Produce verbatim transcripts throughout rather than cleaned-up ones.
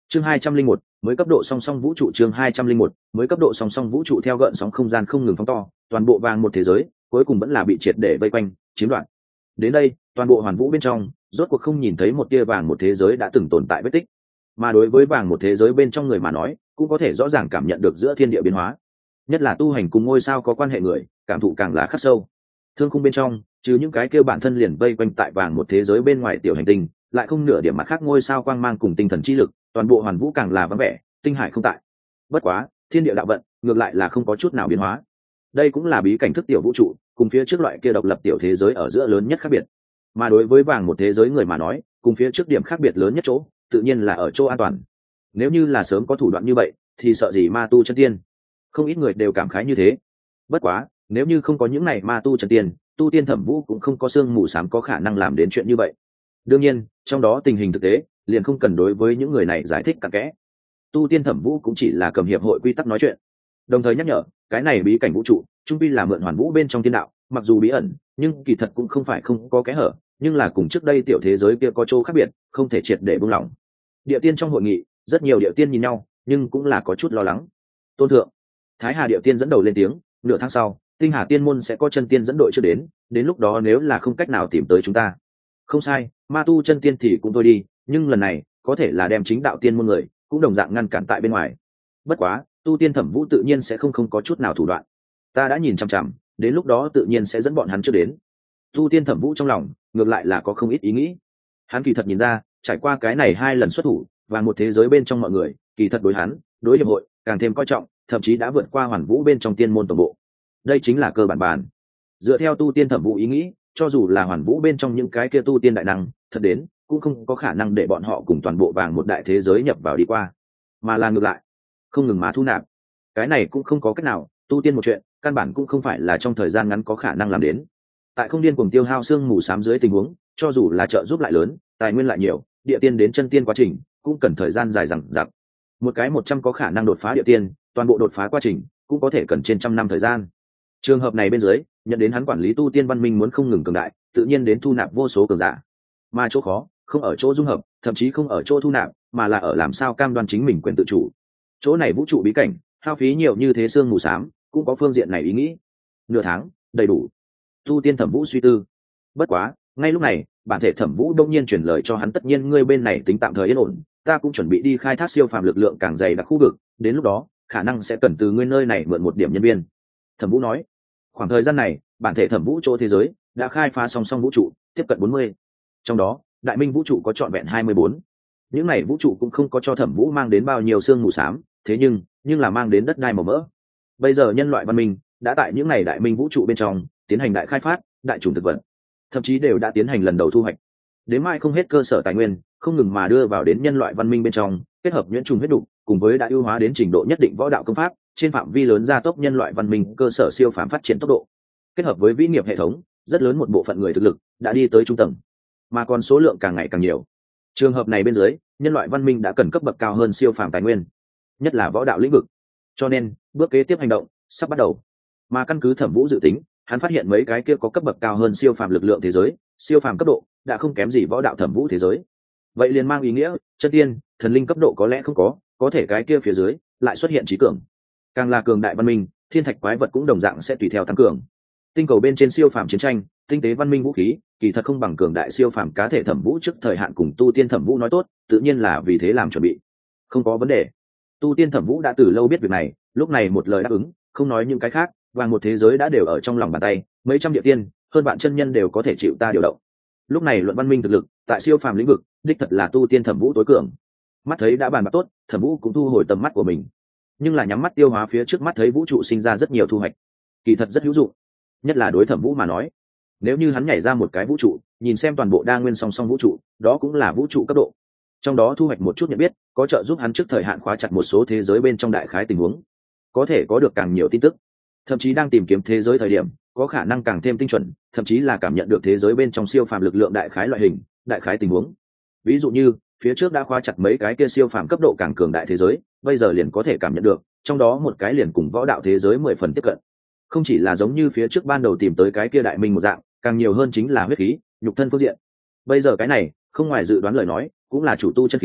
chương hai trăm linh một mới cấp độ song song vũ trụ chương hai trăm linh một mới cấp độ song song vũ trụ theo gợn sóng không gian không ngừng phóng to, toàn bộ vàng một thế giới cuối cùng vẫn là bị triệt để vây quanh chiếm đoạt. Đến đây toàn bộ hoàn vũ bên trong rốt cuộc không nhìn thấy một tia vàng một thế giới đã từng tồn tại vết tích, mà đối với vàng một thế giới bên trong người mà nói cũng có thể rõ ràng cảm nhận được giữa thiên địa biến hóa, nhất là tu hành cùng ngôi sao có quan hệ người cảm thụ càng là khắc sâu. Thương khung bên trong trừ những cái kêu bản thân liền vây quanh tại vàng một thế giới bên ngoài tiểu hành tinh, lại không nửa điểm mặt khác ngôi sao quang mang cùng tinh thần chi lực, toàn bộ hoàn vũ càng là vắng vẻ, tinh hải không tại. Bất quá thiên địa đạo vận ngược lại là không có chút nào biến hóa. Đây cũng là bí cảnh thức tiểu vũ trụ cùng phía trước loại kia độc lập tiểu thế giới ở giữa lớn nhất khác biệt. Mà đối với vàng một thế giới người mà nói, cùng phía trước điểm khác biệt lớn nhất chỗ tự nhiên là ở chỗ an toàn. Nếu như là sớm có thủ đoạn như vậy thì sợ gì ma tu chân tiên. Không ít người đều cảm khái như thế. Bất quá nếu như không có những này ma tu chân tiên, tu tiên Thẩm Vũ cũng không có xương mù xám có khả năng làm đến chuyện như vậy. Đương nhiên trong đó tình hình thực tế liền không cần đối với những người này giải thích cặn kẽ. Tu tiên Thẩm Vũ cũng chỉ là cầm hiệp hội quy tắc nói chuyện, đồng thời nhắc nhở cái này bí cảnh vũ trụ trung pi là mượn hoàn vũ bên trong thiên đạo, mặc dù bí ẩn nhưng kỳ thật cũng không phải không có kẽ hở, nhưng là cùng trước đây tiểu thế giới kia có chỗ khác biệt, không thể triệt để buông lỏng. Địa tiên trong hội nghị rất nhiều địa tiên nhìn nhau nhưng cũng là có chút lo lắng. Tôn thượng, Thái Hà địa tiên dẫn đầu lên tiếng, nửa tháng sau Tinh Hà tiên môn sẽ có chân tiên dẫn đội trước đến, đến lúc đó nếu là không cách nào tìm tới chúng ta. Không sai, ma tu chân tiên thì cũng thôi đi, nhưng lần này có thể là đem chính đạo tiên môn người cũng đồng dạng ngăn cản tại bên ngoài. Bất quá tu tiên Thẩm Vũ tự nhiên sẽ không không có chút nào thủ đoạn, ta đã nhìn chằm chằm, đến lúc đó tự nhiên sẽ dẫn bọn hắn trước đến. Tu tiên Thẩm Vũ trong lòng ngược lại là có không ít ý nghĩ. Hắn kỳ thật nhìn ra, trải qua cái này hai lần xuất thủ và một thế giới bên trong mọi người kỳ thật đối hắn, đối hiệp hội càng thêm coi trọng, thậm chí đã vượt qua hoàn vũ bên trong tiên môn tổng bộ. Đây chính là cơ bản bàn. Dựa theo tu tiên Thẩm Vũ ý nghĩ, cho dù là hoàn vũ bên trong những cái kia tu tiên đại năng thật đến cũng không có khả năng để bọn họ cùng toàn bộ vàng một đại thế giới nhập vào đi qua, mà là ngược lại không ngừng mà thu nạp. Cái này cũng không có cách nào, tu tiên một chuyện căn bản cũng không phải là trong thời gian ngắn có khả năng làm đến. Tại không điên cuồng tiêu hao xương mù xám dưới tình huống, cho dù là trợ giúp lại lớn, tài nguyên lại nhiều, địa tiên đến chân tiên quá trình cũng cần thời gian dài dằng dặc. Một cái một trăm có khả năng đột phá địa tiên, toàn bộ đột phá quá trình cũng có thể cần trên trăm năm thời gian. Trường hợp này bên dưới, nhận đến hắn quản lý tu tiên văn minh muốn không ngừng cường đại, tự nhiên đến thu nạp vô số cường giả. Mà chỗ khó không ở chỗ dung hợp, thậm chí không ở chỗ thu nạp, mà là ở làm sao cam đoan chính mình quyền tự chủ. Chỗ này vũ trụ bí cảnh hao phí nhiều như thế xương mù xám cũng có phương diện này ý nghĩ. Nửa tháng đầy đủ. Tu tiên Thẩm Vũ suy tư. Bất quá ngay lúc này bản thể Thẩm Vũ đông nhiên chuyển lời cho hắn, tất nhiên ngươi bên này tính tạm thời yên ổn, ta cũng chuẩn bị đi khai thác siêu phàm lực lượng càng dày đặc khu vực, đến lúc đó khả năng sẽ cần từ ngươi nơi này mượn một điểm nhân viên. Thẩm Vũ nói, khoảng thời gian này bản thể Thẩm Vũ chỗ thế giới đã khai phá song song vũ trụ tiếp cận bốn mươi, trong đó đại minh vũ trụ có trọn vẹn hai mươi bốn. Những này vũ trụ cũng không có cho Thẩm Vũ mang đến bao nhiêu xương mù xám, thế nhưng nhưng là mang đến đất đai màu mỡ. Bây giờ nhân loại văn minh đã tại những này đại minh vũ trụ bên trong tiến hành đại khai phát, đại chủng thực vật, thậm chí đều đã tiến hành lần đầu thu hoạch. Đến mai không hết cơ sở tài nguyên không ngừng mà đưa vào đến nhân loại văn minh bên trong, kết hợp nhuyễn trùng huyết đục cùng với đã ưu hóa đến trình độ nhất định võ đạo công pháp, trên phạm vi lớn gia tốc nhân loại văn minh cơ sở siêu phàm phát triển tốc độ. Kết hợp với vĩ nghiệp hệ thống, rất lớn một bộ phận người thực lực đã đi tới trung tầng, mà còn số lượng càng ngày càng nhiều. Trường hợp này bên dưới, nhân loại văn minh đã cần cấp bậc cao hơn siêu phàm tài nguyên, nhất là võ đạo lĩnh vực. Cho nên bước kế tiếp hành động sắp bắt đầu. Mà căn cứ Thẩm Vũ dự tính, hắn phát hiện mấy cái kia có cấp bậc cao hơn siêu phàm lực lượng thế giới, siêu phàm cấp độ đã không kém gì võ đạo Thẩm Vũ thế giới. Vậy liền mang ý nghĩa chân tiên, thần linh cấp độ có lẽ không có, có thể cái kia phía dưới lại xuất hiện trí cường. Càng là cường đại văn minh, thiên thạch quái vật cũng đồng dạng sẽ tùy theo tăng cường. Tinh cầu bên trên siêu phàm chiến tranh, tinh tế văn minh vũ khí, kỳ thật không bằng cường đại siêu phàm cá thể Thẩm Vũ trước thời hạn cùng tu tiên Thẩm Vũ nói tốt, tự nhiên là vì thế làm chuẩn bị. Không có vấn đề. Tu tiên Thẩm Vũ đã từ lâu biết việc này, lúc này một lời đáp ứng, không nói những cái khác, vàng một thế giới đã đều ở trong lòng bàn tay, mấy trăm địa tiên, hơn vạn chân nhân đều có thể chịu ta điều động. Lúc này luận văn minh thực lực, tại siêu phàm lĩnh vực, đích thật là tu tiên Thẩm Vũ tối cường. Mắt thấy đã bàn bạc tốt, Thẩm Vũ cũng thu hồi tầm mắt của mình, nhưng là nhắm mắt tiêu hóa phía trước mắt thấy vũ trụ sinh ra rất nhiều thu hoạch, kỳ thật rất hữu dụng, nhất là đối Thẩm Vũ mà nói. Nếu như hắn nhảy ra một cái vũ trụ, nhìn xem toàn bộ đa nguyên song song vũ trụ, đó cũng là vũ trụ cấp độ. Trong đó thu hoạch một chút nhận biết, có trợ giúp hắn trước thời hạn khóa chặt một số thế giới bên trong đại khái tình huống, có thể có được càng nhiều tin tức, thậm chí đang tìm kiếm thế giới thời điểm có khả năng càng thêm tinh chuẩn, thậm chí là cảm nhận được thế giới bên trong siêu phàm lực lượng đại khái loại hình, đại khái tình huống. Ví dụ như phía trước đã khóa chặt mấy cái kia siêu phàm cấp độ càng cường đại thế giới, bây giờ liền có thể cảm nhận được trong đó một cái liền cùng võ đạo thế giới mười phần tiếp cận. Không chỉ là giống như phía trước ban đầu tìm tới cái kia đại minh một dạng, càng nhiều hơn chính là huyết khí, nhục thân phương diện. Bây giờ cái này không ngoài dự đoán lời nói, cũng là chủ tu chân khí,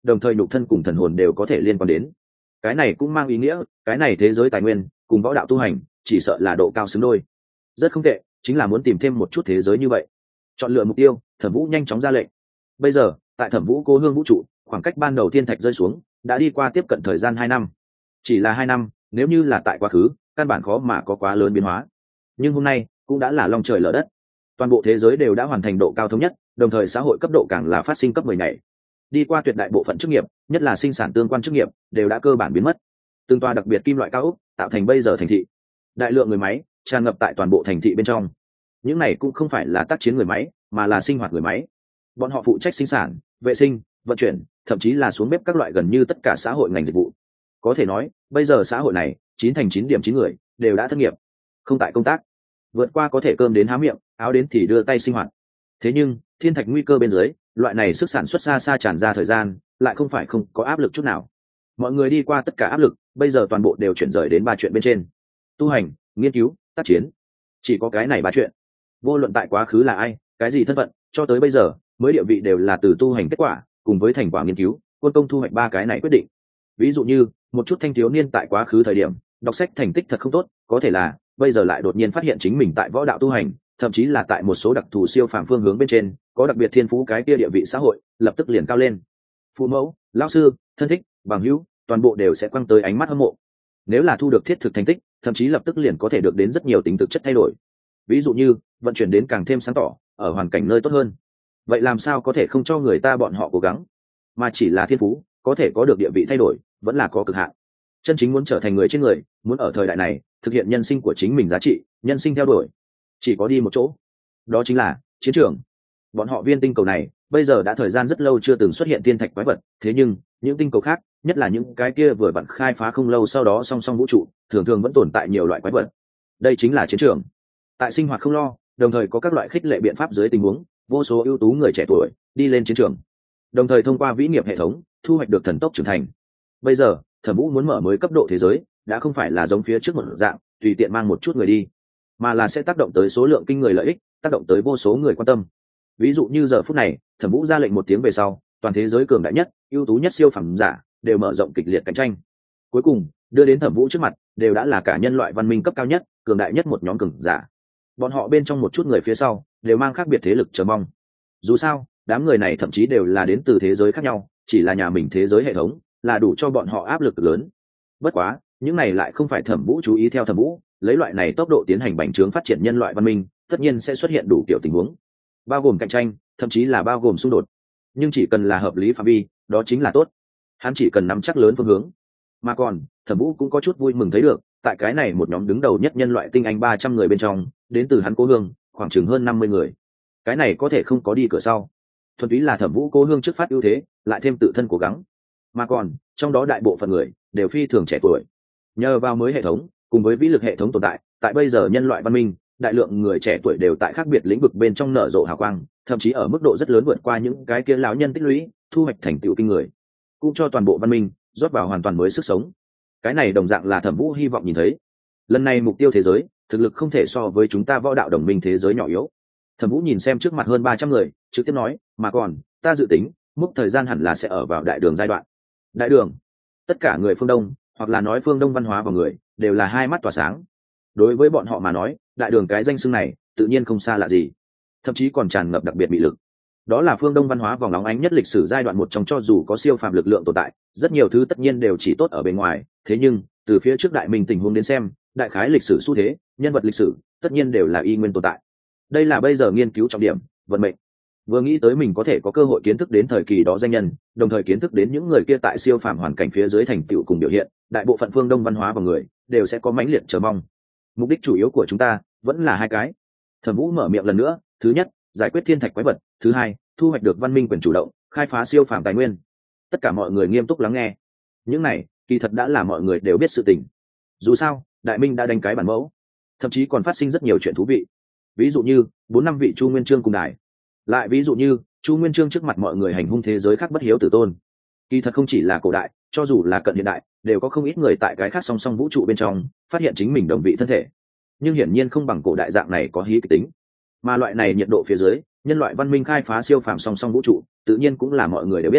đồng thời nhục thân cùng thần hồn đều có thể liên quan đến. Cái này cũng mang ý nghĩa cái này thế giới tài nguyên cùng võ đạo tu hành chỉ sợ là độ cao xứng đôi. Rất không tệ, chính là muốn tìm thêm một chút thế giới như vậy. Chọn lựa mục tiêu, Thẩm Vũ nhanh chóng ra lệnh. Bây giờ tại Thẩm Vũ Cố Hương vũ trụ, khoảng cách ban đầu thiên thạch rơi xuống đã đi qua tiếp cận thời gian hai năm. Chỉ là hai năm, nếu như là tại quá khứ căn bản khó mà có quá lớn biến hóa, nhưng hôm nay cũng đã là long trời lở đất. Toàn bộ thế giới đều đã hoàn thành độ cao thống nhất, đồng thời xã hội cấp độ càng là phát sinh cấp mười ngày. Đi qua tuyệt đại bộ phận chức nghiệp, nhất là sinh sản tương quan chức nghiệp, đều đã cơ bản biến mất. Từng tòa đặc biệt kim loại cao ốc tạo thành bây giờ thành thị. Đại lượng người máy tràn ngập tại toàn bộ thành thị bên trong. Những này cũng không phải là tác chiến người máy, mà là sinh hoạt người máy. Bọn họ phụ trách sinh sản, vệ sinh, vận chuyển, thậm chí là xuống bếp các loại gần như tất cả xã hội ngành dịch vụ. Có thể nói, bây giờ xã hội này, chín thành chín điểm chín người đều đã thất nghiệp, không tại công tác. Vượt qua có thể cơm đến há miệng, áo đến thì đưa tay sinh hoạt. Thế nhưng, thiên thạch nguy cơ bên dưới, loại này sức sản xuất xa xa tràn ra thời gian, lại không phải không có áp lực chút nào. Mọi người đi qua tất cả áp lực, bây giờ toàn bộ đều chuyển rời đến ba chuyện bên trên: tu hành, nghiên cứu, tác chiến. Chỉ có cái này ba chuyện. Vô luận tại quá khứ là ai, cái gì thân phận, cho tới bây giờ, mới địa vị đều là từ tu hành kết quả, cùng với thành quả nghiên cứu, quân công thu hoạch ba cái này quyết định. Ví dụ như, một chút thanh thiếu niên tại quá khứ thời điểm, đọc sách thành tích thật không tốt, có thể là bây giờ lại đột nhiên phát hiện chính mình tại võ đạo tu hành, thậm chí là tại một số đặc thù siêu phàm phương hướng bên trên có đặc biệt thiên phú, cái kia địa vị xã hội lập tức liền cao lên. Phụ mẫu, lão sư, thân thích, bằng hữu, toàn bộ đều sẽ quăng tới ánh mắt hâm mộ. Nếu là thu được thiết thực thành tích, thậm chí lập tức liền có thể được đến rất nhiều tính thực chất thay đổi. Ví dụ như vận chuyển đến càng thêm sáng tỏ, ở hoàn cảnh nơi tốt hơn. Vậy làm sao có thể không cho người ta bọn họ cố gắng? Mà chỉ là thiên phú có thể có được địa vị thay đổi, vẫn là có cực hạn. Chân chính muốn trở thành người trên người, muốn ở thời đại này thực hiện nhân sinh của chính mình giá trị, nhân sinh theo đuổi, chỉ có đi một chỗ, đó chính là chiến trường. Bọn họ viên tinh cầu này bây giờ đã thời gian rất lâu chưa từng xuất hiện thiên thạch quái vật, thế nhưng những tinh cầu khác, nhất là những cái kia vừa vặn khai phá không lâu sau đó song song vũ trụ, thường thường vẫn tồn tại nhiều loại quái vật. Đây chính là chiến trường. Tại sinh hoạt không lo, đồng thời có các loại khích lệ biện pháp dưới tình huống, vô số ưu tú người trẻ tuổi đi lên chiến trường, đồng thời thông qua vĩ nghiệp hệ thống thu hoạch được thần tốc trưởng thành. Bây giờ Thẩm Vũ muốn mở mới cấp độ thế giới, đã không phải là giống phía trước một dạng tùy tiện mang một chút người đi, mà là sẽ tác động tới số lượng kinh người lợi ích, tác động tới vô số người quan tâm. Ví dụ như giờ phút này, Thẩm Vũ ra lệnh một tiếng về sau, toàn thế giới cường đại nhất, ưu tú nhất siêu phẩm giả đều mở rộng kịch liệt cạnh tranh. Cuối cùng, đưa đến Thẩm Vũ trước mặt, đều đã là cả nhân loại văn minh cấp cao nhất, cường đại nhất một nhóm cường giả. Bọn họ bên trong một chút người phía sau, đều mang khác biệt thế lực chờ mong. Dù sao, đám người này thậm chí đều là đến từ thế giới khác nhau, chỉ là nhà mình thế giới hệ thống là đủ cho bọn họ áp lực lớn. Bất quá, những này lại không phải Thẩm Vũ chú ý. Theo Thẩm Vũ, lấy loại này tốc độ tiến hành bành trướng phát triển nhân loại văn minh, tất nhiên sẽ xuất hiện đủ kiểu tình huống, bao gồm cạnh tranh, thậm chí là bao gồm xung đột. Nhưng chỉ cần là hợp lý phạm vi, đó chính là tốt. Hắn chỉ cần nắm chắc lớn phương hướng. Mà còn, Thẩm Vũ cũng có chút vui mừng thấy được, tại cái này một nhóm đứng đầu nhất nhân loại tinh anh ba trăm người bên trong, đến từ hắn Cố Hương, khoảng chừng hơn năm mươi người. Cái này có thể không có đi cửa sau. Thuần túy là Thẩm Vũ Cố Hương trước phát ưu thế, lại thêm tự thân cố gắng. Mà còn, trong đó đại bộ phận người đều phi thường trẻ tuổi. Nhờ vào mới hệ thống, cùng với vĩ lực hệ thống tồn tại, tại bây giờ nhân loại văn minh, đại lượng người trẻ tuổi đều tại khác biệt lĩnh vực bên trong nở rộ hào quang, thậm chí ở mức độ rất lớn vượt qua những cái kia lão nhân tích lũy, thu hoạch thành tựu kinh người, cũng cho toàn bộ văn minh rót vào hoàn toàn mới sức sống. Cái này đồng dạng là Thẩm Vũ hy vọng nhìn thấy. Lần này mục tiêu thế giới, thực lực không thể so với chúng ta võ đạo đồng minh thế giới nhỏ yếu. Thẩm Vũ nhìn xem trước mặt hơn ba trăm người, trực tiếp nói, mà còn, ta dự tính, mốc thời gian hẳn là sẽ ở vào đại đường giai đoạn. Đại đường, tất cả người phương Đông, hoặc là nói phương Đông văn hóa vào người, đều là hai mắt tỏa sáng. Đối với bọn họ mà nói, đại đường cái danh xưng này tự nhiên không xa lạ gì, thậm chí còn tràn ngập đặc biệt bị lực. Đó là phương Đông văn hóa vòng nóng ánh nhất lịch sử giai đoạn một trong, cho dù có siêu phàm lực lượng tồn tại, rất nhiều thứ tất nhiên đều chỉ tốt ở bên ngoài, thế nhưng từ phía trước đại minh tình huống đến xem, đại khái lịch sử xu thế, nhân vật lịch sử tất nhiên đều là y nguyên tồn tại. Đây là bây giờ nghiên cứu trọng điểm, vận mệnh. Vừa nghĩ tới mình có thể có cơ hội kiến thức đến thời kỳ đó danh nhân, đồng thời kiến thức đến những người kia tại siêu phàm hoàn cảnh phía dưới thành tựu cùng biểu hiện, đại bộ phận phương Đông văn hóa và người đều sẽ có mãnh liệt chờ mong. Mục đích chủ yếu của chúng ta vẫn là hai cái. Thẩm Vũ mở miệng lần nữa, thứ nhất, giải quyết thiên thạch quái vật, thứ hai, thu hoạch được văn minh quyền chủ động, khai phá siêu phàm tài nguyên. Tất cả mọi người nghiêm túc lắng nghe. Những này, kỳ thật đã là mọi người đều biết sự tình. Dù sao, Đại Minh đã đánh cái bản mẫu, thậm chí còn phát sinh rất nhiều chuyện thú vị. Ví dụ như, bốn năm vị Chu Nguyên Chương cùng đài. Lại ví dụ như, Chu Nguyên Chương trước mặt mọi người hành hung thế giới khác bất hiếu tử tôn. Kỳ thật không chỉ là cổ đại, cho dù là cận hiện đại, đều có không ít người tại cái khác song song vũ trụ bên trong phát hiện chính mình đồng vị thân thể. Nhưng hiển nhiên không bằng cổ đại dạng này có hí kịch tính. Mà loại này nhiệt độ phía dưới, nhân loại văn minh khai phá siêu phàm song song vũ trụ, tự nhiên cũng là mọi người đều biết.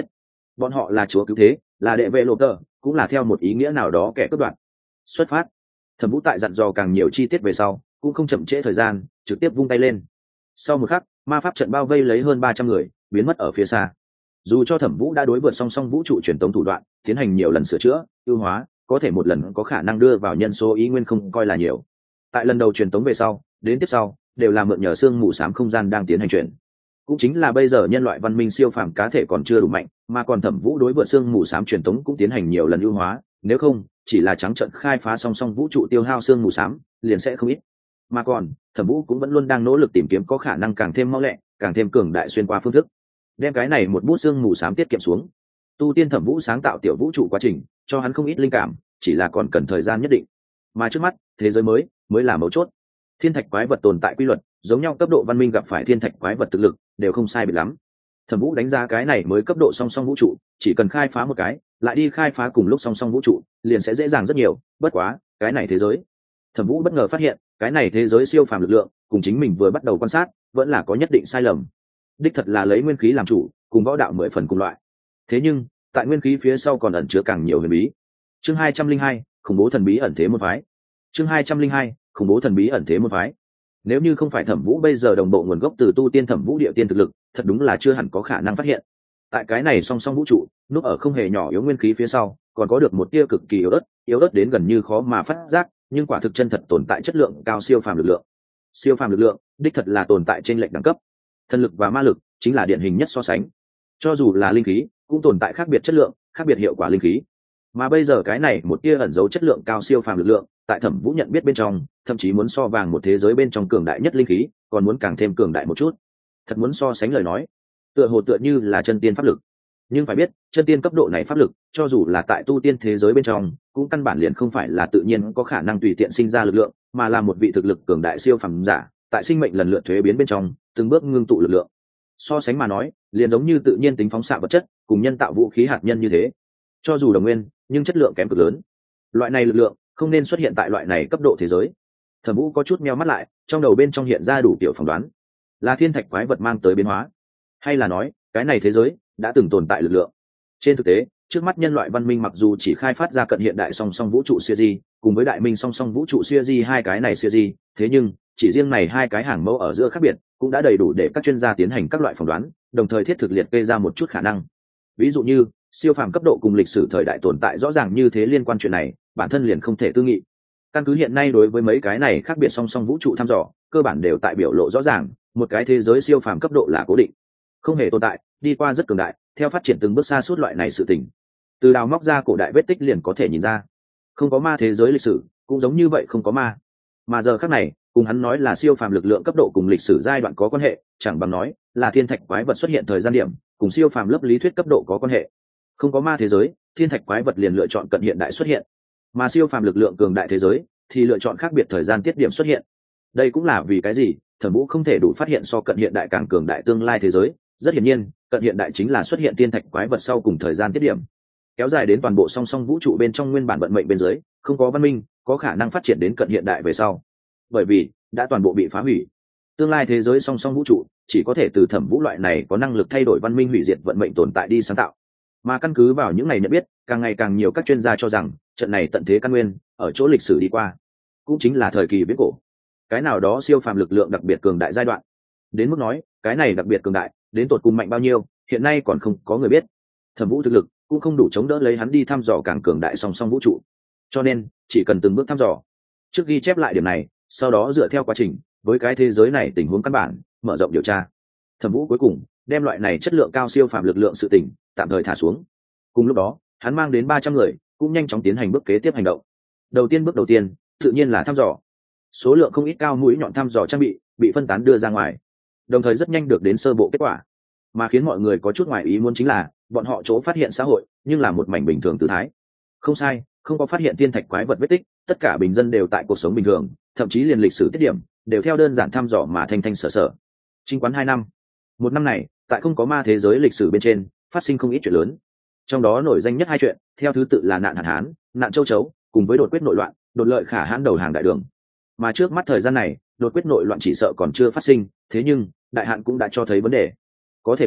bọn họ là chúa cứu thế, là đệ vệ lộ tờ, cũng là theo một ý nghĩa nào đó kẻ cướp đoạt. Xuất phát. Thẩm Vũ tại dặn dò càng nhiều chi tiết về sau, cũng không chậm trễ thời gian, trực tiếp vung tay lên. Sau một khắc, ma pháp trận bao vây lấy hơn ba trăm người, biến mất ở phía xa. Dù cho Thẩm Vũ đã đối vượt song song vũ trụ truyền tống thủ đoạn, tiến hành nhiều lần sửa chữa, ưu hóa, có thể một lần có khả năng đưa vào nhân số ý nguyên không coi là nhiều. Tại lần đầu truyền tống về sau, đến tiếp sau, đều là mượn nhờ xương mù xám không gian đang tiến hành chuyển. Cũng chính là bây giờ nhân loại văn minh siêu phàm cá thể còn chưa đủ mạnh, mà còn Thẩm Vũ đối vượt xương mù xám truyền tống cũng tiến hành nhiều lần ưu hóa, nếu không, chỉ là trắng trợn khai phá song song vũ trụ tiêu hao xương mù xám, liền sẽ không ít. Mà còn, Thẩm Vũ cũng vẫn luôn đang nỗ lực tìm kiếm có khả năng càng thêm mau lẹ, càng thêm cường đại xuyên qua phương thức. Đem cái này một bút xương mù xám tiết kiệm xuống. Tu tiên Thẩm Vũ sáng tạo tiểu vũ trụ quá trình, cho hắn không ít linh cảm, chỉ là còn cần thời gian nhất định. Mà trước mắt, thế giới mới mới là mấu chốt. Thiên thạch quái vật tồn tại quy luật, giống nhau cấp độ văn minh gặp phải thiên thạch quái vật thực lực, đều không sai biệt lắm. Thẩm Vũ đánh giá cái này mới cấp độ song song vũ trụ, chỉ cần khai phá một cái, lại đi khai phá cùng lúc song song vũ trụ, liền sẽ dễ dàng rất nhiều. Bất quá, cái này thế giới, Thẩm Vũ bất ngờ phát hiện, cái này thế giới siêu phàm lực lượng, cùng chính mình vừa bắt đầu quan sát, vẫn là có nhất định sai lầm. Đích thật là lấy nguyên khí làm chủ, cùng võ đạo mười phần cùng loại. Thế nhưng, tại nguyên khí phía sau còn ẩn chứa càng nhiều huyền bí. Chương hai trăm linh hai, khủng bố thần bí ẩn thế môn phái. Chương hai trăm linh hai, khủng bố thần bí ẩn thế môn phái. Nếu như không phải Thẩm Vũ bây giờ đồng bộ nguồn gốc từ tu tiên Thẩm Vũ địa tiên thực lực, thật đúng là chưa hẳn có khả năng phát hiện. Tại cái này song song vũ trụ, núp ở không hề nhỏ yếu nguyên khí phía sau, còn có được một tia cực kỳ yếu ớt, yếu ớt đến gần như khó mà phát giác, nhưng quả thực chân thật tồn tại chất lượng cao siêu phàm lực lượng. Siêu phàm lực lượng, đích thật là tồn tại trên lệch đẳng cấp. Thần lực và ma lực chính là điển hình nhất so sánh. Cho dù là linh khí, cũng tồn tại khác biệt chất lượng, khác biệt hiệu quả linh khí. Mà bây giờ cái này một tia ẩn dấu chất lượng cao siêu phàm lực lượng, tại Thẩm Vũ nhận biết bên trong, thậm chí muốn so vàng một thế giới bên trong cường đại nhất linh khí, còn muốn càng thêm cường đại một chút. Thật muốn so sánh lời nói, tựa hồ tựa như là chân tiên pháp lực. Nhưng phải biết, chân tiên cấp độ này pháp lực, cho dù là tại tu tiên thế giới bên trong, cũng căn bản liền không phải là tự nhiên có khả năng tùy tiện sinh ra lực lượng, mà là một vị thực lực cường đại siêu phàm giả, tại sinh mệnh lần lượt thuế biến bên trong, từng bước ngưng tụ lực lượng. So sánh mà nói, liền giống như tự nhiên tính phóng xạ vật chất, cùng nhân tạo vũ khí hạt nhân như thế. Cho dù đồng nguyên, nhưng chất lượng kém cực lớn. Loại này lực lượng không nên xuất hiện tại loại này cấp độ thế giới. Thẩm Vũ có chút meo mắt lại, trong đầu bên trong hiện ra đủ kiểu phỏng đoán. Là thiên thạch quái vật mang tới biến hóa, hay là nói, cái này thế giới đã từng tồn tại lực lượng. Trên thực tế, trước mắt nhân loại văn minh mặc dù chỉ khai phát ra cận hiện đại song song vũ trụ siêu di, cùng với đại minh song song vũ trụ siêu di hai cái này siêu di, thế nhưng chỉ riêng này hai cái hàng mẫu ở giữa khác biệt, cũng đã đầy đủ để các chuyên gia tiến hành các loại phỏng đoán, đồng thời thiết thực liệt kê ra một chút khả năng. Ví dụ như, siêu phàm cấp độ cùng lịch sử thời đại tồn tại rõ ràng như thế liên quan chuyện này, bản thân liền không thể tư nghị. Căn cứ hiện nay đối với mấy cái này khác biệt song song vũ trụ thăm dò, cơ bản đều tại biểu lộ rõ ràng, một cái thế giới siêu phàm cấp độ là cố định, không hề tồn tại, đi qua rất cường đại, theo phát triển từng bước xa suốt loại này sự tình. Từ đào móc ra cổ đại vết tích liền có thể nhìn ra, không có ma thế giới lịch sử, cũng giống như vậy không có ma. Mà giờ khắc này, cùng hắn nói là siêu phàm lực lượng cấp độ cùng lịch sử giai đoạn có quan hệ, chẳng bằng nói là thiên thạch quái vật xuất hiện thời gian điểm, cùng siêu phàm lớp lý thuyết cấp độ có quan hệ. Không có ma thế giới, thiên thạch quái vật liền lựa chọn cận hiện đại xuất hiện, mà siêu phàm lực lượng cường đại thế giới thì lựa chọn khác biệt thời gian tiết điểm xuất hiện. Đây cũng là vì cái gì Thẩm Vũ không thể đủ phát hiện so cận hiện đại càng cường đại tương lai thế giới. Rất hiển nhiên, cận hiện đại chính là xuất hiện thiên thạch quái vật sau cùng thời gian tiết điểm, kéo dài đến toàn bộ song song vũ trụ bên trong nguyên bản vận mệnh bên dưới, không có văn minh có khả năng phát triển đến cận hiện đại về sau, bởi vì đã toàn bộ bị phá hủy. Tương lai thế giới song song vũ trụ chỉ có thể từ Thẩm Vũ loại này có năng lực thay đổi văn minh hủy diệt vận mệnh tồn tại đi sáng tạo. Mà căn cứ vào những ngày nhận biết, càng ngày càng nhiều các chuyên gia cho rằng trận này tận thế căn nguyên ở chỗ lịch sử đi qua, cũng chính là thời kỳ viễn cổ, cái nào đó siêu phàm lực lượng đặc biệt cường đại giai đoạn. Đến mức nói cái này đặc biệt cường đại đến tột cùng mạnh bao nhiêu, hiện nay còn không có người biết. Thẩm Vũ thực lực cũng không đủ chống đỡ lấy hắn đi thăm dò càng cường đại song song vũ trụ, cho nên chỉ cần từng bước thăm dò, trước ghi chép lại điểm này, sau đó dựa theo quá trình với cái thế giới này tình huống căn bản mở rộng điều tra. Thẩm Vũ cuối cùng đem loại này chất lượng cao siêu phàm lực lượng sự tình tạm thời thả xuống. Cùng lúc đó, hắn mang đến ba trăm người, cũng nhanh chóng tiến hành bước kế tiếp hành động. Đầu tiên bước đầu tiên, tự nhiên là thăm dò. Số lượng không ít cao mũi nhọn thăm dò trang bị bị phân tán đưa ra ngoài, đồng thời rất nhanh được đến sơ bộ kết quả. Mà khiến mọi người có chút ngoài ý muốn chính là, bọn họ chỗ phát hiện xã hội nhưng là một mảnh bình thường tự thái. Không sai, không có phát hiện thiên thạch quái vật vết tích, tất cả bình dân đều tại cuộc sống bình thường, thậm chí liền lịch sử tiết điểm đều theo đơn giản thăm dò mà thanh thanh sở sở. Chính quán hai năm, một năm này, tại không có ma thế giới lịch sử bên trên phát sinh không ít chuyện lớn. Trong đó nổi danh nhất hai chuyện, theo thứ tự là nạn hạn hán, nạn châu chấu, cùng với đột quyết nội loạn, đột lợi khả hãn đầu hàng đại đường. Mà trước mắt thời gian này, đột quyết nội loạn chỉ sợ còn chưa phát sinh, thế nhưng đại hạn cũng đã cho thấy vấn đề. Có thể là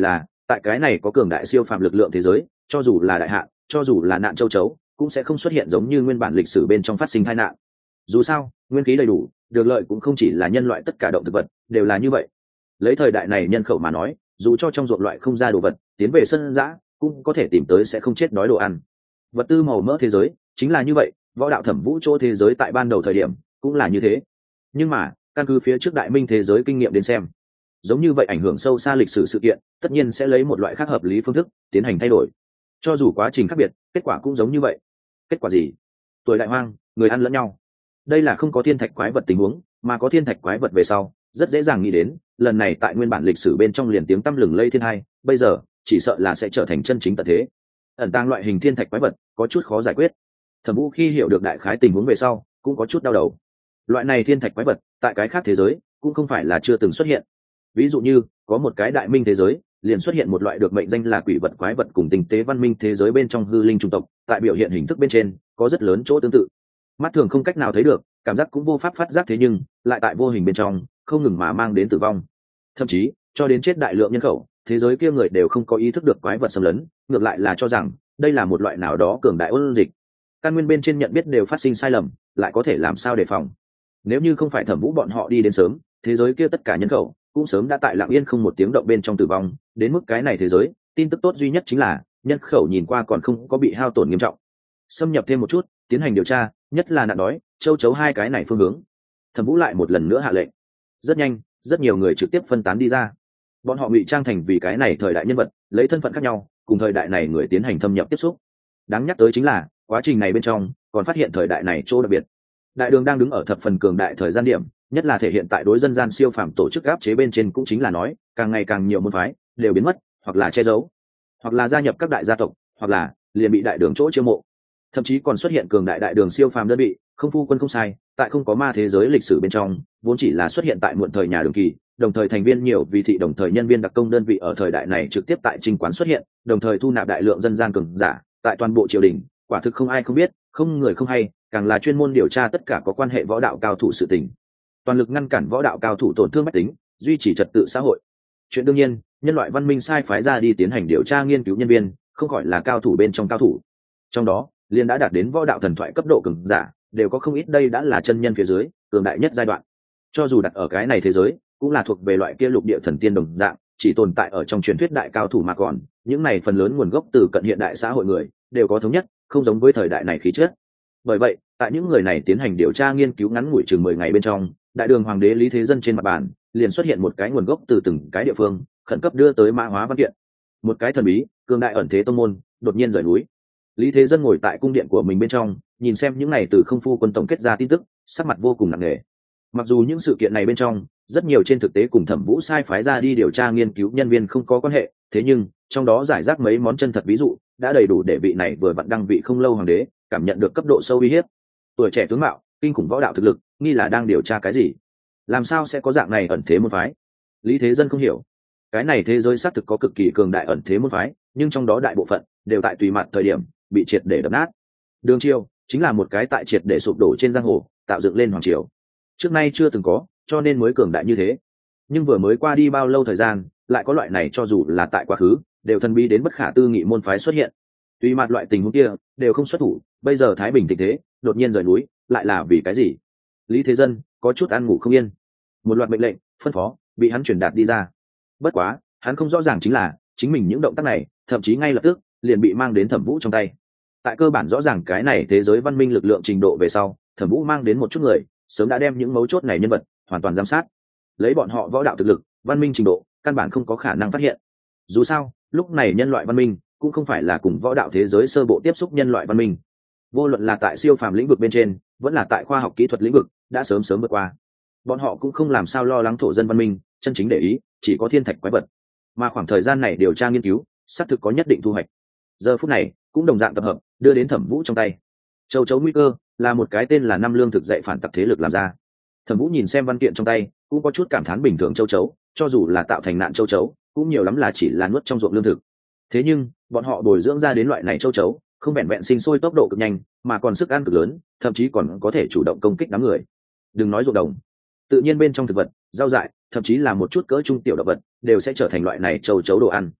tại cái này có cường đại siêu phàm lực lượng thế giới, cho dù là đại hạn, cho dù là nạn châu chấu, cũng sẽ không xuất hiện giống như nguyên bản lịch sử bên trong phát sinh tai nạn. Dù sao, nguyên khí đầy đủ, được lợi cũng không chỉ là nhân loại, tất cả động thực vật đều là như vậy. Lấy thời đại này nhân khẩu mà nói, dù cho trong ruộng loại không ra đồ vật, tiến về sân dã cũng có thể tìm tới sẽ không chết đói đồ ăn. Vật tư màu mỡ thế giới chính là như vậy, võ đạo thẩm vũ chỗ thế giới tại ban đầu thời điểm cũng là như thế. Nhưng mà căn cứ phía trước đại minh thế giới kinh nghiệm đến xem, giống như vậy ảnh hưởng sâu xa lịch sử sự kiện tất nhiên sẽ lấy một loại khác hợp lý phương thức tiến hành thay đổi. Cho dù quá trình khác biệt, kết quả cũng giống như vậy. Kết quả gì? Tuổi đại hoang, người ăn lẫn nhau. Đây là không có thiên thạch quái vật tình huống, mà có thiên thạch quái vật về sau rất dễ dàng nghĩ đến, lần này tại nguyên bản lịch sử bên trong liền tiếng tăm lừng lây thiên hai, bây giờ chỉ sợ là sẽ trở thành chân chính tận thế. Ẩn tàng loại hình thiên thạch quái vật có chút khó giải quyết. Thẩm Vũ khi hiểu được đại khái tình huống về sau cũng có chút đau đầu. Loại này thiên thạch quái vật tại cái khác thế giới cũng không phải là chưa từng xuất hiện. Ví dụ như có một cái đại minh thế giới liền xuất hiện một loại được mệnh danh là quỷ vật quái vật cùng tinh tế văn minh thế giới bên trong hư linh chủng tộc, tại biểu hiện hình thức bên trên có rất lớn chỗ tương tự. Mắt thường không cách nào thấy được, cảm giác cũng vô pháp phát giác, thế nhưng lại tại vô hình bên trong không ngừng mà mang đến tử vong. Thậm chí cho đến chết đại lượng nhân khẩu, thế giới kia người đều không có ý thức được quái vật xâm lấn, ngược lại là cho rằng đây là một loại nào đó cường đại ôn dịch. Căn nguyên bên trên nhận biết đều phát sinh sai lầm, lại có thể làm sao đề phòng? Nếu như không phải Thẩm Vũ bọn họ đi đến sớm, thế giới kia tất cả nhân khẩu cũng sớm đã tại lặng yên không một tiếng động bên trong tử vong. Đến mức cái này thế giới, tin tức tốt duy nhất chính là nhân khẩu nhìn qua còn không có bị hao tổn nghiêm trọng. Xâm nhập thêm một chút, tiến hành điều tra, nhất là nạn đói, châu chấu hai cái này phương hướng. Thẩm Vũ lại một lần nữa hạ lệnh. Rất nhanh, rất nhiều người trực tiếp phân tán đi ra. Bọn họ ngụy trang thành vì cái này thời đại nhân vật, lấy thân phận khác nhau cùng thời đại này người tiến hành thâm nhập tiếp xúc. Đáng nhắc tới chính là quá trình này bên trong còn phát hiện thời đại này chỗ đặc biệt. Đại đường đang đứng ở thập phần cường đại thời gian điểm, nhất là thể hiện tại đối dân gian siêu phàm tổ chức áp chế bên trên, cũng chính là nói càng ngày càng nhiều môn phái đều biến mất, hoặc là che giấu, hoặc là gia nhập các đại gia tộc, hoặc là liền bị đại đường chỗ chiêu mộ. Thậm chí còn xuất hiện cường đại đại đường siêu phàm đơn vị, không phu quân không sai, tại không có ma thế giới lịch sử bên trong vốn chỉ là xuất hiện tại muộn thời nhà đường kỳ, đồng thời thành viên nhiều vì thị đồng thời nhân viên đặc công đơn vị ở thời đại này trực tiếp tại trình quán xuất hiện, đồng thời thu nạp đại lượng dân gian cường giả tại toàn bộ triều đình, quả thực không ai không biết, không người không hay, càng là chuyên môn điều tra tất cả có quan hệ võ đạo cao thủ sự tình, toàn lực ngăn cản võ đạo cao thủ tổn thương bách tính, duy trì trật tự xã hội. Chuyện đương nhiên, nhân loại văn minh sai phái ra đi tiến hành điều tra nghiên cứu nhân viên không khỏi là cao thủ bên trong cao thủ, trong đó liên đã đạt đến võ đạo thần thoại cấp độ cường giả đều có không ít, đây đã là chân nhân phía dưới cường đại nhất giai đoạn. Cho dù đặt ở cái này thế giới cũng là thuộc về loại kia lục địa thần tiên đồng dạng, chỉ tồn tại ở trong truyền thuyết đại cao thủ mà còn những này phần lớn nguồn gốc từ cận hiện đại xã hội người đều có thống nhất, không giống với thời đại này khí chất. Bởi vậy tại những người này tiến hành điều tra nghiên cứu ngắn ngủi chừng mười ngày bên trong, đại đường hoàng đế Lý Thế Dân trên mặt bàn liền xuất hiện một cái nguồn gốc từ từng cái địa phương khẩn cấp đưa tới mã hóa văn kiện. Một cái thần bí cường đại ẩn thế tông môn đột nhiên rời núi. Lý Thế Dân ngồi tại cung điện của mình bên trong, nhìn xem những này từ không phu quân tổng kết ra tin tức, sắc mặt vô cùng nặng nề. Mặc dù những sự kiện này bên trong rất nhiều trên thực tế cùng Thẩm Vũ sai phái ra đi điều tra nghiên cứu nhân viên không có quan hệ, thế nhưng trong đó giải rác mấy món chân thật ví dụ đã đầy đủ để vị này vừa vặn đăng vị không lâu hoàng đế cảm nhận được cấp độ sâu uy hiếp. Tuổi trẻ tướng mạo, kinh khủng võ đạo thực lực, nghi là đang điều tra cái gì? Làm sao sẽ có dạng này ẩn thế môn phái? Lý Thế Dân không hiểu. Cái này thế giới xác thực có cực kỳ cường đại ẩn thế môn phái, nhưng trong đó đại bộ phận đều tại tùy mặt thời điểm bị triệt để đập nát. Đường Triều chính là một cái tại triệt để sụp đổ trên giang hồ tạo dựng lên hoàng triều, trước nay chưa từng có, cho nên mới cường đại như thế. Nhưng vừa mới qua đi bao lâu thời gian, lại có loại này cho dù là tại quá khứ đều thần bí đến bất khả tư nghị môn phái xuất hiện. Tùy mặt loại tình huống kia đều không xuất thủ, bây giờ thái bình tình thế đột nhiên rời núi, lại là vì cái gì? Lý Thế Dân có chút ăn ngủ không yên. Một loạt mệnh lệnh phân phó bị hắn truyền đạt đi ra, bất quá hắn không rõ ràng chính là chính mình những động tác này thậm chí ngay lập tức liền bị mang đến Thẩm Vũ trong tay. Tại cơ bản rõ ràng cái này thế giới văn minh lực lượng trình độ về sau, Thẩm Vũ mang đến một chút người sớm đã đem những mấu chốt này nhân vật hoàn toàn giám sát, lấy bọn họ võ đạo thực lực, văn minh trình độ căn bản không có khả năng phát hiện. Dù sao lúc này nhân loại văn minh cũng không phải là cùng võ đạo thế giới sơ bộ tiếp xúc nhân loại văn minh, vô luận là tại siêu phàm lĩnh vực bên trên vẫn là tại khoa học kỹ thuật lĩnh vực đã sớm sớm vượt qua. Bọn họ cũng không làm sao lo lắng thổ dân văn minh chân chính để ý chỉ có thiên thạch quái vật, mà khoảng thời gian này điều tra nghiên cứu xác thực có nhất định thu hoạch. Giờ phút này cũng đồng dạng tập hợp đưa đến Thẩm Vũ trong tay. Châu chấu nguy cơ là một cái tên là năm lương thực dạy phản tặc thế lực làm ra. Thẩm Vũ nhìn xem văn kiện trong tay cũng có chút cảm thán, bình thường châu chấu cho dù là tạo thành nạn châu chấu cũng nhiều lắm là chỉ là nuốt trong ruộng lương thực, thế nhưng bọn họ bồi dưỡng ra đến loại này châu chấu không vẹn vẹn sinh sôi tốc độ cực nhanh mà còn sức ăn cực lớn, thậm chí còn có thể chủ động công kích đám người. Đừng nói ruộng đồng, tự nhiên bên trong thực vật, rau dại, thậm chí là một chút cỡ trung tiểu động vật đều sẽ trở thành loại này châu chấu đồ ăn.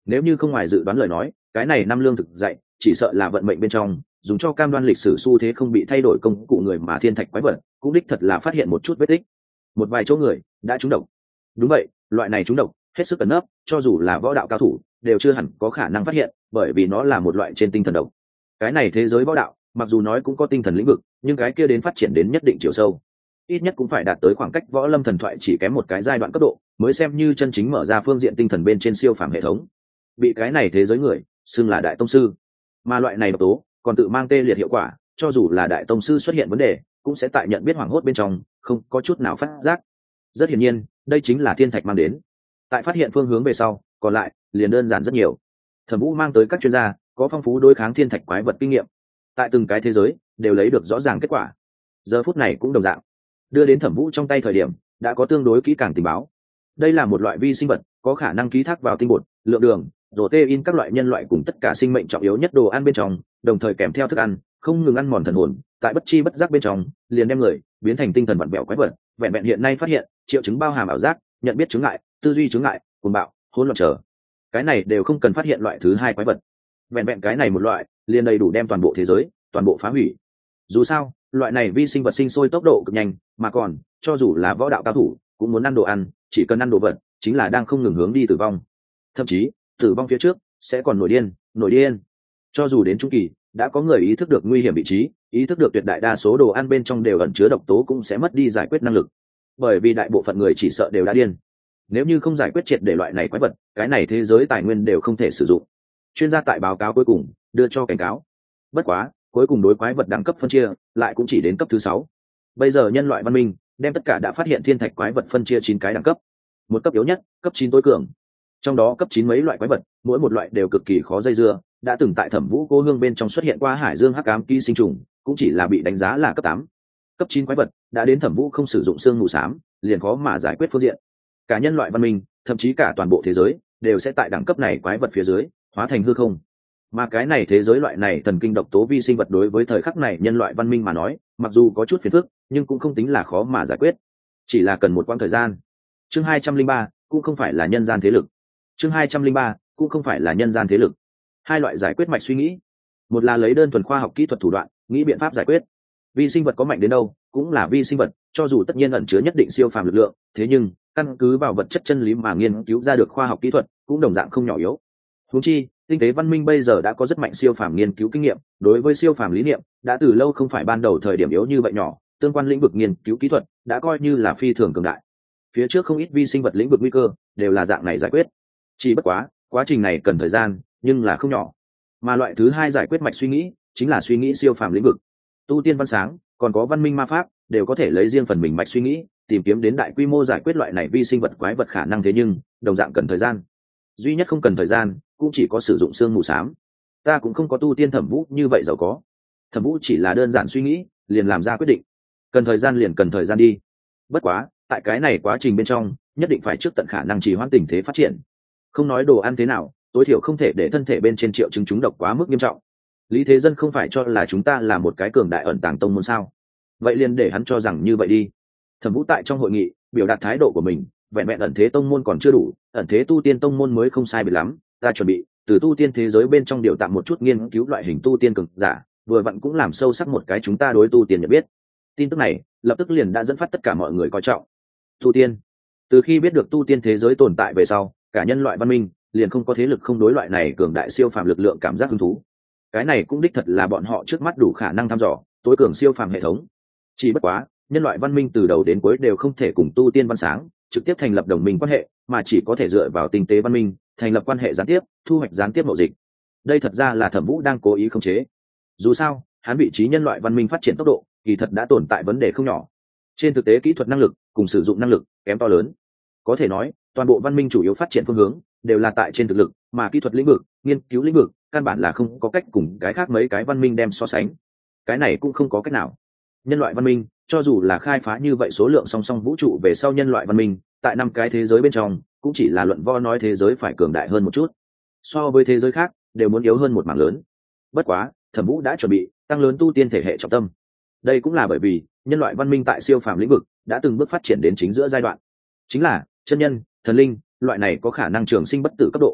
Nếu như không ngoài dự đoán lời nói, cái này năm lương thực dạy chỉ sợ là vận mệnh bên trong dùng cho cam đoan lịch sử xu thế không bị thay đổi công cụ người mà thiên thạch quái vật cũng đích thật là phát hiện một chút vết tích, một vài chỗ người đã trúng độc. Đúng vậy, loại này trúng độc hết sức cẩn nấp, cho dù là võ đạo cao thủ đều chưa hẳn có khả năng phát hiện, bởi vì nó là một loại trên tinh thần độc. Cái này thế giới võ đạo mặc dù nói cũng có tinh thần lĩnh vực, nhưng cái kia đến phát triển đến nhất định chiều sâu, ít nhất cũng phải đạt tới khoảng cách võ lâm thần thoại chỉ kém một cái giai đoạn cấp độ mới xem như chân chính mở ra phương diện tinh thần bên trên siêu phàm hệ thống, bị cái này thế giới người xưng là đại tông sư. Mà loại này độc tố còn tự mang tê liệt hiệu quả, cho dù là đại tông sư xuất hiện vấn đề cũng sẽ tại nhận biết hoảng hốt bên trong không có chút nào phát giác. Rất hiển nhiên đây chính là thiên thạch mang đến. Tại phát hiện phương hướng về sau, còn lại liền đơn giản rất nhiều. Thẩm Vũ mang tới các chuyên gia có phong phú đối kháng thiên thạch quái vật kinh nghiệm, tại từng cái thế giới đều lấy được rõ ràng kết quả. Giờ phút này cũng đồng dạng đưa đến Thẩm Vũ trong tay thời điểm đã có tương đối kỹ càng tình báo. Đây là một loại vi sinh vật có khả năng ký thác vào tinh bột, lượng đường, protein các loại nhân loại cùng tất cả sinh mệnh trọng yếu nhất đồ ăn bên trong, đồng thời kèm theo thức ăn không ngừng ăn mòn thần hồn, tại bất chi bất giác bên trong liền đem người biến thành tinh thần vặn vẹo quái vật. Vẹn vẹn hiện nay phát hiện triệu chứng bao hàm ảo giác, nhận biết chứng ngại, tư duy chứng ngại, cuồng bạo, hỗn loạn trở, cái này đều không cần phát hiện loại thứ hai quái vật. Vẹn vẹn cái này một loại liền đầy đủ đem toàn bộ thế giới toàn bộ phá hủy. Dù sao loại này vi sinh vật sinh sôi tốc độ cực nhanh, mà còn cho dù là võ đạo cao thủ cũng muốn ăn đồ ăn, chỉ cần ăn đồ vật chính là đang không ngừng hướng đi tử vong, thậm chí tử vong phía trước sẽ còn nổi điên nổi điên. Cho dù đến trung kỳ đã có người ý thức được nguy hiểm vị trí, ý thức được tuyệt đại đa số đồ ăn bên trong đều ẩn chứa độc tố cũng sẽ mất đi giải quyết năng lực, bởi vì đại bộ phận người chỉ sợ đều đã điên. Nếu như không giải quyết triệt để loại này quái vật, cái này thế giới tài nguyên đều không thể sử dụng. Chuyên gia tại báo cáo cuối cùng đưa cho cảnh cáo. Bất quá cuối cùng đối quái vật đẳng cấp phân chia lại cũng chỉ đến cấp thứ sáu. Bây giờ nhân loại văn minh đem tất cả đã phát hiện thiên thạch quái vật phân chia chín cái đẳng cấp. Một cấp yếu nhất, cấp chín tối cường. Trong đó cấp chín mấy loại quái vật, mỗi một loại đều cực kỳ khó dây dưa, đã từng tại Thẩm Vũ cô hương bên trong xuất hiện qua hải dương hắc ám ký sinh trùng, cũng chỉ là bị đánh giá là cấp tám. Cấp chín quái vật đã đến Thẩm Vũ không sử dụng xương mù xám, liền khó mà giải quyết phương diện. Cả nhân loại văn minh, thậm chí cả toàn bộ thế giới đều sẽ tại đẳng cấp này quái vật phía dưới hóa thành hư không. Mà cái này thế giới loại này thần kinh độc tố vi sinh vật đối với thời khắc này nhân loại văn minh mà nói, mặc dù có chút phiền phức, nhưng cũng không tính là khó mà giải quyết, chỉ là cần một quãng thời gian. Chương hai trăm linh ba cũng không phải là nhân gian thế lực. Chương hai trăm linh ba cũng không phải là nhân gian thế lực. Hai loại giải quyết mạch suy nghĩ, một là lấy đơn thuần khoa học kỹ thuật thủ đoạn nghĩ biện pháp giải quyết. Vi sinh vật có mạnh đến đâu cũng là vi sinh vật, cho dù tất nhiên ẩn chứa nhất định siêu phàm lực lượng, thế nhưng căn cứ vào vật chất chân lý mà nghiên cứu ra được khoa học kỹ thuật cũng đồng dạng không nhỏ yếu. Huống chi tinh tế văn minh bây giờ đã có rất mạnh siêu phàm nghiên cứu kinh nghiệm, đối với siêu phàm lý niệm đã từ lâu không phải ban đầu thời điểm yếu như vậy nhỏ, tương quan lĩnh vực nghiên cứu kỹ thuật đã coi như là phi thường cường đại. Phía trước không ít vi sinh vật lĩnh vực nguy cơ đều là dạng này giải quyết, chỉ bất quá quá trình này cần thời gian nhưng là không nhỏ. Mà loại thứ hai giải quyết mạch suy nghĩ chính là suy nghĩ siêu phàm lĩnh vực. Tu tiên văn sáng còn có văn minh ma pháp đều có thể lấy riêng phần mình mạch suy nghĩ tìm kiếm đến đại quy mô giải quyết loại này vi sinh vật quái vật khả năng, thế nhưng đồng dạng cần thời gian. Duy nhất không cần thời gian cũng chỉ có sử dụng xương mù xám. Ta cũng không có tu tiên Thẩm Vũ như vậy giàu có. Thẩm Vũ chỉ là đơn giản suy nghĩ liền làm ra quyết định, cần thời gian liền cần thời gian đi. Bất quá tại cái này quá trình bên trong nhất định phải trước tận khả năng trì hoãn tình thế phát triển. Không nói đồ ăn thế nào, tối thiểu không thể để thân thể bên trên triệu chứng trúng độc quá mức nghiêm trọng. Lý Thế Dân không phải cho là chúng ta là một cái cường đại ẩn tàng tông môn sao? Vậy liền để hắn cho rằng như vậy đi. Thẩm Vũ tại trong hội nghị biểu đạt thái độ của mình, vẹn vẹn ẩn thế tông môn còn chưa đủ, ẩn thế tu tiên tông môn mới không sai biệt lắm. Ta chuẩn bị từ tu tiên thế giới bên trong điều tạm một chút nghiên cứu loại hình tu tiên cường giả, vừa vặn cũng làm sâu sắc một cái chúng ta đối tu tiên nhận biết. Tin tức này lập tức liền đã dẫn phát tất cả mọi người coi trọng tu tiên. Từ khi biết được tu tiên thế giới tồn tại về sau, cả nhân loại văn minh liền không có thế lực không đối loại này cường đại siêu phàm lực lượng cảm giác hứng thú. Cái này cũng đích thật là bọn họ trước mắt đủ khả năng thăm dò tối cường siêu phàm hệ thống. Chỉ bất quá nhân loại văn minh từ đầu đến cuối đều không thể cùng tu tiên văn sáng trực tiếp thành lập đồng minh quan hệ, mà chỉ có thể dựa vào tinh tế văn minh thành lập quan hệ gián tiếp, thu hoạch gián tiếp mậu dịch. Đây thật ra là Thẩm Vũ đang cố ý khống chế. Dù sao hắn vị trí nhân loại văn minh phát triển tốc độ kỳ thật đã tồn tại vấn đề không nhỏ. Trên thực tế kỹ thuật năng lực cùng sử dụng năng lực kém to lớn. Có thể nói toàn bộ văn minh chủ yếu phát triển phương hướng đều là tại trên thực lực, mà kỹ thuật lĩnh vực, nghiên cứu lĩnh vực căn bản là không có cách cùng cái khác mấy cái văn minh đem so sánh. Cái này cũng không có cách nào. Nhân loại văn minh cho dù là khai phá như vậy số lượng song song vũ trụ về sau, nhân loại văn minh tại năm cái thế giới bên trong cũng chỉ là luận vo nói thế giới phải cường đại hơn một chút, so với thế giới khác đều muốn yếu hơn một mảng lớn. Bất quá Thẩm Vũ đã chuẩn bị tăng lớn tu tiên thể hệ trọng tâm. Đây cũng là bởi vì nhân loại văn minh tại siêu phàm lĩnh vực đã từng bước phát triển đến chính giữa giai đoạn, chính là chân nhân, thần linh loại này có khả năng trường sinh bất tử cấp độ.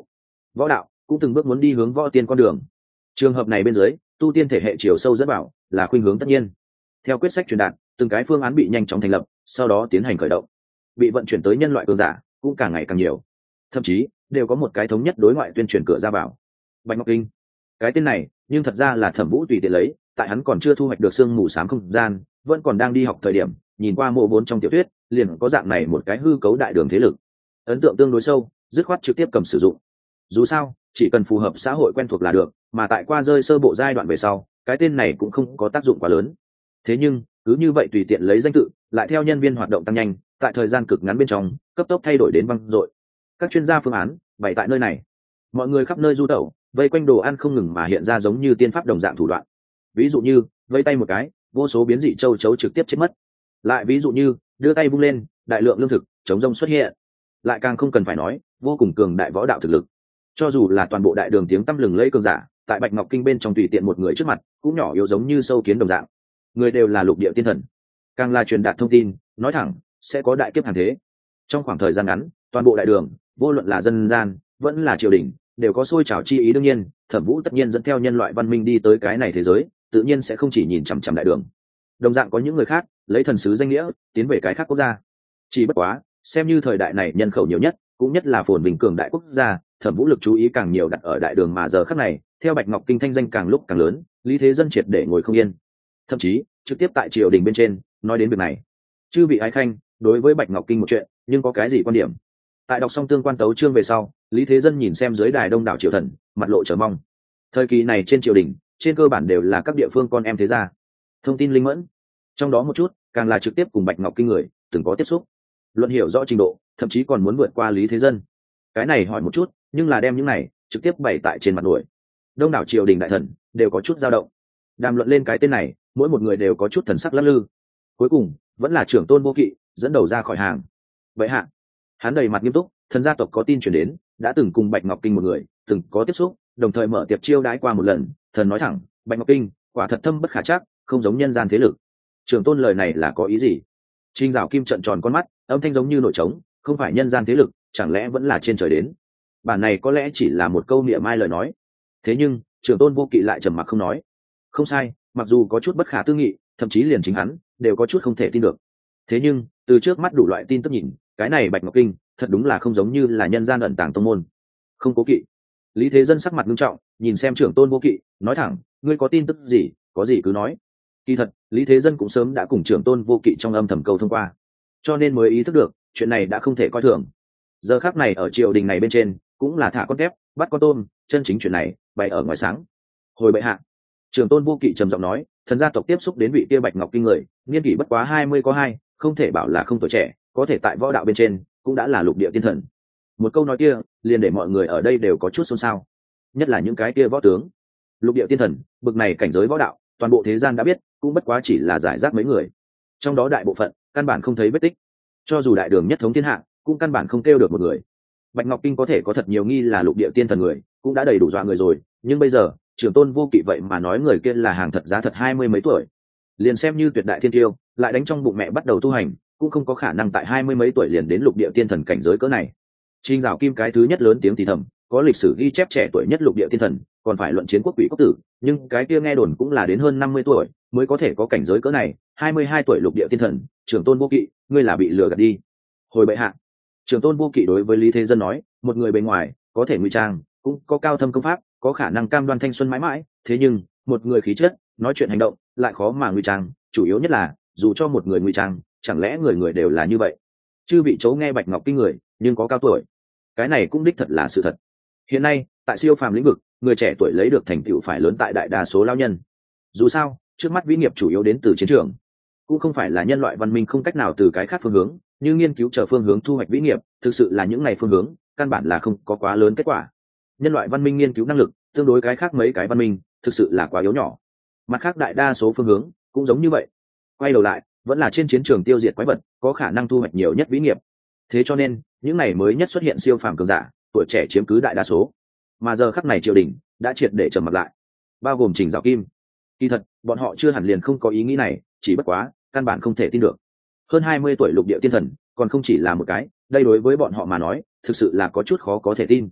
võ đạo cũng từng bước muốn đi hướng võ tiên con đường. Trường hợp này bên dưới, tu tiên thể hệ chiều sâu dẫn vào là khuynh hướng tất nhiên. Theo quyết sách truyền đạt, từng cái phương án bị nhanh chóng thành lập, sau đó tiến hành khởi động. Bị vận chuyển tới nhân loại cường giả cũng càng ngày càng nhiều, thậm chí đều có một cái thống nhất đối ngoại tuyên truyền cửa ra vào. Bạch Ngọc Kinh, cái tên này nhưng thật ra là Thẩm Vũ tùy tiện lấy, tại hắn còn chưa thu hoạch được xương mù xám không gian, vẫn còn đang đi học thời điểm, nhìn qua mộ vốn trong tiểu thuyết, liền có dạng này một cái hư cấu đại đường thế lực. Ấn tượng tương đối sâu, dứt khoát trực tiếp cầm sử dụng. Dù sao, chỉ cần phù hợp xã hội quen thuộc là được, mà tại qua rơi sơ bộ giai đoạn về sau, cái tên này cũng không có tác dụng quá lớn. Thế nhưng, cứ như vậy tùy tiện lấy danh tự, lại theo nhân viên hoạt động tăng nhanh, tại thời gian cực ngắn bên trong, cấp tốc thay đổi đến văng dội. Các chuyên gia phương án bày tại nơi này, mọi người khắp nơi du tẩu, vây quanh đồ ăn không ngừng mà hiện ra giống như tiên pháp đồng dạng thủ đoạn. Ví dụ như, vây tay một cái, vô số biến dị châu chấu trực tiếp chết mất. Lại ví dụ như, đưa tay vung lên, đại lượng lương thực chống rông xuất hiện. Lại càng không cần phải nói, vô cùng cường đại võ đạo thực lực. Cho dù là toàn bộ đại đường tiếng tăm lừng lẫy cường giả, tại Bạch Ngọc Kinh bên trong tùy tiện một người trước mặt, cũng nhỏ yếu giống như sâu kiến đồng dạng. Người đều là lục địa tiên thần, càng là truyền đạt thông tin, nói thẳng sẽ có đại kiếp hàng thế. Trong khoảng thời gian ngắn, toàn bộ đại đường, vô luận là dân gian vẫn là triều đình, đều có sôi trào chi ý. Đương nhiên, Thẩm Vũ tất nhiên dẫn theo nhân loại văn minh đi tới cái này thế giới, tự nhiên sẽ không chỉ nhìn chằm chằm đại đường. Đồng dạng có những người khác lấy thần sứ danh nghĩa tiến về cái khác quốc gia. Chỉ bất quá, xem như thời đại này nhân khẩu nhiều nhất, cũng nhất là phồn bình cường đại quốc gia, Thẩm Vũ lực chú ý càng nhiều đặt ở đại đường, mà giờ khắc này, theo Bạch Ngọc Kinh thanh danh càng lúc càng lớn, Lý Thế Dân triệt để ngồi không yên. Thậm chí, trực tiếp tại triều đình bên trên nói đến việc này. Chư vị ái khanh, đối với Bạch Ngọc Kinh một chuyện, nhưng có cái gì quan điểm? Tại đọc xong tương quan tấu chương về sau, Lý Thế Dân nhìn xem dưới đài đông đảo triều thần, mặt lộ chờ mong. Thời kỳ này trên triều đình, trên cơ bản đều là các địa phương con em thế gia, thông tin linh mẫn, trong đó một chút càng là trực tiếp cùng Bạch Ngọc Kinh người từng có tiếp xúc, luận hiểu rõ trình độ, thậm chí còn muốn vượt qua Lý Thế Dân. Cái này hỏi một chút, nhưng là đem những này trực tiếp bày tại trên mặt nổi. Đông đảo triều đình đại thần đều có chút dao động, đàm luận lên cái tên này, mỗi một người đều có chút thần sắc lắc lư. Cuối cùng vẫn là trưởng tôn Vô Kỵ dẫn đầu ra khỏi hàng. Vậy hạ, hắn đầy mặt nghiêm túc, thần gia tộc có tin truyền đến, đã từng cùng Bạch Ngọc Kinh một người từng có tiếp xúc, đồng thời mở tiệc chiêu đãi qua một lần. Thần nói thẳng, Bạch Ngọc Kinh quả thật thâm bất khả trắc, không giống nhân gian thế lực. Trưởng tôn lời này là có ý gì? Trinh Dạo Kim trợn tròn con mắt, âm thanh giống như nổi trống, không phải nhân gian thế lực, chẳng lẽ vẫn là trên trời đến? Bản này có lẽ chỉ là một câu niệm mai lời nói. Thế nhưng trưởng tôn Vô Kỵ lại trầm mặc không nói. Không sai, mặc dù có chút bất khả tư nghị, thậm chí liền chính hắn đều có chút không thể tin được. Thế nhưng từ trước mắt đủ loại tin tức nhìn, cái này Bạch Ngọc Kinh thật đúng là không giống như là nhân gian ẩn tàng tông môn. Không cố kỵ. Lý Thế Dân sắc mặt nghiêm trọng, nhìn xem trưởng tôn Vô Kỵ, nói thẳng, ngươi có tin tức gì, có gì cứ nói. Kỳ thật, Lý Thế Dân cũng sớm đã cùng trưởng tôn Vô Kỵ trong âm thầm câu thông qua, cho nên mới ý thức được chuyện này đã không thể coi thường. Giờ khắc này ở triều đình này bên trên, cũng là thả con tép, bắt con tôm, chân chính chuyện này bày ở ngoài sáng. Hồi bệ hạ, trưởng tôn Vô Kỵ trầm giọng nói, thần gia tộc tiếp xúc đến vị kia Bạch Ngọc Kinh người, niên kỷ bất quá hai mươi có hai, không thể bảo là không tuổi trẻ, có thể tại võ đạo bên trên cũng đã là lục địa tiên thần. Một câu nói kia liền để mọi người ở đây đều có chút xôn xao, nhất là những cái kia võ tướng. Lục địa tiên thần bực này cảnh giới võ đạo, toàn bộ thế gian đã biết, cũng bất quá chỉ là giải rác mấy người, trong đó đại bộ phận căn bản không thấy vết tích. Cho dù đại đường nhất thống thiên hạ, cũng căn bản không kêu được một người. Bạch Ngọc Kinh có thể có thật nhiều nghi là lục địa tiên thần người, cũng đã đầy đủ dọa người rồi, nhưng bây giờ trưởng tôn Vô Kỵ vậy mà nói người kia là hàng thật giá thật hai mươi mấy tuổi, liền xem như tuyệt đại thiên tiêu, lại đánh trong bụng mẹ bắt đầu tu hành, cũng không có khả năng tại hai mươi mấy tuổi liền đến lục địa tiên thần cảnh giới cỡ này. Trinh Dạo Kim cái thứ nhất lớn tiếng thì thầm, có lịch sử ghi chép trẻ tuổi nhất lục địa tiên thần, còn phải luận chiến quốc quỷ quốc tử, nhưng cái kia nghe đồn cũng là đến hơn năm mươi tuổi mới có thể có cảnh giới cỡ này. Hai mươi hai tuổi lục địa tiên thần, trưởng tôn Vô Kỵ, ngươi là bị lừa gạt đi. Hồi bệ hạ, trưởng tôn Vô Kỵ đối với Lý Thế Dân nói, một người bề ngoài có thể ngụy trang, cũng có cao thâm công pháp, có khả năng cam đoan thanh xuân mãi mãi, thế nhưng một người khí chất, nói chuyện hành động lại khó mà ngụy trang. Chủ yếu nhất là, dù cho một người ngụy trang, chẳng lẽ người người đều là như vậy? Chư vị chấu nghe Bạch Ngọc Kinh người, nhưng có cao tuổi, cái này cũng đích thật là sự thật. Hiện nay tại siêu phàm lĩnh vực, người trẻ tuổi lấy được thành tựu phải lớn tại đại đa số lao nhân. Dù sao, trước mắt vĩ nghiệp chủ yếu đến từ chiến trường, cũng không phải là nhân loại văn minh không cách nào từ cái khác phương hướng, như nghiên cứu trở phương hướng thu hoạch vĩ nghiệp, thực sự là những ngày phương hướng căn bản là không có quá lớn kết quả. Nhân loại văn minh nghiên cứu năng lực tương đối cái khác mấy cái văn minh, thực sự là quá yếu nhỏ. Mặt khác đại đa số phương hướng cũng giống như vậy. Quay đầu lại, vẫn là trên chiến trường tiêu diệt quái vật có khả năng thu hoạch nhiều nhất vĩ nghiệp. Thế cho nên những ngày mới nhất xuất hiện siêu phàm cường giả, tuổi trẻ chiếm cứ đại đa số. Mà giờ khắc này triều đình đã triệt để trầm mặt lại, bao gồm Trình Dạo Kim. Kỳ thật bọn họ chưa hẳn liền không có ý nghĩ này, chỉ bất quá căn bản không thể tin được. Hơn hai mươi tuổi lục địa tiên thần còn không chỉ là một cái, đây đối với bọn họ mà nói thực sự là có chút khó có thể tin.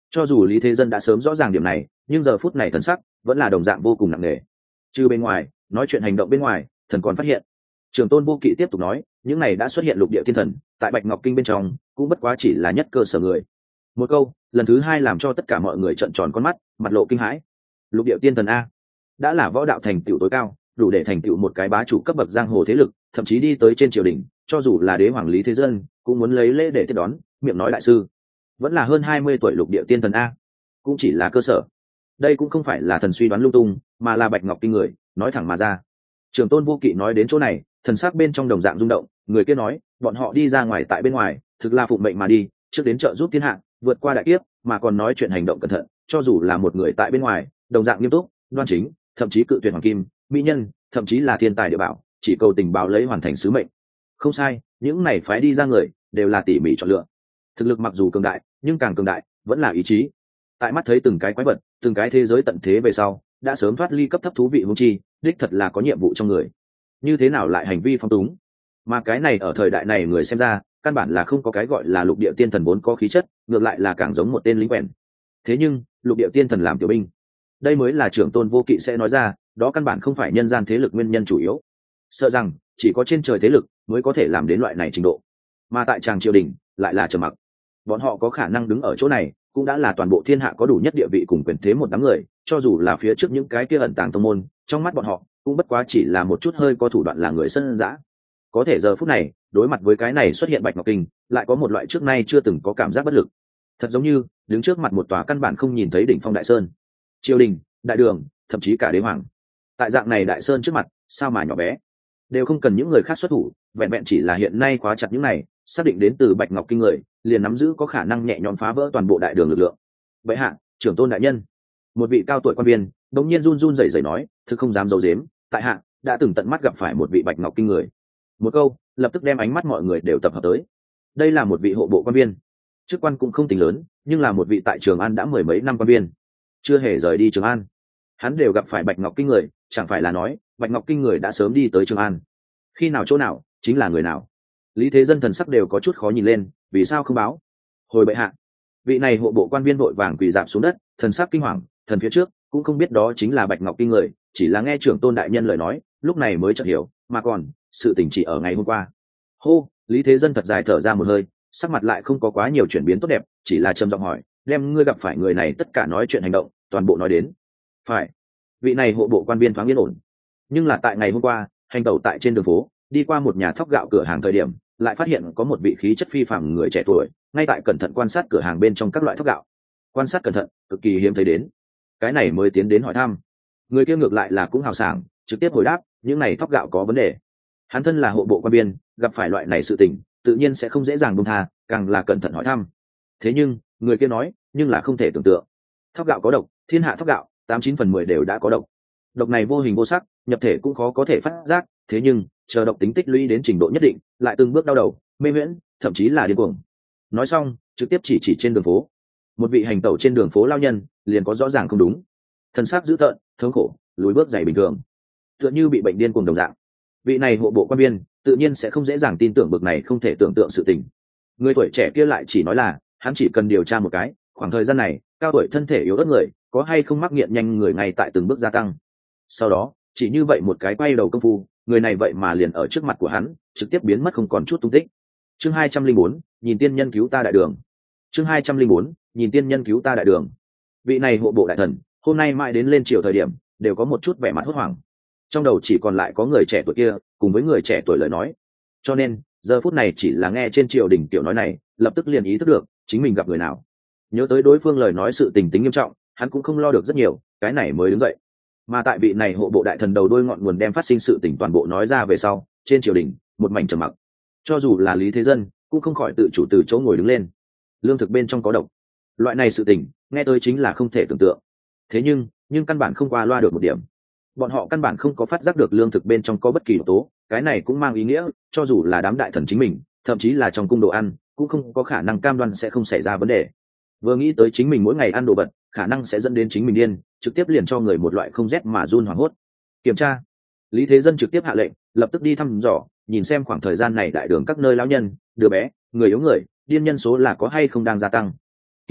Cho dù Lý Thế Dân đã sớm rõ ràng điểm này, nhưng giờ phút này thần sắc vẫn là đồng dạng vô cùng nặng nề. Trừ bên ngoài nói chuyện hành động bên ngoài, thần còn phát hiện. Trường Tôn Vô Kỵ tiếp tục nói, những này đã xuất hiện lục địa thiên thần, tại Bạch Ngọc Kinh bên trong cũng bất quá chỉ là nhất cơ sở người. Một câu lần thứ hai làm cho tất cả mọi người trợn tròn con mắt, mặt lộ kinh hãi. Lục địa tiên thần a, đã là võ đạo thành tựu tối cao, đủ để thành tựu một cái bá chủ cấp bậc giang hồ thế lực, thậm chí đi tới trên triều đình, cho dù là đế hoàng Lý Thế Dân cũng muốn lấy lễ để tiếp đón, miệng nói đại sư. Vẫn là hơn hai mươi tuổi lục địa tiên thần a, cũng chỉ là cơ sở. Đây cũng không phải là thần suy đoán lung tung, mà là Bạch Ngọc Kinh người nói thẳng mà ra. Trường Tôn Vô Kỵ nói đến chỗ này, thần sắc bên trong đồng dạng rung động. Người kia nói, bọn họ đi ra ngoài tại bên ngoài, thực là phụng mệnh mà đi, trước đến trợ giúp thiên hạ, vượt qua đại kiếp, mà còn nói chuyện hành động cẩn thận, cho dù là một người tại bên ngoài, đồng dạng nghiêm túc, đoan chính, thậm chí cự tuyệt hoàng kim, mỹ nhân, thậm chí là thiên tài địa bảo, chỉ cầu tình báo lấy hoàn thành sứ mệnh. Không sai, những này phái đi ra người đều là tỉ mỉ chọn lựa. Thực lực mặc dù cường đại, nhưng càng cường đại vẫn là ý chí. Tại mắt thấy từng cái quái vật, từng cái thế giới tận thế về sau, đã sớm thoát ly cấp thấp thú vị huống chi, đích thật là có nhiệm vụ trong người. Như thế nào lại hành vi phong túng? Mà cái này ở thời đại này người xem ra, căn bản là không có cái gọi là lục địa tiên thần vốn có khí chất, ngược lại là càng giống một tên lính quèn. Thế nhưng, lục địa tiên thần làm tiểu binh, đây mới là Trưởng Tôn Vô Kỵ sẽ nói ra, đó căn bản không phải nhân gian thế lực nguyên nhân chủ yếu. Sợ rằng chỉ có trên trời thế lực mới có thể làm đến loại này trình độ. Mà tại tràng triều đình lại là trầm mặc. Bọn họ có khả năng đứng ở chỗ này, cũng đã là toàn bộ thiên hạ có đủ nhất địa vị cùng quyền thế một đám người, cho dù là phía trước những cái kia ẩn tàng tông môn, trong mắt bọn họ cũng bất quá chỉ là một chút hơi có thủ đoạn là người sân dã. Có thể giờ phút này, đối mặt với cái này xuất hiện Bạch Ngọc Kinh, lại có một loại trước nay chưa từng có cảm giác bất lực. Thật giống như đứng trước mặt một tòa căn bản không nhìn thấy đỉnh phong đại sơn. Triều đình, đại đường, thậm chí cả đế hoàng. Tại dạng này đại sơn trước mặt, sao mà nhỏ bé, đều không cần những người khác xuất thủ, vẹn vẹn chỉ là hiện nay khóa chặt những này, xác định đến từ Bạch Ngọc Kinh người, liền nắm giữ có khả năng nhẹ nhõm phá vỡ toàn bộ đại đường lực lượng. Bệ hạ, Trưởng Tôn đại nhân, một vị cao tuổi quan viên đống nhiên run run rẩy rẩy nói, thực không dám giấu giếm, tại hạ đã từng tận mắt gặp phải một vị Bạch Ngọc Kinh người. Một câu lập tức đem ánh mắt mọi người đều tập hợp tới. Đây là một vị hộ bộ quan viên, chức quan cũng không tính lớn, nhưng là một vị tại Trường An đã mười mấy năm quan viên, chưa hề rời đi Trường An. Hắn đều gặp phải Bạch Ngọc Kinh người, chẳng phải là nói Bạch Ngọc Kinh người đã sớm đi tới Trường An. Khi nào chỗ nào, chính là người nào? Lý Thế Dân thần sắc đều có chút khó nhìn lên, vì sao không báo? Hồi bệ hạ, vị này hộ bộ quan viên vội vàng quỳ rạp xuống đất, thần sắc kinh hoàng, thần phía trước cũng không biết đó chính là Bạch Ngọc Kinh người, chỉ là nghe Trưởng Tôn đại nhân lời nói, lúc này mới chợt hiểu, mà còn sự tình chỉ ở ngày hôm qua. Hô, Lý Thế Dân thật dài thở ra một hơi, sắc mặt lại không có quá nhiều chuyển biến tốt đẹp, chỉ là trầm giọng hỏi, đem ngươi gặp phải người này tất cả nói chuyện hành động, toàn bộ nói đến. Phải. Vị này hộ bộ quan viên thoáng yên ổn. Nhưng là tại ngày hôm qua, hành tẩu tại trên đường phố, đi qua một nhà thóc gạo cửa hàng thời điểm, lại phát hiện có một vị khí chất phi phàm người trẻ tuổi, ngay tại cẩn thận quan sát cửa hàng bên trong các loại thóc gạo. Quan sát cẩn thận, cực kỳ hiếm thấy đến. Cái này mới tiến đến hỏi thăm. Người kia ngược lại là cũng hào sảng, trực tiếp hồi đáp, những này thóc gạo có vấn đề. Hắn thân là hộ bộ quan viên, gặp phải loại này sự tình, tự nhiên sẽ không dễ dàng buông tha, càng là cẩn thận hỏi thăm. Thế nhưng, người kia nói, nhưng là không thể tưởng tượng. Thóc gạo có độc, thiên hạ thóc gạo, tám chín phần mười đều đã có độc. Độc này vô hình vô sắc, nhập thể cũng khó có thể phát giác, thế nhưng, chờ độc tính tích lũy đến trình độ nhất định, lại từng bước đau đầu, mê miễn, thậm chí là điên cuồng. Nói xong, trực tiếp chỉ chỉ trên đường phố. Một vị hành tẩu trên đường phố lao nhân, liền có rõ ràng không đúng. Thân xác dữ tợn, thống khổ, lùi bước dày bình thường, tựa như bị bệnh điên cuồng đồng dạng. Vị này hộ bộ quan viên, tự nhiên sẽ không dễ dàng tin tưởng bực này không thể tưởng tượng sự tình. Người tuổi trẻ kia lại chỉ nói là, hắn chỉ cần điều tra một cái, khoảng thời gian này, cao tuổi thân thể yếu ớt người, có hay không mắc nghiện nhanh người ngay tại từng bước gia tăng. Sau đó, chỉ như vậy một cái quay đầu công phu, người này vậy mà liền ở trước mặt của hắn, trực tiếp biến mất không còn chút tung tích. Chương hai trăm linh bốn, nhìn tiên nhân cứu ta đại đường. Chương hai trăm linh bốn, nhìn tiên nhân cứu ta đại đường. Vị này hộ bộ đại thần, hôm nay mãi đến lên chiều thời điểm, đều có một chút vẻ mặt hốt hoảng. Trong đầu chỉ còn lại có người trẻ tuổi kia, cùng với người trẻ tuổi lời nói. Cho nên, giờ phút này chỉ là nghe trên triều đình tiểu nói này, lập tức liền ý thức được, chính mình gặp người nào. Nhớ tới đối phương lời nói sự tình tính nghiêm trọng, hắn cũng không lo được rất nhiều, cái này mới đứng dậy. Mà tại vị này hộ bộ đại thần đầu đuôi ngọn nguồn đem phát sinh sự tình toàn bộ nói ra về sau, trên triều đình, một mảnh trầm mặc. Cho dù là Lý Thế Dân, cũng không khỏi tự chủ từ chỗ ngồi đứng lên. Lương thực bên trong có độc. Loại này sự tình, nghe tới chính là không thể tưởng tượng. Thế nhưng, nhưng căn bản không qua loa được một điểm. Bọn họ căn bản không có phát giác được lương thực bên trong có bất kỳ yếu tố, cái này cũng mang ý nghĩa, cho dù là đám đại thần chính mình, thậm chí là trong cung đồ ăn, cũng không có khả năng cam đoan sẽ không xảy ra vấn đề. Vừa nghĩ tới chính mình mỗi ngày ăn đồ vật, khả năng sẽ dẫn đến chính mình điên, trực tiếp liền cho người một loại không rét mà run hoảng hốt. Kiểm tra. Lý Thế Dân trực tiếp hạ lệnh, lập tức đi thăm dò, nhìn xem khoảng thời gian này đại đường các nơi lão nhân, đứa bé, người yếu người, điên nhân số là có hay không đang gia tăng. Kỳ thật,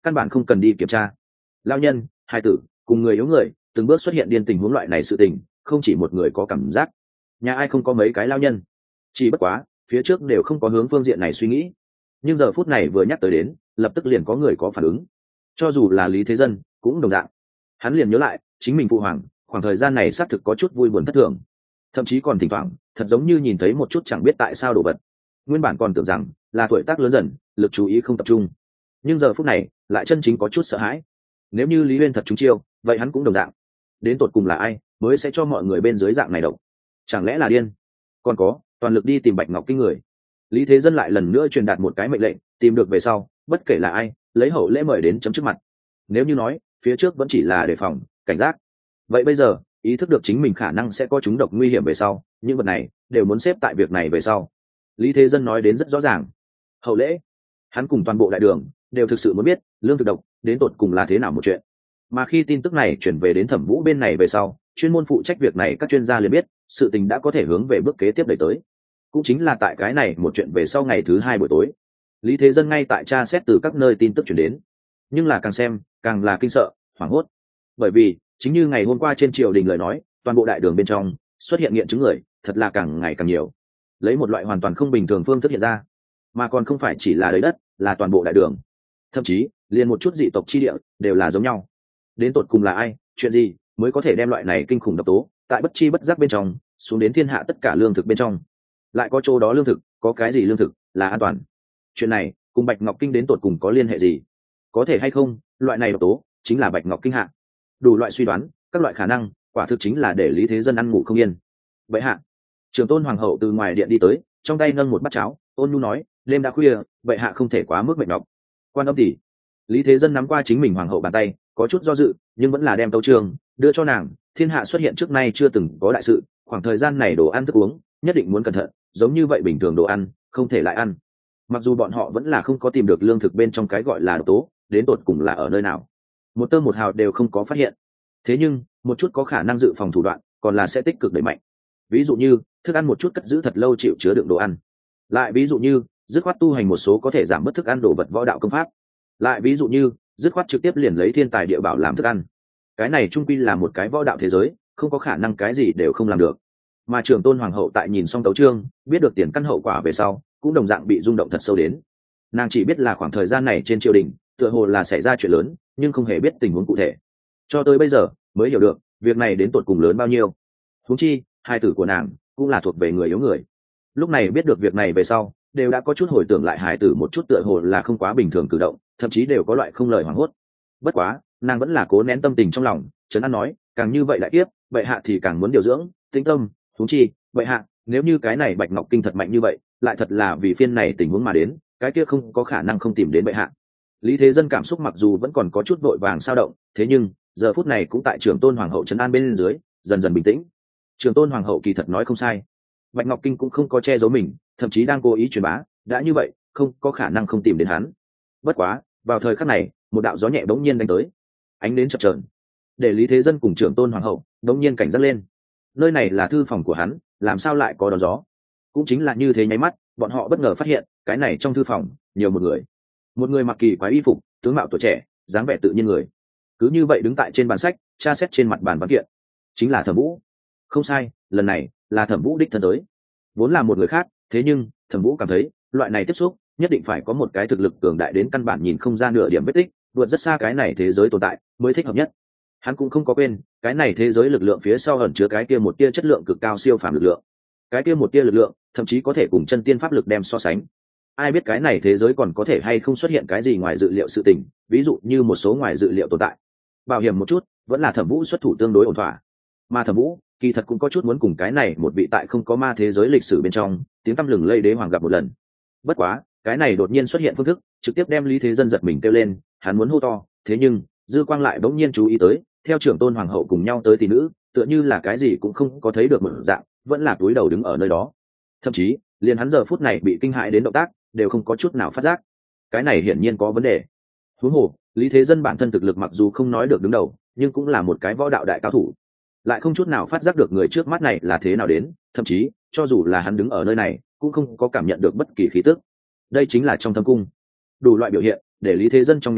căn bản không cần đi kiểm tra. Lao nhân, hai tử cùng người yếu người từng bước xuất hiện điên tình huống loại này sự tình, không chỉ một người có cảm giác. Nhà ai không có mấy cái lao nhân, chỉ bất quá phía trước đều không có hướng phương diện này suy nghĩ, nhưng giờ phút này vừa nhắc tới đến, lập tức liền có người có phản ứng. Cho dù là Lý Thế Dân cũng đồng dạng, hắn liền nhớ lại chính mình phụ hoàng khoảng thời gian này xác thực có chút vui buồn thất thường, thậm chí còn thỉnh thoảng thật giống như nhìn thấy một chút chẳng biết tại sao đồ vật. Nguyên bản còn tưởng rằng là tuổi tác lớn dần, lực chú ý không tập trung, nhưng giờ phút này lại chân chính có chút sợ hãi. Nếu như Lý Uyên thật trúng chiêu, vậy hắn cũng đồng dạng. Đến tột cùng là ai mới sẽ cho mọi người bên dưới dạng này động? Chẳng lẽ là điên? Còn có toàn lực đi tìm Bạch Ngọc Kinh người. Lý Thế Dân lại lần nữa truyền đạt một cái mệnh lệnh, tìm được về sau bất kể là ai lấy hậu lễ mời đến chấm trước mặt. Nếu như nói phía trước vẫn chỉ là đề phòng cảnh giác, vậy bây giờ ý thức được chính mình khả năng sẽ có chúng độc nguy hiểm về sau, những vật này đều muốn xếp tại việc này về sau. Lý Thế Dân nói đến rất rõ ràng. Hậu lễ, hắn cùng toàn bộ đại đường đều thực sự muốn biết lương thực độc đến tột cùng là thế nào một chuyện. Mà khi tin tức này chuyển về đến Thẩm Vũ bên này về sau, chuyên môn phụ trách việc này các chuyên gia liền biết sự tình đã có thể hướng về bước kế tiếp đẩy tới. Cũng chính là tại cái này một chuyện về sau ngày thứ hai buổi tối, Lý Thế Dân ngay tại tra xét từ các nơi tin tức chuyển đến, nhưng là càng xem càng là kinh sợ hoảng hốt. Bởi vì chính như ngày hôm qua trên triều đình lời nói, toàn bộ đại đường bên trong xuất hiện nghiện chứng người thật là càng ngày càng nhiều, lấy một loại hoàn toàn không bình thường phương thức hiện ra, mà còn không phải chỉ là đầy đất, là toàn bộ đại đường, thậm chí liền một chút dị tộc chi địa đều là giống nhau. Đến tột cùng là ai, chuyện gì mới có thể đem loại này kinh khủng độc tố tại bất chi bất giác bên trong xuống đến thiên hạ tất cả lương thực bên trong? Lại có chỗ đó lương thực, có cái gì lương thực là an toàn? Chuyện này cùng Bạch Ngọc Kinh đến tột cùng có liên hệ gì? Có thể hay không loại này độc tố chính là Bạch Ngọc Kinh hạ? Đủ loại suy đoán, các loại khả năng, quả thực chính là để Lý Thế Dân ăn ngủ không yên. Vậy hạ, Trường Tôn hoàng hậu từ ngoài điện đi tới, trong tay nâng một bát cháo, ôn nhu nói, đêm đã khuya, vậy hạ không thể quá mức mệt nhọc. Quan âm tỷ. Lý Thế Dân nắm qua chính mình hoàng hậu bàn tay, có chút do dự, nhưng vẫn là đem tấu chương đưa cho nàng. Thiên hạ xuất hiện trước nay chưa từng có đại sự, khoảng thời gian này đồ ăn thức uống nhất định muốn cẩn thận, giống như vậy bình thường đồ ăn không thể lại ăn. Mặc dù bọn họ vẫn là không có tìm được lương thực bên trong cái gọi là độc tố đến tột cùng là ở nơi nào, một tơ một hào đều không có phát hiện, thế nhưng một chút có khả năng dự phòng thủ đoạn còn là sẽ tích cực đẩy mạnh. Ví dụ như thức ăn một chút cất giữ thật lâu chịu chứa đựng đồ ăn, lại ví dụ như dứt khoát tu hành một số có thể giảm bớt thức ăn đồ vật võ đạo công pháp, lại ví dụ như dứt khoát trực tiếp liền lấy thiên tài địa bảo làm thức ăn. Cái này trung quy là một cái võ đạo thế giới, không có khả năng cái gì đều không làm được. Mà Trường Tôn hoàng hậu tại nhìn xong tấu chương, biết được tiền căn hậu quả về sau, cũng đồng dạng bị rung động thật sâu đến. Nàng chỉ biết là khoảng thời gian này trên triều đình tựa hồ là xảy ra chuyện lớn, nhưng không hề biết tình huống cụ thể. Cho tới bây giờ mới hiểu được việc này đến tột cùng lớn bao nhiêu. Huống chi hai tử của nàng cũng là thuộc về người yếu người, lúc này biết được việc này về sau đều đã có chút hồi tưởng lại hài tử một chút, tựa hồ là không quá bình thường cử động, thậm chí đều có loại không lời hoảng hốt. Bất quá nàng vẫn là cố nén tâm tình trong lòng, trấn an nói, càng như vậy lại tiếp bệ hạ thì càng muốn điều dưỡng tĩnh tâm. Huống chi bệ hạ, nếu như cái này Bạch Ngọc Kinh thật mạnh như vậy, lại thật là vì phiên này tình huống mà đến, cái kia không có khả năng không tìm đến bệ hạ. Lý Thế Dân cảm xúc mặc dù vẫn còn có chút vội vàng sao động, thế nhưng giờ phút này cũng tại Trường Tôn hoàng hậu trấn an bên dưới dần dần bình tĩnh. Trường Tôn hoàng hậu kỳ thật nói không sai, Bạch Ngọc Kinh cũng không có che giấu mình, thậm chí đang cố ý truyền bá, đã như vậy không có khả năng không tìm đến hắn. Bất quá vào thời khắc này, một đạo gió nhẹ bỗng nhiên đánh tới, ánh đến chập chờn, để Lý Thế Dân cùng Trường Tôn hoàng hậu bỗng nhiên cảnh giác lên. Nơi này là thư phòng của hắn, làm sao lại có đón gió? Cũng chính là như thế nháy mắt, bọn họ bất ngờ phát hiện cái này trong thư phòng nhiều một người, một người mặc kỳ quái y phục, tướng mạo tuổi trẻ, dáng vẻ tự nhiên người, cứ như vậy đứng tại trên bàn sách, tra xét trên mặt bàn văn kiện. Chính là Thẩm Vũ. Không sai, lần này là Thẩm Vũ đích thân tới. Vốn là một người khác, thế nhưng Thẩm Vũ cảm thấy loại này tiếp xúc nhất định phải có một cái thực lực cường đại đến căn bản nhìn không ra nửa điểm vết tích, vượt rất xa cái này thế giới tồn tại mới thích hợp nhất. Hắn cũng không có quên cái này thế giới lực lượng phía sau ẩn chứa cái kia một tia chất lượng cực cao siêu phàm lực lượng. Cái kia một tia lực lượng thậm chí có thể cùng chân tiên pháp lực đem so sánh. Ai biết cái này thế giới còn có thể hay không xuất hiện cái gì ngoài dự liệu sự tình, ví dụ như một số ngoài dự liệu tồn tại. Bảo hiểm một chút, vẫn là Thẩm Vũ xuất thủ tương đối ổn thỏa. Mà Thẩm Vũ kỳ thật cũng có chút muốn cùng cái này một vị tại không có ma thế giới lịch sử bên trong tiếng tăm lừng lây đế hoàng gặp một lần. Bất quá cái này đột nhiên xuất hiện phương thức trực tiếp đem Lý Thế Dân giật mình kêu lên, hắn muốn hô to, thế nhưng dư quang lại bỗng nhiên chú ý tới theo Trưởng Tôn hoàng hậu cùng nhau tới tỷ nữ, tựa như là cái gì cũng không có thấy được một dạng, vẫn là túi đầu đứng ở nơi đó. Thậm chí liền hắn giờ phút này bị kinh hãi đến động tác đều không có chút nào phát giác. Cái này hiển nhiên có vấn đề. Huống hồ Lý Thế Dân bản thân thực lực mặc dù không nói được đứng đầu, nhưng cũng là một cái võ đạo đại cao thủ, lại không chút nào phát giác được người trước mắt này là thế nào đến, thậm chí cho dù là hắn đứng ở nơi này cũng không có cảm nhận được bất kỳ khí tức. Đây chính là trong thâm cung. Đủ loại biểu hiện để Lý Thế Dân trong nháy mắt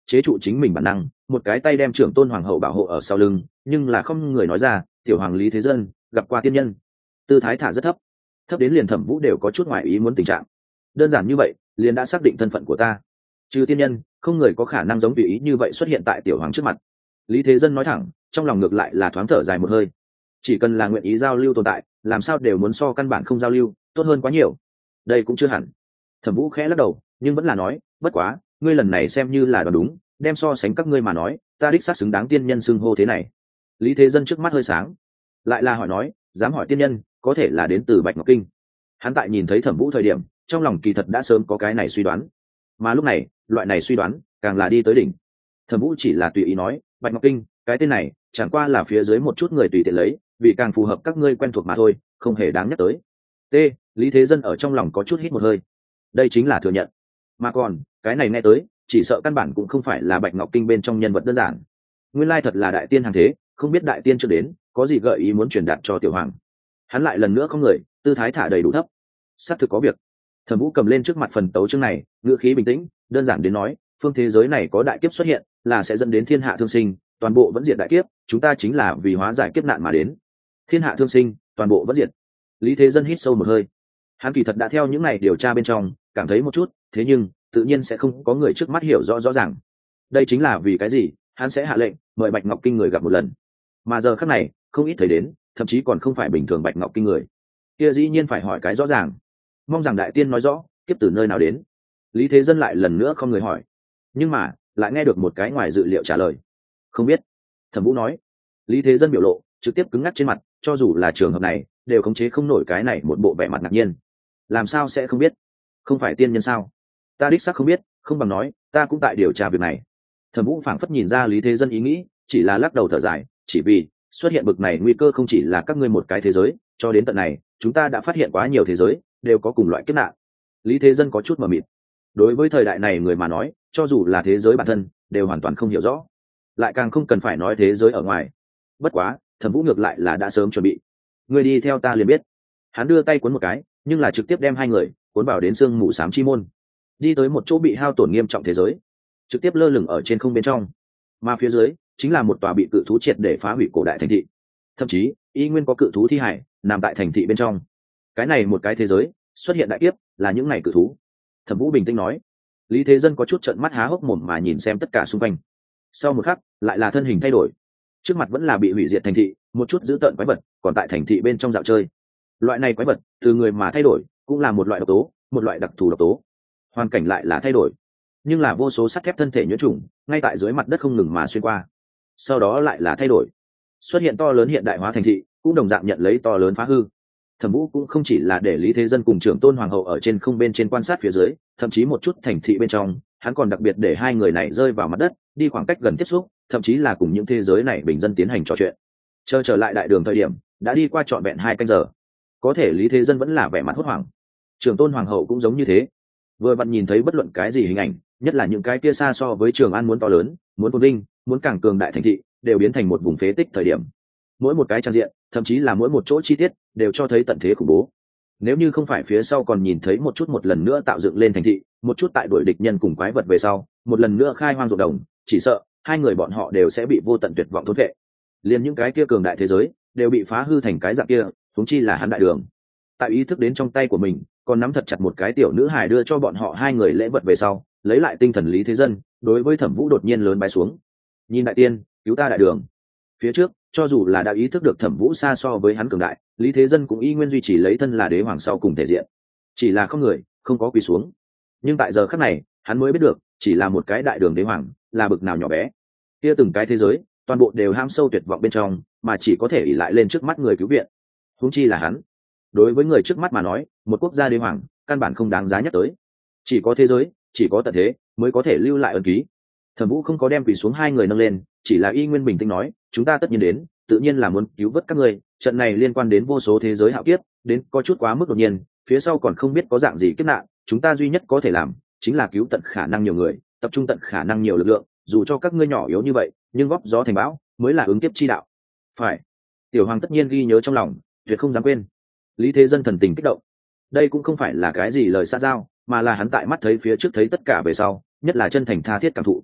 chế trụ chính mình bản năng, một cái tay đem trưởng tôn hoàng hậu bảo hộ ở sau lưng, nhưng là không người nói ra, tiểu hoàng Lý Thế Dân gặp qua tiên nhân. Tư thái thả rất thấp, thấp đến liền Thẩm Vũ đều có chút ngoại ý muốn tình trạng. Đơn giản như vậy liền đã xác định thân phận của ta, trừ tiên nhân không người có khả năng giống tùy ý như vậy xuất hiện tại tiểu hoàng trước mặt. Lý Thế Dân nói thẳng, trong lòng ngược lại là thoáng thở dài một hơi. Chỉ cần là nguyện ý giao lưu tồn tại, làm sao đều muốn so căn bản không giao lưu tốt hơn quá nhiều. Đây cũng chưa hẳn. Thẩm Vũ khẽ lắc đầu, nhưng vẫn là nói, bất quá ngươi lần này xem như là đoán đúng, đem so sánh các ngươi mà nói, ta đích xác xứng đáng tiên nhân xưng hô thế này. Lý Thế Dân trước mắt hơi sáng, lại là hỏi nói, dám hỏi tiên nhân có thể là đến từ Bạch Ngọc Kinh. Hắn tại nhìn thấy Thẩm Vũ thời điểm, trong lòng kỳ thật đã sớm có cái này suy đoán, mà lúc này loại này suy đoán càng là đi tới đỉnh. Thẩm Vũ chỉ là tùy ý nói, Bạch Ngọc Kinh cái tên này chẳng qua là phía dưới một chút người tùy tiện lấy, vì càng phù hợp các ngươi quen thuộc mà thôi, không hề đáng nhắc tới. T. Lý Thế Dân ở trong lòng có chút hít một hơi, đây chính là thừa nhận. Mà còn cái này nghe tới, chỉ sợ căn bản cũng không phải là Bạch Ngọc Kinh bên trong nhân vật đơn giản. Nguyên lai thật là đại tiên hàng thế, không biết đại tiên chưa đến có gì gợi ý muốn truyền đạt cho tiểu hoàng. Hắn lại lần nữa không người, tư thái thả đầy đủ thấp. Xác thực có việc. Thẩm Vũ cầm lên trước mặt phần tấu chương này, ngữ khí bình tĩnh, đơn giản đến nói, phương thế giới này có đại kiếp xuất hiện, là sẽ dẫn đến thiên hạ thương sinh, toàn bộ vẫn diệt đại kiếp, chúng ta chính là vì hóa giải kiếp nạn mà đến. Thiên hạ thương sinh, toàn bộ vẫn diệt. Lý Thế Dân hít sâu một hơi. Hắn kỳ thật đã theo những này điều tra bên trong, cảm thấy một chút, thế nhưng tự nhiên sẽ không có người trước mắt hiểu rõ rõ ràng. Đây chính là vì cái gì hắn sẽ hạ lệnh mời Bạch Ngọc Kinh người gặp một lần, mà giờ khắc này không ít thấy đến, thậm chí còn không phải bình thường Bạch Ngọc Kinh người, kia dĩ nhiên phải hỏi cái rõ ràng. Mong rằng đại tiên nói rõ kiếp từ nơi nào đến. Lý Thế Dân lại lần nữa không người hỏi, nhưng mà lại nghe được một cái ngoài dự liệu trả lời, không biết. Thẩm Vũ nói. Lý Thế Dân biểu lộ trực tiếp cứng ngắc trên mặt, cho dù là trường hợp này đều khống chế không nổi cái này một bộ vẻ mặt ngạc nhiên. Làm sao sẽ không biết? Không phải tiên nhân sao? Ta đích xác không biết, không bằng nói ta cũng tại điều tra việc này. Thẩm Vũ phảng phất nhìn ra Lý Thế Dân ý nghĩ, chỉ là lắc đầu thở dài, chỉ vì xuất hiện bực này nguy cơ không chỉ là các ngươi một cái thế giới, cho đến tận này chúng ta đã phát hiện quá nhiều thế giới đều có cùng loại kiếp nạn. Lý Thế Dân có chút mờ mịt. Đối với thời đại này người mà nói, cho dù là thế giới bản thân đều hoàn toàn không hiểu rõ, lại càng không cần phải nói thế giới ở ngoài. Bất quá Thẩm Vũ ngược lại là đã sớm chuẩn bị. Ngươi đi theo ta liền biết. Hắn đưa tay cuốn một cái, nhưng là trực tiếp đem hai người cuốn vào đến sương mù xám chi môn, đi tới một chỗ bị hao tổn nghiêm trọng thế giới, trực tiếp lơ lửng ở trên không bên trong. Mà phía dưới chính là một tòa bị cự thú triệt để phá hủy cổ đại thành thị, thậm chí y nguyên có cự thú thi hải nằm tại thành thị bên trong. Cái này một cái thế giới xuất hiện đại kiếp là những ngày cự thú. Thẩm Vũ bình tĩnh nói. Lý Thế Dân có chút trợn mắt há hốc mồm mà nhìn xem tất cả xung quanh. Sau một khắc lại là thân hình thay đổi, trước mặt vẫn là bị hủy diệt thành thị, một chút dữ tợn quái vật còn tại thành thị bên trong dạo chơi. Loại này quái vật từ người mà thay đổi cũng là một loại độc tố, một loại đặc thù độc tố. Hoàn cảnh lại là thay đổi, nhưng là vô số sắt thép thân thể nhiễm trùng ngay tại dưới mặt đất không ngừng mà xuyên qua. Sau đó lại là thay đổi, xuất hiện to lớn hiện đại hóa thành thị, cũng đồng dạng nhận lấy to lớn phá hư. Thẩm Vũ cũng không chỉ là để Lý Thế Dân cùng trưởng tôn hoàng hậu ở trên không bên trên quan sát phía dưới, thậm chí một chút thành thị bên trong, hắn còn đặc biệt để hai người này rơi vào mặt đất, đi khoảng cách gần tiếp xúc, thậm chí là cùng những thế giới này bình dân tiến hành trò chuyện. Chờ trở lại đại đường thời điểm, đã đi qua trọn vẹn hai canh giờ. Có thể Lý Thế Dân vẫn là vẻ mặt hốt hoảng. Trưởng tôn hoàng hậu cũng giống như thế, vừa vặn nhìn thấy bất luận cái gì hình ảnh, nhất là những cái kia xa so với Trường An muốn to lớn, muốn phồn vinh, muốn càng cường đại thành thị, đều biến thành một vùng phế tích thời điểm. Mỗi một cái trang diện, thậm chí là mỗi một chỗ chi tiết, đều cho thấy tận thế khủng bố. Nếu như không phải phía sau còn nhìn thấy một chút một lần nữa tạo dựng lên thành thị, một chút tại đuổi địch nhân cùng quái vật về sau, một lần nữa khai hoang ruộng đồng, chỉ sợ hai người bọn họ đều sẽ bị vô tận tuyệt vọng thôn vệ. Liên những cái kia cường đại thế giới đều bị phá hư thành cái dạng kia, huống chi là hắn đại đường. Tại ý thức đến trong tay của mình còn nắm thật chặt một cái tiểu nữ hài đưa cho bọn họ hai người lễ vật về sau, lấy lại tinh thần Lý Thế Dân đối với Thẩm Vũ đột nhiên lớn bái xuống. Nhìn đại tiên, cứu ta đại đường. Phía trước cho dù là đã ý thức được Thẩm Vũ xa so với hắn cường đại, Lý Thế Dân cũng y nguyên duy trì lấy thân là đế hoàng sau cùng thể diện, chỉ là không người không có quỳ xuống. Nhưng tại giờ khắc này hắn mới biết được, chỉ là một cái đại đường đế hoàng là bực nào nhỏ bé. Kia từng cái thế giới toàn bộ đều ham sâu tuyệt vọng bên trong, mà chỉ có thể ỷ lại lên trước mắt người cứu viện, huống chi là hắn. Đối với người trước mắt mà nói, một quốc gia đế hoàng căn bản không đáng giá nhắc tới, chỉ có thế giới, chỉ có tận thế mới có thể lưu lại ân ký. Thẩm Vũ không có đem quỳ xuống hai người nâng lên, chỉ là y nguyên bình tĩnh nói, chúng ta tất nhiên đến, tự nhiên là muốn cứu vớt các ngươi. Trận này liên quan đến vô số thế giới hạo kiếp, đến có chút quá mức đột nhiên, phía sau còn không biết có dạng gì kiếp nạn, chúng ta duy nhất có thể làm chính là cứu tận khả năng nhiều người, tập trung tận khả năng nhiều lực lượng, dù cho các ngươi nhỏ yếu như vậy, nhưng góp gió thành bão mới là ứng kiếp chi đạo. Phải. Tiểu hoàng tất nhiên ghi nhớ trong lòng, tuyệt không dám quên. Lý Thế Dân thần tình kích động. Đây cũng không phải là cái gì lời xã giao, mà là hắn tại mắt thấy phía trước thấy tất cả về sau, nhất là chân thành tha thiết cảm thụ.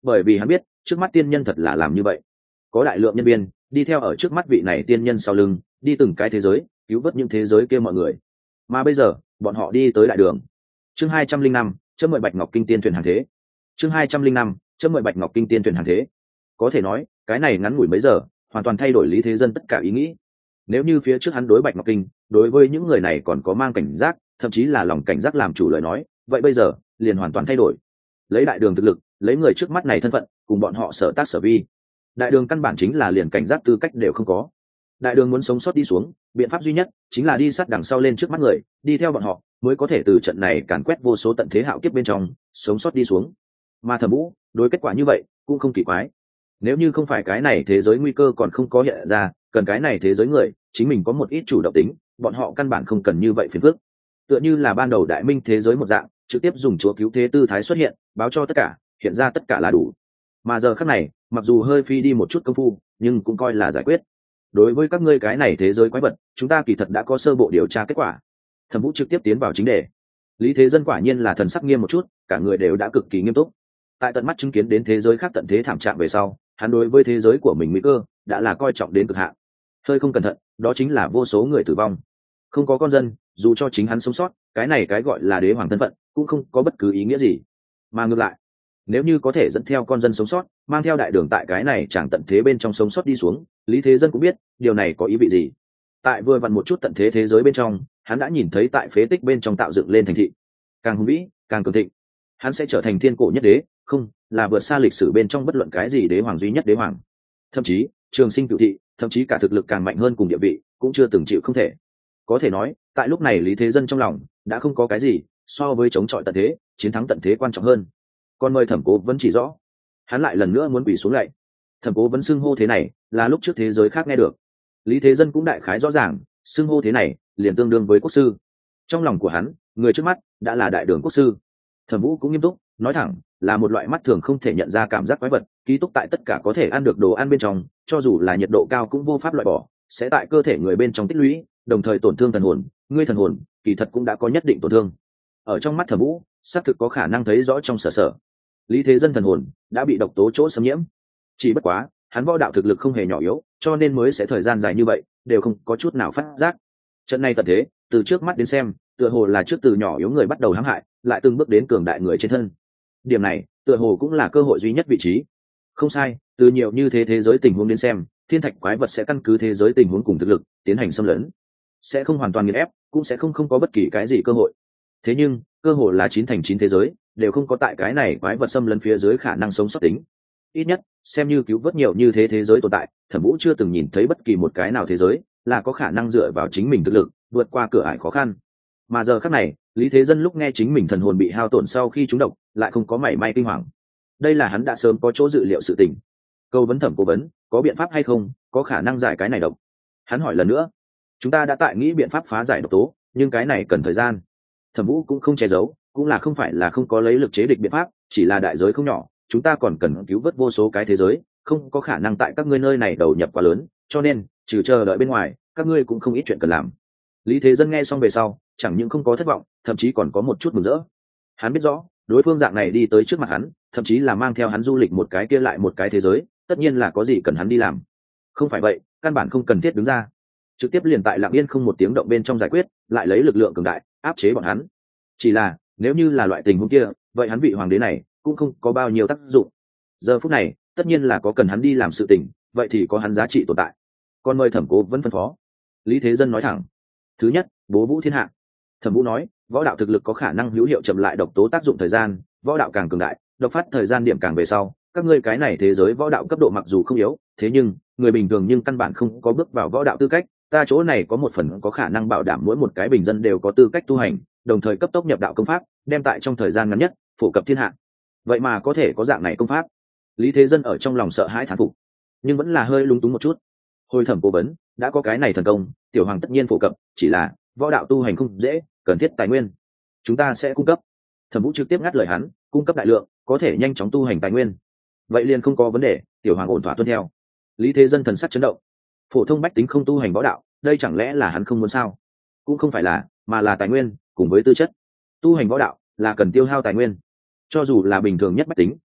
bởi vì hắn biết trước mắt tiên nhân thật là làm như vậy, có đại lượng nhân viên đi theo ở trước mắt vị này tiên nhân sau lưng, đi từng cái thế giới cứu vớt những thế giới kia mọi người. Mà bây giờ bọn họ đi tới đại đường. Chương hai trăm linh năm, chấm mời Bạch Ngọc Kinh tiên thuyền hàng thế. Chương hai trăm linh năm, chấm mời Bạch Ngọc Kinh tiên thuyền hàng thế. Có thể nói cái này ngắn ngủi mấy giờ hoàn toàn thay đổi Lý Thế Dân tất cả ý nghĩ. Nếu như phía trước hắn đối Bạch Ngọc Kinh, đối với những người này còn có mang cảnh giác, thậm chí là lòng cảnh giác làm chủ lời nói, vậy bây giờ liền hoàn toàn thay đổi. Lấy đại đường thực lực, lấy người trước mắt này thân phận, cùng bọn họ sở tác sở vi, đại đường căn bản chính là liền cảnh giác tư cách đều không có. Đại đường muốn sống sót đi xuống, biện pháp duy nhất chính là đi sát đằng sau lên trước mắt người, đi theo bọn họ mới có thể từ trận này càn quét vô số tận thế hạo kiếp bên trong sống sót đi xuống. Mà Thẩm Vũ đối kết quả như vậy cũng không kỳ quái. Nếu như không phải cái này thế giới nguy cơ còn không có hiện ra, cần cái này thế giới người chính mình có một ít chủ động tính, bọn họ căn bản không cần như vậy phiền phức. Tựa như là ban đầu đại minh thế giới một dạng, trực tiếp dùng chúa cứu thế tư thái xuất hiện, báo cho tất cả, hiện ra tất cả là đủ. Mà giờ khắc này, mặc dù hơi phi đi một chút công phu, nhưng cũng coi là giải quyết. Đối với các ngươi cái này thế giới quái vật, chúng ta kỳ thật đã có sơ bộ điều tra kết quả. Thẩm Vũ trực tiếp tiến vào chính đề. Lý Thế Dân quả nhiên là thần sắc nghiêm một chút, cả người đều đã cực kỳ nghiêm túc. Tại tận mắt chứng kiến đến thế giới khác tận thế thảm trạng về sau, hắn đối với thế giới của mình nguy cơ đã là coi trọng đến cực hạn. Hơi không cẩn thận, đó chính là vô số người tử vong. Không có con dân, dù cho chính hắn sống sót, cái này cái gọi là đế hoàng thân phận cũng không có bất cứ ý nghĩa gì. Mà ngược lại, nếu như có thể dẫn theo con dân sống sót, mang theo đại đường tại cái này chẳng tận thế bên trong sống sót đi xuống, Lý Thế Dân cũng biết điều này có ý vị gì. Tại vừa vặn một chút tận thế thế giới bên trong, hắn đã nhìn thấy tại phế tích bên trong tạo dựng lên thành thị, càng hùng vĩ càng cường thịnh, hắn sẽ trở thành thiên cổ nhất đế, không là vượt xa lịch sử bên trong bất luận cái gì đế hoàng duy nhất đế hoàng. Thậm chí trường sinh cửu thị, thậm chí cả thực lực càng mạnh hơn cùng địa vị cũng chưa từng chịu không thể. Có thể nói tại lúc này Lý Thế Dân trong lòng đã không có cái gì so với chống chọi tận thế, chiến thắng tận thế quan trọng hơn. Còn mời Thẩm Cố vẫn chỉ rõ, hắn lại lần nữa muốn quỳ xuống lạy. Thẩm Cố vẫn xưng hô thế này là lúc trước thế giới khác nghe được, Lý Thế Dân cũng đại khái rõ ràng xưng hô thế này liền tương đương với quốc sư. Trong lòng của hắn, người trước mắt đã là đại đường quốc sư. Thẩm Vũ cũng nghiêm túc nói thẳng, là một loại mắt thường không thể nhận ra cảm giác quái vật, ký túc tại tất cả có thể ăn được đồ ăn bên trong, cho dù là nhiệt độ cao cũng vô pháp loại bỏ, sẽ tại cơ thể người bên trong tích lũy, đồng thời tổn thương thần hồn. Ngươi thần hồn kỳ thật cũng đã có nhất định tổn thương. Ở trong mắt Thẩm Vũ, xác thực có khả năng thấy rõ trong sở sở. Lý Thế Dân thần hồn đã bị độc tố chỗ xâm nhiễm, chỉ bất quá hắn võ đạo thực lực không hề nhỏ yếu, cho nên mới sẽ thời gian dài như vậy đều không có chút nào phát giác. Trận này tận thế, từ trước mắt đến xem, tựa hồ là trước từ nhỏ yếu người bắt đầu hãm hại, lại từng bước đến cường đại người trên thân. Điểm này tựa hồ cũng là cơ hội duy nhất vị trí. Không sai, từ nhiều như thế thế giới tình huống đến xem, thiên thạch quái vật sẽ căn cứ thế giới tình huống cùng thực lực tiến hành xâm lấn, sẽ không hoàn toàn nghiền ép, cũng sẽ không không có bất kỳ cái gì cơ hội. Thế nhưng cơ hội là chín thành chín thế giới đều không có tại cái này quái vật xâm lấn phía dưới khả năng sống sót tính. Ít nhất xem như cứu vớt nhiều như thế thế giới tồn tại, Thẩm Vũ chưa từng nhìn thấy bất kỳ một cái nào thế giới là có khả năng dựa vào chính mình thực lực vượt qua cửa ải khó khăn. Mà giờ khắc này, Lý Thế Dân lúc nghe chính mình thần hồn bị hao tổn sau khi trúng độc, lại không có mảy may kinh hoàng. Đây là hắn đã sớm có chỗ dự liệu sự tình. Câu vấn Thẩm Cố vấn, có biện pháp hay không, có khả năng giải cái này độc? Hắn hỏi lần nữa. Chúng ta đã tại nghĩ biện pháp phá giải độc tố, nhưng cái này cần thời gian. Thẩm Vũ cũng không che giấu, cũng là không phải là không có lấy lực chế địch biện pháp, chỉ là đại giới không nhỏ, chúng ta còn cần cứu vớt vô số cái thế giới, không có khả năng tại các ngươi nơi này đầu nhập quá lớn, cho nên trừ chờ đợi bên ngoài, các ngươi cũng không ít chuyện cần làm. Lý Thế Dân nghe xong về sau, chẳng những không có thất vọng, thậm chí còn có một chút mừng rỡ. Hắn biết rõ, đối phương dạng này đi tới trước mặt hắn, thậm chí là mang theo hắn du lịch một cái kia lại một cái thế giới, tất nhiên là có gì cần hắn đi làm. Không phải vậy, căn bản không cần thiết đứng ra, trực tiếp liền tại lặng yên không một tiếng động bên trong giải quyết, lại lấy lực lượng cường đại áp chế bọn hắn. Chỉ là nếu như là loại tình huống kia, vậy hắn vị hoàng đế này cũng không có bao nhiêu tác dụng. Giờ phút này tất nhiên là có cần hắn đi làm sự tình, vậy thì có hắn giá trị tồn tại. Còn mời Thẩm Cố vẫn phân phó. Lý Thế Dân nói thẳng. Thứ nhất, bố vũ thiên hạ. Thẩm Vũ nói, võ đạo thực lực có khả năng hữu hiệu chậm lại độc tố tác dụng thời gian, võ đạo càng cường đại, độc phát thời gian điểm càng về sau, các ngươi cái này thế giới võ đạo cấp độ mặc dù không yếu, thế nhưng người bình thường nhưng căn bản không có bước vào võ đạo tư cách, ta chỗ này có một phần có khả năng bảo đảm mỗi một cái bình dân đều có tư cách tu hành, đồng thời cấp tốc nhập đạo công pháp, đem tại trong thời gian ngắn nhất phổ cập thiên hạ. Vậy mà có thể có dạng này công pháp. Lý Thế Dân ở trong lòng sợ hãi thán phục, nhưng vẫn là hơi lúng túng một chút. Hồi Thẩm Cố vấn, đã có cái này thần công, tiểu hoàng tất nhiên phổ cập, chỉ là võ đạo tu hành không dễ, cần thiết tài nguyên, chúng ta sẽ cung cấp. Thẩm Vũ trực tiếp ngắt lời hắn, cung cấp đại lượng, có thể nhanh chóng tu hành tài nguyên, vậy liền không có vấn đề, tiểu hoàng ổn thỏa tuân theo. Lý Thế Dân thần sắc chấn động. Phổ thông bách tính không tu hành võ đạo, đây chẳng lẽ là hắn không muốn sao? Cũng không phải là, mà là tài nguyên cùng với tư chất. Tu hành võ đạo là cần tiêu hao tài nguyên, cho dù là bình thường nhất bách tính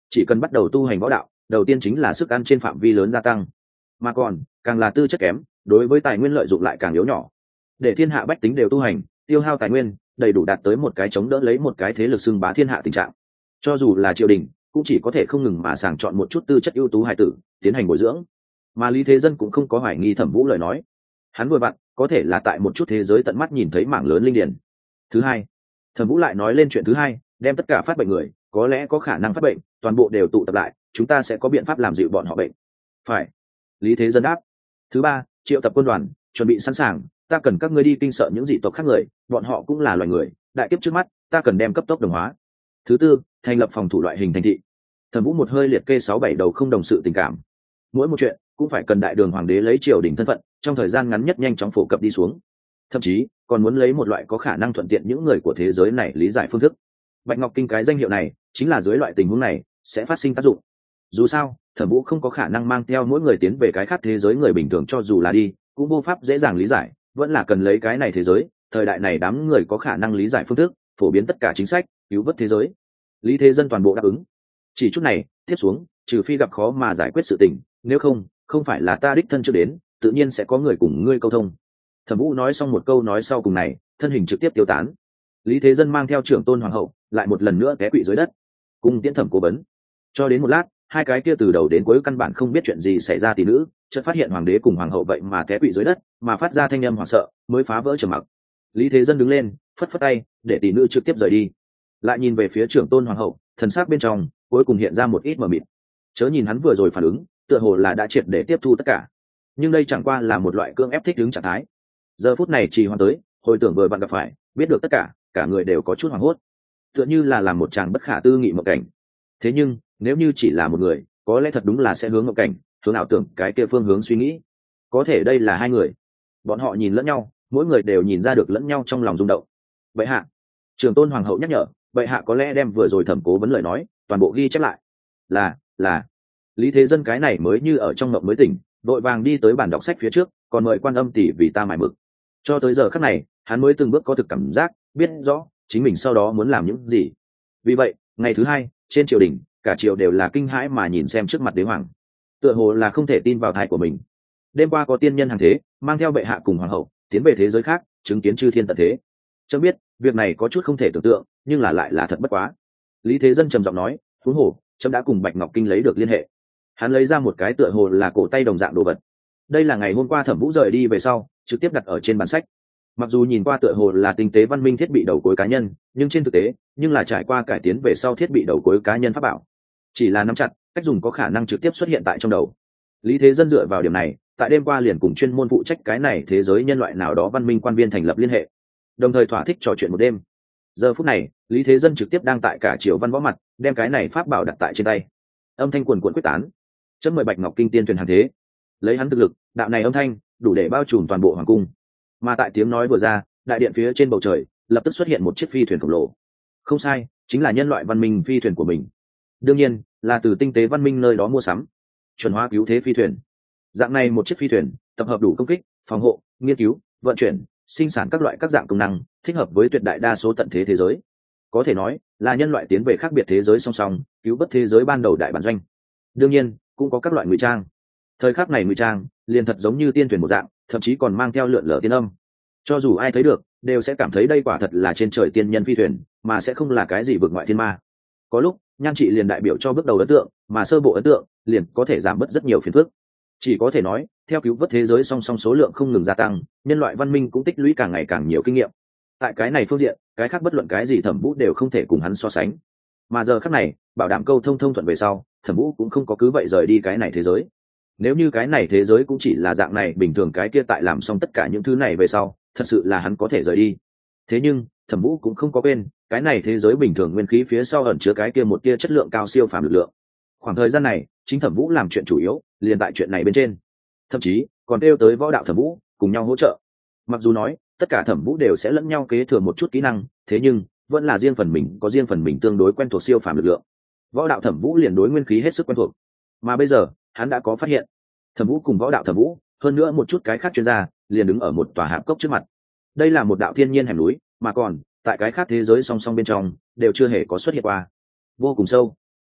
chỉ cần bắt đầu tu hành võ đạo, đầu tiên chính là sức ăn trên phạm vi lớn gia tăng, mà còn càng là tư chất kém, đối với tài nguyên lợi dụng lại càng yếu nhỏ. Để thiên hạ bách tính đều tu hành, tiêu hao tài nguyên đầy đủ đạt tới một cái chống đỡ lấy một cái thế lực xưng bá thiên hạ tình trạng. Cho dù là triều đình cũng chỉ có thể không ngừng mà sàng chọn một chút tư chất ưu tú hài tử tiến hành bồi dưỡng. Mà Lý Thế Dân cũng không có hoài nghi Thẩm Vũ lời nói, hắn vừa vặn có thể là tại một chút thế giới tận mắt nhìn thấy mảng lớn linh điển. Thứ hai, Thẩm Vũ lại nói lên chuyện thứ hai, đem tất cả phát bệnh người có lẽ có khả năng phát bệnh toàn bộ đều tụ tập lại, chúng ta sẽ có biện pháp làm dịu bọn họ bệnh. Phải. Lý Thế Dân đáp. Thứ ba, triệu tập quân đoàn, chuẩn bị sẵn sàng, ta cần các ngươi đi kinh sợ những dị tộc khác người, bọn họ cũng là loài người, đại kiếp trước mắt ta cần đem cấp tốc đồng hóa. Thứ tư, thành lập phòng thủ loại hình thành thị. Thẩm Vũ một hơi liệt kê sáu bảy đầu không đồng sự tình cảm. Mỗi một chuyện cũng phải cần đại đường hoàng đế lấy triều đình thân phận trong thời gian ngắn nhất nhanh chóng phổ cập đi xuống, thậm chí còn muốn lấy một loại có khả năng thuận tiện những người của thế giới này lý giải phương thức. Bạch Ngọc Kinh cái danh hiệu này chính là dưới loại tình huống này sẽ phát sinh tác dụng. Dù sao Thẩm Vũ không có khả năng mang theo mỗi người tiến về cái khác thế giới người bình thường, cho dù là đi cũng vô pháp dễ dàng lý giải, vẫn là cần lấy cái này thế giới thời đại này đám người có khả năng lý giải phương thức phổ biến tất cả chính sách cứu vớt thế giới. Lý Thế Dân toàn bộ đáp ứng. Chỉ chút này tiếp xuống trừ phi gặp khó mà giải quyết sự tình, nếu không không phải là ta đích thân chưa đến, tự nhiên sẽ có người cùng ngươi câu thông. Thẩm Vũ nói xong một câu nói sau cùng này, thân hình trực tiếp tiêu tán. Lý Thế Dân mang theo trưởng tôn hoàng hậu lại một lần nữa té quỵ dưới đất, cùng tiễn Thẩm cố vấn. Cho đến một lát, hai cái kia từ đầu đến cuối căn bản không biết chuyện gì xảy ra tỷ nữ chợt phát hiện hoàng đế cùng hoàng hậu vậy mà té quỵ dưới đất, mà phát ra thanh âm hoảng sợ, mới phá vỡ trầm mặc. Lý Thế Dân đứng lên, phất phất tay để tỷ nữ trực tiếp rời đi, lại nhìn về phía trưởng tôn hoàng hậu, thần sắc bên trong cuối cùng hiện ra một ít mờ mịt. Chớ nhìn hắn vừa rồi phản ứng tựa hồ là đã triệt để tiếp thu tất cả, nhưng đây chẳng qua là một loại cưỡng ép thích ứng trạng thái. Giờ phút này trì hoãn tới, hồi tưởng vừa bạn gặp phải, biết được tất cả, cả người đều có chút hoảng hốt, tựa như là làm một chàng bất khả tư nghị mộng cảnh. Thế nhưng nếu như chỉ là một người, có lẽ thật đúng là sẽ hướng mộng cảnh, hướng ảo tưởng cái kia phương hướng suy nghĩ. Có thể đây là hai người, bọn họ nhìn lẫn nhau, mỗi người đều nhìn ra được lẫn nhau trong lòng rung động. Vậy hạ, trưởng tôn hoàng hậu nhắc nhở, vậy hạ có lẽ đem vừa rồi Thẩm cố vấn lời nói toàn bộ ghi chép lại. Là là Lý Thế Dân cái này mới như ở trong mộng mới tỉnh, vội vàng đi tới bàn đọc sách phía trước, còn mời Quan Âm tỷ vì ta mải mực. Cho tới giờ khắc này, hắn mới từng bước có thực cảm giác, biết rõ chính mình sau đó muốn làm những gì. Vì vậy, ngày thứ hai, trên triều đình, cả triều đều là kinh hãi mà nhìn xem trước mặt đế hoàng, tựa hồ là không thể tin vào thai của mình. Đêm qua có tiên nhân hàng thế, mang theo bệ hạ cùng hoàng hậu tiến về thế giới khác, chứng kiến chư thiên tận thế. Chớ biết, việc này có chút không thể tưởng tượng, nhưng là lại là thật bất quá. Lý Thế Dân trầm giọng nói, huống hồ, trẫm đã cùng Bạch Ngọc Kinh lấy được liên hệ. Hắn lấy ra một cái tựa hồ là cổ tay đồng dạng đồ vật. Đây là ngày hôm qua Thẩm Vũ rời đi về sau, trực tiếp đặt ở trên bàn sách. Mặc dù nhìn qua tựa hồ là tinh tế văn minh thiết bị đầu cuối cá nhân, nhưng trên thực tế, nhưng là trải qua cải tiến về sau thiết bị đầu cuối cá nhân pháp bảo. Chỉ là nắm chặt, cách dùng có khả năng trực tiếp xuất hiện tại trong đầu. Lý Thế Dân dựa vào điểm này, tại đêm qua liền cùng chuyên môn phụ trách cái này thế giới nhân loại nào đó văn minh quan viên thành lập liên hệ, đồng thời thỏa thích trò chuyện một đêm. Giờ phút này, Lý Thế Dân trực tiếp đang tại cả triều văn võ mặt, đem cái này pháp bảo đặt tại trên tay. Âm thanh quần quần quyết tán. Chấm mời Bạch Ngọc Kinh tiên truyền hàng thế. Lấy hắn thực lực, đạo này âm thanh đủ để bao trùm toàn bộ hoàng cung. Mà tại tiếng nói vừa ra, đại điện phía trên bầu trời lập tức xuất hiện một chiếc phi thuyền khổng lồ. Không sai, chính là nhân loại văn minh phi thuyền của mình. Đương nhiên, là từ tinh tế văn minh nơi đó mua sắm, chuẩn hóa cứu thế phi thuyền. Dạng này một chiếc phi thuyền, tập hợp đủ công kích, phòng hộ, nghiên cứu, vận chuyển, sinh sản các loại các dạng công năng, thích hợp với tuyệt đại đa số tận thế thế giới. Có thể nói, là nhân loại tiến về khác biệt thế giới song song, cứu vớt thế giới ban đầu đại bản doanh. Đương nhiên, cũng có các loại ngụy trang. Thời khắc này ngụy trang, liền thật giống như tiên thuyền một dạng, thậm chí còn mang theo lượn lờ tiên âm. Cho dù ai thấy được, đều sẽ cảm thấy đây quả thật là trên trời tiên nhân phi thuyền, mà sẽ không là cái gì vượt ngoại thiên ma. Có lúc, nhan trị liền đại biểu cho bước đầu ấn tượng, mà sơ bộ ấn tượng liền có thể giảm bớt rất nhiều phiền phức. Chỉ có thể nói, theo cứu vớt thế giới song song số lượng không ngừng gia tăng, nhân loại văn minh cũng tích lũy càng ngày càng nhiều kinh nghiệm. Tại cái này phương diện, cái khác bất luận cái gì Thẩm Vũ đều không thể cùng hắn so sánh. Mà giờ khắc này, bảo đảm câu thông thông thuận về sau, Thẩm Vũ cũng không có cứ vậy rời đi cái này thế giới. Nếu như cái này thế giới cũng chỉ là dạng này bình thường, cái kia tại làm xong tất cả những thứ này về sau, thật sự là hắn có thể rời đi. Thế nhưng, Thẩm Vũ cũng không có quên, cái này thế giới bình thường nguyên khí phía sau ẩn chứa cái kia một tia chất lượng cao siêu phàm lực lượng. Khoảng thời gian này, chính Thẩm Vũ làm chuyện chủ yếu, liền tại chuyện này bên trên. Thậm chí, còn kêu tới võ đạo Thẩm Vũ, cùng nhau hỗ trợ. Mặc dù nói, tất cả Thẩm Vũ đều sẽ lẫn nhau kế thừa một chút kỹ năng, thế nhưng, vẫn là riêng phần mình có riêng phần mình tương đối quen thuộc siêu phàm lực lượng. Võ đạo Thẩm Vũ liền đối nguyên khí hết sức quen thuộc. Mà bây giờ, hắn đã có phát hiện, Thẩm Vũ cùng võ đạo Thẩm Vũ, hơn nữa một chút cái khác chuyên gia, liền đứng ở một tòa hạp cốc trước mặt. Đây là một đạo thiên nhiên hẻm núi, mà còn tại cái khác thế giới song song bên trong đều chưa hề có xuất hiện qua, vô cùng sâu.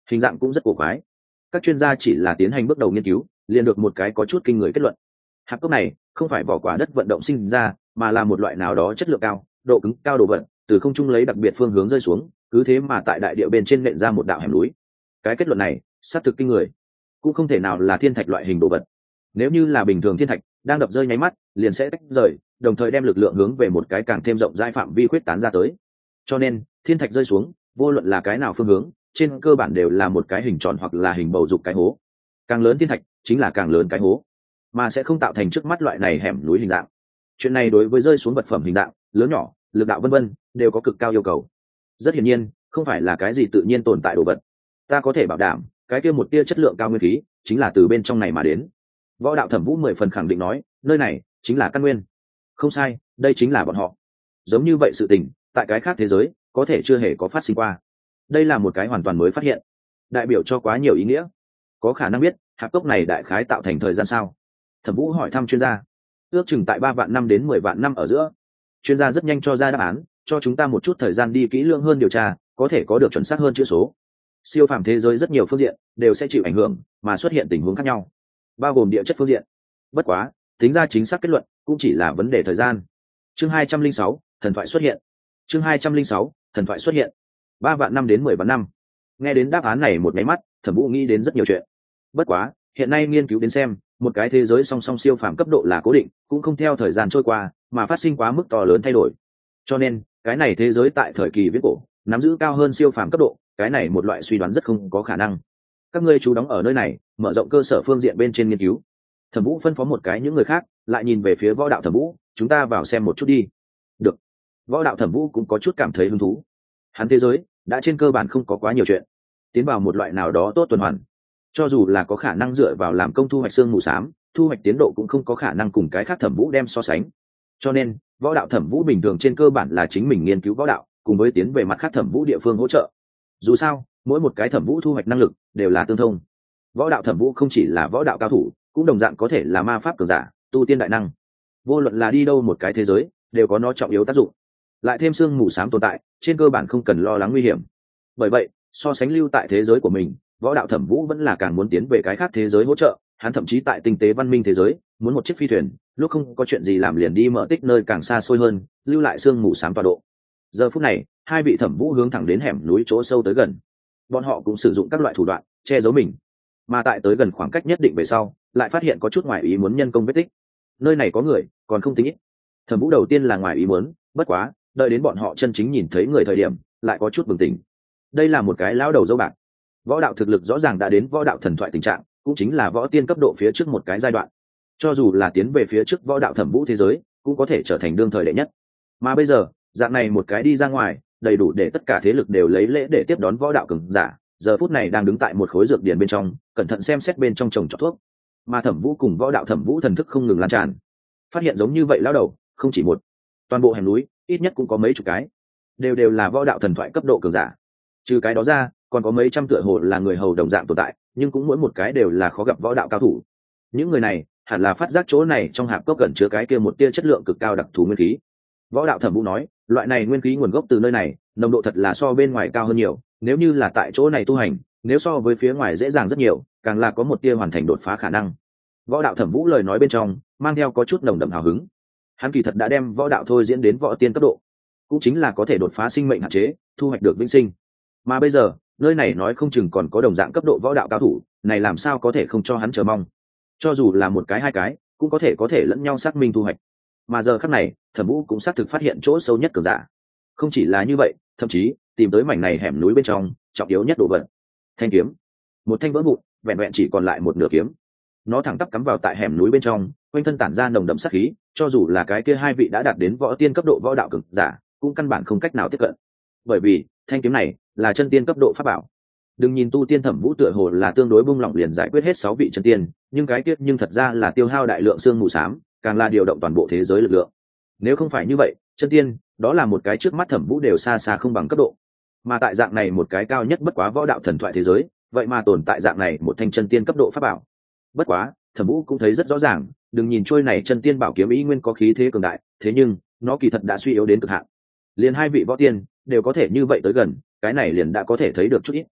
hình dạng cũng rất cổ quái. Các chuyên gia chỉ là tiến hành bước đầu nghiên cứu, liền được một cái có chút kinh người kết luận. Hạp cốc này không phải vỏ quả đất vận động sinh ra, mà là một loại nào đó chất lượng cao, độ cứng cao đồ vật, từ không trung lấy đặc biệt phương hướng rơi xuống, cứ thế mà tại đại địa bên trên nện ra một đạo hẻm núi. Cái kết luận này xác thực kinh người, cũng không thể nào là thiên thạch loại hình đồ vật. Nếu như là bình thường thiên thạch đang đập rơi nháy mắt liền sẽ tách rời, đồng thời đem lực lượng hướng về một cái càng thêm rộng rãi phạm vi khuyết tán ra tới. Cho nên thiên thạch rơi xuống, vô luận là cái nào phương hướng, trên cơ bản đều là một cái hình tròn hoặc là hình bầu dục cái hố. Càng lớn thiên thạch chính là càng lớn cái hố, mà sẽ không tạo thành trước mắt loại này hẻm núi hình dạng. Chuyện này đối với rơi xuống vật phẩm hình dạng, lớn nhỏ, lực đạo vân vân đều có cực cao yêu cầu. Rất hiển nhiên không phải là cái gì tự nhiên tồn tại đồ vật. Ta có thể bảo đảm cái kia một tia chất lượng cao nguyên khí chính là từ bên trong này mà đến. Võ đạo Thẩm Vũ mười phần khẳng định nói, nơi này chính là căn nguyên. Không sai, đây chính là bọn họ. Giống như vậy sự tình tại cái khác thế giới có thể chưa hề có phát sinh qua. Đây là một cái hoàn toàn mới phát hiện, đại biểu cho quá nhiều ý nghĩa. Có khả năng biết hạp cốc này đại khái tạo thành thời gian sao? Thẩm Vũ hỏi thăm chuyên gia. Ước chừng tại ba vạn năm đến mười vạn năm ở giữa. Chuyên gia rất nhanh cho ra đáp án, cho chúng ta một chút thời gian đi kỹ lưỡng hơn điều tra, có thể có được chuẩn xác hơn chữ số. Siêu phàm thế giới rất nhiều phương diện đều sẽ chịu ảnh hưởng mà xuất hiện tình huống khác nhau, bao gồm địa chất phương diện. Bất quá tính ra chính xác kết luận cũng chỉ là vấn đề thời gian. Chương hai trăm linh sáu, thần thoại xuất hiện. Chương hai trăm linh sáu, thần thoại xuất hiện. Ba vạn năm đến mười vạn năm. Nghe đến đáp án này một máy mắt, Thẩm Vũ nghĩ đến rất nhiều chuyện. Bất quá hiện nay nghiên cứu đến xem, một cái thế giới song song siêu phàm cấp độ là cố định, cũng không theo thời gian trôi qua mà phát sinh quá mức to lớn thay đổi. Cho nên cái này thế giới tại thời kỳ viễn cổ nắm giữ cao hơn siêu phàm cấp độ, cái này một loại suy đoán rất không có khả năng. Các ngươi chú đóng ở nơi này, mở rộng cơ sở phương diện bên trên nghiên cứu. Thẩm Vũ phân phó một cái những người khác lại nhìn về phía Võ đạo Thẩm Vũ, chúng ta vào xem một chút đi. Được. Võ đạo Thẩm Vũ cũng có chút cảm thấy hứng thú. Hắn thế giới đã trên cơ bản không có quá nhiều chuyện, tiến vào một loại nào đó tốt tuần hoàn. Cho dù là có khả năng dựa vào làm công thu hoạch xương mù xám, thu hoạch tiến độ cũng không có khả năng cùng cái khác Thẩm Vũ đem so sánh. Cho nên Võ đạo Thẩm Vũ bình thường trên cơ bản là chính mình nghiên cứu võ đạo, cùng với tiến về mặt khác Thẩm Vũ địa phương hỗ trợ. Dù sao mỗi một cái Thẩm Vũ thu hoạch năng lực đều là tương thông. Võ đạo Thẩm Vũ không chỉ là võ đạo cao thủ, cũng đồng dạng có thể là ma pháp cường giả, tu tiên đại năng. Vô luận là đi đâu một cái thế giới đều có nó trọng yếu tác dụng. Lại thêm xương mù xám tồn tại, trên cơ bản không cần lo lắng nguy hiểm. Bởi vậy so sánh lưu tại thế giới của mình, Võ đạo Thẩm Vũ vẫn là càng muốn tiến về cái khác thế giới hỗ trợ. Hắn thậm chí tại tinh tế văn minh thế giới muốn một chiếc phi thuyền, lúc không có chuyện gì làm liền đi mở tích nơi càng xa xôi hơn, lưu lại xương mù xám tọa độ. Giờ phút này hai vị Thẩm Vũ hướng thẳng đến hẻm núi chỗ sâu tới gần. Bọn họ cũng sử dụng các loại thủ đoạn che giấu mình, mà tại tới gần khoảng cách nhất định về sau lại phát hiện có chút ngoài ý muốn nhân công vết tích. Nơi này có người còn không tính ít. Thẩm Vũ đầu tiên là ngoài ý muốn, bất quá đợi đến bọn họ chân chính nhìn thấy người thời điểm lại có chút bừng tỉnh. Đây là một cái lão đầu dâu bạc. Võ đạo thực lực rõ ràng đã đến võ đạo thần thoại tình trạng, cũng chính là võ tiên cấp độ phía trước một cái giai đoạn. Cho dù là tiến về phía trước võ đạo Thẩm Vũ thế giới cũng có thể trở thành đương thời đệ nhất. Mà bây giờ dạng này một cái đi ra ngoài, đầy đủ để tất cả thế lực đều lấy lễ để tiếp đón võ đạo cường giả, giờ phút này đang đứng tại một khối dược điển bên trong, cẩn thận xem xét bên trong trồng trọt thuốc. Mà Thẩm Vũ cùng võ đạo Thẩm Vũ thần thức không ngừng lan tràn, phát hiện giống như vậy lão đầu không chỉ một, toàn bộ hẻm núi ít nhất cũng có mấy chục cái, đều đều là võ đạo thần thoại cấp độ cường giả. Trừ cái đó ra còn có mấy trăm tựa hồ là người hầu đồng dạng tồn tại, nhưng cũng mỗi một cái đều là khó gặp võ đạo cao thủ. Những người này hẳn là phát giác chỗ này trong hạp cốc gần chứa cái kia một tia chất lượng cực cao đặc thù nguyên khí. Võ đạo Thẩm Vũ nói, loại này nguyên khí nguồn gốc từ nơi này, nồng độ thật là so bên ngoài cao hơn nhiều, nếu như là tại chỗ này tu hành, nếu so với phía ngoài dễ dàng rất nhiều, càng là có một tia hoàn thành đột phá khả năng. Võ đạo Thẩm Vũ lời nói bên trong mang theo có chút nồng đậm hào hứng. Hắn kỳ thật đã đem võ đạo thôi diễn đến võ tiên cấp độ, cũng chính là có thể đột phá sinh mệnh hạn chế, thu hoạch được vĩnh sinh. Mà bây giờ nơi này nói không chừng còn có đồng dạng cấp độ võ đạo cao thủ, này làm sao có thể không cho hắn chờ mong. Cho dù là một cái hai cái cũng có thể có thể lẫn nhau xác minh thu hoạch. Mà giờ khắc này Thẩm Vũ cũng xác thực phát hiện chỗ sâu nhất cường giả. Không chỉ là như vậy, thậm chí tìm tới mảnh này hẻm núi bên trong trọng yếu nhất đồ vật, thanh kiếm. Một thanh vỡ vụn, vẹn vẹn chỉ còn lại một nửa kiếm. Nó thẳng tắp cắm vào tại hẻm núi bên trong, quanh thân tản ra nồng đậm sát khí, cho dù là cái kia hai vị đã đạt đến võ tiên cấp độ võ đạo cường giả cũng căn bản không cách nào tiếp cận. Bởi vì thanh kiếm này là chân tiên cấp độ pháp bảo. Đừng nhìn tu tiên Thẩm Vũ tựa hồ là tương đối bung lỏng liền giải quyết hết sáu vị chân tiên, nhưng cái tiết nhưng thật ra là tiêu hao đại lượng xương mù xám, càng là điều động toàn bộ thế giới lực lượng. Nếu không phải như vậy, chân tiên đó là một cái trước mắt Thẩm Vũ đều xa xa không bằng cấp độ. Mà tại dạng này một cái cao nhất bất quá võ đạo thần thoại thế giới, vậy mà tồn tại dạng này một thanh chân tiên cấp độ pháp bảo. Bất quá Thẩm Vũ cũng thấy rất rõ ràng, đừng nhìn trôi này chân tiên bảo kiếm ý nguyên có khí thế cường đại, thế nhưng nó kỳ thật đã suy yếu đến cực hạn. Liền hai vị võ tiên đều có thể như vậy tới gần, cái này liền đã có thể thấy được chút ít.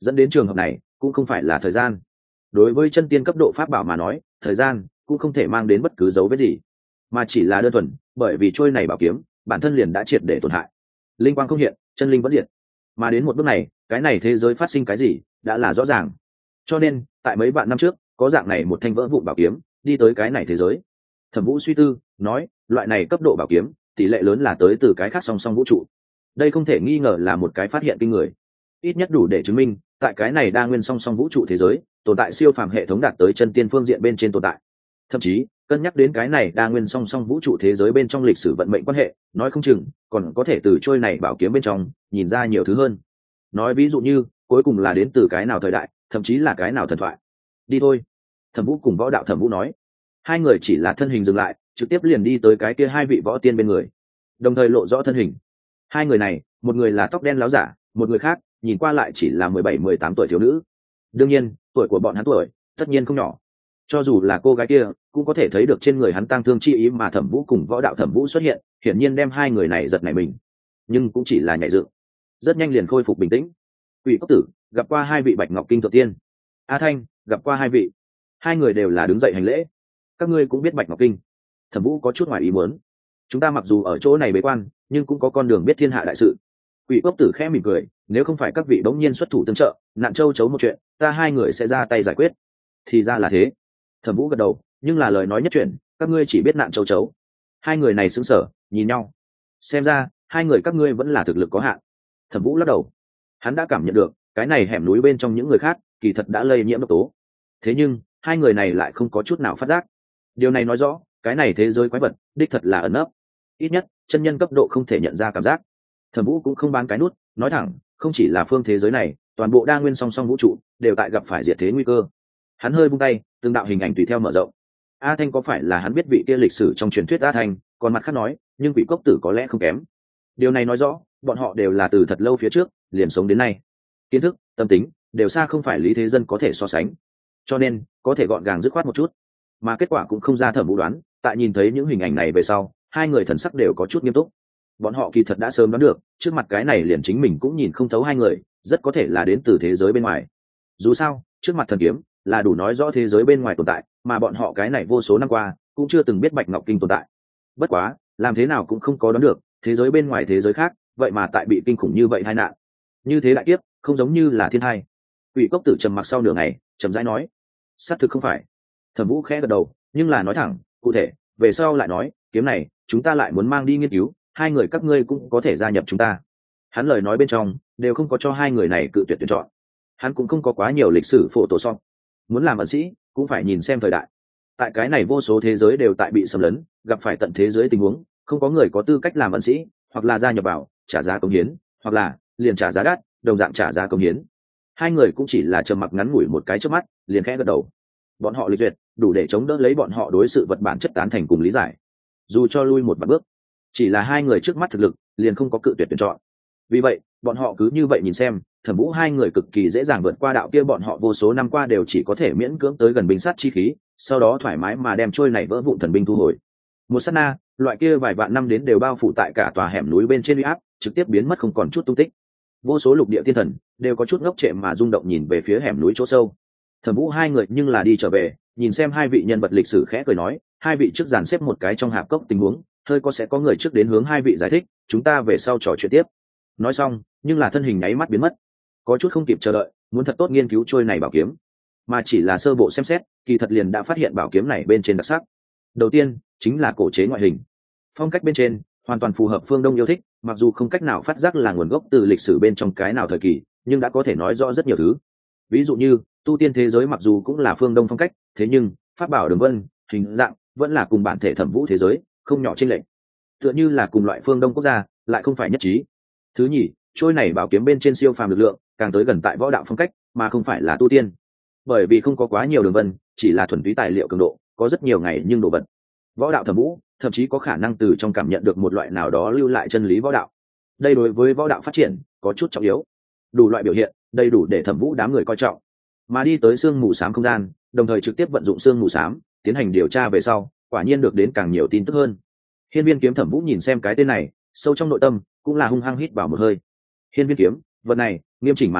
dẫn đến trường hợp này cũng không phải là thời gian. Đối với chân tiên cấp độ pháp bảo mà nói, thời gian cũng không thể mang đến bất cứ dấu vết gì, mà chỉ là đơn thuần bởi vì trôi này bảo kiếm bản thân liền đã triệt để tổn hại, linh quang không hiện, chân linh vẫn diệt. Mà đến một bước này, cái này thế giới phát sinh cái gì đã là rõ ràng. Cho nên tại mấy vạn năm trước, có dạng này một thanh vỡ vụn bảo kiếm đi tới cái này thế giới. Thẩm Vũ suy tư nói, loại này cấp độ bảo kiếm tỷ lệ lớn là tới từ cái khác song song vũ trụ. Đây không thể nghi ngờ là một cái phát hiện kinh người, ít nhất đủ để chứng minh tại cái này đa nguyên song song vũ trụ thế giới tồn tại siêu phàm hệ thống đạt tới chân tiên phương diện bên trên tồn tại. Thậm chí cân nhắc đến cái này đa nguyên song song vũ trụ thế giới bên trong lịch sử vận mệnh quan hệ, nói không chừng còn có thể từ trôi này bảo kiếm bên trong nhìn ra nhiều thứ hơn. Nói ví dụ như cuối cùng là đến từ cái nào thời đại, thậm chí là cái nào thần thoại. Đi thôi. Thẩm Vũ cùng Võ Đạo Thẩm Vũ nói. Hai người chỉ là thân hình dừng lại, trực tiếp liền đi tới cái kia hai vị võ tiên bên người, đồng thời lộ rõ thân hình. Hai người này, một người là tóc đen láo giả, một người khác nhìn qua lại chỉ là mười bảy mười tám tuổi thiếu nữ. Đương nhiên tuổi của bọn hắn tuổi tất nhiên không nhỏ, cho dù là cô gái kia cũng có thể thấy được trên người hắn tang thương chi ý. Mà Thẩm Vũ cùng Võ Đạo Thẩm Vũ xuất hiện hiển nhiên đem hai người này giật nảy mình, nhưng cũng chỉ là nhảy dựng, rất nhanh liền khôi phục bình tĩnh. Quỷ Cốc Tử gặp qua hai vị Bạch Ngọc Kinh thượng tiên. A Thanh gặp qua hai vị. Hai người đều là đứng dậy hành lễ. Các ngươi cũng biết Bạch Ngọc Kinh? Thẩm Vũ có chút ngoài ý muốn. Chúng ta mặc dù ở chỗ này bế quan, nhưng cũng có con đường biết thiên hạ đại sự. Quỷ Cốc Tử khẽ mỉm cười, nếu không phải các vị bỗng nhiên xuất thủ tương trợ, nạn châu chấu một chuyện, ta hai người sẽ ra tay giải quyết. Thì ra là thế. Thẩm Vũ gật đầu, nhưng là lời nói nhất chuyện, các ngươi chỉ biết nạn châu chấu. Hai người này sững sờ, nhìn nhau. Xem ra hai người các ngươi vẫn là thực lực có hạn. Thẩm Vũ lắc đầu. Hắn đã cảm nhận được cái này hẻm núi bên trong những người khác kỳ thật đã lây nhiễm độc tố, thế nhưng hai người này lại không có chút nào phát giác. Điều này nói rõ cái này thế giới quái vật đích thật là ẩn nấp, ít nhất chân nhân cấp độ không thể nhận ra cảm giác. Thẩm Vũ cũng không bán cái nút, nói thẳng, không chỉ là phương thế giới này, toàn bộ đa nguyên song song vũ trụ đều tại gặp phải diệt thế nguy cơ. Hắn hơi vung tay, từng đạo hình ảnh tùy theo mở rộng. A Thanh có phải là hắn biết vị kia lịch sử trong truyền thuyết A Thanh, còn mặt khác nói, nhưng Quỷ Cốc Tử có lẽ không kém. Điều này nói rõ bọn họ đều là từ thật lâu phía trước liền sống đến nay, kiến thức, tâm tính đều xa không phải lý thế dân có thể so sánh, cho nên có thể gọn gàng dứt khoát một chút. Mà kết quả cũng không ra Thẩm Vũ đoán, tại nhìn thấy những hình ảnh này về sau, hai người thần sắc đều có chút nghiêm túc. Bọn họ kỳ thật đã sớm đoán được, trước mặt cái này liền chính mình cũng nhìn không thấu hai người, rất có thể là đến từ thế giới bên ngoài. Dù sao, trước mặt thần kiếm là đủ nói rõ thế giới bên ngoài tồn tại, mà bọn họ cái này vô số năm qua cũng chưa từng biết Bạch Ngọc Kinh tồn tại. Bất quá, làm thế nào cũng không có đoán được, thế giới bên ngoài thế giới khác, vậy mà tại bị kinh khủng như vậy tai nạn. Như thế đại kiếp, không giống như là thiên tai. Quỷ Cốc Tử trầm mặc sau nửa ngày, trầm rãi nói, xác thực không phải. Thẩm Vũ khẽ gật đầu, nhưng là nói thẳng, cụ thể, về sau lại nói, kiếm này, chúng ta lại muốn mang đi nghiên cứu, hai người các ngươi cũng có thể gia nhập chúng ta. Hắn lời nói bên trong đều không có cho hai người này cự tuyệt tuyển chọn. Hắn cũng không có quá nhiều lịch sử phổ tổ song, muốn làm ẩn sĩ cũng phải nhìn xem thời đại. Tại cái này vô số thế giới đều tại bị xâm lấn, gặp phải tận thế giới tình huống, không có người có tư cách làm ẩn sĩ, hoặc là gia nhập vào trả giá công hiến, hoặc là liền trả giá đắt, đồng dạng trả giá công hiến. Hai người cũng chỉ là trầm mặc ngắn ngủi một cái chớp mắt, liền khẽ gật đầu. Bọn họ lịch duyệt đủ để chống đỡ lấy bọn họ đối sự vật bản chất tán thành cùng lý giải, dù cho lui một bước, chỉ là hai người trước mắt thực lực liền không có cự tuyệt tuyển chọn. Vì vậy bọn họ cứ như vậy nhìn xem Thẩm Vũ hai người cực kỳ dễ dàng vượt qua đạo kia bọn họ vô số năm qua đều chỉ có thể miễn cưỡng tới gần binh sát chi khí, sau đó thoải mái mà đem trôi này vỡ vụn thần binh thu hồi. Một sát na, loại kia vài vạn năm đến đều bao phủ tại cả tòa hẻm núi bên trên uy áp trực tiếp biến mất không còn chút tung tích. Vô số lục địa thiên thần đều có chút ngốc trệ mà rung động nhìn về phía hẻm núi chỗ sâu. Thẩm Vũ hai người nhưng là đi trở về, nhìn xem hai vị nhân vật lịch sử khẽ cười nói, hai vị trước dàn xếp một cái trong hạp cốc tình huống, hơi có sẽ có người trước đến hướng hai vị giải thích, chúng ta về sau trò chuyện tiếp. Nói xong, nhưng là thân hình nháy mắt biến mất, có chút không kịp chờ đợi, muốn thật tốt nghiên cứu trôi này bảo kiếm, mà chỉ là sơ bộ xem xét, kỳ thật liền đã phát hiện bảo kiếm này bên trên đặc sắc. Đầu tiên chính là cổ chế ngoại hình, phong cách bên trên hoàn toàn phù hợp phương Đông yêu thích, mặc dù không cách nào phát giác là nguồn gốc từ lịch sử bên trong cái nào thời kỳ, nhưng đã có thể nói rõ rất nhiều thứ. Ví dụ như tu tiên thế giới mặc dù cũng là phương Đông phong cách, thế nhưng pháp bảo đường vân, hình dạng vẫn là cùng bản thể Thẩm Vũ thế giới không nhỏ chênh lệch, tựa như là cùng loại phương Đông quốc gia lại không phải nhất trí. Thứ nhì, trôi này bảo kiếm bên trên siêu phàm lực lượng càng tới gần tại võ đạo phong cách mà không phải là tu tiên, bởi vì không có quá nhiều đường vân, chỉ là thuần túy tài liệu cường độ, có rất nhiều ngày nhưng đồ vật. Võ đạo Thẩm Vũ thậm chí có khả năng từ trong cảm nhận được một loại nào đó lưu lại chân lý võ đạo. Đây đối với võ đạo phát triển có chút trọng yếu. Đủ loại biểu hiện đầy đủ để Thẩm Vũ đám người coi trọng. Mà đi tới sương mù xám không gian, đồng thời trực tiếp vận dụng sương mù xám tiến hành điều tra về sau, quả nhiên được đến càng nhiều tin tức hơn. Hiên Viên kiếm Thẩm Vũ nhìn xem cái tên này, sâu trong nội tâm cũng là hung hăng hít vào một hơi. Hiên Viên kiếm, vật này nghiêm chỉnh mà nói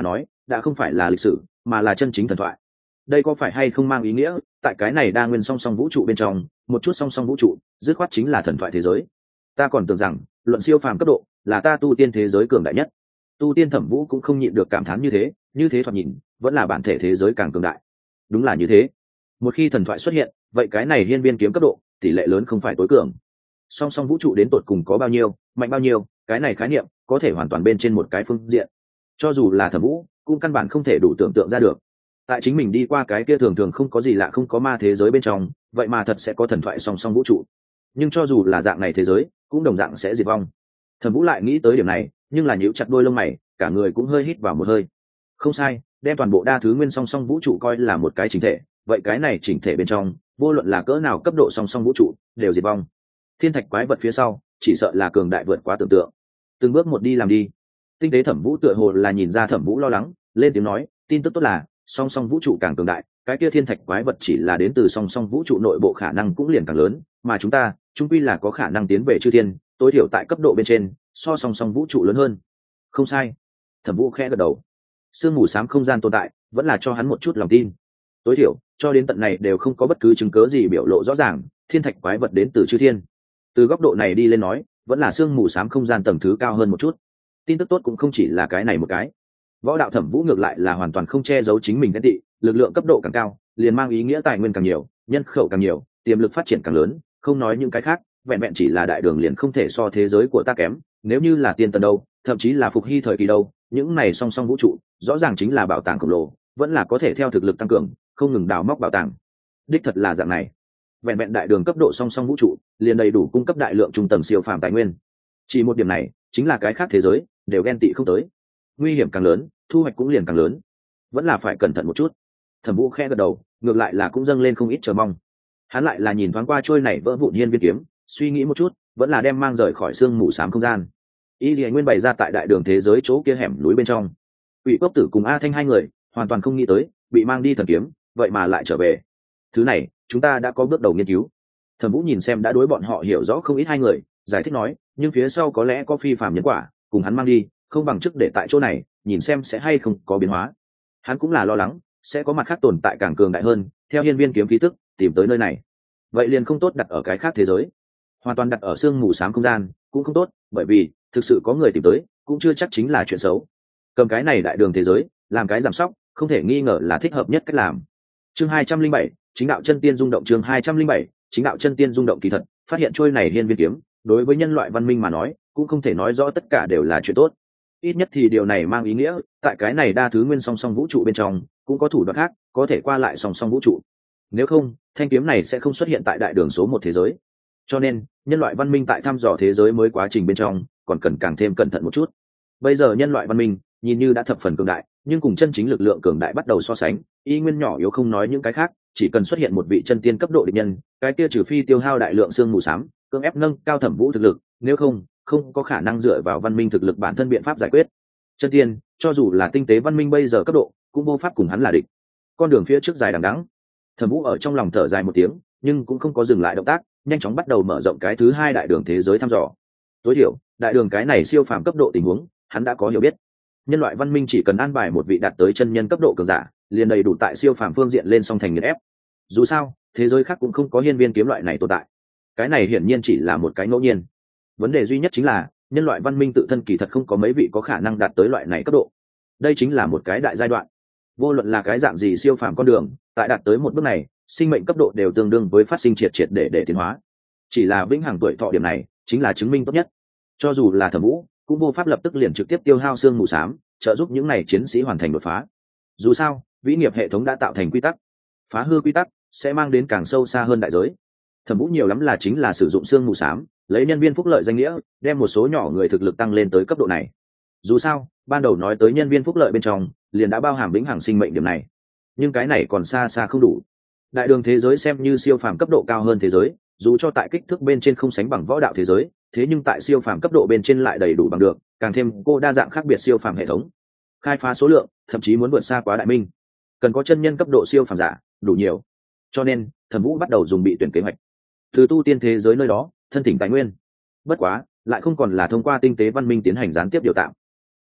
đã không phải là lịch sử mà là chân chính thần thoại. Đây có phải hay không mang ý nghĩa tại cái này đa nguyên song song vũ trụ bên trong, một chút song song vũ trụ dứt khoát chính là thần thoại thế giới? Ta còn tưởng rằng luận siêu phàm cấp độ là ta tu tiên thế giới cường đại nhất. Tu tiên Thẩm Vũ cũng không nhịn được cảm thán như thế, như thế thoạt nhìn vẫn là bản thể thế giới càng cường đại. Đúng là như thế. Một khi thần thoại xuất hiện, vậy cái này hiên viên kiếm cấp độ tỷ lệ lớn không phải tối cường. Song song vũ trụ đến tột cùng có bao nhiêu, mạnh bao nhiêu, cái này khái niệm có thể hoàn toàn bên trên một cái phương diện. Cho dù là Thẩm Vũ cũng căn bản không thể đủ tưởng tượng ra được. Tại chính mình đi qua cái kia thường thường không có gì lạ không có ma thế giới bên trong, vậy mà thật sẽ có thần thoại song song vũ trụ. Nhưng cho dù là dạng này thế giới, cũng đồng dạng sẽ diệt vong. Thẩm Vũ lại nghĩ tới điểm này, nhưng là nhíu chặt đôi lông mày, cả người cũng hơi hít vào một hơi. Không sai, đem toàn bộ đa thứ nguyên song song vũ trụ coi là một cái chỉnh thể, vậy cái này chỉnh thể bên trong, vô luận là cỡ nào cấp độ song song vũ trụ, đều diệt vong. Thiên thạch quái vật phía sau, chỉ sợ là cường đại vượt quá tưởng tượng. Từng bước một đi làm đi. Tinh tế Thẩm Vũ tựa hồ là nhìn ra Thẩm Vũ lo lắng, lên tiếng nói, tin tức tốt là song song vũ trụ càng cường đại, cái kia thiên thạch quái vật chỉ là đến từ song song vũ trụ nội bộ khả năng cũng liền càng lớn, mà chúng ta chung quy là có khả năng tiến về chư thiên, tối thiểu tại cấp độ bên trên so song song vũ trụ lớn hơn. Không sai. Thẩm Vũ khẽ gật đầu. Sương mù xám không gian tồn tại vẫn là cho hắn một chút lòng tin. Tối thiểu cho đến tận này đều không có bất cứ chứng cớ gì biểu lộ rõ ràng thiên thạch quái vật đến từ chư thiên. Từ góc độ này đi lên nói, vẫn là sương mù xám không gian tầng thứ cao hơn một chút. Tin tức tốt cũng không chỉ là cái này một cái. Võ đạo Thẩm Vũ ngược lại là hoàn toàn không che giấu chính mình ghen tị, lực lượng cấp độ càng cao liền mang ý nghĩa tài nguyên càng nhiều, nhân khẩu càng nhiều, tiềm lực phát triển càng lớn, không nói những cái khác, vẹn vẹn chỉ là đại đường liền không thể so thế giới của ta kém. Nếu như là tiên tần đâu, thậm chí là phục hy thời kỳ đâu, những này song song vũ trụ rõ ràng chính là bảo tàng khổng lồ, vẫn là có thể theo thực lực tăng cường không ngừng đào móc bảo tàng. Đích thật là dạng này, vẹn vẹn đại đường cấp độ song song vũ trụ liền đầy đủ cung cấp đại lượng trung tầng siêu phàm tài nguyên. Chỉ một điểm này chính là cái khác thế giới đều ghen tị không tới. Nguy hiểm càng lớn, thu hoạch cũng liền càng lớn, vẫn là phải cẩn thận một chút. Thẩm Vũ khẽ gật đầu, ngược lại là cũng dâng lên không ít chờ mong. Hắn lại là nhìn thoáng qua trôi này vỡ vụn hiên viên kiếm, suy nghĩ một chút, vẫn là đem mang rời khỏi sương mù xám không gian. Y Lệ Nguyên bày ra tại đại đường thế giới chỗ kia hẻm núi bên trong. Quỷ Cốc Tử cùng A Thanh hai người hoàn toàn không nghĩ tới bị mang đi thần kiếm, vậy mà lại trở về. Thứ này chúng ta đã có bước đầu nghiên cứu. Thẩm Vũ nhìn xem đã đối bọn họ hiểu rõ không ít hai người, giải thích nói, nhưng phía sau có lẽ có phi phàm nhân quả, cùng hắn mang đi, không bằng trước để tại chỗ này, nhìn xem sẽ hay không có biến hóa. Hắn cũng là lo lắng sẽ có mặt khác tồn tại càng cường đại hơn, theo hiên viên kiếm khí tức tìm tới nơi này. Vậy liền không tốt đặt ở cái khác thế giới, hoàn toàn đặt ở sương mù xám không gian cũng không tốt, bởi vì thực sự có người tìm tới cũng chưa chắc chính là chuyện xấu. Cầm cái này đại đường thế giới làm cái giảm sóc, không thể nghi ngờ là thích hợp nhất cách làm. Chương hai trăm linh bảy, chính đạo chân tiên rung động. Chương hai trăm linh bảy, chính đạo chân tiên rung động. Kỳ thật phát hiện trôi này hiên viên kiếm đối với nhân loại văn minh mà nói cũng không thể nói rõ tất cả đều là chuyện tốt. Ít nhất thì điều này mang ý nghĩa tại cái này đa thứ nguyên song song vũ trụ bên trong cũng có thủ đoạn khác có thể qua lại song song vũ trụ. Nếu không, thanh kiếm này sẽ không xuất hiện tại đại đường số một thế giới. Cho nên nhân loại văn minh tại thăm dò thế giới mới quá trình bên trong còn cần càng thêm cẩn thận một chút. Bây giờ nhân loại văn minh nhìn như đã thập phần cường đại, nhưng cùng chân chính lực lượng cường đại bắt đầu so sánh, y nguyên nhỏ yếu, không nói những cái khác, chỉ cần xuất hiện một vị chân tiên cấp độ địch nhân, cái kia trừ phi tiêu hao đại lượng xương mù xám, cưỡng ép nâng cao Thẩm Vũ thực lực, nếu không không có khả năng dựa vào văn minh thực lực bản thân biện pháp giải quyết. Chân tiên cho dù là tinh tế văn minh bây giờ cấp độ cũng vô pháp cùng hắn là địch. Con đường phía trước dài đằng đẵng. Thẩm Vũ ở trong lòng thở dài một tiếng, nhưng cũng không có dừng lại động tác, nhanh chóng bắt đầu mở rộng cái thứ hai đại đường thế giới thăm dò. Tối thiểu đại đường cái này siêu phàm cấp độ tình huống hắn đã có hiểu biết. Nhân loại văn minh chỉ cần an bài một vị đạt tới chân nhân cấp độ cường giả liền đầy đủ tại siêu phàm phương diện lên song thành nghiền ép. Dù sao thế giới khác cũng không có hiên viên kiếm loại này tồn tại, cái này hiển nhiên chỉ là một cái ngẫu nhiên. Vấn đề duy nhất chính là nhân loại văn minh tự thân kỳ thật không có mấy vị có khả năng đạt tới loại này cấp độ. Đây chính là một cái đại giai đoạn. Vô luận là cái dạng gì siêu phàm con đường, tại đạt tới một bước này sinh mệnh cấp độ đều tương đương với phát sinh triệt triệt để để tiến hóa. Chỉ là vĩnh hằng tuổi thọ điểm này chính là chứng minh tốt nhất. Cho dù là Thẩm Vũ cũng vô pháp lập tức liền trực tiếp tiêu hao xương mù xám trợ giúp những này chiến sĩ hoàn thành đột phá. Dù sao vĩ nghiệp hệ thống đã tạo thành quy tắc, phá hư quy tắc sẽ mang đến càng sâu xa hơn đại giới. Thẩm Vũ nhiều lắm là chính là sử dụng xương mù xám lấy nhân viên phúc lợi danh nghĩa đem một số nhỏ người thực lực tăng lên tới cấp độ này. Dù sao ban đầu nói tới nhân viên phúc lợi bên trong liền đã bao hàm vĩnh hằng sinh mệnh điểm này, nhưng cái này còn xa xa không đủ. Đại đường thế giới xem như siêu phàm cấp độ cao hơn thế giới, dù cho tại kích thước bên trên không sánh bằng võ đạo thế giới, thế nhưng tại siêu phàm cấp độ bên trên lại đầy đủ bằng được, càng thêm cô đa dạng khác biệt siêu phàm hệ thống, khai phá số lượng thậm chí muốn vượt xa quá đại minh. Cần có chân nhân cấp độ siêu phàm giả đủ nhiều, cho nên Thẩm Vũ bắt đầu dùng bị tuyển kế hoạch từ tu tiên thế giới nơi đó thân thỉnh tài nguyên. Bất quá lại không còn là thông qua tinh tế văn minh tiến hành gián tiếp điều tạm,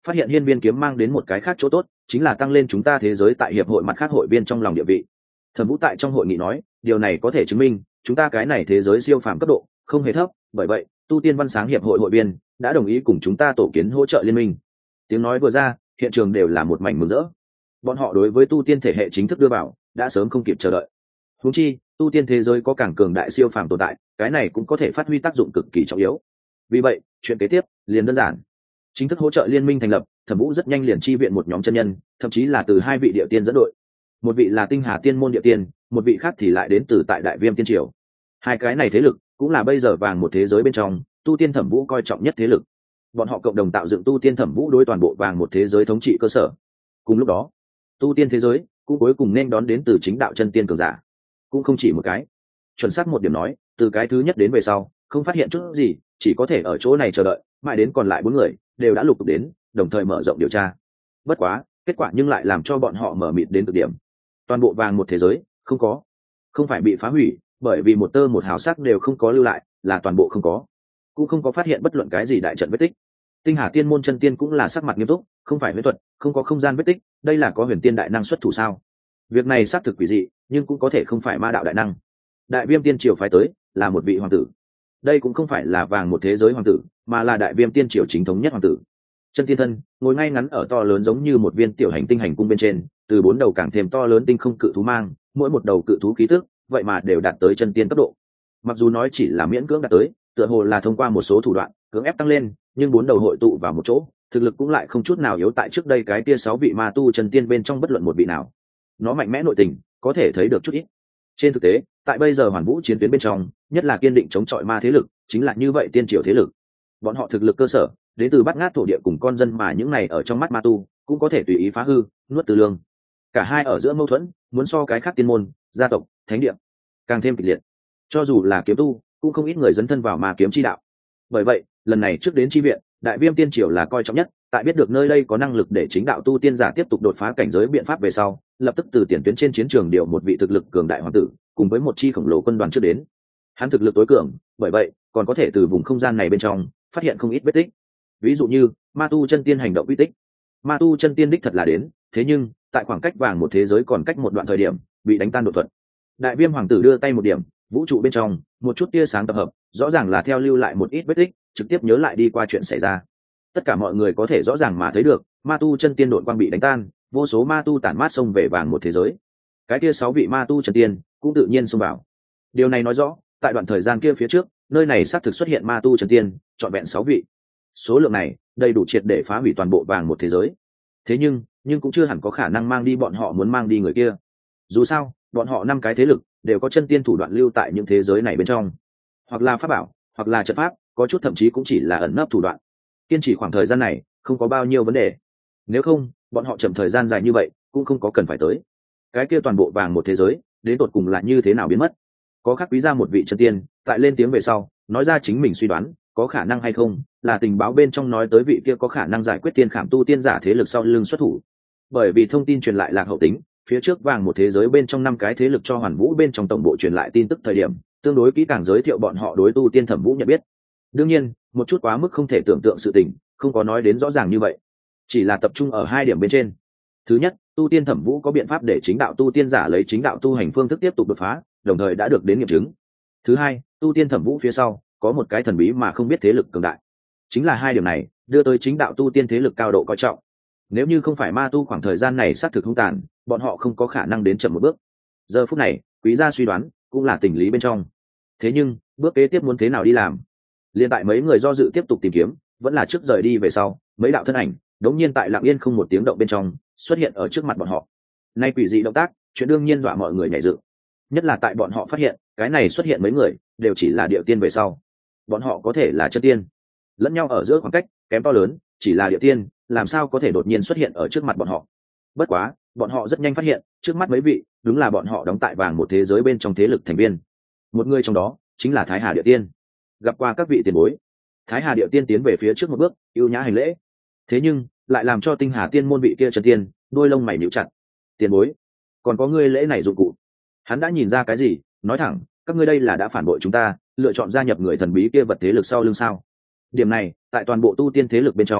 phát hiện hiên viên kiếm mang đến một cái khác chỗ tốt, chính là tăng lên chúng ta thế giới tại hiệp hội mặt khác hội viên trong lòng địa vị. Thẩm Vũ tại trong hội nghị nói, điều này có thể chứng minh chúng ta cái này thế giới siêu phàm cấp độ không hề thấp, bởi vậy tu tiên văn sáng hiệp hội hội viên đã đồng ý cùng chúng ta tổ kiến hỗ trợ liên minh. Tiếng nói vừa ra, hiện trường đều là một mảnh mừng rỡ. Bọn họ đối với tu tiên thể hệ chính thức đưa vào đã sớm không kịp chờ đợi. Huống chi tu tiên thế giới có càng cường đại siêu phàm tồn tại, cái này cũng có thể phát huy tác dụng cực kỳ trọng yếu. Vì vậy chuyện kế tiếp liền đơn giản, chính thức hỗ trợ liên minh thành lập. Thẩm Vũ rất nhanh liền chi viện một nhóm chân nhân, thậm chí là từ hai vị địa tiên dẫn đội. Một vị là Tinh Hà Tiên môn địa tiên, một vị khác thì lại đến từ tại Đại Viêm tiên triều. Hai cái này thế lực cũng là bây giờ vàng một thế giới bên trong tu tiên Thẩm Vũ coi trọng nhất thế lực. Bọn họ cộng đồng tạo dựng tu tiên Thẩm Vũ đối toàn bộ vàng một thế giới thống trị cơ sở. Cùng lúc đó, tu tiên thế giới cũng cuối cùng nên đón đến từ chính đạo chân tiên cường giả, cũng không chỉ một cái. Chuẩn xác một điểm nói, từ cái thứ nhất đến về sau không phát hiện chút gì, chỉ có thể ở chỗ này chờ đợi mãi đến còn lại bốn người đều đã lục tục đến, đồng thời mở rộng điều tra. Bất quá kết quả nhưng lại làm cho bọn họ mở mịt đến cực điểm. Toàn bộ vàng một thế giới không có, không phải bị phá hủy, bởi vì một tơ một hào sắc đều không có lưu lại, là toàn bộ không có, cũng không có phát hiện bất luận cái gì đại trận vết tích. Tinh Hà Tiên môn chân tiên cũng là sắc mặt nghiêm túc, không phải huyễn thuật, không có không gian vết tích, đây là có huyền tiên đại năng xuất thủ sao? Việc này xác thực quỷ dị, nhưng cũng có thể không phải ma đạo đại năng. Đại Viêm tiên triều phái tới là một vị hoàng tử, đây cũng không phải là vàng một thế giới hoàng tử, mà là Đại Viêm tiên triều chính thống nhất hoàng tử. Chân tiên thân ngồi ngay ngắn ở to lớn giống như một viên tiểu hành tinh hành cung bên trên, từ bốn đầu càng thêm to lớn tinh không cự thú mang, mỗi một đầu cự thú khí tức vậy mà đều đạt tới chân tiên cấp độ. Mặc dù nói chỉ là miễn cưỡng đạt tới, tựa hồ là thông qua một số thủ đoạn cưỡng ép tăng lên, nhưng bốn đầu hội tụ vào một chỗ, thực lực cũng lại không chút nào yếu tại trước đây cái kia sáu vị ma tu chân tiên bên trong bất luận một vị nào. Nó mạnh mẽ nội tình có thể thấy được chút ít. Trên thực tế, tại bây giờ hoàn vũ chiến tuyến bên trong, nhất là kiên định chống chọi ma thế lực, chính là như vậy tiên triều thế lực. Bọn họ thực lực cơ sở đến từ bắt ngát thổ địa cùng con dân, mà những này ở trong mắt ma tu cũng có thể tùy ý phá hư, nuốt từ lương. Cả hai ở giữa mâu thuẫn muốn so cái khác tiên môn, gia tộc, thánh địa càng thêm kịch liệt. Cho dù là kiếm tu, cũng không ít người dấn thân vào ma kiếm chi đạo. Bởi vậy lần này trước đến chi viện, Đại Viêm tiên triều là coi trọng nhất. Tại biết được nơi đây có năng lực để chính đạo tu tiên giả tiếp tục đột phá cảnh giới biện pháp về sau, lập tức từ tiền tuyến trên chiến trường điều một vị thực lực cường đại hoàng tử cùng với một chi khổng lồ quân đoàn trước đến. Hắn thực lực tối cường, bởi vậy còn có thể từ vùng không gian này bên trong phát hiện không ít vết tích. Ví dụ như ma tu chân tiên hành động uy tích. Ma tu chân tiên đích thật là đến, thế nhưng tại khoảng cách vàng một thế giới còn cách một đoạn thời điểm bị đánh tan đột thuận. Đại Viêm hoàng tử đưa tay một điểm, vũ trụ bên trong một chút tia sáng tập hợp, rõ ràng là theo lưu lại một ít vết tích, trực tiếp nhớ lại đi qua chuyện xảy ra. Tất cả mọi người có thể rõ ràng mà thấy được, ma tu chân tiên đột quang bị đánh tan, vô số ma tu tản mát xông về vàng một thế giới. Cái kia sáu vị ma tu chân tiên cũng tự nhiên xông vào. Điều này nói rõ, tại đoạn thời gian kia phía trước, nơi này xác thực xuất hiện ma tu chân tiên, trọn vẹn sáu vị. Số lượng này đầy đủ triệt để phá hủy toàn bộ vàng một thế giới. Thế nhưng, nhưng cũng chưa hẳn có khả năng mang đi bọn họ muốn mang đi người kia. Dù sao, bọn họ năm cái thế lực đều có chân tiên thủ đoạn lưu tại những thế giới này bên trong, hoặc là pháp bảo, hoặc là trận pháp, có chút thậm chí cũng chỉ là ẩn nấp thủ đoạn. Kiên trì khoảng thời gian này không có bao nhiêu vấn đề, nếu không bọn họ chậm thời gian dài như vậy cũng không có cần phải tới. Cái kia toàn bộ vàng một thế giới đến tột cùng là như thế nào biến mất? Có khắc quý ra một vị chân tiên tại lên tiếng về sau nói ra chính mình suy đoán, có khả năng hay không là tình báo bên trong nói tới vị kia có khả năng giải quyết tiên khảm tu tiên giả thế lực sau lưng xuất thủ. Bởi vì thông tin truyền lại lạc hậu tính, phía trước vàng một thế giới bên trong năm cái thế lực cho hoàn vũ bên trong tổng bộ truyền lại tin tức thời điểm tương đối kỹ càng giới thiệu bọn họ đối tu tiên Thẩm Vũ nhận biết. Đương nhiên một chút quá mức không thể tưởng tượng sự tình không có nói đến rõ ràng như vậy, chỉ là tập trung ở hai điểm bên trên. Thứ nhất, tu tiên Thẩm Vũ có biện pháp để chính đạo tu tiên giả lấy chính đạo tu hành phương thức tiếp tục đột phá, đồng thời đã được đến nghiệm chứng. Thứ hai, tu tiên Thẩm Vũ phía sau có một cái thần bí mà không biết thế lực cường đại. Chính là hai điểm này đưa tới chính đạo tu tiên thế lực cao độ coi trọng. Nếu như không phải ma tu khoảng thời gian này sát thực hung tàn, bọn họ không có khả năng đến chậm một bước. Giờ phút này quý gia suy đoán cũng là tình lý bên trong. Thế nhưng bước kế tiếp muốn thế nào đi làm? Liên tại mấy người do dự tiếp tục tìm kiếm, vẫn là trước rời đi về sau, mấy đạo thân ảnh đống nhiên tại lặng yên không một tiếng động bên trong xuất hiện ở trước mặt bọn họ. Nay quỷ dị động tác, chuyện đương nhiên dọa mọi người nhảy dựng. Nhất là tại bọn họ phát hiện, cái này xuất hiện mấy người đều chỉ là địa tiên về sau. Bọn họ có thể là chân tiên, lẫn nhau ở giữa khoảng cách kém to lớn, chỉ là địa tiên, làm sao có thể đột nhiên xuất hiện ở trước mặt bọn họ? Bất quá, bọn họ rất nhanh phát hiện, trước mắt mấy vị, đúng là bọn họ đóng tại vàng một thế giới bên trong thế lực thành viên. Một người trong đó chính là Thái Hà Địa Tiên. Gặp qua các vị tiền bối, Thái Hà Địa Tiên tiến về phía trước một bước, ưu nhã hành lễ. Thế nhưng lại làm cho Tinh Hà Tiên môn vị kia chân tiên đôi lông mày nhíu chặt. Tiền bối, còn có ngươi lễ này dụng cụ? Hắn đã nhìn ra cái gì, nói thẳng, các ngươi đây là đã phản bội chúng ta, lựa chọn gia nhập người thần bí kia vật thế lực sau lưng sao? Điểm này tại toàn bộ tu tiên thế lực bên trong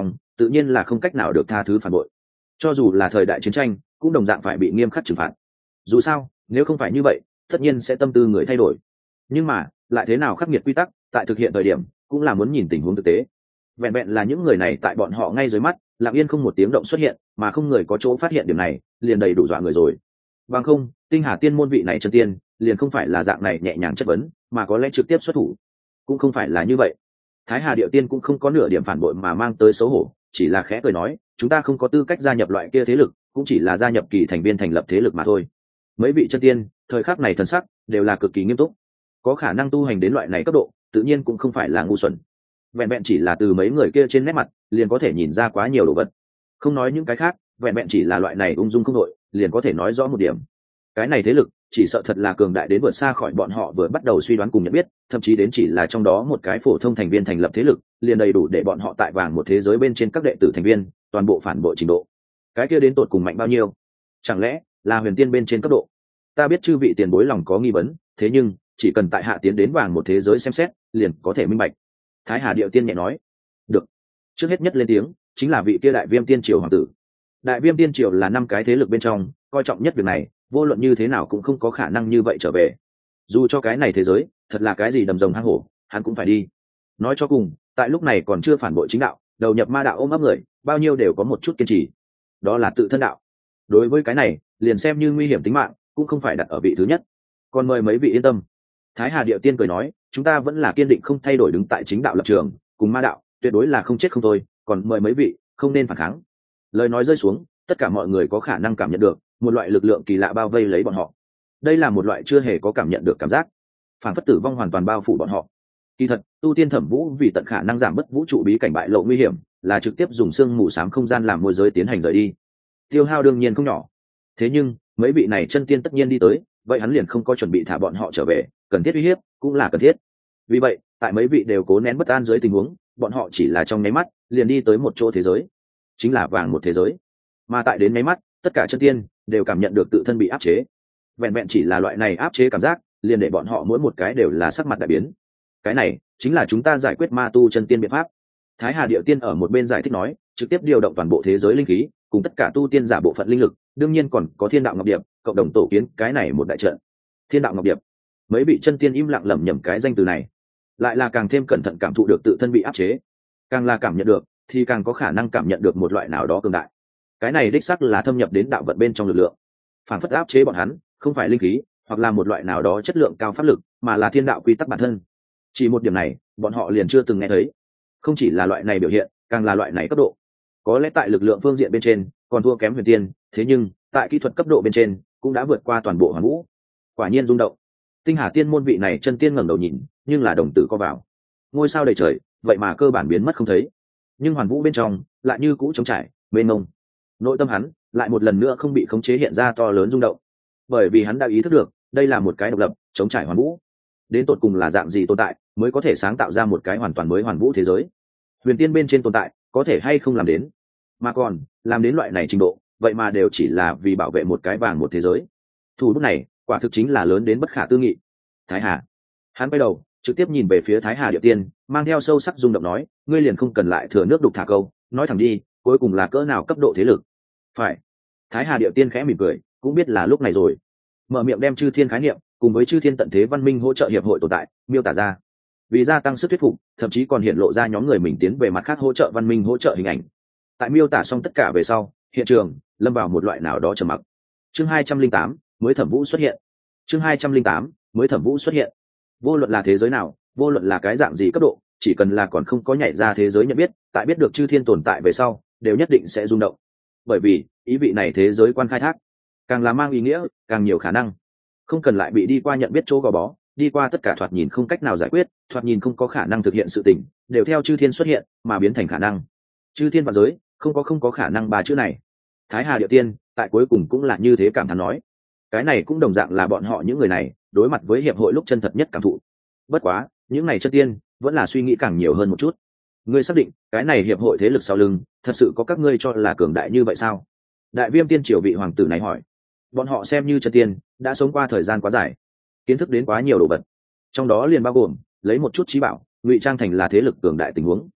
tự nhiên là không cách nào được tha thứ phản bội. Cho dù là thời đại chiến tranh cũng đồng dạng phải bị nghiêm khắc trừng phạt. Dù sao nếu không phải như vậy tất nhiên sẽ tâm tư người thay đổi, nhưng mà lại thế nào khắc nghiệt quy tắc tại thực hiện thời điểm cũng là muốn nhìn tình huống thực tế. Vẹn vẹn là những người này tại bọn họ ngay dưới mắt lặng yên không một tiếng động xuất hiện mà không người có chỗ phát hiện điểm này liền đầy đủ dọa người rồi. Bằng không Tinh Hà tiên môn vị này chân tiên liền không phải là dạng này nhẹ nhàng chất vấn mà có lẽ trực tiếp xuất thủ. Cũng không phải là như vậy. Thái Hà Điệu Tiên cũng không có nửa điểm phản bội mà mang tới xấu hổ, chỉ là khẽ cười nói chúng ta không có tư cách gia nhập loại kia thế lực, cũng chỉ là gia nhập kỳ thành viên thành lập thế lực mà thôi. Mấy vị chân tiên thời khắc này thần sắc đều là cực kỳ nghiêm túc, có khả năng tu hành đến loại này cấp độ tự nhiên cũng không phải là ngu xuẩn. Vẹn vẹn chỉ là từ mấy người kia trên nét mặt liền có thể nhìn ra quá nhiều đồ vật, không nói những cái khác, vẹn vẹn chỉ là loại này ung dung không đội liền có thể nói rõ một điểm. Cái này thế lực chỉ sợ thật là cường đại đến vượt xa khỏi bọn họ vừa bắt đầu suy đoán cùng nhận biết, thậm chí đến chỉ là trong đó một cái phổ thông thành viên thành lập thế lực liền đầy đủ để bọn họ tại vàng một thế giới bên trên các đệ tử thành viên toàn bộ phản bội trình độ. Cái kia đến tột cùng mạnh bao nhiêu? Chẳng lẽ là huyền tiên bên trên cấp độ? Ta biết chư vị tiền bối lòng có nghi vấn, thế nhưng chỉ cần tại hạ tiến đến vàng một thế giới xem xét liền có thể minh bạch. Thái Hà Điệu Tiên nhẹ nói. Được. Trước hết nhất lên tiếng chính là vị kia Đại Viêm Tiên Triều hoàng tử. Đại Viêm Tiên Triều là năm cái thế lực bên trong coi trọng nhất việc này, vô luận như thế nào cũng không có khả năng như vậy trở về. Dù cho cái này thế giới thật là cái gì đầm rồng hang hổ hắn cũng phải đi. Nói cho cùng tại lúc này còn chưa phản bội chính đạo, đầu nhập ma đạo ôm ấp người bao nhiêu đều có một chút kiên trì, đó là tự thân đạo. Đối với cái này liền xem như nguy hiểm tính mạng cũng không phải đặt ở vị thứ nhất. Còn mời mấy vị yên tâm. Thái Hà Điệu Tiên cười nói chúng ta vẫn là kiên định không thay đổi đứng tại chính đạo lập trường, cùng ma đạo tuyệt đối là không chết không thôi, còn mời mấy vị không nên phản kháng. Lời nói rơi xuống tất cả mọi người có khả năng cảm nhận được một loại lực lượng kỳ lạ bao vây lấy bọn họ. Đây là một loại chưa hề có cảm nhận được cảm giác phản phất tử vong hoàn toàn bao phủ bọn họ. Kỳ thật tu tiên Thẩm Vũ vì tận khả năng giảm bớt vũ trụ bí cảnh bại lộ nguy hiểm là trực tiếp dùng xương mù xám không gian làm môi giới tiến hành rời đi, tiêu hao đương nhiên không nhỏ. Thế nhưng mấy vị này chân tiên tất nhiên đi tới, vậy hắn liền không có chuẩn bị thả bọn họ trở về, cần thiết uy hiếp cũng là cần thiết. Vì vậy tại mấy vị đều cố nén bất an dưới tình huống, bọn họ chỉ là trong nháy mắt liền đi tới một chỗ thế giới, chính là vàng một thế giới. Mà tại đến nháy mắt tất cả chân tiên đều cảm nhận được tự thân bị áp chế. Vẹn vẹn chỉ là loại này áp chế cảm giác liền để bọn họ mỗi một cái đều là sắc mặt đại biến. Cái này chính là chúng ta giải quyết ma tu chân tiên biện pháp. Thái Hà Điệu Tiên ở một bên giải thích nói, trực tiếp điều động toàn bộ thế giới linh khí cùng tất cả tu tiên giả bộ phận linh lực, đương nhiên còn có Thiên Đạo Ngọc Điệp cộng đồng tổ kiến cái này một đại trận. Thiên Đạo Ngọc Điệp, mấy vị chân tiên im lặng lẩm nhẩm cái danh từ này, lại là càng thêm cẩn thận cảm thụ được tự thân bị áp chế. Càng là cảm nhận được thì càng có khả năng cảm nhận được một loại nào đó cường đại. Cái này đích xác là thâm nhập đến đạo vận bên trong lực lượng, phản phất áp chế bọn hắn không phải linh khí hoặc là một loại nào đó chất lượng cao pháp lực, mà là thiên đạo quy tắc bản thân. Chỉ một điểm này bọn họ liền chưa từng nghe thấy. Không chỉ là loại này biểu hiện, càng là loại này cấp độ. Có lẽ tại lực lượng phương diện bên trên còn thua kém huyền tiên, thế nhưng tại kỹ thuật cấp độ bên trên cũng đã vượt qua toàn bộ hoàn vũ. Quả nhiên rung động. Tinh Hà tiên môn vị này chân tiên ngẩng đầu nhìn, nhưng là đồng tử co vào. Ngôi sao đầy trời vậy mà cơ bản biến mất không thấy, nhưng hoàn vũ bên trong lại như cũ trống trải mênh mông. Nội tâm hắn lại một lần nữa không bị khống chế hiện ra to lớn rung động, bởi vì hắn đã ý thức được đây là một cái độc lập chống trải hoàn vũ. Đến tột cùng là dạng gì tồn tại mới có thể sáng tạo ra một cái hoàn toàn mới hoàn vũ thế giới? Huyền tiên bên trên tồn tại có thể hay không làm đến, mà còn làm đến loại này trình độ vậy mà đều chỉ là vì bảo vệ một cái vàng một thế giới. Thủ bút này quả thực chính là lớn đến bất khả tư nghị. Thái Hà, hắn quay đầu trực tiếp nhìn về phía Thái Hà Điệu Tiên, mang theo sâu sắc rung động nói, ngươi liền không cần lại thừa nước đục thả câu, nói thẳng đi, cuối cùng là cỡ nào cấp độ thế lực? Phải. Thái Hà Điệu Tiên khẽ mỉm cười, cũng biết là lúc này rồi, mở miệng đem chư thiên khái niệm cùng với chư thiên tận thế văn minh hỗ trợ hiệp hội tồn tại miêu tả ra. Vì gia tăng sức thuyết phục, thậm chí còn hiện lộ ra nhóm người mình tiến về mặt khác hỗ trợ văn minh hỗ trợ hình ảnh. Tại miêu tả xong tất cả về sau, hiện trường lâm vào một loại nào đó trầm mặc. Chương hai trăm linh tám mới Thẩm Vũ xuất hiện. Chương hai trăm linh tám mới Thẩm Vũ xuất hiện. Vô luận là thế giới nào, vô luận là cái dạng gì cấp độ, chỉ cần là còn không có nhảy ra thế giới nhận biết, tại biết được chư thiên tồn tại về sau, đều nhất định sẽ rung động. Bởi vì ý vị này thế giới quan khai thác càng là mang ý nghĩa càng nhiều khả năng, không cần lại bị đi qua nhận biết chỗ gò bó, đi qua tất cả thoạt nhìn không cách nào giải quyết, thoạt nhìn không có khả năng thực hiện sự tình, đều theo chư thiên xuất hiện mà biến thành khả năng. Chư thiên và giới không có không có khả năng ba chữ này. Thái Hà Điệu Tiên tại cuối cùng cũng là như thế cảm thán nói. Cái này cũng đồng dạng là bọn họ những người này đối mặt với hiệp hội lúc chân thật nhất cảm thụ. Bất quá những này chân tiên vẫn là suy nghĩ càng nhiều hơn một chút. Ngươi xác định cái này hiệp hội thế lực sau lưng thật sự có các ngươi cho là cường đại như vậy sao? Đại Viêm Tiên Triều vị hoàng tử này hỏi. Bọn họ xem như chân tiên đã sống qua thời gian quá dài, kiến thức đến quá nhiều đồ vật, trong đó liền bao gồm lấy một chút trí bảo ngụy trang thành là thế lực cường đại tình huống.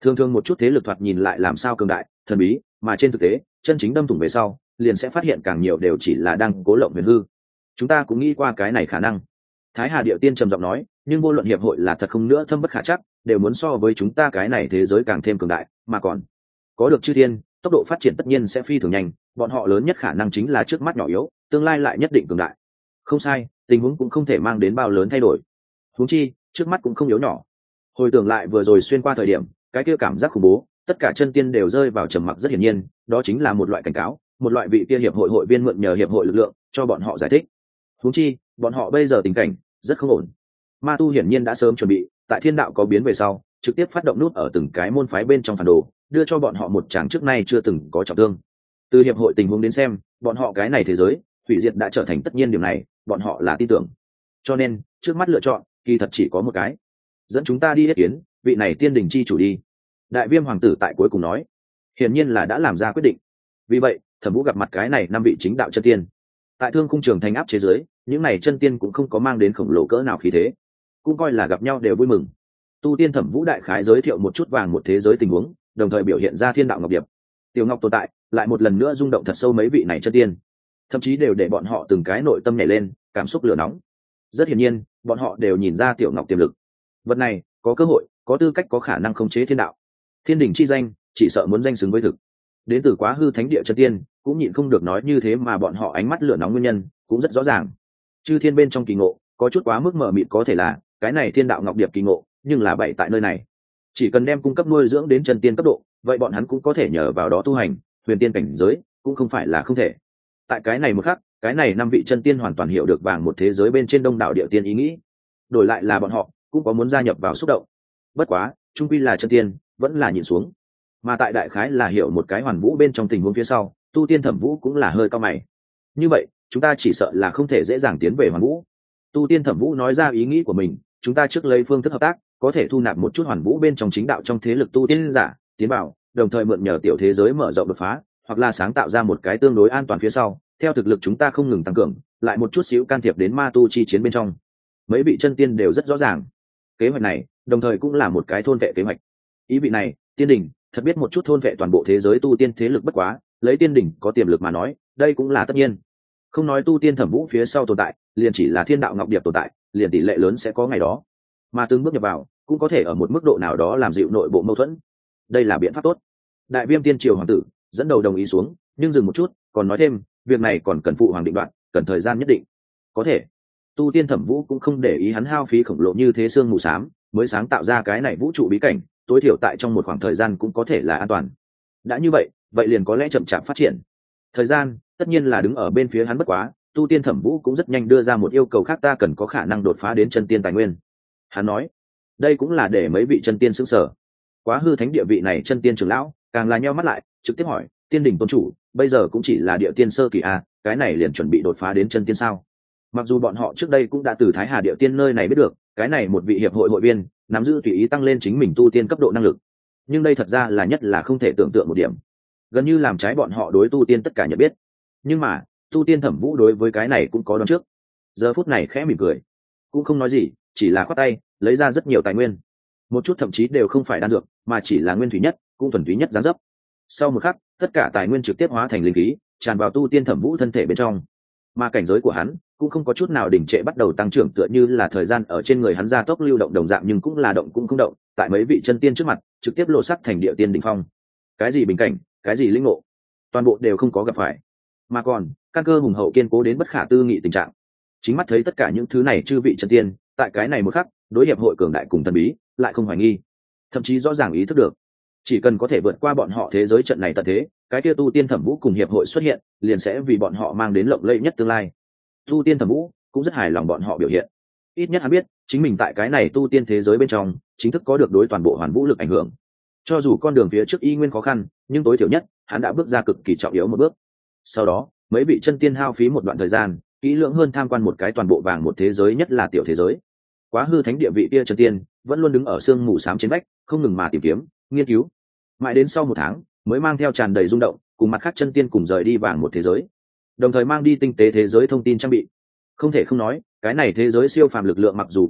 thường thường một chút thế lực thoạt nhìn lại làm sao cường đại thần bí, mà trên thực tế chân chính đâm thủng về sau liền sẽ phát hiện càng nhiều đều chỉ là đang cố lộng huyền hư. Chúng ta cũng nghĩ qua cái này khả năng, Thái Hà Điệu Tiên trầm giọng nói, nhưng vô luận hiệp hội là thật không nữa thâm bất khả chắc, đều muốn so với chúng ta cái này thế giới càng thêm cường đại, mà còn có được chư thiên, tốc độ phát triển tất nhiên sẽ phi thường nhanh, bọn họ lớn nhất khả năng chính là trước mắt nhỏ yếu, tương lai lại nhất định cường đại. Không sai, tình huống cũng không thể mang đến bao lớn thay đổi. Huống chi, trước mắt cũng không yếu nhỏ. Hồi tưởng lại vừa rồi xuyên qua thời điểm, cái kia cảm giác khủng bố, tất cả chân tiên đều rơi vào trầm mặc rất hiển nhiên, đó chính là một loại cảnh cáo, một loại vị kia hiệp hội hội viên mượn nhờ hiệp hội lực lượng, cho bọn họ giải thích. Huống chi, bọn họ bây giờ tình cảnh rất không ổn. Ma tu hiển nhiên đã sớm chuẩn bị, tại thiên đạo có biến về sau, trực tiếp phát động nút ở từng cái môn phái bên trong phản đồ, đưa cho bọn họ một tràng trước nay chưa từng có trọng thương. Từ hiệp hội tình huống đến xem, bọn họ cái này thế giới hủy diệt đã trở thành tất nhiên, điều này bọn họ là tin tưởng. Cho nên trước mắt lựa chọn kỳ thật chỉ có một cái, dẫn chúng ta đi yết kiến vị này tiên đình chi chủ đi. Đại Viêm hoàng tử tại cuối cùng nói, hiển nhiên là đã làm ra quyết định. Vì vậy Thẩm Vũ gặp mặt cái này năm vị chính đạo chân tiên, tại Thương Khung Trường thành áp chế giới, những này chân tiên cũng không có mang đến khổng lồ cỡ nào khí thế, cũng coi là gặp nhau đều vui mừng. Tu tiên Thẩm Vũ đại khái giới thiệu một chút vàng một thế giới tình huống, đồng thời biểu hiện ra thiên đạo ngọc điệp. Tiểu Ngọc tồn tại lại một lần nữa rung động thật sâu mấy vị này chân tiên, thậm chí đều để bọn họ từng cái nội tâm nhảy lên, cảm xúc lửa nóng. Rất hiển nhiên bọn họ đều nhìn ra Tiểu Ngọc tiềm lực, vật này có cơ hội, có tư cách, có khả năng khống chế thiên đạo. Thiên đỉnh chi danh chỉ sợ muốn danh xứng với thực. Đến từ Quá Hư Thánh Địa chân tiên cũng nhịn không được nói như thế, mà bọn họ ánh mắt lửa nóng nguyên nhân cũng rất rõ ràng. Chư thiên bên trong kỳ ngộ có chút quá mức mờ mịt, có thể là cái này thiên đạo ngọc điệp kỳ ngộ, nhưng là bậy tại nơi này. Chỉ cần đem cung cấp nuôi dưỡng đến chân tiên cấp độ, vậy bọn hắn cũng có thể nhờ vào đó tu hành huyền tiên cảnh giới, cũng không phải là không thể. Tại cái này một khắc, cái này năm vị chân tiên hoàn toàn hiểu được vàng một thế giới bên trên đông đảo địa tiên ý nghĩ. Đổi lại là bọn họ cũng có muốn gia nhập vào xúc động, bất quá trung quy là chân tiên, vẫn là nhìn xuống. Mà tại đại khái là hiểu một cái hoàn vũ bên trong tình huống phía sau, tu tiên Thẩm Vũ cũng là hơi cao mày. Như vậy chúng ta chỉ sợ là không thể dễ dàng tiến về hoàn vũ. Tu tiên Thẩm Vũ nói ra ý nghĩ của mình, chúng ta trước lấy phương thức hợp tác, có thể thu nạp một chút hoàn vũ bên trong chính đạo trong thế lực tu tiên giả tiến vào, đồng thời mượn nhờ tiểu thế giới mở rộng đột phá, hoặc là sáng tạo ra một cái tương đối an toàn phía sau, theo thực lực chúng ta không ngừng tăng cường, lại một chút xíu can thiệp đến ma tu chi chiến bên trong. Mấy vị chân tiên đều rất rõ ràng kế hoạch này, đồng thời cũng là một cái thôn vệ kế hoạch. Ý vị này, tiên đỉnh thật biết một chút thôn vệ toàn bộ thế giới tu tiên thế lực, bất quá lấy tiên đỉnh có tiềm lực mà nói, đây cũng là tất nhiên. Không nói tu tiên Thẩm Vũ phía sau tồn tại, liền chỉ là thiên đạo ngọc điệp tồn tại, liền tỷ lệ lớn sẽ có ngày đó. Mà từng bước nhập vào, cũng có thể ở một mức độ nào đó làm dịu nội bộ mâu thuẫn. Đây là biện pháp tốt. Đại Viêm tiên triều hoàng tử dẫn đầu đồng ý xuống, nhưng dừng một chút, còn nói thêm, việc này còn cần phụ hoàng định đoạt, cần thời gian nhất định. Có thể. Tu tiên Thẩm Vũ cũng không để ý hắn hao phí khổng lồ như thế sương mù xám, mới sáng tạo ra cái này vũ trụ bí cảnh, tối thiểu tại trong một khoảng thời gian cũng có thể là an toàn. Đã như vậy, vậy liền có lẽ chậm chạp phát triển. Thời gian tất nhiên là đứng ở bên phía hắn, bất quá tu tiên Thẩm Vũ cũng rất nhanh đưa ra một yêu cầu khác, ta cần có khả năng đột phá đến chân tiên tài nguyên. Hắn nói, đây cũng là để mấy vị chân tiên sững sờ. Quá Hư Thánh Địa vị này chân tiên trưởng lão càng là nheo mắt lại, trực tiếp hỏi, tiên đỉnh tôn chủ bây giờ cũng chỉ là địa tiên sơ kỳ à, cái này liền chuẩn bị đột phá đến chân tiên sao? Mặc dù bọn họ trước đây cũng đã từ Thái Hà Địa Tiên nơi này biết được, cái này một vị hiệp hội hội viên nắm giữ tùy ý tăng lên chính mình tu tiên cấp độ năng lực, nhưng đây thật ra là nhất là không thể tưởng tượng một điểm, gần như làm trái bọn họ đối tu tiên tất cả nhận biết. Nhưng mà tu tiên Thẩm Vũ đối với cái này cũng có đoán trước, giờ phút này khẽ mỉm cười, cũng không nói gì, chỉ là khoát tay lấy ra rất nhiều tài nguyên, một chút thậm chí đều không phải đan dược, mà chỉ là nguyên thủy nhất cũng thuần túy nhất dáng dấp. Sau một khắc, tất cả tài nguyên trực tiếp hóa thành linh khí, tràn vào tu tiên Thẩm Vũ thân thể bên trong, mà cảnh giới của hắn cũng không có chút nào đình trệ, bắt đầu tăng trưởng, tựa như là thời gian ở trên người hắn gia tốc lưu động đồng dạng, nhưng cũng là động cũng không động, tại mấy vị chân tiên trước mặt trực tiếp lộ sắc thành địa tiên đỉnh phong. Cái gì bình cảnh, cái gì linh ngộ, toàn bộ đều không có gặp phải, mà còn căn cơ hùng hậu kiên cố đến bất khả tư nghị tình trạng. Chính mắt thấy tất cả những thứ này, chư vị chân tiên tại cái này một khắc đối hiệp hội cường đại cùng thần bí lại không hoài nghi, thậm chí rõ ràng ý thức được, chỉ cần có thể vượt qua bọn họ thế giới trận này tận thế, cái kia tu tiên Thẩm Vũ cùng hiệp hội xuất hiện liền sẽ vì bọn họ mang đến lộng lẫy nhất tương lai. Tu tiên Thẩm Vũ cũng rất hài lòng bọn họ biểu hiện, ít nhất hắn biết chính mình tại cái này tu tiên thế giới bên trong chính thức có được đối toàn bộ hoàn vũ lực ảnh hưởng. Cho dù con đường phía trước y nguyên khó khăn, nhưng tối thiểu nhất hắn đã bước ra cực kỳ trọng yếu một bước. Sau đó mấy vị chân tiên hao phí một đoạn thời gian kỹ lưỡng hơn tham quan một cái toàn bộ vàng một thế giới, nhất là tiểu thế giới. Quá Hư Thánh Địa vị kia chân tiên vẫn luôn đứng ở sương mù xám trên vách, không ngừng mà tìm kiếm nghiên cứu, mãi đến sau một tháng mới mang theo tràn đầy rung động cùng mặt khác chân tiên cùng rời đi vàng một thế giới, đồng thời mang đi tinh tế thế giới thông tin trang bị. Không thể không nói, cái này thế giới siêu phàm lực lượng mặc dù cường đại,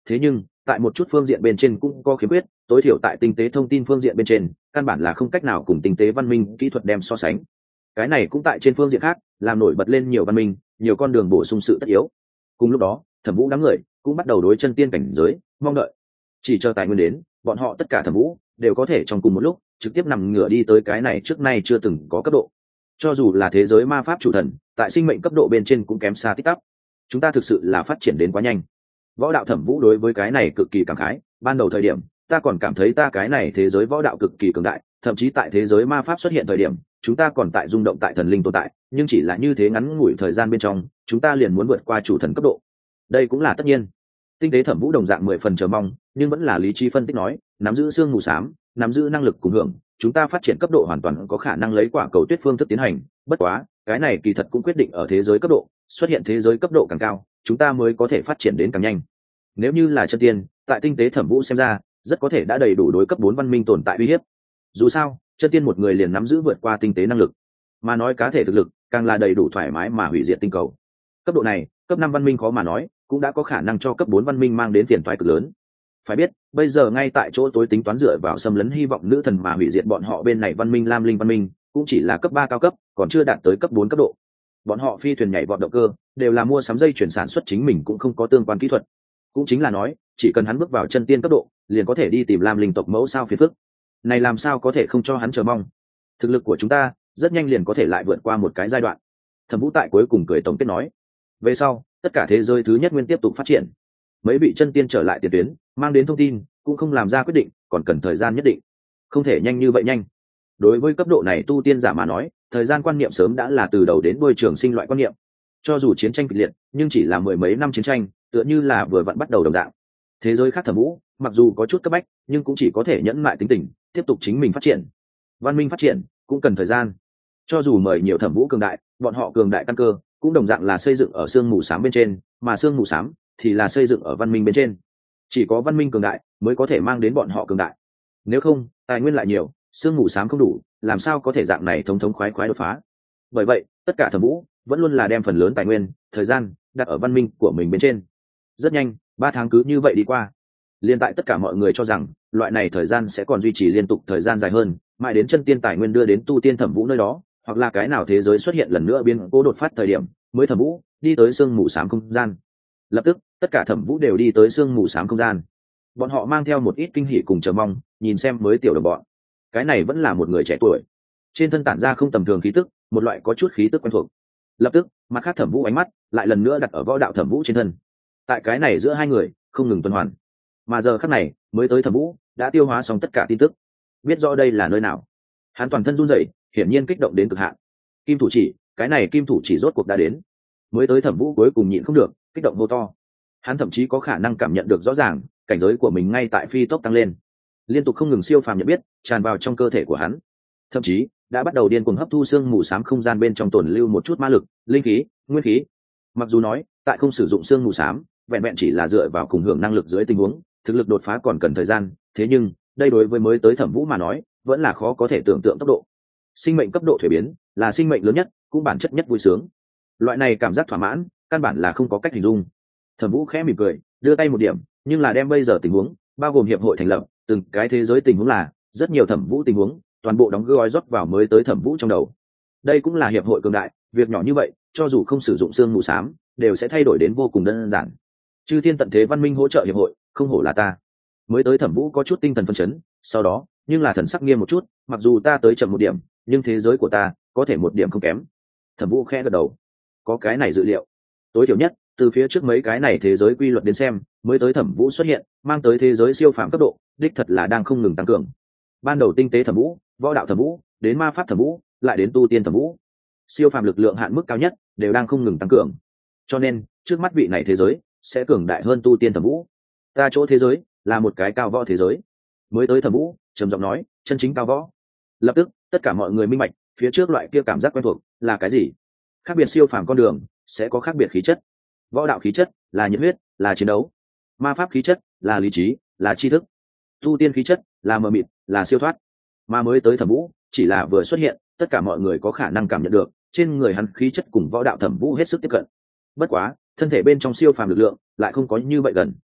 thế nhưng tại một chút phương diện bên trên cũng có khiếm khuyết, tối thiểu tại tinh tế thông tin phương diện bên trên căn bản là không cách nào cùng tinh tế văn minh kỹ thuật đem so sánh. Cái này cũng tại trên phương diện khác làm nổi bật lên nhiều văn minh, nhiều con đường bổ sung sự tất yếu. Cùng lúc đó Thẩm Vũ đám người cũng bắt đầu đối chân tiên cảnh giới mong đợi, chỉ chờ tài nguyên đến, bọn họ tất cả Thẩm Vũ đều có thể trong cùng một lúc trực tiếp nằm ngửa đi tới cái này trước nay chưa từng có cấp độ. Cho dù là thế giới ma pháp chủ thần tại sinh mệnh cấp độ bên trên cũng kém xa tích tắp. Chúng ta thực sự là phát triển đến quá nhanh. Võ đạo Thẩm Vũ đối với cái này cực kỳ cảm khái, ban đầu thời điểm ta còn cảm thấy ta cái này thế giới võ đạo cực kỳ cường đại, thậm chí tại thế giới ma pháp xuất hiện thời điểm chúng ta còn tại rung động tại thần linh tồn tại, nhưng chỉ là như thế ngắn ngủi thời gian bên trong chúng ta liền muốn vượt qua chủ thần cấp độ. Đây cũng là tất nhiên. Tinh tế Thẩm Vũ đồng dạng mười phần chờ mong, nhưng vẫn là lý trí phân tích nói, nắm giữ xương mù xám, nắm giữ năng lực cùng hưởng, chúng ta phát triển cấp độ hoàn toàn có khả năng lấy quả cầu tuyết phương thức tiến hành, bất quá cái này kỳ thật cũng quyết định ở thế giới cấp độ, xuất hiện thế giới cấp độ càng cao chúng ta mới có thể phát triển đến càng nhanh. Nếu như là chân tiên, tại tinh tế Thẩm Vũ xem ra rất có thể đã đầy đủ đối cấp bốn văn minh tồn tại uy hiếp. Dù sao chân tiên một người liền nắm giữ vượt qua tinh tế năng lực, mà nói cá thể thực lực càng là đầy đủ thoải mái mà hủy diệt tinh cầu. Cấp độ này cấp năm văn minh khó mà nói, cũng đã có khả năng cho cấp bốn văn minh mang đến phiền toái cực lớn. Phải biết bây giờ ngay tại chỗ tối tính toán dựa vào xâm lấn hy vọng nữ thần mà hủy diệt bọn họ bên này văn minh Lam Linh văn minh cũng chỉ là cấp ba cao cấp, còn chưa đạt tới cấp bốn cấp độ. Bọn họ phi thuyền nhảy vọt động cơ đều là mua sắm dây chuyển sản xuất chính mình cũng không có tương quan kỹ thuật. Cũng chính là nói chỉ cần hắn bước vào chân tiên cấp độ liền có thể đi tìm Lam Linh tộc mẫu sao phiền phức. Này làm sao có thể không cho hắn chờ mong. Thực lực của chúng ta rất nhanh liền có thể lại vượt qua một cái giai đoạn. Thẩm Vũ tại cuối cùng cười tổng kết nói, về sau tất cả thế giới thứ nhất nguyên tiếp tục phát triển, mấy vị chân tiên trở lại tiền tuyến mang đến thông tin cũng không làm ra quyết định, còn cần thời gian nhất định, không thể nhanh như vậy nhanh. Đối với cấp độ này tu tiên giả mà nói, thời gian quan niệm sớm đã là từ đầu đến đuôi trường sinh loại quan niệm. Cho dù chiến tranh kịch liệt nhưng chỉ là mười mấy năm chiến tranh tựa như là vừa vặn bắt đầu đồng dạng. Thế giới khác Thẩm Vũ mặc dù có chút cấp bách nhưng cũng chỉ có thể nhẫn mại tính tình tiếp tục chính mình phát triển. Văn minh phát triển cũng cần thời gian, cho dù mời nhiều Thẩm Vũ cường đại, bọn họ cường đại căn cơ cũng đồng dạng là xây dựng ở xương mù xám bên trên, mà xương mù xám thì là xây dựng ở văn minh bên trên. Chỉ có văn minh cường đại mới có thể mang đến bọn họ cường đại, nếu không tài nguyên lại nhiều, xương mù xám không đủ, làm sao có thể dạng này thống thống khoái khoái đột phá. Bởi vậy tất cả Thẩm Vũ vẫn luôn là đem phần lớn tài nguyên thời gian đặt ở văn minh của mình bên trên. Rất nhanh ba tháng cứ như vậy đi qua, liên tại tất cả mọi người cho rằng loại này thời gian sẽ còn duy trì liên tục thời gian dài hơn, mãi đến chân tiên tài nguyên đưa đến tu tiên Thẩm Vũ nơi đó, hoặc là cái nào thế giới xuất hiện lần nữa biến cố đột phát thời điểm mới Thẩm Vũ đi tới sương mù xám không gian. Lập tức tất cả Thẩm Vũ đều đi tới sương mù xám không gian, bọn họ mang theo một ít kinh hỉ cùng chờ mong nhìn xem mới tiểu đồng bọn. Cái này vẫn là một người trẻ tuổi, trên thân tản ra không tầm thường khí tức, một loại có chút khí tức quen thuộc. Lập tức mặt khác Thẩm Vũ ánh mắt lại lần nữa đặt ở võ đạo Thẩm Vũ trên thân. Tại cái này giữa hai người không ngừng tuần hoàn, mà giờ khắc này mới tới Thẩm Vũ đã tiêu hóa xong tất cả tin tức, biết rõ đây là nơi nào. Hắn toàn thân run rẩy, hiển nhiên kích động đến cực hạn. Kim thủ chỉ, cái này kim thủ chỉ rốt cuộc đã đến. Mới tới Thẩm Vũ cuối cùng nhịn không được kích động hô to. Hắn thậm chí có khả năng cảm nhận được rõ ràng cảnh giới của mình ngay tại phi tốc tăng lên, liên tục không ngừng siêu phàm nhận biết tràn vào trong cơ thể của hắn, thậm chí đã bắt đầu điên cuồng hấp thu xương mù xám không gian bên trong tồn lưu một chút ma lực, linh khí, nguyên khí. Mặc dù nói tại không sử dụng xương mù xám, vẹn vẹn chỉ là dựa vào cùng hưởng năng lực dưới tình huống thực lực đột phá còn cần thời gian, thế nhưng đây đối với mới tới Thẩm Vũ mà nói vẫn là khó có thể tưởng tượng tốc độ. Sinh mệnh cấp độ thuế biến là sinh mệnh lớn nhất cũng bản chất nhất vui sướng, loại này cảm giác thỏa mãn căn bản là không có cách hình dung. Thẩm Vũ khẽ mỉm cười đưa tay một điểm, nhưng là đem bây giờ tình huống bao gồm hiệp hội thành lập từng cái thế giới tình huống là rất nhiều Thẩm Vũ tình huống toàn bộ đóng gói rót vào mới tới Thẩm Vũ trong đầu. Đây cũng là hiệp hội cường đại, việc nhỏ như vậy cho dù không sử dụng xương mù xám đều sẽ thay đổi đến vô cùng đơn giản. Chư thiên tận thế văn minh hỗ trợ hiệp hội, không hổ là ta. Mới tới Thẩm Vũ có chút tinh thần phấn chấn, sau đó nhưng là thần sắc nghiêm một chút, mặc dù ta tới chậm một điểm nhưng thế giới của ta có thể một điểm không kém. Thẩm Vũ khẽ gật đầu, có cái này dự liệu. Tối thiểu nhất từ phía trước mấy cái này thế giới quy luật đến xem, mới tới Thẩm Vũ xuất hiện mang tới thế giới siêu phàm cấp độ đích thật là đang không ngừng tăng cường. Ban đầu tinh tế Thẩm Vũ, võ đạo Thẩm Vũ, đến ma pháp Thẩm Vũ, lại đến tu tiên Thẩm Vũ, siêu phàm lực lượng hạn mức cao nhất đều đang không ngừng tăng cường. Cho nên trước mắt vị này thế giới sẽ cường đại hơn tu tiên Thẩm Vũ. Ta chỗ thế giới là một cái cao võ thế giới. Mới tới Thẩm Vũ trầm giọng nói, chân chính cao võ. Lập tức tất cả mọi người minh bạch phía trước loại kia cảm giác quen thuộc là cái gì. Khác biệt siêu phàm con đường sẽ có khác biệt khí chất. Võ đạo khí chất là nhiệt huyết, là chiến đấu. Ma pháp khí chất là lý trí, là tri thức. Tu tiên khí chất là mờ mịt, là siêu thoát. Mà mới tới Thẩm Vũ chỉ là vừa xuất hiện, tất cả mọi người có khả năng cảm nhận được trên người hắn khí chất cùng võ đạo Thẩm Vũ hết sức tiếp cận. Bất quá thân thể bên trong siêu phàm lực lượng lại không có như vậy gần.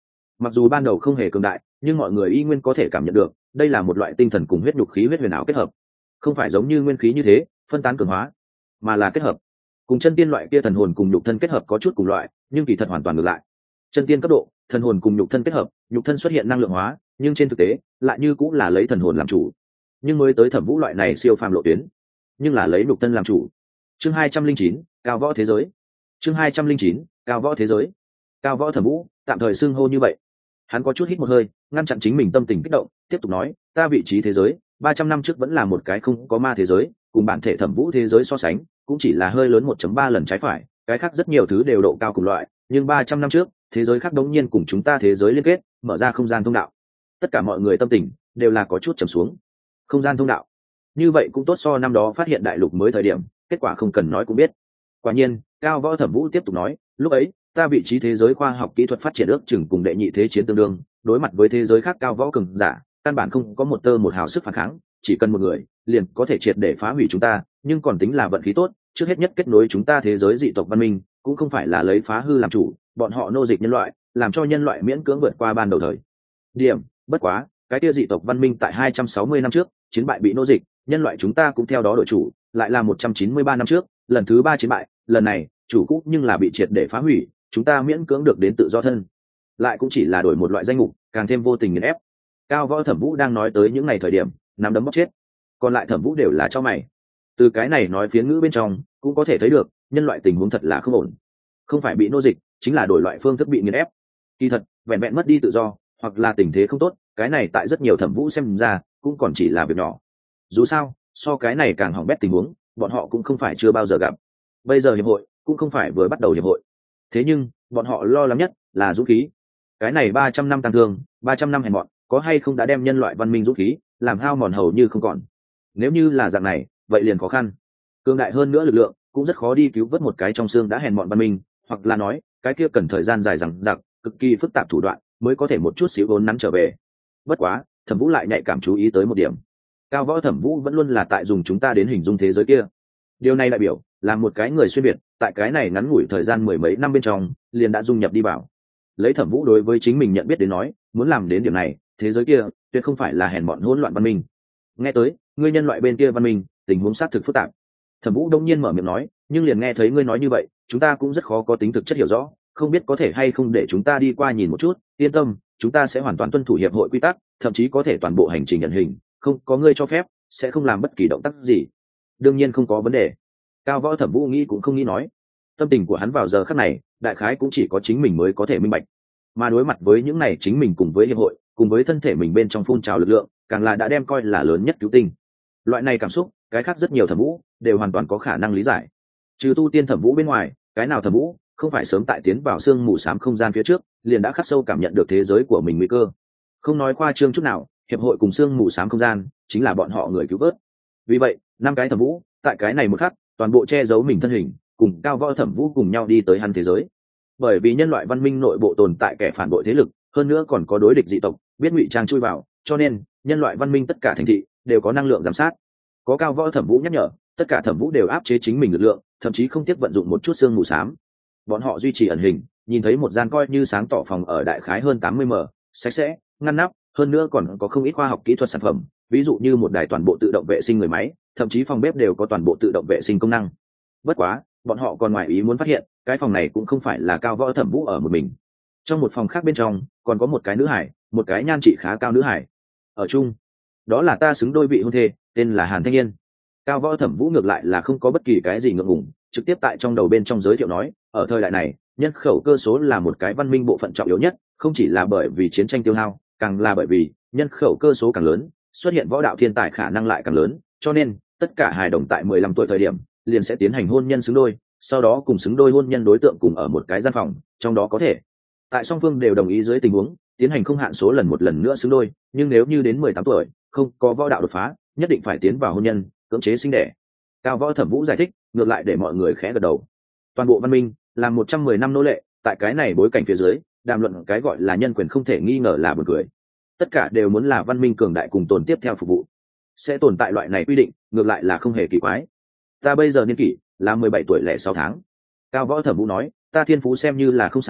Mặc dù ban đầu không hề cường đại, nhưng mọi người y nguyên có thể cảm nhận được đây là một loại tinh thần cùng huyết nhục khí huyết huyền ảo kết hợp, không phải giống như nguyên khí như thế phân tán cường hóa, mà là kết hợp. Cùng chân tiên loại kia thần hồn cùng nhục thân kết hợp có chút cùng loại, nhưng kỳ thật hoàn toàn ngược lại. Chân tiên cấp độ, thần hồn cùng nhục thân kết hợp, nhục thân xuất hiện năng lượng hóa, nhưng trên thực tế lại như cũng là lấy thần hồn làm chủ. Nhưng mới tới Thẩm Vũ loại này siêu phàm lộ tuyến, nhưng là lấy nhục thân làm chủ. Chương hai trăm linh chín, cao võ thế giới. Chương hai trăm linh chín, cao võ thế giới. Cao võ Thẩm Vũ, tạm thời xưng hô như vậy. Hắn có chút hít một hơi, ngăn chặn chính mình tâm tình kích động, tiếp tục nói, ta vị trí thế giới ba trăm năm trước vẫn là một cái không có ma thế giới, cùng bản thể Thẩm Vũ thế giới so sánh cũng chỉ là hơi lớn một chấm ba lần trái phải, cái khác rất nhiều thứ đều độ cao cùng loại, nhưng ba trăm năm trước thế giới khác đống nhiên cùng chúng ta thế giới liên kết, mở ra không gian thông đạo. Tất cả mọi người tâm tình đều là có chút trầm xuống. Không gian thông đạo, như vậy cũng tốt so năm đó phát hiện đại lục mới thời điểm, kết quả không cần nói cũng biết. Quả nhiên, Cao Võ Thẩm Vũ tiếp tục nói, lúc ấy ta vị trí thế giới khoa học kỹ thuật phát triển ước chừng cùng đệ nhị thế chiến tương đương, đối mặt với thế giới khác cao võ cường giả, căn bản không có một tơ một hào sức phản kháng, chỉ cần một người liền có thể triệt để phá hủy chúng ta, nhưng còn tính là vận khí tốt, trước hết nhất kết nối chúng ta thế giới dị tộc văn minh, cũng không phải là lấy phá hư làm chủ, bọn họ nô dịch nhân loại, làm cho nhân loại miễn cưỡng vượt qua ban đầu thời điểm. Bất quá, cái kia dị tộc văn minh tại hai trăm sáu mươi năm trước chiến bại bị nô dịch, nhân loại chúng ta cũng theo đó đổi chủ, lại là một trăm chín mươi ba năm trước lần thứ ba chiến bại, lần này chủ cũ nhưng là bị triệt để phá hủy, chúng ta miễn cưỡng được đến tự do thân, lại cũng chỉ là đổi một loại danh mục, càng thêm vô tình nghiền ép. Cao Võ Thẩm Vũ đang nói tới những ngày thời điểm nắm đấm bóc chết, còn lại Thẩm Vũ đều là cho mày. Từ cái này nói phiến ngữ bên trong cũng có thể thấy được nhân loại tình huống thật là không ổn, không phải bị nô dịch chính là đổi loại phương thức bị nghiền ép. Kỳ thật vẹn vẹn mất đi tự do hoặc là tình thế không tốt, cái này tại rất nhiều Thẩm Vũ xem ra cũng còn chỉ là việc nhỏ. Dù sao so cái này càng hỏng bét tình huống, bọn họ cũng không phải chưa bao giờ gặp. Bây giờ hiệp hội cũng không phải vừa bắt đầu hiệp hội, thế nhưng bọn họ lo lắng nhất là dũng khí. Cái này ba trăm năm tăng thương, ba trăm năm hèn mọn, có hay không đã đem nhân loại văn minh dũng khí làm hao mòn hầu như không còn. Nếu như là dạng này, vậy liền khó khăn. Cường đại hơn nữa lực lượng cũng rất khó đi cứu vớt một cái trong xương đã hèn mọn văn minh, hoặc là nói cái kia cần thời gian dài dằng dặc, cực kỳ phức tạp thủ đoạn mới có thể một chút xíu vốn nắn trở về. Bất quá Thẩm Vũ lại nhạy cảm chú ý tới một điểm, Cao Võ Thẩm Vũ vẫn luôn là tại dùng chúng ta đến hình dung thế giới kia. Điều này đại biểu là một cái người xuyên việt, tại cái này ngắn ngủi thời gian mười mấy năm bên trong liền đã dung nhập đi vào. Lấy Thẩm Vũ đối với chính mình nhận biết đến nói, muốn làm đến điểm này, thế giới kia tuyệt không phải là hèn mọn hỗn loạn văn minh. Nghe tới ngươi nhân loại bên kia văn minh tình huống xác thực phức tạp. Thẩm Vũ đông nhiên mở miệng nói, nhưng liền nghe thấy ngươi nói như vậy, chúng ta cũng rất khó có tính thực chất hiểu rõ, không biết có thể hay không để chúng ta đi qua nhìn một chút. Yên tâm, chúng ta sẽ hoàn toàn tuân thủ hiệp hội quy tắc, thậm chí có thể toàn bộ hành trình nhận hình, không có ngươi cho phép sẽ không làm bất kỳ động tác gì. Đương nhiên không có vấn đề. Cao Võ Thẩm Vũ nghĩ cũng không nghĩ nói. Tâm tình của hắn vào giờ khắc này đại khái cũng chỉ có chính mình mới có thể minh bạch, mà đối mặt với những này chính mình cùng với hiệp hội cùng với thân thể mình bên trong phun trào lực lượng, càng là đã đem coi là lớn nhất cứu tinh. Loại này cảm xúc cái khác rất nhiều Thẩm Vũ đều hoàn toàn có khả năng lý giải. Trừ tu tiên Thẩm Vũ bên ngoài, cái nào Thẩm Vũ không phải sớm tại tiến vào xương mù xám không gian phía trước liền đã khắc sâu cảm nhận được thế giới của mình nguy cơ. Không nói khoa trương chút nào, hiệp hội cùng xương mù xám không gian chính là bọn họ người cứu vớt. Vì vậy năm cái Thẩm Vũ tại cái này một khắc toàn bộ che giấu mình thân hình, cùng Cao Võ Thẩm Vũ cùng nhau đi tới hắn thế giới. Bởi vì nhân loại văn minh nội bộ tồn tại kẻ phản bội thế lực, hơn nữa còn có đối địch dị tộc biết ngụy trang chui vào, cho nên nhân loại văn minh tất cả thành thị đều có năng lượng giám sát. Có Cao Võ Thẩm Vũ nhắc nhở, tất cả Thẩm Vũ đều áp chế chính mình lực lượng, thậm chí không tiếc vận dụng một chút xương mù xám. Bọn họ duy trì ẩn hình, nhìn thấy một gian coi như sáng tỏ phòng ở đại khái hơn tám mươi mét, sạch sẽ, ngăn nắp, hơn nữa còn có không ít khoa học kỹ thuật sản phẩm, ví dụ như một đài toàn bộ tự động vệ sinh người máy, thậm chí phòng bếp đều có toàn bộ tự động vệ sinh công năng. Bất quá bọn họ còn ngoài ý muốn phát hiện, cái phòng này cũng không phải là Cao Võ Thẩm Vũ ở một mình. Trong một phòng khác bên trong còn có một cái nữ hải, một cái nhan trị khá cao nữ hải ở chung. Đó là ta xứng đôi vị hôn thê, tên là Hàn Thanh Yên. Cao Võ Thẩm Vũ ngược lại là không có bất kỳ cái gì ngượng ngùng, trực tiếp tại trong đầu bên trong giới thiệu nói, ở thời đại này nhân khẩu cơ số là một cái văn minh bộ phận trọng yếu nhất, không chỉ là bởi vì chiến tranh tiêu hao, càng là bởi vì nhân khẩu cơ số càng lớn, xuất hiện võ đạo thiên tài khả năng lại càng lớn, cho nên tất cả hài đồng tại mười lăm tuổi thời điểm liền sẽ tiến hành hôn nhân xứng đôi, sau đó cùng xứng đôi hôn nhân đối tượng cùng ở một cái gian phòng, trong đó có thể tại song phương đều đồng ý dưới tình huống tiến hành không hạn số lần một lần nữa xứng đôi, nhưng nếu như đến mười tám tuổi không có võ đạo đột phá, nhất định phải tiến vào hôn nhân cưỡng chế sinh đẻ. Cao Võ Thẩm Vũ giải thích, ngược lại để mọi người khẽ gật đầu. Toàn bộ văn minh là một trăm mười năm nô lệ, tại cái này bối cảnh phía dưới, đàm luận cái gọi là nhân quyền không thể nghi ngờ là buồn cười. Tất cả đều muốn là văn minh cường đại cùng tồn tiếp theo phục vụ, sẽ tồn tại loại này quy định, ngược lại là không hề kỳ quái. Ta bây giờ niên kỷ là mười bảy tuổi lẻ sáu tháng. Cao Võ Thẩm Vũ nói, ta thiên phú xem như là không sai,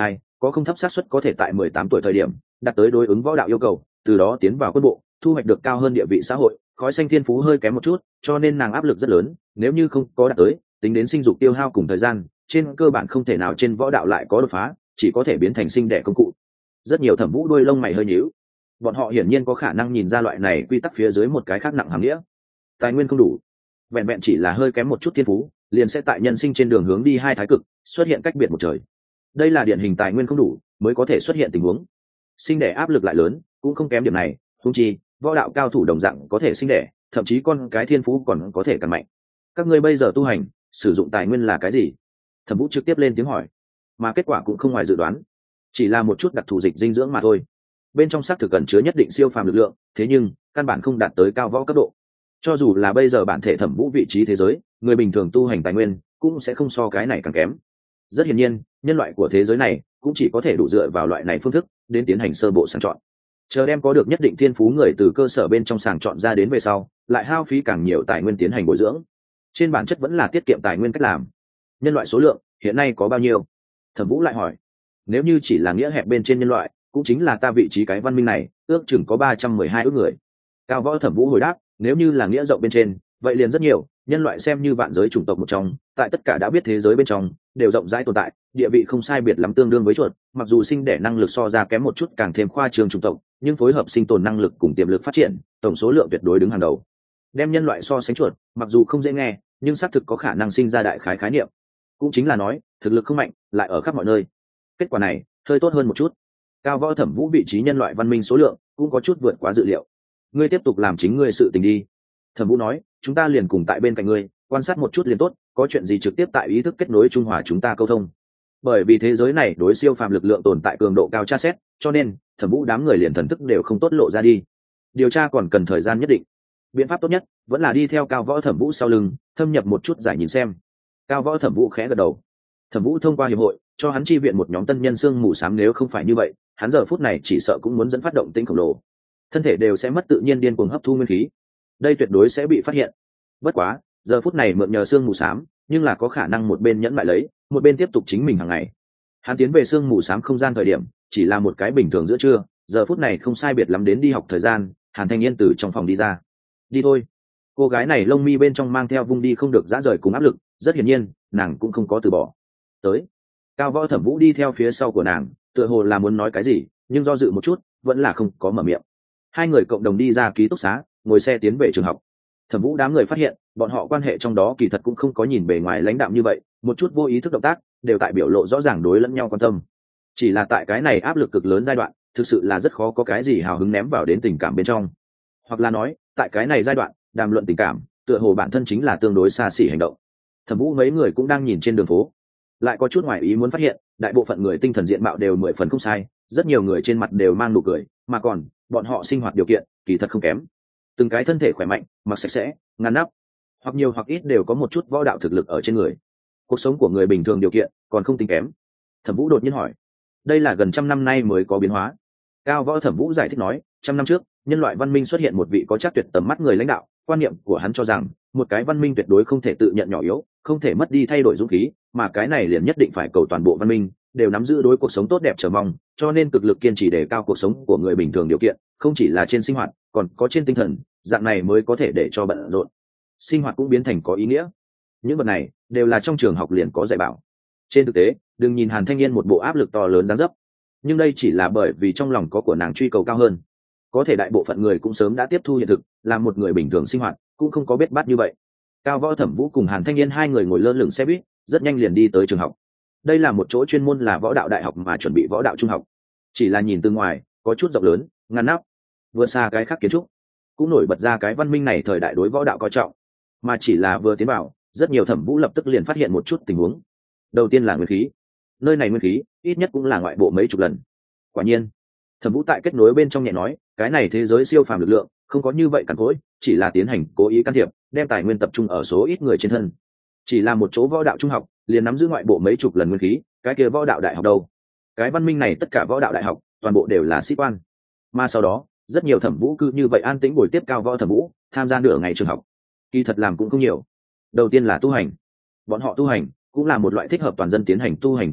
có không thấp xác suất có thể tại mười tám tuổi thời điểm đạt tới đối ứng võ đạo yêu cầu, từ đó tiến vào quân bộ, thu hoạch được cao hơn địa vị xã hội. Khói xanh thiên phú hơi kém một chút, cho nên nàng áp lực rất lớn, nếu như không có đạt tới, tính đến sinh dục tiêu hao cùng thời gian, trên cơ bản không thể nào trên võ đạo lại có đột phá, chỉ có thể biến thành sinh đẻ công cụ. Rất nhiều thẩm vũ đuôi lông mày hơi nhíu, bọn họ hiển nhiên có khả năng nhìn ra loại này quy tắc phía dưới một cái khác nặng hàm nghĩa. Tài nguyên không đủ, vẹn vẹn chỉ là hơi kém một chút thiên phú, liền sẽ tại nhân sinh trên đường hướng đi hai thái cực xuất hiện cách biệt một trời. Đây là điển hình tài nguyên không đủ mới có thể xuất hiện tình huống. Sinh đẻ áp lực lại lớn, cũng không kém điểm này, huống chi võ đạo cao thủ đồng dạng có thể sinh đẻ, thậm chí con cái thiên phú còn có thể càng mạnh. Các ngươi bây giờ tu hành sử dụng tài nguyên là cái gì? Thẩm Vũ trực tiếp lên tiếng hỏi, mà kết quả cũng không ngoài dự đoán, chỉ là một chút đặc thù dịch dinh dưỡng mà thôi. Bên trong xác thực cần chứa nhất định siêu phàm lực lượng, thế nhưng căn bản không đạt tới cao võ cấp độ. Cho dù là bây giờ bản thể Thẩm Vũ vị trí thế giới, người bình thường tu hành tài nguyên cũng sẽ không so cái này càng kém. Rất hiển nhiên, nhân loại của thế giới này cũng chỉ có thể đủ dựa vào loại này phương thức đến tiến hành sơ bộ sàng chọn. Chờ đem có được nhất định thiên phú người từ cơ sở bên trong sàng chọn ra đến về sau, lại hao phí càng nhiều tài nguyên tiến hành bồi dưỡng. Trên bản chất vẫn là tiết kiệm tài nguyên cách làm. Nhân loại số lượng hiện nay có bao nhiêu? Thẩm Vũ lại hỏi. Nếu như chỉ là nghĩa hẹp bên trên nhân loại, cũng chính là ta vị trí cái văn minh này, ước chừng có ba trăm mười hai ước người. Cao Võ Thẩm Vũ hồi đáp, nếu như là nghĩa rộng bên trên, vậy liền rất nhiều, nhân loại xem như vạn giới chủng tộc một trong, tại tất cả đã biết thế giới bên trong đều rộng rãi tồn tại, địa vị không sai biệt lắm tương đương với chuột, mặc dù sinh đẻ năng lực so ra kém một chút càng thêm khoa trương chủng tộc, nhưng phối hợp sinh tồn năng lực cùng tiềm lực phát triển, tổng số lượng tuyệt đối đứng hàng đầu. Đem nhân loại so sánh chuột, mặc dù không dễ nghe, nhưng xác thực có khả năng sinh ra đại khái khái niệm. Cũng chính là nói, thực lực không mạnh, lại ở khắp mọi nơi. Kết quả này, hơi tốt hơn một chút. Cao Võ Thẩm Vũ vị trí nhân loại văn minh số lượng cũng có chút vượt quá dự liệu. Ngươi tiếp tục làm chính ngươi sự tình đi. Thẩm Vũ nói, chúng ta liền cùng tại bên cạnh ngươi, quan sát một chút liền tốt, có chuyện gì trực tiếp tại ý thức kết nối trung hòa chúng ta câu thông. Bởi vì thế giới này đối siêu phàm lực lượng tồn tại cường độ cao tra xét, cho nên Thẩm Vũ đám người liền thần thức đều không tốt lộ ra đi. Điều tra còn cần thời gian nhất định. Biện pháp tốt nhất vẫn là đi theo Cao Võ Thẩm Vũ sau lưng, thâm nhập một chút giải nhìn xem. Cao Võ Thẩm Vũ khẽ gật đầu. Thẩm Vũ thông qua hiệp hội cho hắn chi viện một nhóm tân nhân xương mù xám, nếu không phải như vậy, hắn giờ phút này chỉ sợ cũng muốn dẫn phát động tĩnh khổng lồ, thân thể đều sẽ mất tự nhiên điên cuồng hấp thu nguyên khí. Đây tuyệt đối sẽ bị phát hiện. Bất quá, giờ phút này mượn nhờ xương mù xám, nhưng là có khả năng một bên nhẫn lại lấy, một bên tiếp tục chính mình hàng ngày. Hắn tiến về xương mù xám không gian thời điểm, chỉ là một cái bình thường giữa trưa, giờ phút này không sai biệt lắm đến đi học thời gian, Hàn Thanh Yên từ trong phòng đi ra. Đi thôi. Cô gái này lông mi bên trong mang theo vung đi không được dã rời cùng áp lực, rất hiển nhiên, nàng cũng không có từ bỏ. Tới. Cao Võ Thẩm Vũ đi theo phía sau của nàng, tựa hồ là muốn nói cái gì, nhưng do dự một chút, vẫn là không có mở miệng. Hai người cộng đồng đi ra ký túc xá, ngồi xe tiến về trường học. Thẩm Vũ đám người phát hiện, bọn họ quan hệ trong đó kỳ thật cũng không có nhìn bề ngoài lãnh đạm như vậy, một chút vô ý thức động tác đều tại biểu lộ rõ ràng đối lẫn nhau quan tâm. Chỉ là tại cái này áp lực cực lớn giai đoạn, thực sự là rất khó có cái gì hào hứng ném vào đến tình cảm bên trong. Hoặc là nói, tại cái này giai đoạn, đàm luận tình cảm, tựa hồ bản thân chính là tương đối xa xỉ hành động. Thẩm Vũ mấy người cũng đang nhìn trên đường phố, lại có chút ngoài ý muốn phát hiện, đại bộ phận người tinh thần diện mạo đều mười phần không sai, rất nhiều người trên mặt đều mang nụ cười, mà còn bọn họ sinh hoạt điều kiện kỳ thật không kém. Từng cái thân thể khỏe mạnh, mặc sạch sẽ, ngăn nắp, hoặc nhiều hoặc ít đều có một chút võ đạo thực lực ở trên người. Cuộc sống của người bình thường điều kiện còn không tính kém. Thẩm Vũ đột nhiên hỏi, đây là gần trăm năm nay mới có biến hóa. Cao Võ Thẩm Vũ giải thích nói, trăm năm trước, nhân loại văn minh xuất hiện một vị có chắc tuyệt tầm mắt người lãnh đạo, quan niệm của hắn cho rằng, một cái văn minh tuyệt đối không thể tự nhận nhỏ yếu, không thể mất đi thay đổi dũng khí, mà cái này liền nhất định phải cầu toàn bộ văn minh đều nắm giữ đối cuộc sống tốt đẹp chờ mong, cho nên cực lực kiên trì đề cao cuộc sống của người bình thường điều kiện, không chỉ là trên sinh hoạt, còn có trên tinh thần, dạng này mới có thể để cho bận rộn sinh hoạt cũng biến thành có ý nghĩa. Những vật này đều là trong trường học liền có dạy bảo. Trên thực tế, đừng nhìn Hàn Thanh Niên một bộ áp lực to lớn dáng dấp, nhưng đây chỉ là bởi vì trong lòng có của nàng truy cầu cao hơn. Có thể đại bộ phận người cũng sớm đã tiếp thu hiện thực, làm một người bình thường sinh hoạt cũng không có bết bát như vậy. Cao Võ Thẩm Vũ cùng Hàn Thanh Niên hai người ngồi lơ lửng xe buýt, rất nhanh liền đi tới trường học. Đây là một chỗ chuyên môn là võ đạo đại học mà chuẩn bị võ đạo trung học. Chỉ là nhìn từ ngoài, có chút rộng lớn, ngăn nắp, vượt xa cái khác kiến trúc, cũng nổi bật ra cái văn minh này thời đại đối võ đạo coi trọng. Mà chỉ là vừa tiến vào, rất nhiều Thẩm Vũ lập tức liền phát hiện một chút tình huống. Đầu tiên là nguyên khí. Nơi này nguyên khí, ít nhất cũng là ngoại bộ mấy chục lần. Quả nhiên, Thẩm Vũ tại kết nối bên trong nhẹ nói, cái này thế giới siêu phàm lực lượng, không có như vậy cằn cỗi, chỉ là tiến hành cố ý can thiệp, đem tài nguyên tập trung ở số ít người trên thân. Chỉ là một chỗ võ đạo trung học, liền nắm giữ ngoại bộ mấy chục lần nguyên khí, cái kia võ đạo đại học đâu? Cái văn minh này tất cả võ đạo đại học, toàn bộ đều là sĩ quan. Mà sau đó, rất nhiều Thẩm Vũ cứ như vậy an tĩnh buổi tiếp Cao Võ Thẩm Vũ, tham gia nửa ngày trường học. Kỳ thật làm cũng không nhiều. Đầu tiên là tu hành. Bọn họ tu hành cũng là một loại thích hợp toàn dân tiến hành tu hành công pháp,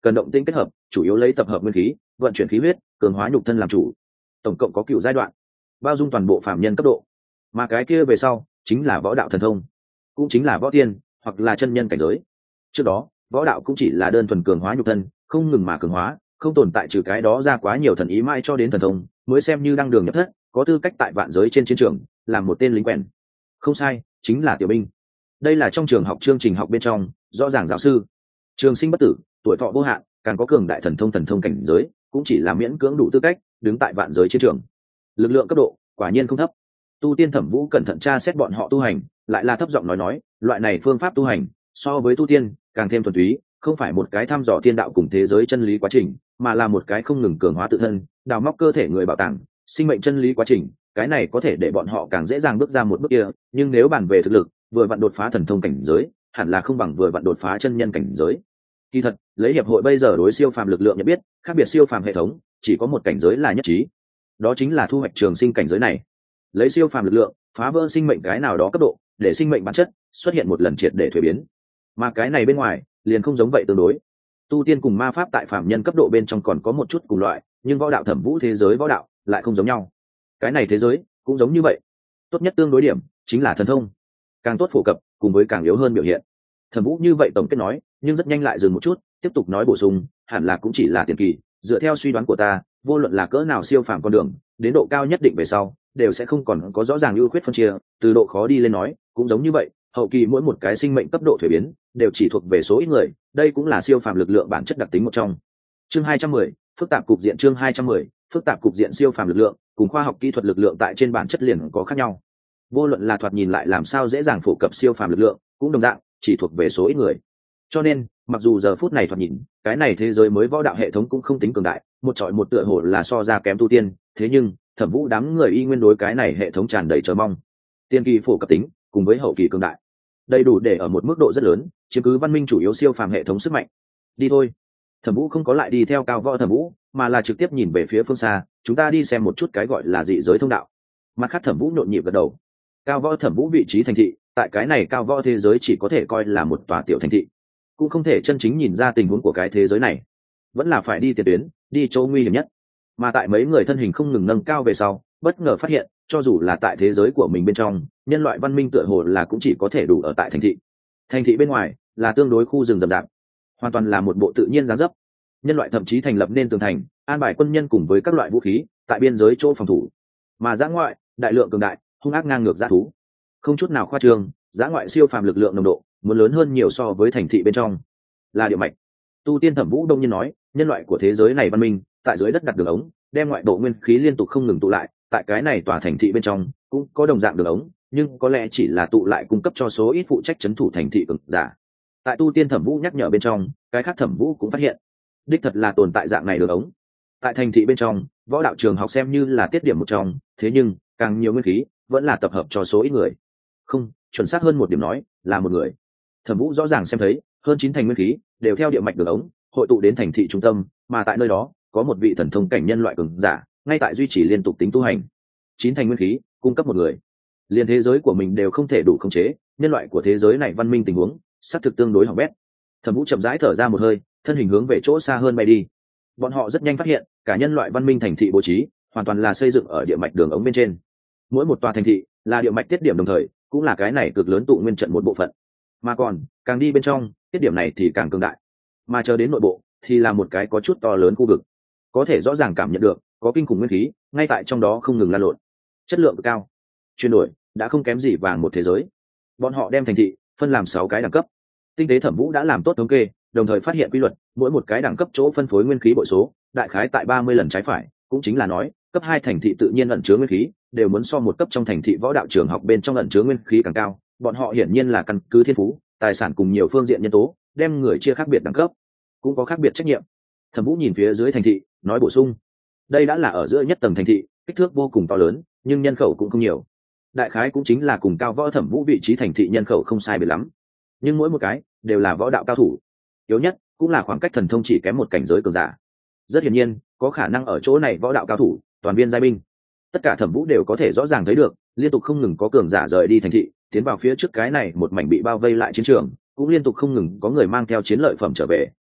cần động tĩnh kết hợp, chủ yếu lấy tập hợp nguyên khí, vận chuyển khí huyết, cường hóa nhục thân làm chủ. Tổng cộng có cựu giai đoạn, bao dung toàn bộ phàm nhân cấp độ. Mà cái kia về sau chính là võ đạo thần thông, cũng chính là võ tiên hoặc là chân nhân cảnh giới. Trước đó võ đạo cũng chỉ là đơn thuần cường hóa nhục thân, không ngừng mà cường hóa, không tồn tại trừ cái đó ra quá nhiều thần ý mãi cho đến thần thông mới xem như đăng đường nhập thất, có tư cách tại vạn giới trên chiến trường làm một tên lính quèn. Không sai, chính là tiểu binh. Đây là trong trường học chương trình học bên trong rõ ràng giáo sư trường sinh bất tử, tuổi thọ vô hạn, càng có cường đại thần thông thần thông cảnh giới, cũng chỉ là miễn cưỡng đủ tư cách đứng tại vạn giới chiến trường. Lực lượng cấp độ quả nhiên không thấp. Tu tiên Thẩm Vũ cẩn thận tra xét bọn họ tu hành, lại là thấp giọng nói nói, loại này phương pháp tu hành so với tu tiên càng thêm thuần túy, không phải một cái thăm dò thiên đạo cùng thế giới chân lý quá trình, mà là một cái không ngừng cường hóa tự thân, đào móc cơ thể người bảo tàng, sinh mệnh chân lý quá trình. Cái này có thể để bọn họ càng dễ dàng bước ra một bước kia, nhưng nếu bàn về thực lực, vừa vặn đột phá thần thông cảnh giới, hẳn là không bằng vừa vặn đột phá chân nhân cảnh giới. Kỳ thật, lấy hiệp hội bây giờ đối siêu phàm lực lượng nhận biết, khác biệt siêu phàm hệ thống, chỉ có một cảnh giới là nhất trí. Đó chính là thu hoạch trường sinh cảnh giới này. Lấy siêu phàm lực lượng, phá vỡ sinh mệnh cái nào đó cấp độ, để sinh mệnh bản chất xuất hiện một lần triệt để thuế biến. Mà cái này bên ngoài, liền không giống vậy tương đối. Tu tiên cùng ma pháp tại phàm nhân cấp độ bên trong còn có một chút cùng loại, nhưng võ đạo Thẩm Vũ thế giới võ đạo lại không giống nhau. Cái này thế giới cũng giống như vậy. Tốt nhất tương đối điểm chính là thần thông, càng tốt phổ cập cùng với càng yếu hơn biểu hiện. Thẩm Vũ như vậy tổng kết nói, nhưng rất nhanh lại dừng một chút, tiếp tục nói bổ sung, hẳn là cũng chỉ là tiền kỳ, dựa theo suy đoán của ta, vô luận là cỡ nào siêu phàm con đường, đến độ cao nhất định về sau, đều sẽ không còn có rõ ràng ưu khuyết phân chia, từ độ khó đi lên nói, cũng giống như vậy, hậu kỳ mỗi một cái sinh mệnh cấp độ thuế biến, đều chỉ thuộc về số ít người, đây cũng là siêu phàm lực lượng bản chất đặc tính một trong. Chương hai trăm mười, phức tạp cục diện chương hai trăm mười, phức tạp cục diện siêu phàm lực lượng, cùng khoa học kỹ thuật lực lượng tại trên bản chất liền có khác nhau. Vô luận là thoạt nhìn lại làm sao dễ dàng phổ cập siêu phàm lực lượng, cũng đồng dạng, chỉ thuộc về số ít người. Cho nên, mặc dù giờ phút này thoạt nhìn, cái này thế giới mới võ đạo hệ thống cũng không tính cường đại, một trọi một tựa hồ là so ra kém tu tiên, thế nhưng Thẩm Vũ đám người y nguyên đối cái này hệ thống tràn đầy chờ mong. Tiên kỳ phổ cập tính, cùng với hậu kỳ cường đại, đầy đủ để ở một mức độ rất lớn, chiếm cứ văn minh chủ yếu siêu phàm hệ thống sức mạnh. Đi thôi. Thẩm Vũ không có lại đi theo Cao Võ Thẩm Vũ, mà là trực tiếp nhìn về phía phương xa, chúng ta đi xem một chút cái gọi là dị giới thông đạo. Mặt khác Thẩm Vũ nhộn nhịp gật đầu. Cao Võ Thẩm Vũ vị trí thành thị, tại cái này cao võ thế giới chỉ có thể coi là một tòa tiểu thành thị, cũng không thể chân chính nhìn ra tình huống của cái thế giới này, vẫn là phải đi tiền tuyến, đi chỗ nguy hiểm nhất. Mà tại mấy người thân hình không ngừng nâng cao về sau, bất ngờ phát hiện, cho dù là tại thế giới của mình bên trong, nhân loại văn minh tựa hồ là cũng chỉ có thể đủ ở tại thành thị. Thành thị bên ngoài là tương đối khu rừng rậm rạp, hoàn toàn là một bộ tự nhiên dáng dấp. Nhân loại thậm chí thành lập nên tường thành, an bài quân nhân cùng với các loại vũ khí tại biên giới chỗ phòng thủ. Mà dã ngoại, đại lượng cường đại, hung ác ngang ngược dã thú, không chút nào khoa trương, dã ngoại siêu phàm lực lượng nồng độ muốn lớn hơn nhiều so với thành thị bên trong. Là địa mạch. Tu tiên Thẩm Vũ đông nhiên nói, nhân loại của thế giới này văn minh tại dưới đất đặt đường ống, đem ngoại bộ nguyên khí liên tục không ngừng tụ lại, tại cái này tòa thành thị bên trong cũng có đồng dạng đường ống, nhưng có lẽ chỉ là tụ lại cung cấp cho số ít phụ trách trấn thủ thành thị cường giả. Tại tu tiên Thẩm Vũ nhắc nhở bên trong, cái khác Thẩm Vũ cũng phát hiện, đích thật là tồn tại dạng này đường ống. Tại thành thị bên trong, võ đạo trường học xem như là tiết điểm một trong, thế nhưng càng nhiều nguyên khí vẫn là tập hợp cho số ít người. Không, chuẩn xác hơn một điểm nói, là một người. Thẩm Vũ rõ ràng xem thấy, hơn chín thành nguyên khí đều theo địa mạch đường ống hội tụ đến thành thị trung tâm, mà tại nơi đó có một vị thần thông cảnh nhân loại cường giả ngay tại duy trì liên tục tính tu hành. Chín thành nguyên khí cung cấp một người, liền thế giới của mình đều không thể đủ khống chế, nhân loại của thế giới này văn minh tình huống xác thực tương đối hỏng bét. Thẩm Vũ chậm rãi thở ra một hơi, thân hình hướng về chỗ xa hơn bay đi. Bọn họ rất nhanh phát hiện, cả nhân loại văn minh thành thị bố trí hoàn toàn là xây dựng ở địa mạch đường ống bên trên. Mỗi một tòa thành thị là địa mạch tiết điểm đồng thời, cũng là cái này cực lớn tụ nguyên trận một bộ phận. Mà còn càng đi bên trong, tiết điểm này thì càng cường đại. Mà chờ đến nội bộ thì là một cái có chút to lớn khu vực, có thể rõ ràng cảm nhận được có kinh khủng nguyên khí ngay tại trong đó không ngừng lan lộn, chất lượng cực cao, chuyển đổi đã không kém gì vàng một thế giới. Bọn họ đem thành thị phân làm sáu cái đẳng cấp. Tinh tế Thẩm Vũ đã làm tốt thống kê, đồng thời phát hiện quy luật, mỗi một cái đẳng cấp chỗ phân phối nguyên khí bội số đại khái tại ba mươi lần trái phải, cũng chính là nói cấp hai thành thị tự nhiên ẩn chứa nguyên khí đều muốn so một cấp trong thành thị võ đạo trường học bên trong ẩn chứa nguyên khí càng cao. Bọn họ hiển nhiên là căn cứ thiên phú, tài sản cùng nhiều phương diện nhân tố, đem người chia khác biệt đẳng cấp, cũng có khác biệt trách nhiệm. Thẩm Vũ nhìn phía dưới thành thị, nói bổ sung, đây đã là ở giữa nhất tầng thành thị, kích thước vô cùng to lớn, nhưng nhân khẩu cũng không nhiều. Đại khái cũng chính là cùng Cao Võ Thẩm Vũ vị trí thành thị nhân khẩu không sai biệt lắm, nhưng mỗi một cái đều là võ đạo cao thủ, yếu nhất cũng là khoảng cách thần thông chỉ kém một cảnh giới cường giả. Rất hiển nhiên, có khả năng ở chỗ này võ đạo cao thủ, toàn viên giai binh. Tất cả Thẩm Vũ đều có thể rõ ràng thấy được, liên tục không ngừng có cường giả rời đi thành thị, tiến vào phía trước cái này một mảnh bị bao vây lại chiến trường, cũng liên tục không ngừng có người mang theo chiến lợi phẩm trở về,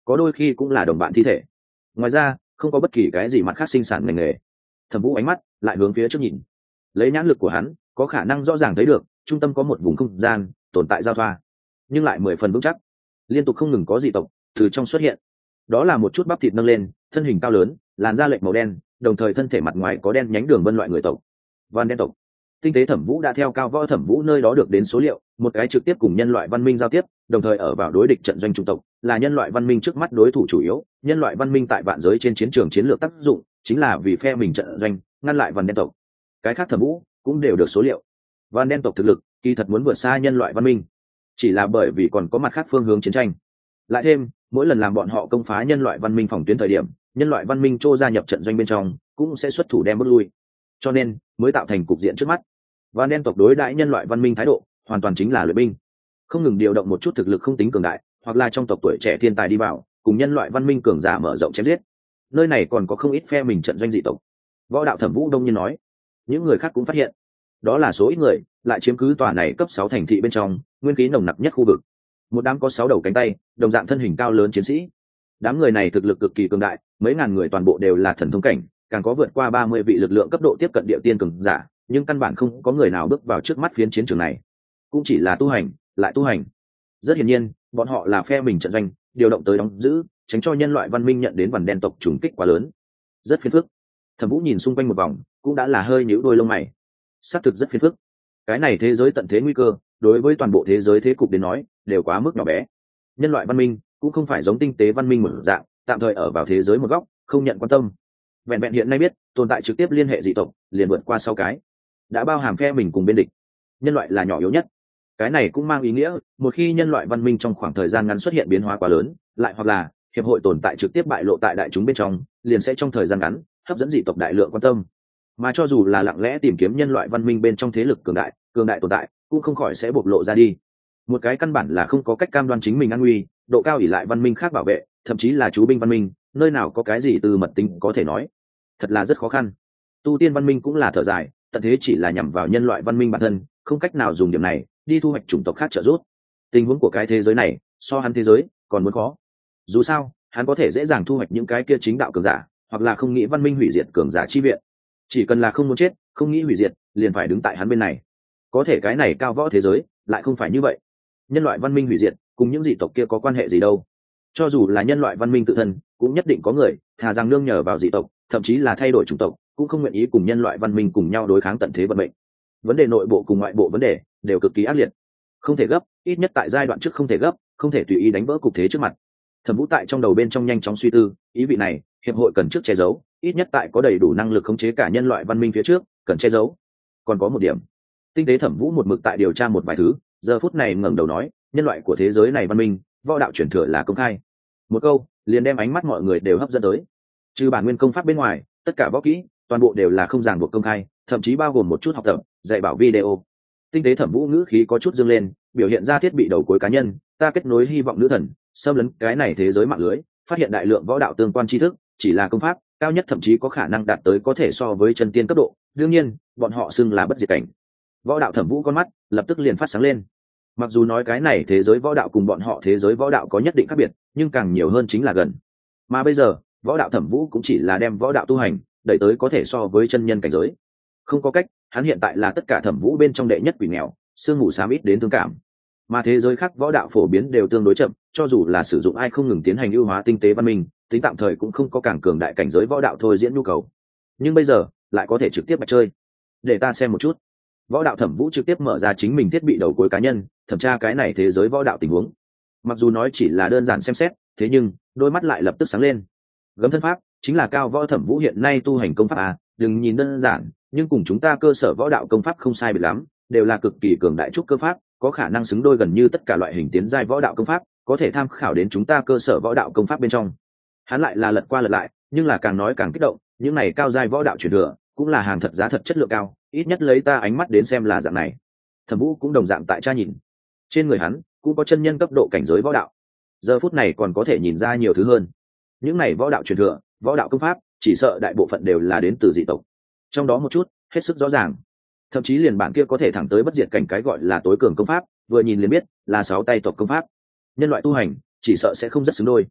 có đôi khi cũng là đồng bạn thi thể. Ngoài ra không có bất kỳ cái gì mặt khác sinh sản ngành nghề. Thẩm Vũ ánh mắt lại hướng phía trước nhìn, lấy nhãn lực của hắn có khả năng rõ ràng thấy được trung tâm có một vùng không gian tồn tại giao thoa, nhưng lại mười phần vững chắc, liên tục không ngừng có dị tộc từ trong xuất hiện. Đó là một chút bắp thịt nâng lên, thân hình cao lớn, làn da lệch màu đen, đồng thời thân thể mặt ngoài có đen nhánh đường vân loại người tộc, Van đen tộc. Tinh tế Thẩm Vũ đã theo Cao Võ Thẩm Vũ nơi đó được đến số liệu, một cái trực tiếp cùng nhân loại văn minh giao tiếp, đồng thời ở vào đối địch trận doanh chủng tộc, là nhân loại văn minh trước mắt đối thủ chủ yếu. Nhân loại văn minh tại vạn giới trên chiến trường chiến lược tác dụng chính là vì phe mình trận doanh, ngăn lại Van đen tộc. Cái khác Thẩm Vũ cũng đều được số liệu. Van đen tộc thực lực kỳ thật muốn vượt xa nhân loại văn minh, chỉ là bởi vì còn có mặt khác phương hướng chiến tranh. Lại thêm mỗi lần làm bọn họ công phá nhân loại văn minh phòng tuyến thời điểm, nhân loại văn minh trô gia nhập trận doanh bên trong cũng sẽ xuất thủ đem bước lui, cho nên mới tạo thành cục diện trước mắt. Van đen tộc đối đãi nhân loại văn minh thái độ hoàn toàn chính là luyện binh, không ngừng điều động một chút thực lực không tính cường đại, hoặc là trong tộc tuổi trẻ thiên tài đi vào, cùng nhân loại văn minh cường giả mở rộng chém giết. Nơi này còn có không ít phe mình trận doanh dị tộc. Võ đạo Thẩm Vũ đông nhiên nói. Những người khác cũng phát hiện, đó là số ít người lại chiếm cứ tòa này cấp sáu thành thị bên trong nguyên khí nồng nặc nhất khu vực. Một đám có sáu đầu cánh tay, đồng dạng thân hình cao lớn chiến sĩ. Đám người này thực lực cực kỳ cường đại, mấy ngàn người toàn bộ đều là thần thông cảnh, càng có vượt qua ba mươi vị lực lượng cấp độ tiếp cận địa tiên cường giả, nhưng căn bản không có người nào bước vào trước mắt phiến chiến trường này, cũng chỉ là tu hành lại tu hành. Rất hiển nhiên bọn họ là phe mình trận doanh, điều động tới đóng giữ, tránh cho nhân loại văn minh nhận đến vằn đen tộc trùng kích quá lớn. Rất phiền phức. Thẩm Vũ nhìn xung quanh một vòng cũng đã là hơi nhíu đôi lông mày. Xác thực rất phiền phức. Cái này thế giới tận thế nguy cơ đối với toàn bộ thế giới thế cục đến nói đều quá mức nhỏ bé. Nhân loại văn minh cũng không phải giống tinh tế văn minh một dạng tạm thời ở vào thế giới một góc không nhận quan tâm. Vẹn vẹn hiện nay biết tồn tại trực tiếp liên hệ dị tộc liền vượt qua sáu cái, đã bao hàm phe mình cùng bên địch. Nhân loại là nhỏ yếu nhất. Cái này cũng mang ý nghĩa một khi nhân loại văn minh trong khoảng thời gian ngắn xuất hiện biến hóa quá lớn, lại hoặc là hiệp hội tồn tại trực tiếp bại lộ tại đại chúng bên trong, liền sẽ trong thời gian ngắn hấp dẫn dị tộc đại lượng quan tâm. Mà cho dù là lặng lẽ tìm kiếm nhân loại văn minh bên trong thế lực cường đại cường đại tồn tại cũng không khỏi sẽ bộc lộ ra đi. Một cái căn bản là không có cách cam đoan chính mình an nguy, độ cao ỷ lại văn minh khác bảo vệ, thậm chí là chú binh văn minh, nơi nào có cái gì từ mật tính có thể nói. Thật là rất khó khăn. Tu tiên văn minh cũng là thở dài, tận thế chỉ là nhằm vào nhân loại văn minh bản thân, không cách nào dùng điểm này đi thu hoạch chủng tộc khác trợ giúp. Tình huống của cái thế giới này so hắn thế giới còn muốn khó. Dù sao hắn có thể dễ dàng thu hoạch những cái kia chính đạo cường giả, hoặc là không nghĩ văn minh hủy diệt cường giả chi viện. Chỉ cần là không muốn chết, không nghĩ hủy diệt, liền phải đứng tại hắn bên này. Có thể cái này Cao Võ thế giới lại không phải như vậy. Nhân loại văn minh hủy diệt cùng những dị tộc kia có quan hệ gì đâu. Cho dù là nhân loại văn minh tự thân cũng nhất định có người thà rằng nương nhờ vào dị tộc, thậm chí là thay đổi chủng tộc, cũng không nguyện ý cùng nhân loại văn minh cùng nhau đối kháng tận thế vận mệnh. Vấn đề nội bộ cùng ngoại bộ vấn đề đều cực kỳ ác liệt, không thể gấp, ít nhất tại giai đoạn trước không thể gấp, không thể tùy ý đánh vỡ cục thế trước mặt. Thẩm Vũ tại trong đầu bên trong nhanh chóng suy tư, ý vị này hiệp hội cần trước che giấu, ít nhất tại có đầy đủ năng lực khống chế cả nhân loại văn minh phía trước cần che giấu. Còn có một điểm, tinh tế Thẩm Vũ một mực tại điều tra một vài thứ, giờ phút này ngẩng đầu nói, nhân loại của thế giới này văn minh, võ đạo truyền thừa là công khai. Một câu liền đem ánh mắt mọi người đều hấp dẫn tới. Trừ bản nguyên công pháp bên ngoài, tất cả võ kỹ toàn bộ đều là không ràng buộc công khai, thậm chí bao gồm một chút học tập dạy bảo video. Tinh tế Thẩm Vũ ngữ khí có chút dâng lên, biểu hiện ra thiết bị đầu cuối cá nhân, ta kết nối hy vọng nữ thần, xâm lấn cái này thế giới mạng lưới, phát hiện đại lượng võ đạo tương quan tri thức, chỉ là công pháp cao nhất thậm chí có khả năng đạt tới có thể so với chân tiên cấp độ, đương nhiên bọn họ xưng là bất diệt cảnh. Võ đạo Thẩm Vũ con mắt lập tức liền phát sáng lên. Mặc dù nói cái này thế giới võ đạo cùng bọn họ thế giới võ đạo có nhất định khác biệt, nhưng càng nhiều hơn chính là gần. Mà bây giờ võ đạo Thẩm Vũ cũng chỉ là đem võ đạo tu hành đẩy tới có thể so với chân nhân cảnh giới. Không có cách, hắn hiện tại là tất cả Thẩm Vũ bên trong đệ nhất quỷ nghèo, sương mù xám ít đến thương cảm. Mà thế giới khác võ đạo phổ biến đều tương đối chậm, cho dù là sử dụng ai không ngừng tiến hành ưu hóa tinh tế văn minh, tính tạm thời cũng không có càng cường đại cảnh giới võ đạo thôi diễn nhu cầu. Nhưng bây giờ lại có thể trực tiếp bạch chơi. Để ta xem một chút. Võ đạo Thẩm Vũ trực tiếp mở ra chính mình thiết bị đầu cuối cá nhân, thẩm tra cái này thế giới võ đạo tình huống. Mặc dù nói chỉ là đơn giản xem xét, thế nhưng đôi mắt lại lập tức sáng lên. Gấm thân pháp chính là Cao Võ Thẩm Vũ hiện nay tu hành công pháp à, đừng nhìn đơn giản, nhưng cùng chúng ta cơ sở võ đạo công pháp không sai biệt lắm, đều là cực kỳ cường đại trúc cơ pháp, có khả năng xứng đôi gần như tất cả loại hình tiến giai võ đạo công pháp, có thể tham khảo đến chúng ta cơ sở võ đạo công pháp bên trong. Hắn lại là lật qua lật lại, nhưng là càng nói càng kích động, những này cao giai võ đạo truyền thừa cũng là hàng thật giá thật chất lượng cao, ít nhất lấy ta ánh mắt đến xem là dạng này. Thẩm Vũ cũng đồng dạng tại tra nhìn, trên người hắn cũng có chân nhân cấp độ cảnh giới võ đạo, giờ phút này còn có thể nhìn ra nhiều thứ hơn. Những này võ đạo truyền thừa, võ đạo công pháp, chỉ sợ đại bộ phận đều là đến từ dị tộc, trong đó một chút hết sức rõ ràng, thậm chí liền bản kia có thể thẳng tới bất diệt cảnh cái gọi là tối cường công pháp, vừa nhìn liền biết là sáu tay tộc công pháp. Nhân loại tu hành chỉ sợ sẽ không rất xứng đôi.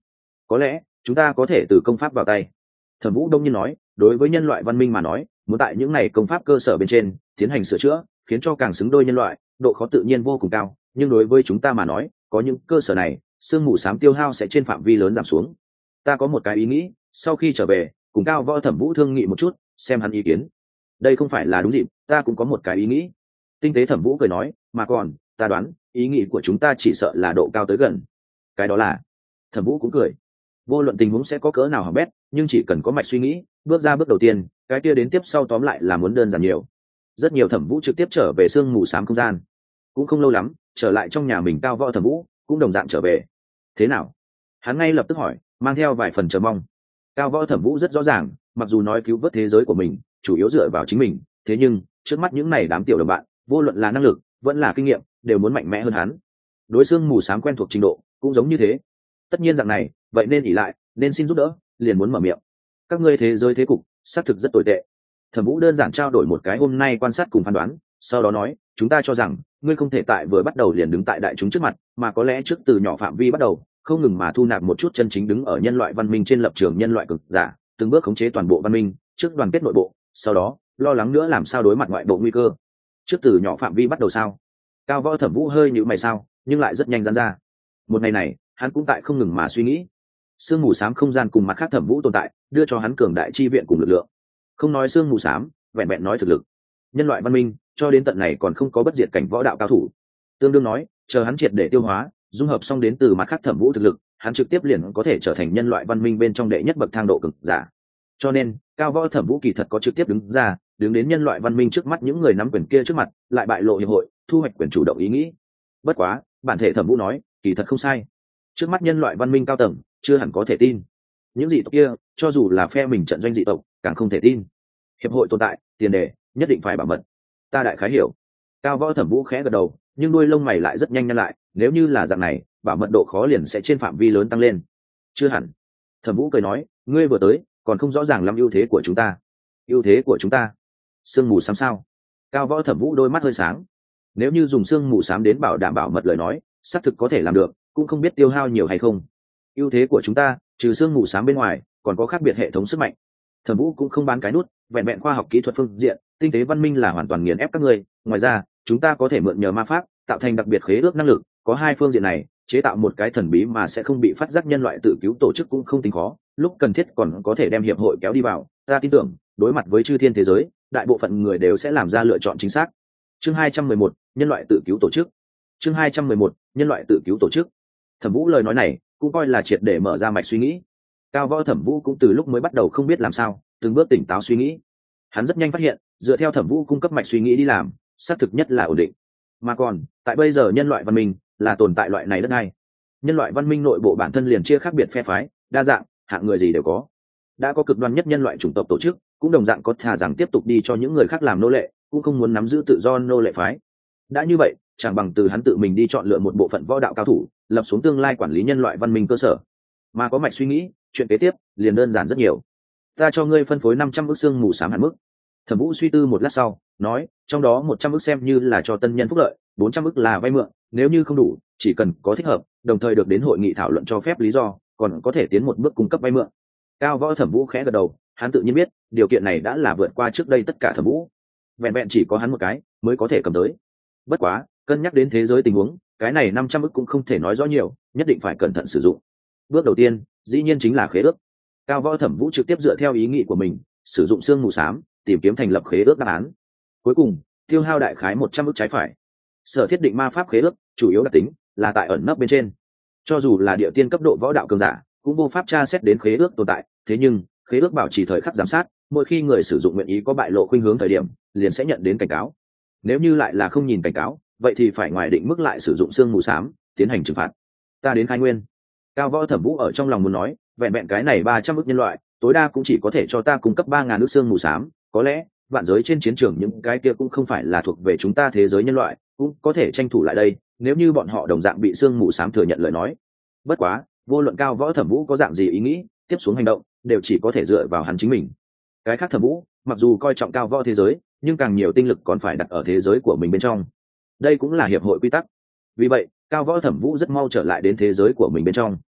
có lẽ chúng ta có thể từ công pháp vào tay. Thẩm Vũ đông nhiên nói, đối với nhân loại văn minh mà nói, muốn tại những này công pháp cơ sở bên trên tiến hành sửa chữa, khiến cho càng xứng đôi nhân loại, độ khó tự nhiên vô cùng cao, nhưng đối với chúng ta mà nói, có những cơ sở này, sương mù xám tiêu hao sẽ trên phạm vi lớn giảm xuống. Ta có một cái ý nghĩ, sau khi trở về, cùng Cao Võ Thẩm Vũ thương nghị một chút, xem hắn ý kiến. Đây không phải là đúng dịp, ta cũng có một cái ý nghĩ. Tinh tế Thẩm Vũ cười nói, mà còn, ta đoán, ý nghĩ của chúng ta chỉ sợ là độ cao tới gần. Cái đó là. Thẩm Vũ cũng cười. Vô luận tình huống sẽ có cỡ nào hỏng bét, nhưng chỉ cần có mạch suy nghĩ, bước ra bước đầu tiên, cái kia đến tiếp sau tóm lại là muốn đơn giản nhiều. Rất nhiều Thẩm Vũ trực tiếp trở về sương mù xám không gian, cũng không lâu lắm, trở lại trong nhà mình. Cao Võ Thẩm Vũ cũng đồng dạng trở về. Thế nào? Hắn ngay lập tức hỏi, mang theo vài phần chờ mong. Cao Võ Thẩm Vũ rất rõ ràng, mặc dù nói cứu vớt thế giới của mình chủ yếu dựa vào chính mình, thế nhưng trước mắt những này đám tiểu đồng bạn, vô luận là năng lực vẫn là kinh nghiệm, đều muốn mạnh mẽ hơn hắn. Đối xương mù xám quen thuộc trình độ cũng giống như thế. Tất nhiên rằng này, vậy nên ỉ lại, nên xin giúp đỡ, liền muốn mở miệng. Các ngươi thế giới thế cục xác thực rất tồi tệ. Thẩm Vũ đơn giản trao đổi một cái hôm nay quan sát cùng phán đoán, sau đó nói, chúng ta cho rằng ngươi không thể tại vừa bắt đầu liền đứng tại đại chúng trước mặt, mà có lẽ trước từ nhỏ phạm vi bắt đầu, không ngừng mà thu nạp một chút chân chính đứng ở nhân loại văn minh trên lập trường nhân loại cực giả, từng bước khống chế toàn bộ văn minh, trước đoàn kết nội bộ, sau đó lo lắng nữa làm sao đối mặt ngoại bộ nguy cơ. Trước từ nhỏ phạm vi bắt đầu sao? Cao Võ Thẩm Vũ hơi nhíu mày sao, nhưng lại rất nhanh giãn ra. Một ngày này, hắn cũng tại không ngừng mà suy nghĩ. Sương mù xám không gian cùng mặt khác Thẩm Vũ tồn tại, đưa cho hắn cường đại chi viện cùng lực lượng. Không nói sương mù xám, vẹn vẹn nói thực lực. Nhân loại văn minh cho đến tận này còn không có bất diệt cảnh võ đạo cao thủ. Tương đương nói, chờ hắn triệt để tiêu hóa, dung hợp xong đến từ mặt khác Thẩm Vũ thực lực, hắn trực tiếp liền có thể trở thành nhân loại văn minh bên trong đệ nhất bậc thang độ cực giả. Cho nên, Cao Võ Thẩm Vũ kỳ thật có trực tiếp đứng ra, đứng đến nhân loại văn minh trước mắt những người nắm quyền kia trước mặt, lại bại lộ hiệp hội, thu hoạch quyền chủ động ý nghĩ. Bất quá, bản thể Thẩm Vũ nói, kỳ thật không sai. Trước mắt nhân loại văn minh cao tầng, chưa hẳn có thể tin. Những dị tộc kia, cho dù là phe mình trận doanh dị tộc, càng không thể tin. Hiệp hội tồn tại, tiền đề, nhất định phải bảo mật. Ta đại khái hiểu. Cao Võ Thẩm Vũ khẽ gật đầu, nhưng đuôi lông mày lại rất nhanh nhăn lại, nếu như là dạng này, bảo mật độ khó liền sẽ trên phạm vi lớn tăng lên. Chưa hẳn. Thẩm Vũ cười nói, ngươi vừa tới, còn không rõ ràng lắm ưu thế của chúng ta. Ưu thế của chúng ta? Sương mù xám sao? Cao Võ Thẩm Vũ đôi mắt hơi sáng. Nếu như dùng sương mù xám đến bảo đảm bảo mật lời nói, xác thực có thể làm được, cũng không biết tiêu hao nhiều hay không. Ưu thế của chúng ta, trừ sương mù xám bên ngoài, còn có khác biệt hệ thống sức mạnh. Thẩm Vũ cũng không bán cái nút, vẹn vẹn khoa học kỹ thuật phương diện, tinh tế văn minh là hoàn toàn nghiền ép các ngươi. Ngoài ra, chúng ta có thể mượn nhờ ma pháp, tạo thành đặc biệt khế ước năng lực, có hai phương diện này, chế tạo một cái thần bí mà sẽ không bị phát giác nhân loại tự cứu tổ chức cũng không tính khó, lúc cần thiết còn có thể đem hiệp hội kéo đi vào. Ta tin tưởng, đối mặt với chư thiên thế giới, đại bộ phận người đều sẽ làm ra lựa chọn chính xác. Chương hai trăm mười một, nhân loại tự cứu tổ chức. Chương hai trăm mười một, nhân loại tự cứu tổ chức. Thẩm Vũ lời nói này, cũng coi là triệt để mở ra mạch suy nghĩ. Cao Võ Thẩm Vũ cũng từ lúc mới bắt đầu không biết làm sao, từng bước tỉnh táo suy nghĩ. Hắn rất nhanh phát hiện, dựa theo Thẩm Vũ cung cấp mạch suy nghĩ đi làm, xác thực nhất là ổn định. Mà còn, tại bây giờ nhân loại văn minh là tồn tại loại này đất này. Nhân loại văn minh nội bộ bản thân liền chia khác biệt phe phái, đa dạng, hạng người gì đều có. Đã có cực đoan nhất nhân loại chủng tộc tổ chức, cũng đồng dạng có thà rằng tiếp tục đi cho những người khác làm nô lệ, cũng không muốn nắm giữ tự do nô lệ phái. Đã như vậy, chẳng bằng từ hắn tự mình đi chọn lựa một bộ phận võ đạo cao thủ, lập xuống tương lai quản lý nhân loại văn minh cơ sở. Mà có mạch suy nghĩ, chuyện kế tiếp liền đơn giản rất nhiều. Ta cho ngươi phân phối năm trăm ức xương mù xám hạn mức. Thẩm Vũ suy tư một lát sau, nói, trong đó một trăm ức xem như là cho tân nhân phúc lợi, bốn trăm ức là vay mượn, nếu như không đủ, chỉ cần có thích hợp, đồng thời được đến hội nghị thảo luận cho phép lý do, còn có thể tiến một bước cung cấp vay mượn. Cao Võ Thẩm Vũ khẽ gật đầu, hắn tự nhiên biết, điều kiện này đã là vượt qua trước đây tất cả Thẩm Vũ. Vẹn vẹn chỉ có hắn một cái mới có thể cầm tới. Bất quá, cân nhắc đến thế giới tình huống, cái này năm trăm ức cũng không thể nói rõ nhiều, nhất định phải cẩn thận sử dụng. Bước đầu tiên, dĩ nhiên chính là khế ước. Cao Võ Thẩm Vũ trực tiếp dựa theo ý nghĩ của mình, sử dụng xương mù xám, tìm kiếm thành lập khế ước đáp án. Cuối cùng, tiêu hao đại khái một trăm ức trái phải. Sở thiết định ma pháp khế ước, chủ yếu đặc tính là tại ẩn nấp bên trên. Cho dù là địa tiên cấp độ võ đạo cường giả, cũng vô pháp tra xét đến khế ước tồn tại, thế nhưng, khế ước bảo trì thời khắc giám sát, mỗi khi người sử dụng nguyện ý có bại lộ khuynh hướng thời điểm, liền sẽ nhận đến cảnh cáo. Nếu như lại là không nhìn cảnh cáo, vậy thì phải ngoài định mức lại sử dụng xương mù xám, tiến hành trừng phạt. Ta đến khai nguyên. Cao Võ Thẩm Vũ ở trong lòng muốn nói, vẹn vẹn cái này ba trăm ức nhân loại, tối đa cũng chỉ có thể cho ta cung cấp ba ngàn ức xương mù xám, có lẽ vạn giới trên chiến trường những cái kia cũng không phải là thuộc về chúng ta thế giới nhân loại, cũng có thể tranh thủ lại đây, nếu như bọn họ đồng dạng bị xương mù xám thừa nhận lời nói. Bất quá, vô luận Cao Võ Thẩm Vũ có dạng gì ý nghĩ, tiếp xuống hành động đều chỉ có thể dựa vào hắn chính mình. Cái khác Thẩm Vũ, mặc dù coi trọng cao võ thế giới, nhưng càng nhiều tinh lực còn phải đặt ở thế giới của mình bên trong. Đây cũng là hiệp hội quy tắc. Vì vậy, Cao Võ Thẩm Vũ rất mau trở lại đến thế giới của mình bên trong.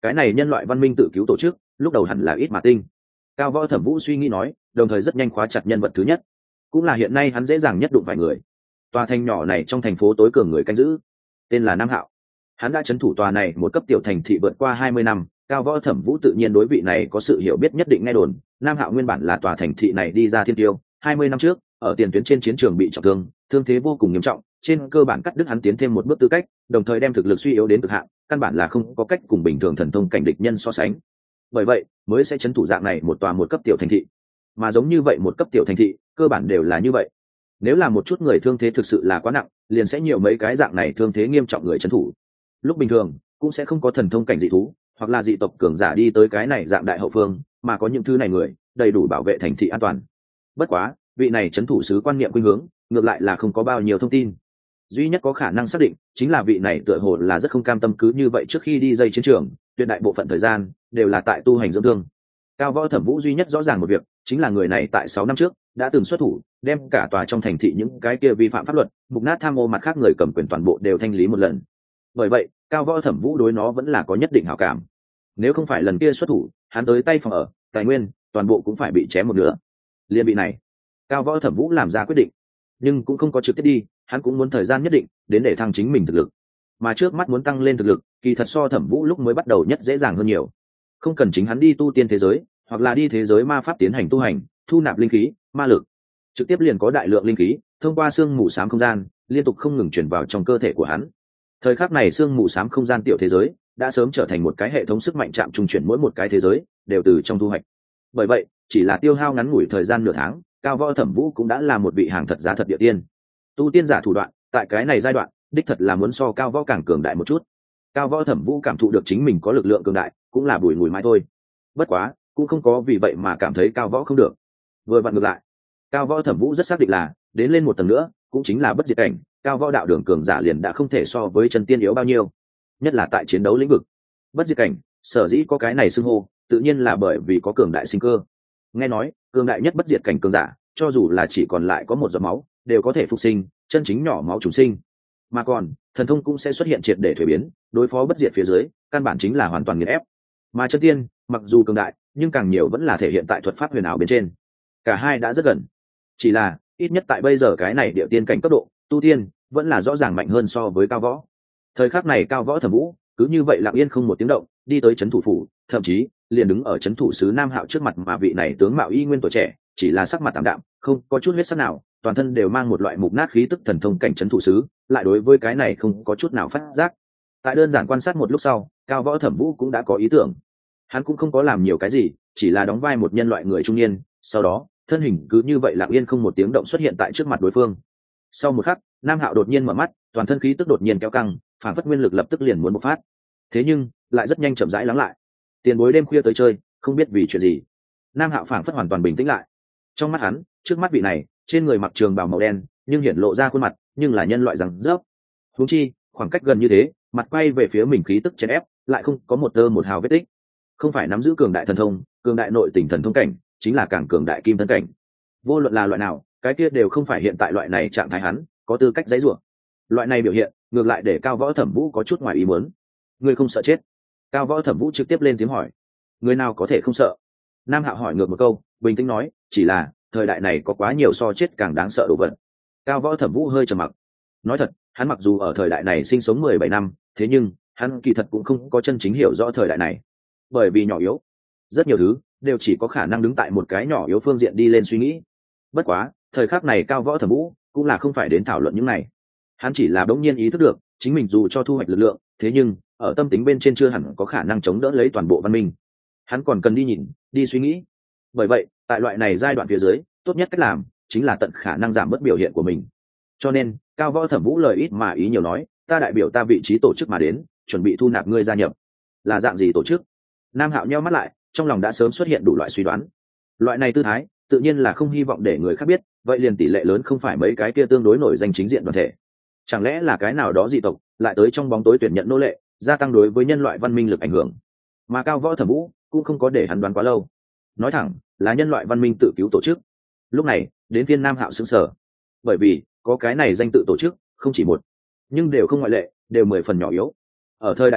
cái này nhân loại văn minh tự cứu tổ chức lúc đầu hẳn là ít mà tinh. Cao Võ Thẩm Vũ suy nghĩ nói, đồng thời rất nhanh khóa chặt nhân vật thứ nhất, cũng là hiện nay hắn dễ dàng nhất đụng phải người. Tòa thành nhỏ này trong thành phố tối cường người canh giữ, tên là Nam Hạo. Hắn đã trấn thủ tòa này một cấp tiểu thành thị vượt qua hai mươi năm. Cao Võ Thẩm Vũ tự nhiên đối vị này có sự hiểu biết nhất định. Nghe đồn Nam Hạo nguyên bản là tòa thành thị này đi ra thiên tiêu, hai mươi năm trước ở tiền tuyến trên chiến trường bị trọng thương, thương thế vô cùng nghiêm trọng, trên cơ bản cắt đứt hắn tiến thêm một bước tư cách, đồng thời đem thực lực suy yếu đến cực hạn, căn bản là không có cách cùng bình thường thần thông cảnh địch nhân so sánh. Bởi vậy mới sẽ trấn thủ dạng này một tòa một cấp tiểu thành thị. Mà giống như vậy một cấp tiểu thành thị cơ bản đều là như vậy, nếu là một chút người thương thế thực sự là quá nặng, liền sẽ nhiều mấy cái dạng này thương thế nghiêm trọng người trấn thủ. Lúc bình thường cũng sẽ không có thần thông cảnh dị thú hoặc là dị tộc cường giả đi tới cái này dạng đại hậu phương, mà có những thứ này người đầy đủ bảo vệ thành thị an toàn. Bất quá vị này trấn thủ sứ quan niệm khuynh hướng ngược lại là không có bao nhiêu thông tin. Duy nhất có khả năng xác định chính là vị này tựa hồ là rất không cam tâm cứ như vậy trước khi đi dây chiến trường, tuyệt đại bộ phận thời gian đều là tại tu hành dưỡng thương. Cao Võ Thẩm Vũ duy nhất rõ ràng một việc, chính là người này tại sáu năm trước đã từng xuất thủ đem cả tòa trong thành thị những cái kia vi phạm pháp luật, mục nát tham ô mặt khác người cầm quyền toàn bộ đều thanh lý một lần. Bởi vậy Cao Võ Thẩm Vũ đối nó vẫn là có nhất định hảo cảm. Nếu không phải lần kia xuất thủ, hắn tới tay phòng ở, tài nguyên toàn bộ cũng phải bị chém một nửa. Liên bị này Cao Võ Thẩm Vũ làm ra quyết định, nhưng cũng không có trực tiếp đi, hắn cũng muốn thời gian nhất định đến để thăng chính mình thực lực. Mà trước mắt muốn tăng lên thực lực, kỳ thật so Thẩm Vũ lúc mới bắt đầu nhất dễ dàng hơn nhiều. Không cần chính hắn đi tu tiên thế giới, hoặc là đi thế giới ma pháp tiến hành tu hành, thu nạp linh khí, ma lực, trực tiếp liền có đại lượng linh khí thông qua xương mù xám không gian liên tục không ngừng chuyển vào trong cơ thể của hắn. Thời khắc này xương mù xám không gian tiểu thế giới đã sớm trở thành một cái hệ thống sức mạnh chạm trung chuyển, mỗi một cái thế giới đều từ trong thu hoạch. Bởi vậy chỉ là tiêu hao ngắn ngủi thời gian nửa tháng, Cao Võ Thẩm Vũ cũng đã là một vị hàng thật giá thật địa tiên. Tu tiên giả thủ đoạn tại cái này giai đoạn đích thật là muốn so Cao Võ càng cường đại một chút. Cao Võ Thẩm Vũ cảm thụ được chính mình có lực lượng cường đại, cũng là bùi ngùi mãi thôi. Bất quá cũng không có vì vậy mà cảm thấy Cao Võ không được. Vừa vặn ngược lại, Cao Võ Thẩm Vũ rất xác định là đến lên một tầng nữa cũng chính là bất diệt cảnh, Cao Võ đạo đường cường giả liền đã không thể so với chân tiên yếu bao nhiêu, nhất là tại chiến đấu lĩnh vực. Bất diệt cảnh sở dĩ có cái này xưng hô, tự nhiên là bởi vì có cường đại sinh cơ. Nghe nói cường đại nhất bất diệt cảnh cường giả, cho dù là chỉ còn lại có một giọt máu đều có thể phục sinh, chân chính nhỏ máu trùng sinh. Mà còn thần thông cũng sẽ xuất hiện triệt để thuế biến, đối phó bất diệt phía dưới căn bản chính là hoàn toàn nghiền ép. Mà chân tiên mặc dù cường đại, nhưng càng nhiều vẫn là thể hiện tại thuật pháp huyền ảo bên trên. Cả hai đã rất gần, chỉ là ít nhất tại bây giờ cái này địa tiên cảnh cấp độ, tu tiên vẫn là rõ ràng mạnh hơn so với Cao Võ. Thời khắc này Cao Võ Thẩm Vũ cứ như vậy lặng yên không một tiếng động đi tới trấn thủ phủ, thậm chí liền đứng ở trấn thủ sứ Nam Hạo trước mặt, mà vị này tướng mạo y nguyên tuổi trẻ, chỉ là sắc mặt tạm đạm, không có chút huyết sắc nào, toàn thân đều mang một loại mục nát khí tức thần thông cảnh trấn thủ sứ, lại đối với cái này không có chút nào phát giác. Tại đơn giản quan sát một lúc sau, Cao Võ Thẩm Vũ cũng đã có ý tưởng. Hắn cũng không có làm nhiều cái gì, chỉ là đóng vai một nhân loại người trung niên, sau đó thân hình cứ như vậy lặng yên không một tiếng động xuất hiện tại trước mặt đối phương. Sau một khắc, Nam Hạo đột nhiên mở mắt, toàn thân khí tức đột nhiên kéo căng, phản phất nguyên lực lập tức liền muốn bộc phát. Thế nhưng lại rất nhanh chậm rãi lắng lại. Tiền bối đêm khuya tới chơi, không biết vì chuyện gì. Nam Hạo phản phất hoàn toàn bình tĩnh lại. Trong mắt hắn, trước mắt vị này, trên người mặc trường bào màu đen, nhưng hiện lộ ra khuôn mặt, nhưng là nhân loại rằng rớp. Huống chi, khoảng cách gần như thế, mặt quay về phía mình khí tức chèn ép, lại không có một tơ một hào vết tích. Không phải nắm giữ cường đại thần thông, cường đại nội tình thần thông cảnh, chính là càng cường đại kim thân cảnh. Vô luận là loại nào, cái kia đều không phải hiện tại loại này trạng thái hắn có tư cách giãy giụa. Loại này biểu hiện ngược lại để Cao Võ Thẩm Vũ có chút ngoài ý muốn. Ngươi không sợ chết? Cao Võ Thẩm Vũ trực tiếp lên tiếng hỏi. Người nào có thể không sợ? Nam Hạo hỏi ngược một câu, bình tĩnh nói, chỉ là thời đại này có quá nhiều so chết càng đáng sợ đồ vật. Cao Võ Thẩm Vũ hơi trầm mặc. Nói thật, hắn mặc dù ở thời đại này sinh sống mười bảy năm, thế nhưng hắn kỳ thật cũng không có chân chính hiểu rõ thời đại này. Bởi vì nhỏ yếu, rất nhiều thứ đều chỉ có khả năng đứng tại một cái nhỏ yếu phương diện đi lên suy nghĩ. Bất quá thời khắc này Cao Võ Thẩm Vũ cũng là không phải đến thảo luận những này. Hắn chỉ là bỗng nhiên ý thức được chính mình dù cho thu hoạch lực lượng, thế nhưng ở tâm tính bên trên chưa hẳn có khả năng chống đỡ lấy toàn bộ văn minh. Hắn còn cần đi nhìn, đi suy nghĩ. Bởi vậy tại loại này giai đoạn phía dưới, tốt nhất cách làm chính là tận khả năng giảm bớt biểu hiện của mình. Cho nên Cao Võ Thẩm Vũ lời ít mà ý nhiều nói, ta đại biểu ta vị trí tổ chức mà đến, chuẩn bị thu nạp ngươi gia nhập. Là dạng gì tổ chức? Nam Hạo nheo mắt lại, trong lòng đã sớm xuất hiện đủ loại suy đoán. Loại này tư thái tự nhiên là không hy vọng để người khác biết, vậy liền tỷ lệ lớn không phải mấy cái kia tương đối nổi danh chính diện đoàn thể. Chẳng lẽ là cái nào đó dị tộc lại tới trong bóng tối tuyển nhận nô lệ, gia tăng đối với nhân loại văn minh lực ảnh hưởng? Mà Cao Võ Thẩm Vũ cũng không có để hắn đoán quá lâu, nói thẳng là nhân loại văn minh tự cứu tổ chức. Lúc này đến phiên Nam Hạo sững sờ, bởi vì có cái này danh tự tổ chức không chỉ một, nhưng đều không ngoại lệ, đều mười phần nhỏ yếu. Ở thời đại này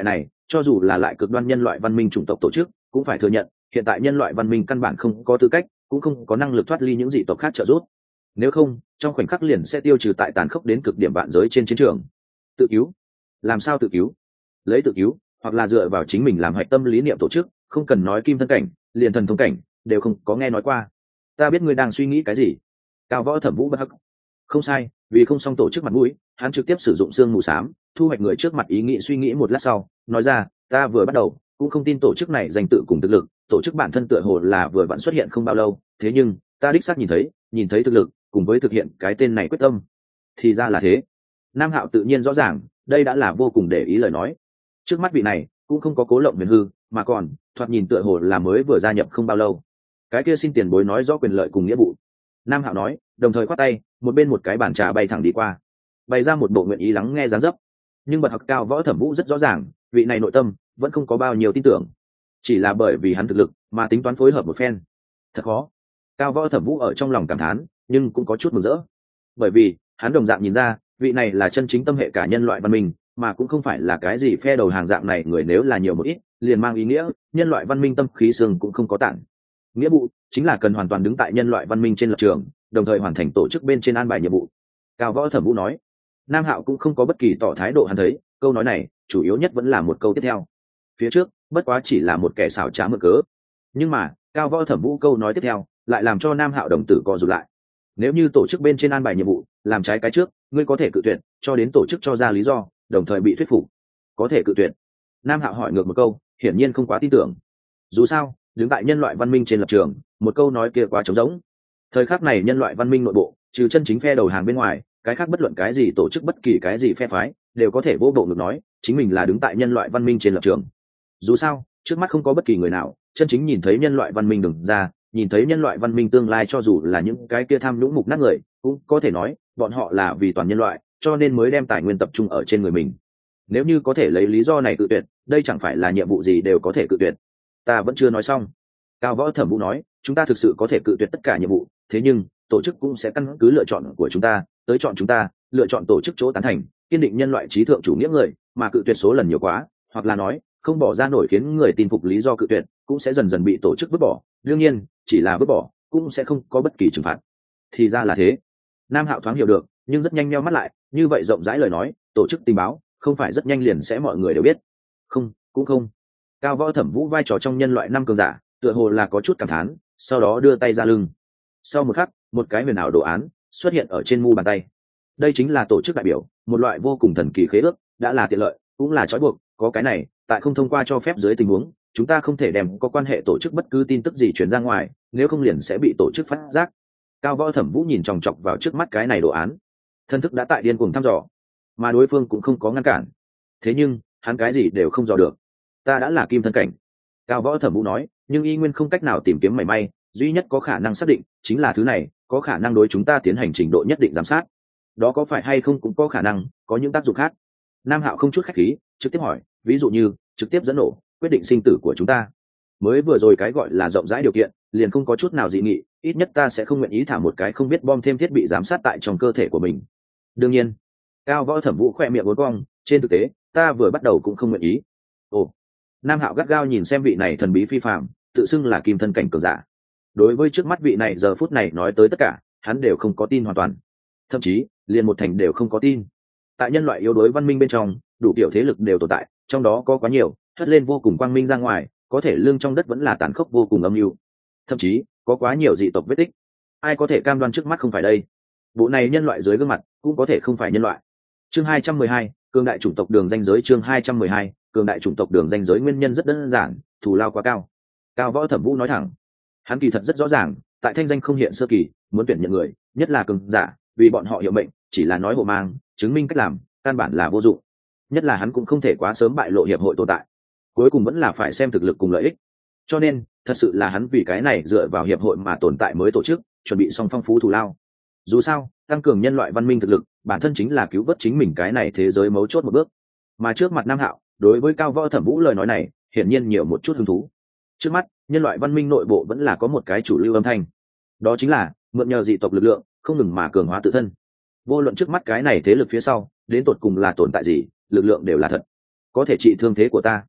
cho dù là lại cực đoan nhân loại văn minh chủng tộc tổ chức cũng phải thừa nhận hiện tại nhân loại văn minh căn bản không có tư cách cũng không có năng lực thoát ly những dị tộc khác trợ giúp, nếu không trong khoảnh khắc liền sẽ tiêu trừ tại tàn khốc đến cực điểm vạn giới trên chiến trường. Tự cứu? Làm sao tự cứu? Lấy tự cứu hoặc là dựa vào chính mình làm hạch tâm lý niệm tổ chức, không cần nói kim thân cảnh liền thần thông cảnh đều không có nghe nói qua. Ta biết ngươi đang suy nghĩ cái gì. Cao Võ Thẩm Vũ bất hắc. Không sai, vì không xong tổ chức mặt mũi, hắn trực tiếp sử dụng xương mù xám thu hoạch người trước mặt ý nghĩ suy nghĩ một lát sau nói ra, ta vừa bắt đầu cũng không tin tổ chức này danh tự cùng thực lực, tổ chức bản thân tựa hồ là vừa vặn xuất hiện không bao lâu, thế nhưng ta đích xác nhìn thấy nhìn thấy thực lực cùng với thực hiện cái tên này quyết tâm. Thì ra là thế. Nam Hạo tự nhiên rõ ràng đây đã là vô cùng để ý lời nói. Trước mắt vị này cũng không có cố lộng huyền hư, mà còn thoạt nhìn tựa hồ là mới vừa gia nhập không bao lâu. Cái kia xin tiền bối nói rõ quyền lợi cùng nghĩa vụ. Nam Hạo nói, đồng thời khoát tay, một bên một cái bàn trà bay thẳng đi qua, bày ra một bộ nguyện ý lắng nghe dáng dấp. Nhưng bậc học Cao Võ Thẩm Vũ rất rõ ràng, vị này nội tâm vẫn không có bao nhiêu tin tưởng, chỉ là bởi vì hắn thực lực mà tính toán phối hợp một phen. Thật khó. Cao Võ Thẩm Vũ ở trong lòng cảm thán, nhưng cũng có chút mừng rỡ, bởi vì hắn đồng dạng nhìn ra vị này là chân chính tâm hệ cả nhân loại văn minh, mà cũng không phải là cái gì phe đầu hàng dạng này người, nếu là nhiều một ít liền mang ý nghĩa nhân loại văn minh tâm khí xương cũng không có tản. Nghĩa vụ chính là cần hoàn toàn đứng tại nhân loại văn minh trên lập trường, đồng thời hoàn thành tổ chức bên trên an bài nhiệm vụ. Cao Võ Thẩm Vũ nói. Nam Hạo cũng không có bất kỳ tỏ thái độ, hắn thấy câu nói này chủ yếu nhất vẫn là một câu tiếp theo, phía trước bất quá chỉ là một kẻ xảo trá mượn cớ, nhưng mà Cao Võ Thẩm Vũ câu nói tiếp theo lại làm cho Nam Hạo đồng tử co rụt lại. Nếu như tổ chức bên trên an bài nhiệm vụ làm trái cái trước, ngươi có thể cự tuyệt cho đến tổ chức cho ra lý do, đồng thời bị thuyết phục. Có thể cự tuyệt? Nam Hạo hỏi ngược một câu, hiển nhiên không quá tin tưởng. Dù sao đứng tại nhân loại văn minh trên lập trường, một câu nói kia quá trống rỗng. Thời khắc này nhân loại văn minh nội bộ trừ chân chính phe đầu hàng bên ngoài, cái khác bất luận cái gì tổ chức, bất kỳ cái gì phe phái đều có thể vô bộ ngực nói chính mình là đứng tại nhân loại văn minh trên lập trường. Dù sao trước mắt không có bất kỳ người nào chân chính nhìn thấy nhân loại văn minh đường ra, nhìn thấy nhân loại văn minh tương lai, cho dù là những cái kia tham nhũng mục nát người cũng có thể nói bọn họ là vì toàn nhân loại cho nên mới đem tài nguyên tập trung ở trên người mình. Nếu như có thể lấy lý do này cự tuyệt, đây chẳng phải là nhiệm vụ gì đều có thể cự tuyệt. Ta vẫn chưa nói xong. Cao Võ Thẩm Vũ nói, chúng ta thực sự có thể cự tuyệt tất cả nhiệm vụ, thế nhưng tổ chức cũng sẽ căn cứ lựa chọn của chúng ta tới chọn chúng ta, lựa chọn tổ chức chỗ tán thành kiên định nhân loại trí thượng chủ nghĩa người, mà cự tuyệt số lần nhiều quá, hoặc là nói không bỏ ra nổi khiến người tin phục lý do cự tuyệt, cũng sẽ dần dần bị tổ chức vứt bỏ. Đương nhiên chỉ là vứt bỏ cũng sẽ không có bất kỳ trừng phạt. Thì ra là thế. Nam Hạo thoáng hiểu được, nhưng rất nhanh nheo mắt lại, như vậy rộng rãi lời nói tổ chức tình báo không phải rất nhanh liền sẽ mọi người đều biết? Không, cũng không. Cao Võ Thẩm Vũ vai trò trong nhân loại năm cường giả tựa hồ là có chút cảm thán, sau đó đưa tay ra lưng. Sau một khắc một cái huyền ảo đồ án xuất hiện ở trên mu bàn tay. Đây chính là tổ chức đại biểu, một loại vô cùng thần kỳ khế ước, đã là tiện lợi cũng là trói buộc. Có cái này tại không thông qua cho phép dưới tình huống, chúng ta không thể đem có quan hệ tổ chức bất cứ tin tức gì truyền ra ngoài, nếu không liền sẽ bị tổ chức phát giác. Cao Võ Thẩm Vũ nhìn chòng chọc vào trước mắt cái này đồ án, thân thức đã tại điên cuồng thăm dò, mà đối phương cũng không có ngăn cản. Thế nhưng hắn cái gì đều không dò được. Ta đã là kim thân cảnh. Cao Võ Thẩm Vũ nói, nhưng y nguyên không cách nào tìm kiếm mảy may, duy nhất có khả năng xác định chính là thứ này có khả năng đối chúng ta tiến hành trình độ nhất định giám sát. Đó có phải hay không cũng có khả năng có những tác dụng khác. Nam Hạo không chút khách khí trực tiếp hỏi, ví dụ như trực tiếp dẫn nổ quyết định sinh tử của chúng ta. Mới vừa rồi cái gọi là rộng rãi điều kiện liền không có chút nào dị nghị, ít nhất ta sẽ không nguyện ý thả một cái không biết bom thêm thiết bị giám sát tại trong cơ thể của mình. Đương nhiên. Cao Võ Thẩm Vũ khoe miệng uốn cong, trên thực tế ta vừa bắt đầu cũng không nguyện ý. Ồ. Nam Hạo gắt gao nhìn xem vị này thần bí phi phàm, tự xưng là kim thân cảnh cường giả. Đối với trước mắt vị này giờ phút này nói tới tất cả, hắn đều không có tin hoàn toàn, thậm chí liền một thành đều không có tin. Tại nhân loại yếu đuối văn minh bên trong, đủ kiểu thế lực đều tồn tại, trong đó có quá nhiều hất lên vô cùng quang minh ra ngoài, có thể lương trong đất vẫn là tàn khốc vô cùng âm mưu, thậm chí có quá nhiều dị tộc vết tích. Ai có thể cam đoan trước mắt không phải đây? Bộ này nhân loại dưới gương mặt cũng có thể không phải nhân loại. Chương hai trăm mười hai, cường đại chủng tộc đường ranh giới. Chương hai trăm mười hai, cường đại chủng tộc đường ranh giới. Nguyên nhân rất đơn giản, thù lao quá cao. Cao Võ Thẩm Vũ nói thẳng. Hắn kỳ thật rất rõ ràng, tại thanh danh không hiện sơ kỳ, muốn tuyển nhận người, nhất là cường giả, vì bọn họ hiệu mệnh, chỉ là nói hộ mang, chứng minh cách làm, căn bản là vô dụng. Nhất là hắn cũng không thể quá sớm bại lộ hiệp hội tồn tại, cuối cùng vẫn là phải xem thực lực cùng lợi ích. Cho nên thật sự là hắn vì cái này dựa vào hiệp hội mà tồn tại mới tổ chức, chuẩn bị xong phong phú thù lao. Dù sao tăng cường nhân loại văn minh thực lực bản thân chính là cứu vớt chính mình cái này thế giới mấu chốt một bước. Mà trước mặt Nam Hạo, đối với Cao Võ Thẩm Vũ lời nói này hiển nhiên nhiều một chút hứng thú. Trước mắt nhân loại văn minh nội bộ vẫn là có một cái chủ lưu âm thanh, đó chính là mượn nhờ dị tộc lực lượng không ngừng mà cường hóa tự thân. Vô luận trước mắt cái này thế lực phía sau đến tột cùng là tồn tại gì, lực lượng đều là thật, có thể trị thương thế của ta.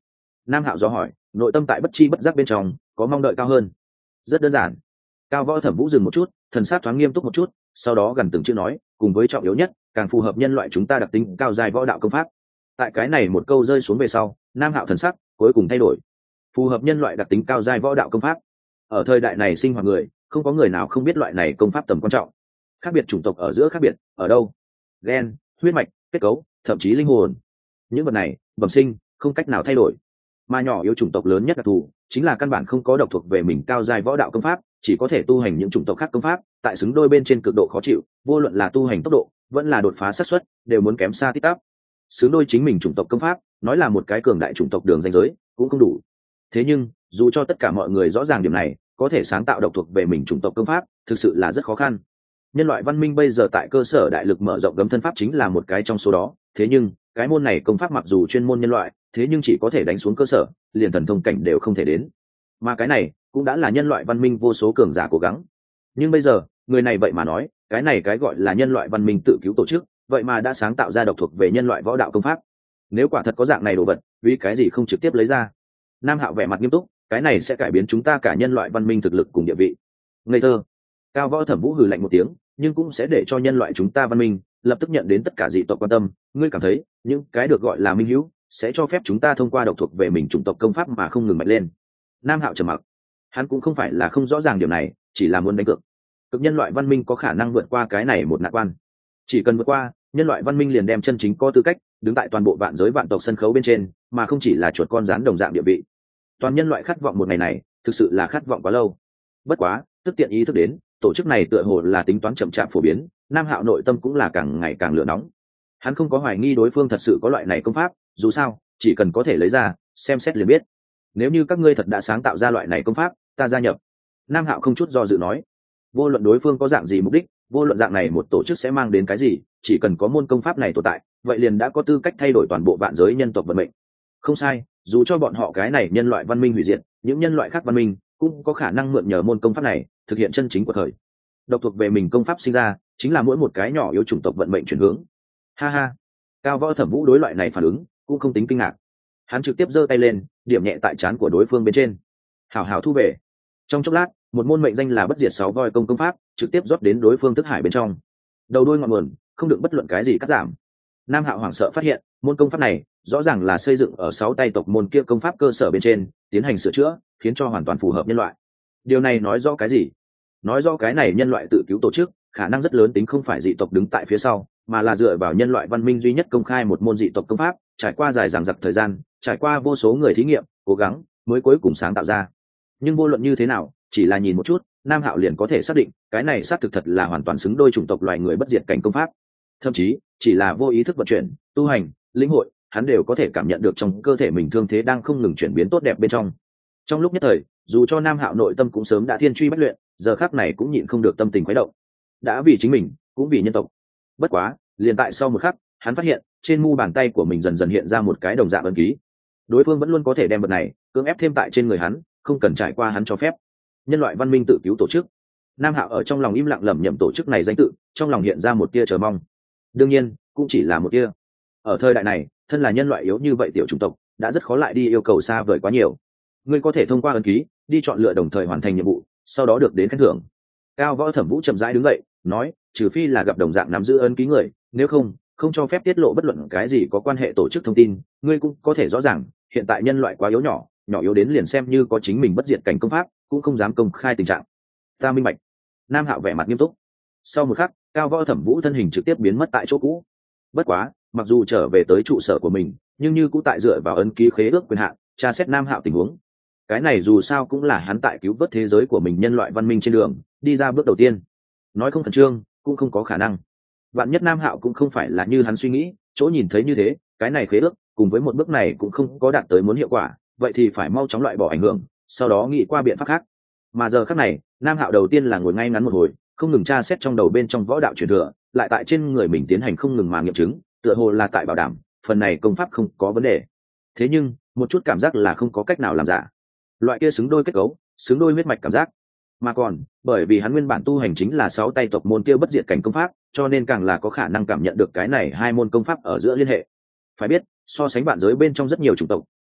Nam Hạo do hỏi, nội tâm tại bất chi bất giác bên trong có mong đợi cao hơn. Rất đơn giản. Cao Võ Thẩm Vũ dừng một chút, thần sắc thoáng nghiêm túc một chút, sau đó gần từng chữ nói, cùng với trọng yếu nhất, càng phù hợp nhân loại chúng ta đặc tính cao dài võ đạo công pháp. Tại cái này một câu rơi xuống về sau, Nam Hạo thần sắc cuối cùng thay đổi. Phù hợp nhân loại đặc tính cao dài võ đạo công pháp. Ở thời đại này sinh hoạt người, không có người nào không biết loại này công pháp tầm quan trọng. Khác biệt chủng tộc ở giữa khác biệt, ở đâu? Gen, huyết mạch, kết cấu, thậm chí linh hồn. Những vật này, bẩm sinh, không cách nào thay đổi. Mà nhỏ yếu chủng tộc lớn nhất đặc thù, chính là căn bản không có độc thuộc về mình cao dài võ đạo công pháp, chỉ có thể tu hành những chủng tộc khác công pháp, tại xứng đôi bên trên cực độ khó chịu, vô luận là tu hành tốc độ, vẫn là đột phá xác suất, đều muốn kém xa tít tắp. Xứng đôi chính mình chủng tộc công pháp, nói là một cái cường đại chủng tộc đường ranh giới, cũng không đủ. Thế nhưng, dù cho tất cả mọi người rõ ràng điểm này, có thể sáng tạo độc thuộc về mình chủng tộc công pháp, thực sự là rất khó khăn. Nhân loại văn minh bây giờ tại cơ sở đại lực mở rộng gấm thân pháp chính là một cái trong số đó, thế nhưng, cái môn này công pháp mặc dù chuyên môn nhân loại, thế nhưng chỉ có thể đánh xuống cơ sở, liền thần thông cảnh đều không thể đến. Mà cái này cũng đã là nhân loại văn minh vô số cường giả cố gắng. Nhưng bây giờ, người này vậy mà nói, cái này cái gọi là nhân loại văn minh tự cứu tổ chức, vậy mà đã sáng tạo ra độc thuộc về nhân loại võ đạo công pháp. Nếu quả thật có dạng này đồ vật, vì cái gì không trực tiếp lấy ra? Nam Hạo vẻ mặt nghiêm túc, cái này sẽ cải biến chúng ta cả nhân loại văn minh thực lực cùng địa vị. Ngây thơ. Cao Võ Thẩm Vũ hừ lạnh một tiếng, nhưng cũng sẽ để cho nhân loại chúng ta văn minh lập tức nhận đến tất cả dị tộc quan tâm. Ngươi cảm thấy, những cái được gọi là minh hữu sẽ cho phép chúng ta thông qua độc thuộc về mình chủng tộc công pháp mà không ngừng mạnh lên? Nam Hạo trầm mặc. Hắn cũng không phải là không rõ ràng điều này, chỉ là muốn đánh cược. Cực nhân loại văn minh có khả năng vượt qua cái này một nạn quan. Chỉ cần vượt qua, nhân loại văn minh liền đem chân chính có tư cách đứng tại toàn bộ vạn giới vạn tộc sân khấu bên trên, mà không chỉ là chuột con rán đồng dạng địa vị. Toàn nhân loại khát vọng một ngày này, thực sự là khát vọng quá lâu. Bất quá, tức tiện ý thức đến, tổ chức này tựa hồ là tính toán chậm chạp phổ biến, Nam Hạo nội tâm cũng là càng ngày càng lửa nóng. Hắn không có hoài nghi đối phương thật sự có loại này công pháp, dù sao, chỉ cần có thể lấy ra, xem xét liền biết. Nếu như các ngươi thật đã sáng tạo ra loại này công pháp, ta gia nhập. Nam Hạo không chút do dự nói. Vô luận đối phương có dạng gì mục đích, vô luận dạng này một tổ chức sẽ mang đến cái gì, chỉ cần có môn công pháp này tồn tại, vậy liền đã có tư cách thay đổi toàn bộ vạn giới nhân tộc vận mệnh. Không sai, dù cho bọn họ cái này nhân loại văn minh hủy diệt, những nhân loại khác văn minh cũng có khả năng mượn nhờ môn công pháp này thực hiện chân chính của thời. Độc thuộc về mình công pháp sinh ra, chính là mỗi một cái nhỏ yếu chủng tộc vận mệnh chuyển hướng. Ha ha. Cao Võ Thẩm Vũ đối loại này phản ứng cũng không tính kinh ngạc. Hắn trực tiếp giơ tay lên, điểm nhẹ tại trán của đối phương bên trên. Hảo hảo thu về. Trong chốc lát, một môn mệnh danh là bất diệt sáu voi công công pháp trực tiếp rót đến đối phương thức hải bên trong. Đầu đuôi ngọn nguồn, không được bất luận cái gì cắt giảm. Nam Hạo hoảng sợ phát hiện, môn công pháp này rõ ràng là xây dựng ở sáu tay tộc môn kia công pháp cơ sở bên trên, tiến hành sửa chữa, khiến cho hoàn toàn phù hợp nhân loại. Điều này nói rõ cái gì? Nói rõ cái này nhân loại tự cứu tổ chức, khả năng rất lớn tính không phải dị tộc đứng tại phía sau, mà là dựa vào nhân loại văn minh duy nhất công khai một môn dị tộc công pháp, trải qua dài dằng dặc thời gian, trải qua vô số người thí nghiệm, cố gắng, mới cuối cùng sáng tạo ra. Nhưng vô luận như thế nào, chỉ là nhìn một chút, Nam Hạo liền có thể xác định, cái này xác thực thật là hoàn toàn xứng đôi chủng tộc loài người bất diệt cảnh công pháp. Thậm chí, chỉ là vô ý thức vận chuyển, tu hành, lĩnh hội, hắn đều có thể cảm nhận được trong cơ thể mình thương thế đang không ngừng chuyển biến tốt đẹp bên trong. Trong lúc nhất thời, dù cho Nam Hạo nội tâm cũng sớm đã thiên truy bách luyện, giờ khắc này cũng nhịn không được tâm tình khuấy động. Đã vì chính mình, cũng vì nhân tộc. Bất quá, liền tại sau một khắc, hắn phát hiện, trên mu bàn tay của mình dần dần hiện ra một cái đồng dạng ấn ký. Đối phương vẫn luôn có thể đem vật này cưỡng ép thêm tại trên người hắn, không cần trải qua hắn cho phép. Nhân loại văn minh tự cứu tổ chức. Nam Hạo ở trong lòng im lặng lẩm nhẩm tổ chức này danh tự, trong lòng hiện ra một tia chờ mong. Đương nhiên, cũng chỉ là một tia. Ở thời đại này, thân là nhân loại yếu như vậy tiểu chủng tộc, đã rất khó lại đi yêu cầu xa vời quá nhiều. Ngươi có thể thông qua ấn ký, đi chọn lựa đồng thời hoàn thành nhiệm vụ, sau đó được đến khen thưởng. Cao Võ Thẩm Vũ chậm rãi đứng dậy, nói, trừ phi là gặp đồng dạng nắm giữ ấn ký người, nếu không, không cho phép tiết lộ bất luận cái gì có quan hệ tổ chức thông tin. Ngươi cũng có thể rõ ràng, hiện tại nhân loại quá yếu nhỏ, nhỏ yếu đến liền xem như có chính mình bất diệt cảnh công pháp, cũng không dám công khai tình trạng. Ta minh bạch. Nam Hạo vẻ mặt nghiêm túc. Sau một khắc, Cao Võ Thẩm Vũ thân hình trực tiếp biến mất tại chỗ cũ. Bất quá, mặc dù trở về tới trụ sở của mình, nhưng như cũng tại dựa vào ấn ký khế ước quyền hạn, tra xét Nam Hạo tình huống. Cái này dù sao cũng là hắn tại cứu vớt thế giới của mình nhân loại văn minh trên đường đi ra bước đầu tiên. Nói không khẩn trương, cũng không có khả năng. Vạn nhất Nam Hạo cũng không phải là như hắn suy nghĩ, chỗ nhìn thấy như thế, cái này khế ước cùng với một bước này cũng không có đạt tới muốn hiệu quả, vậy thì phải mau chóng loại bỏ ảnh hưởng, sau đó nghĩ qua biện pháp khác. Mà giờ khắc này, Nam Hạo đầu tiên là ngồi ngay ngắn một hồi, không ngừng tra xét trong đầu bên trong võ đạo truyền thừa, lại tại trên người mình tiến hành không ngừng mà nghiệm chứng, tựa hồ là tại bảo đảm phần này công pháp không có vấn đề. Thế nhưng, một chút cảm giác là không có cách nào làm giả. Loại kia xứng đôi kết cấu, xứng đôi huyết mạch cảm giác. Mà còn, bởi vì hắn nguyên bản tu hành chính là sáu tay tộc môn kia bất diệt cảnh công pháp, cho nên càng là có khả năng cảm nhận được cái này hai môn công pháp ở giữa liên hệ. Phải biết, so sánh bản giới bên trong rất nhiều chủng tộc,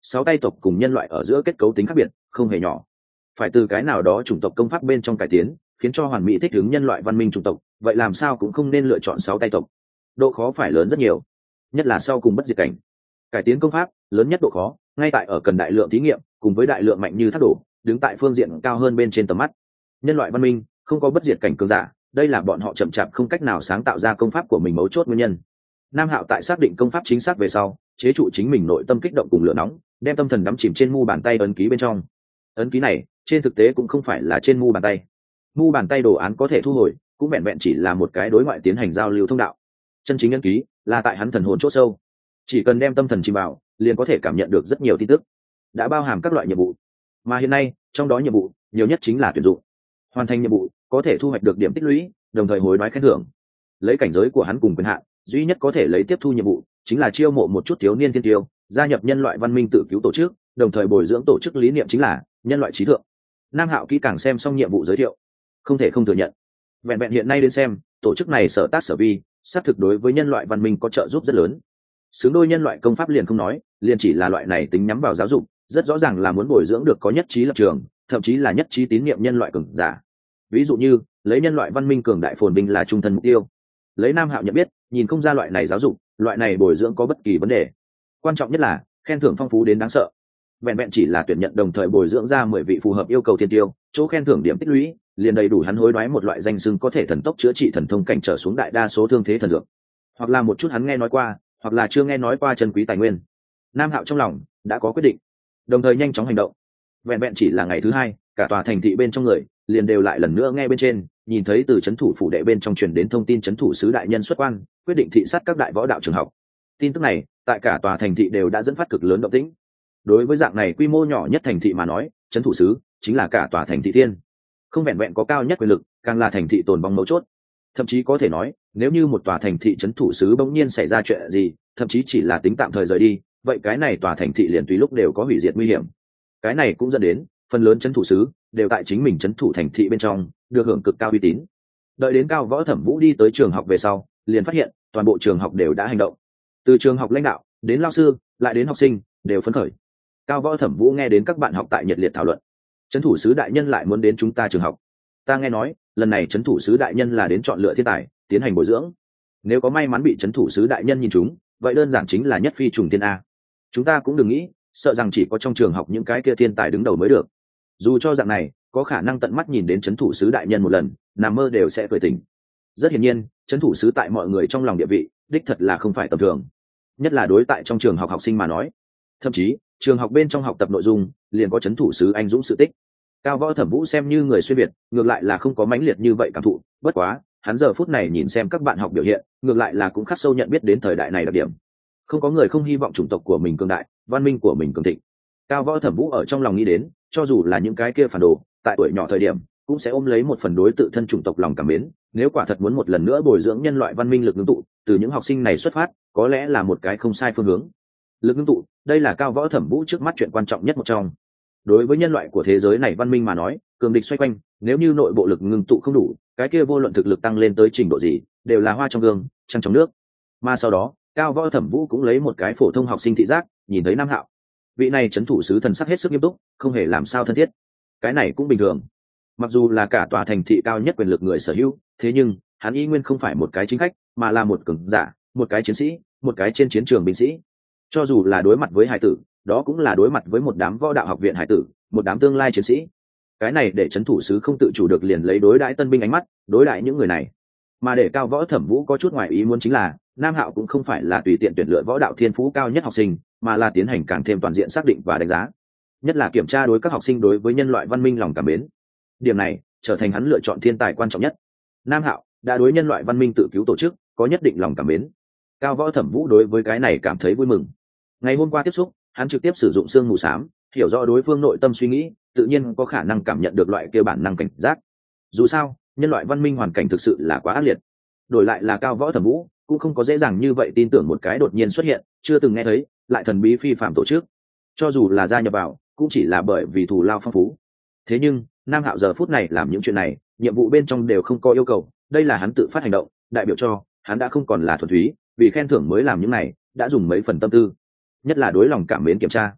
sáu tay tộc cùng nhân loại ở giữa kết cấu tính khác biệt không hề nhỏ, phải từ cái nào đó chủng tộc công pháp bên trong cải tiến khiến cho hoàn mỹ thích ứng nhân loại văn minh chủng tộc, vậy làm sao cũng không nên lựa chọn sáu tay tộc, độ khó phải lớn rất nhiều, nhất là sau cùng bất diệt cảnh. Cải tiến công pháp lớn nhất độ khó ngay tại ở cần đại lượng thí nghiệm cùng với đại lượng mạnh như thác đổ đứng tại phương diện cao hơn bên trên tầm mắt. Nhân loại văn minh không có bất diệt cảnh cường giả, đây là bọn họ chậm chạp không cách nào sáng tạo ra công pháp của mình mấu chốt nguyên nhân. Nam Hạo tại xác định công pháp chính xác về sau, chế trụ chính mình nội tâm kích động cùng lửa nóng, đem tâm thần đắm chìm trên mu bàn tay ấn ký bên trong. Ấn ký này trên thực tế cũng không phải là trên mu bàn tay, mu bàn tay đồ án có thể thu hồi, cũng vẹn vẹn chỉ là một cái đối ngoại tiến hành giao lưu thông đạo. Chân chính ấn ký là tại hắn thần hồn chỗ sâu, chỉ cần đem tâm thần chìm vào liền có thể cảm nhận được rất nhiều tin tức, đã bao hàm các loại nhiệm vụ, mà hiện nay trong đó nhiệm vụ nhiều nhất chính là tuyển dụng. Hoàn thành nhiệm vụ có thể thu hoạch được điểm tích lũy, đồng thời hối đoái khen thưởng. Lấy cảnh giới của hắn cùng quyền hạn, duy nhất có thể lấy tiếp thu nhiệm vụ chính là chiêu mộ một chút thiếu niên thiên tiêu gia nhập nhân loại văn minh tự cứu tổ chức, đồng thời bồi dưỡng tổ chức lý niệm chính là nhân loại trí thượng. Nam Hạo kỹ càng xem xong nhiệm vụ giới thiệu, không thể không thừa nhận, vẹn vẹn hiện nay đến xem, tổ chức này sở tác sở vi xác thực đối với nhân loại văn minh có trợ giúp rất lớn. Xứng đôi nhân loại công pháp liền không nói, liền chỉ là loại này tính nhắm vào giáo dục, rất rõ ràng là muốn bồi dưỡng được có nhất trí lập trường, thậm chí là nhất trí tín nhiệm nhân loại cường giả. Ví dụ như lấy nhân loại văn minh cường đại phồn vinh là trung thân mục tiêu, lấy Nam Hạo nhận biết, nhìn không ra loại này giáo dục, loại này bồi dưỡng có bất kỳ vấn đề. Quan trọng nhất là khen thưởng phong phú đến đáng sợ, vẹn vẹn chỉ là tuyển nhận đồng thời bồi dưỡng ra mười vị phù hợp yêu cầu thiên tiêu, chỗ khen thưởng điểm tích lũy liền đầy đủ hắn hối đoái một loại danh xưng có thể thần tốc chữa trị thần thông cảnh trở xuống đại đa số thương thế thần dược, hoặc là một chút hắn nghe nói qua hoặc là chưa nghe nói qua chân quý tài nguyên. Nam Hạo trong lòng đã có quyết định, đồng thời nhanh chóng hành động. Vẹn vẹn chỉ là ngày thứ hai, cả tòa thành thị bên trong người liền đều lại lần nữa nghe bên trên, nhìn thấy từ trấn thủ phủ đệ bên trong truyền đến thông tin trấn thủ sứ đại nhân xuất quan, quyết định thị sát các đại võ đạo trường học. Tin tức này tại cả tòa thành thị đều đã dẫn phát cực lớn động tĩnh. Đối với dạng này quy mô nhỏ nhất thành thị mà nói, trấn thủ sứ chính là cả tòa thành thị thiên, không vẹn vẹn có cao nhất quyền lực, càng là thành thị tồn vong mấu chốt. Thậm chí có thể nói, nếu như một tòa thành thị trấn thủ sứ bỗng nhiên xảy ra chuyện gì, thậm chí chỉ là tính tạm thời rời đi, vậy cái này tòa thành thị liền tùy lúc đều có hủy diệt nguy hiểm. Cái này cũng dẫn đến phần lớn trấn thủ sứ đều tại chính mình trấn thủ thành thị bên trong được hưởng cực cao uy tín. Đợi đến Cao Võ Thẩm Vũ đi tới trường học về sau, liền phát hiện toàn bộ trường học đều đã hành động, từ trường học lãnh đạo đến lao sư lại đến học sinh đều phấn khởi. Cao Võ Thẩm Vũ nghe đến các bạn học tại nhiệt liệt thảo luận, trấn thủ sứ đại nhân lại muốn đến chúng ta trường học. Ta nghe nói lần này trấn thủ sứ đại nhân là đến chọn lựa thiên tài tiến hành bồi dưỡng, nếu có may mắn bị trấn thủ sứ đại nhân nhìn chúng, vậy đơn giản chính là nhất phi trùng thiên a. Chúng ta cũng đừng nghĩ sợ rằng chỉ có trong trường học những cái kia thiên tài đứng đầu mới được, dù cho dạng này có khả năng tận mắt nhìn đến trấn thủ sứ đại nhân một lần, nằm mơ đều sẽ cười tỉnh. Rất hiển nhiên, trấn thủ sứ tại mọi người trong lòng địa vị đích thật là không phải tầm thường, nhất là đối tại trong trường học học sinh mà nói. Thậm chí trường học bên trong học tập nội dung liền có trấn thủ sứ anh dũng sự tích. Cao Võ Thẩm Vũ xem như người xuyên việt, ngược lại là không có mãnh liệt như vậy cảm thụ, bất quá hắn giờ phút này nhìn xem các bạn học biểu hiện, ngược lại là cũng khắc sâu nhận biết đến thời đại này đặc điểm. Không có người không hy vọng chủng tộc của mình cường đại, văn minh của mình cường thịnh. Cao Võ Thẩm Vũ ở trong lòng nghĩ đến, cho dù là những cái kia phản đồ, tại tuổi nhỏ thời điểm cũng sẽ ôm lấy một phần đối tự thân chủng tộc lòng cảm mến. Nếu quả thật muốn một lần nữa bồi dưỡng nhân loại văn minh lực ngưng tụ, từ những học sinh này xuất phát, có lẽ là một cái không sai phương hướng. Lực ngưng tụ, đây là Cao Võ Thẩm Vũ trước mắt chuyện quan trọng nhất một trong. Đối với nhân loại của thế giới này văn minh mà nói, cường địch xoay quanh, nếu như nội bộ lực ngưng tụ không đủ, cái kia vô luận thực lực tăng lên tới trình độ gì, đều là hoa trong gương, trăng trong nước. Mà sau đó, Cao Võ Thẩm Vũ cũng lấy một cái phổ thông học sinh thị giác, nhìn thấy Nam Hạo. Vị này trấn thủ sứ thần sắc hết sức nghiêm túc, không hề làm sao thân thiết. Cái này cũng bình thường. Mặc dù là cả tòa thành thị cao nhất quyền lực người sở hữu, thế nhưng hắn y nguyên không phải một cái chính khách, mà là một cường giả, một cái chiến sĩ, một cái trên chiến trường binh sĩ. Cho dù là đối mặt với hải tử, đó cũng là đối mặt với một đám võ đạo học viện hải tử, một đám tương lai chiến sĩ. Cái này để trấn thủ sứ không tự chủ được liền lấy đối đãi tân binh ánh mắt đối đãi những người này. Mà để Cao Võ Thẩm Vũ có chút ngoài ý muốn chính là, Nam Hạo cũng không phải là tùy tiện tuyển lựa võ đạo thiên phú cao nhất học sinh, mà là tiến hành càng thêm toàn diện xác định và đánh giá, nhất là kiểm tra đối các học sinh đối với nhân loại văn minh lòng cảm mến. Điểm này trở thành hắn lựa chọn thiên tài quan trọng nhất. Nam Hạo đã đối nhân loại văn minh tự cứu tổ chức có nhất định lòng cảm mến. Cao Võ Thẩm Vũ đối với cái này cảm thấy vui mừng. Ngày hôm qua tiếp xúc, hắn trực tiếp sử dụng xương mù xám, hiểu rõ đối phương nội tâm suy nghĩ, tự nhiên có khả năng cảm nhận được loại kia bản năng cảnh giác. Dù sao, nhân loại văn minh hoàn cảnh thực sự là quá ác liệt. Đổi lại là Cao Võ Thẩm Vũ, cũng không có dễ dàng như vậy tin tưởng một cái đột nhiên xuất hiện, chưa từng nghe thấy, lại thần bí phi phạm tổ chức. Cho dù là gia nhập vào, cũng chỉ là bởi vì thù lao phong phú. Thế nhưng, Nam Hạo giờ phút này làm những chuyện này, nhiệm vụ bên trong đều không có yêu cầu, đây là hắn tự phát hành động, đại biểu cho hắn đã không còn là thuần túy vì khen thưởng mới làm những này, đã dùng mấy phần tâm tư, nhất là đối lòng cảm mến kiểm tra.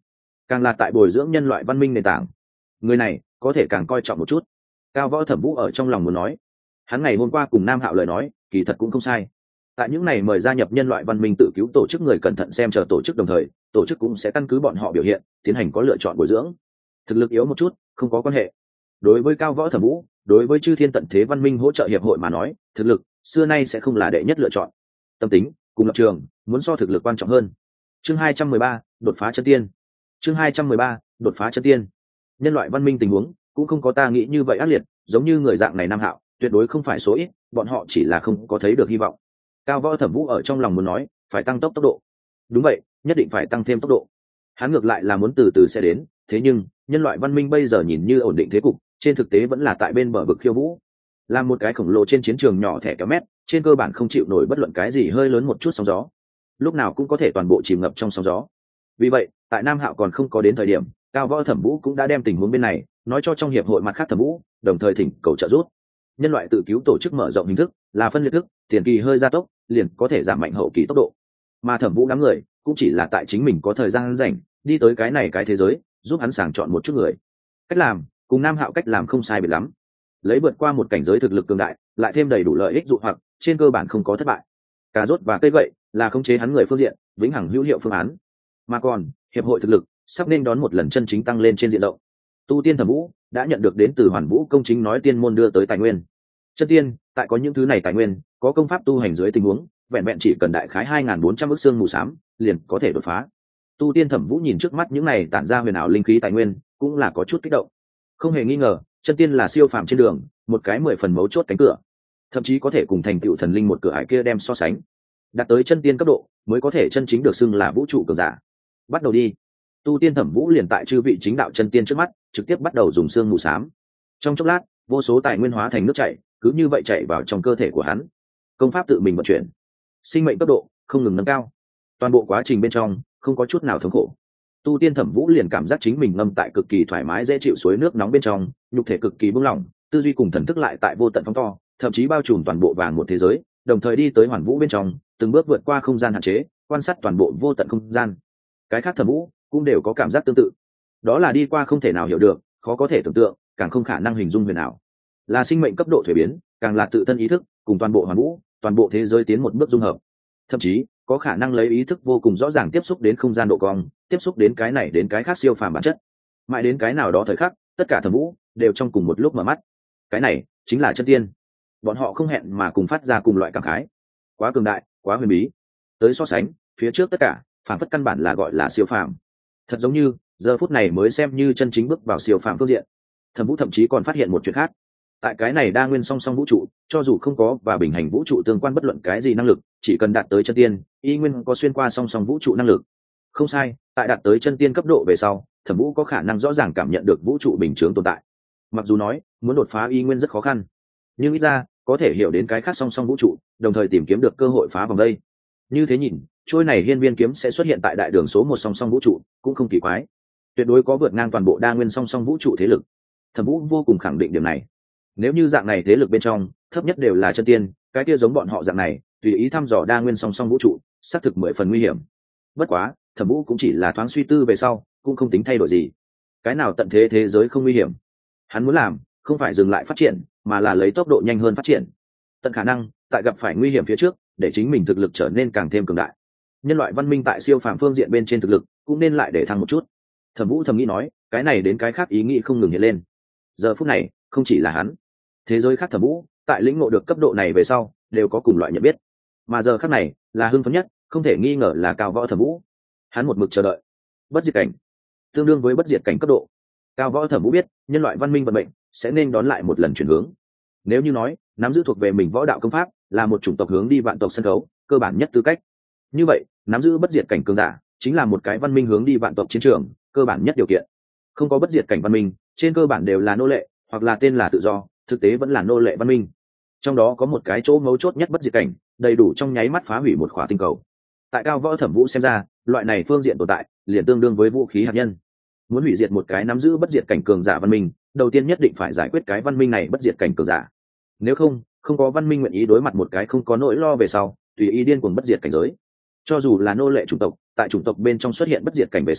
càng là tại bồi dưỡng nhân loại văn minh nền tảng. Người này có thể càng coi trọng một chút. Cao Võ Thẩm Vũ ở trong lòng muốn nói, hắn ngày hôm qua cùng Nam Hạo lời nói kỳ thật cũng không sai. Tại những này mời gia nhập nhân loại văn minh tự cứu tổ chức người cẩn thận xem chờ tổ chức, đồng thời tổ chức cũng sẽ căn cứ bọn họ biểu hiện tiến hành có lựa chọn bồi dưỡng. Thực lực yếu một chút không có quan hệ. Đối với Cao Võ Thẩm Vũ, đối với chư thiên tận thế văn minh hỗ trợ hiệp hội mà nói, thực lực xưa nay sẽ không là đệ nhất lựa chọn. Tâm tính cùng lập trường muốn so thực lực quan trọng hơn. Chương hai trăm mười ba, đột phá chân tiên. Chương hai trăm mười ba, đột phá chân tiên. Nhân loại văn minh tình huống cũng không có ta nghĩ như vậy ác liệt, giống như người dạng này Nam Hạo tuyệt đối không phải số ít, bọn họ chỉ là không có thấy được hy vọng. Cao Võ Thẩm Vũ ở trong lòng muốn nói, phải tăng tốc tốc độ. Đúng vậy, nhất định phải tăng thêm tốc độ. Hắn ngược lại là muốn từ từ sẽ đến, thế nhưng nhân loại văn minh bây giờ nhìn như ổn định thế cục, trên thực tế vẫn là tại bên bờ vực khiêu vũ. Làm một cái khổng lồ trên chiến trường nhỏ thẻ kéo mét, trên cơ bản không chịu nổi bất luận cái gì hơi lớn một chút sóng gió, lúc nào cũng có thể toàn bộ chìm ngập trong sóng gió. Vì vậy, tại Nam Hạo còn không có đến thời điểm, Cao Võ Thẩm Vũ cũng đã đem tình huống bên này nói cho trong hiệp hội mặt khác Thẩm Vũ, đồng thời thỉnh cầu trợ giúp. Nhân loại tự cứu tổ chức mở rộng hình thức là phân liệt thức, tiền kỳ hơi gia tốc liền có thể giảm mạnh hậu kỳ tốc độ, mà Thẩm Vũ đám người cũng chỉ là tại chính mình có thời gian rảnh đi tới cái này cái thế giới, giúp hắn sàng chọn một chút người. Cách làm cùng Nam Hạo cách làm không sai biệt lắm, lấy vượt qua một cảnh giới thực lực cường đại, lại thêm đầy đủ lợi ích dụ hoặc, trên cơ bản không có thất bại. Cà rốt và cây gậy là khống chế hắn người phương diện vĩnh hằng hữu hiệu phương án, mà còn hiệp hội thực lực sắp nên đón một lần chân chính tăng lên trên diện rộng. Tu tiên Thẩm Vũ đã nhận được đến từ Hoàn Vũ công chính nói tiên môn đưa tới tài nguyên. Chân tiên tại có những thứ này tài nguyên, có công pháp tu hành dưới tình huống vẹn vẹn chỉ cần đại khái hai nghìn bốn trăm ức xương mù xám liền có thể đột phá. Tu tiên Thẩm Vũ nhìn trước mắt những này tản ra huyền ảo linh khí tài nguyên, cũng là có chút kích động. Không hề nghi ngờ, chân tiên là siêu phàm trên đường một cái mười phần mấu chốt cánh cửa, thậm chí có thể cùng thành tựu thần linh một cửa ải kia đem so sánh. Đạt tới chân tiên cấp độ mới có thể chân chính được xưng là vũ trụ cường giả. Bắt đầu đi. Tu tiên Thẩm Vũ liền tại chư vị chính đạo chân tiên trước mắt trực tiếp bắt đầu dùng xương mù xám. Trong chốc lát, vô số tài nguyên hóa thành nước chảy, cứ như vậy chảy vào trong cơ thể của hắn. Công pháp tự mình vận chuyển, sinh mệnh cấp độ không ngừng nâng cao. Toàn bộ quá trình bên trong không có chút nào thống khổ. Tu tiên Thẩm Vũ liền cảm giác chính mình ngâm tại cực kỳ thoải mái dễ chịu suối nước nóng bên trong, nhục thể cực kỳ buông lỏng, tư duy cùng thần thức lại tại vô tận phóng to, thậm chí bao trùm toàn bộ vàng một thế giới, đồng thời đi tới Hoàn Vũ bên trong, từng bước vượt qua không gian hạn chế, quan sát toàn bộ vô tận không gian. Cái khác Thẩm Vũ cũng đều có cảm giác tương tự, đó là đi qua không thể nào hiểu được, khó có thể tưởng tượng, càng không khả năng hình dung huyền ảo, là sinh mệnh cấp độ thuế biến, càng là tự thân ý thức cùng toàn bộ Hoàn Vũ, toàn bộ thế giới tiến một bước dung hợp, thậm chí có khả năng lấy ý thức vô cùng rõ ràng tiếp xúc đến không gian độ cong, tiếp xúc đến cái này đến cái khác siêu phàm bản chất. Mãi đến cái nào đó thời khắc, tất cả Thẩm Vũ đều trong cùng một lúc mở mắt. Cái này chính là chân tiên. Bọn họ không hẹn mà cùng phát ra cùng loại cảm khái. Quá cường đại, quá huyền bí. Tới so sánh, phía trước tất cả, phản phất căn bản là gọi là siêu phàm. Thật giống như, giờ phút này mới xem như chân chính bước vào siêu phàm phương diện. Thẩm Vũ thậm chí còn phát hiện một chuyện khác. Tại cái này đa nguyên song song vũ trụ, cho dù không có và bình hành vũ trụ tương quan bất luận cái gì năng lực, chỉ cần đạt tới chân tiên, y nguyên có xuyên qua song song vũ trụ năng lực. Không sai, tại đạt tới chân tiên cấp độ về sau, Thẩm Vũ có khả năng rõ ràng cảm nhận được vũ trụ bình chướng tồn tại. Mặc dù nói muốn đột phá y nguyên rất khó khăn, nhưng ít ra có thể hiểu đến cái khác song song vũ trụ, đồng thời tìm kiếm được cơ hội phá vòng đây. Như thế nhìn, trôi này hiên viên kiếm sẽ xuất hiện tại đại đường số một song song vũ trụ cũng không kỳ quái, tuyệt đối có vượt ngang toàn bộ đa nguyên song song vũ trụ thế lực. Thẩm Vũ vô cùng khẳng định điểm này. Nếu như dạng này thế lực bên trong thấp nhất đều là chân tiên, cái kia giống bọn họ dạng này tùy ý thăm dò đa nguyên song song vũ trụ, xác thực mười phần nguy hiểm. Bất quá Thẩm Vũ cũng chỉ là thoáng suy tư về sau, cũng không tính thay đổi gì. Cái nào tận thế thế giới không nguy hiểm, hắn muốn làm không phải dừng lại phát triển, mà là lấy tốc độ nhanh hơn phát triển, tận khả năng tại gặp phải nguy hiểm phía trước để chính mình thực lực trở nên càng thêm cường đại. Nhân loại văn minh tại siêu phàm phương diện bên trên thực lực cũng nên lại để thăng một chút. Thẩm Vũ thầm nghĩ nói, cái này đến cái khác ý nghĩ không ngừng hiện lên. Giờ phút này không chỉ là hắn, thế giới khác Thẩm Vũ tại lĩnh ngộ được cấp độ này về sau đều có cùng loại nhận biết, mà giờ khác này là hưng phấn nhất, không thể nghi ngờ là Cao Võ Thẩm Vũ. Hắn một mực chờ đợi bất diệt cảnh, tương đương với bất diệt cảnh cấp độ. Cao Võ Thẩm Vũ biết nhân loại văn minh vận mệnh sẽ nên đón lại một lần chuyển hướng. Nếu như nói nắm giữ thuộc về mình võ đạo công pháp là một chủng tộc hướng đi vạn tộc sân khấu cơ bản nhất tư cách, như vậy nắm giữ bất diệt cảnh cường giả chính là một cái văn minh hướng đi vạn tộc chiến trường cơ bản nhất điều kiện. Không có bất diệt cảnh văn minh, trên cơ bản đều là nô lệ, hoặc là tên là tự do, thực tế vẫn là nô lệ văn minh. Trong đó có một cái chỗ mấu chốt nhất bất diệt cảnh, đầy đủ trong nháy mắt phá hủy một khỏa tinh cầu. Tại Cao Võ Thẩm Vũ xem ra, loại này phương diện tồn tại liền tương đương với vũ khí hạt nhân. Muốn hủy diệt một cái nắm giữ bất diệt cảnh cường giả văn minh, đầu tiên nhất định phải giải quyết cái văn minh này bất diệt cảnh cường giả. Nếu không, không có văn minh nguyện ý đối mặt một cái không có nỗi lo về sau, tùy ý điên cuồng bất diệt cảnh giới. Cho dù là nô lệ chủng tộc, tại chủng tộc bên trong xuất hiện bất diệt cảnh về sau,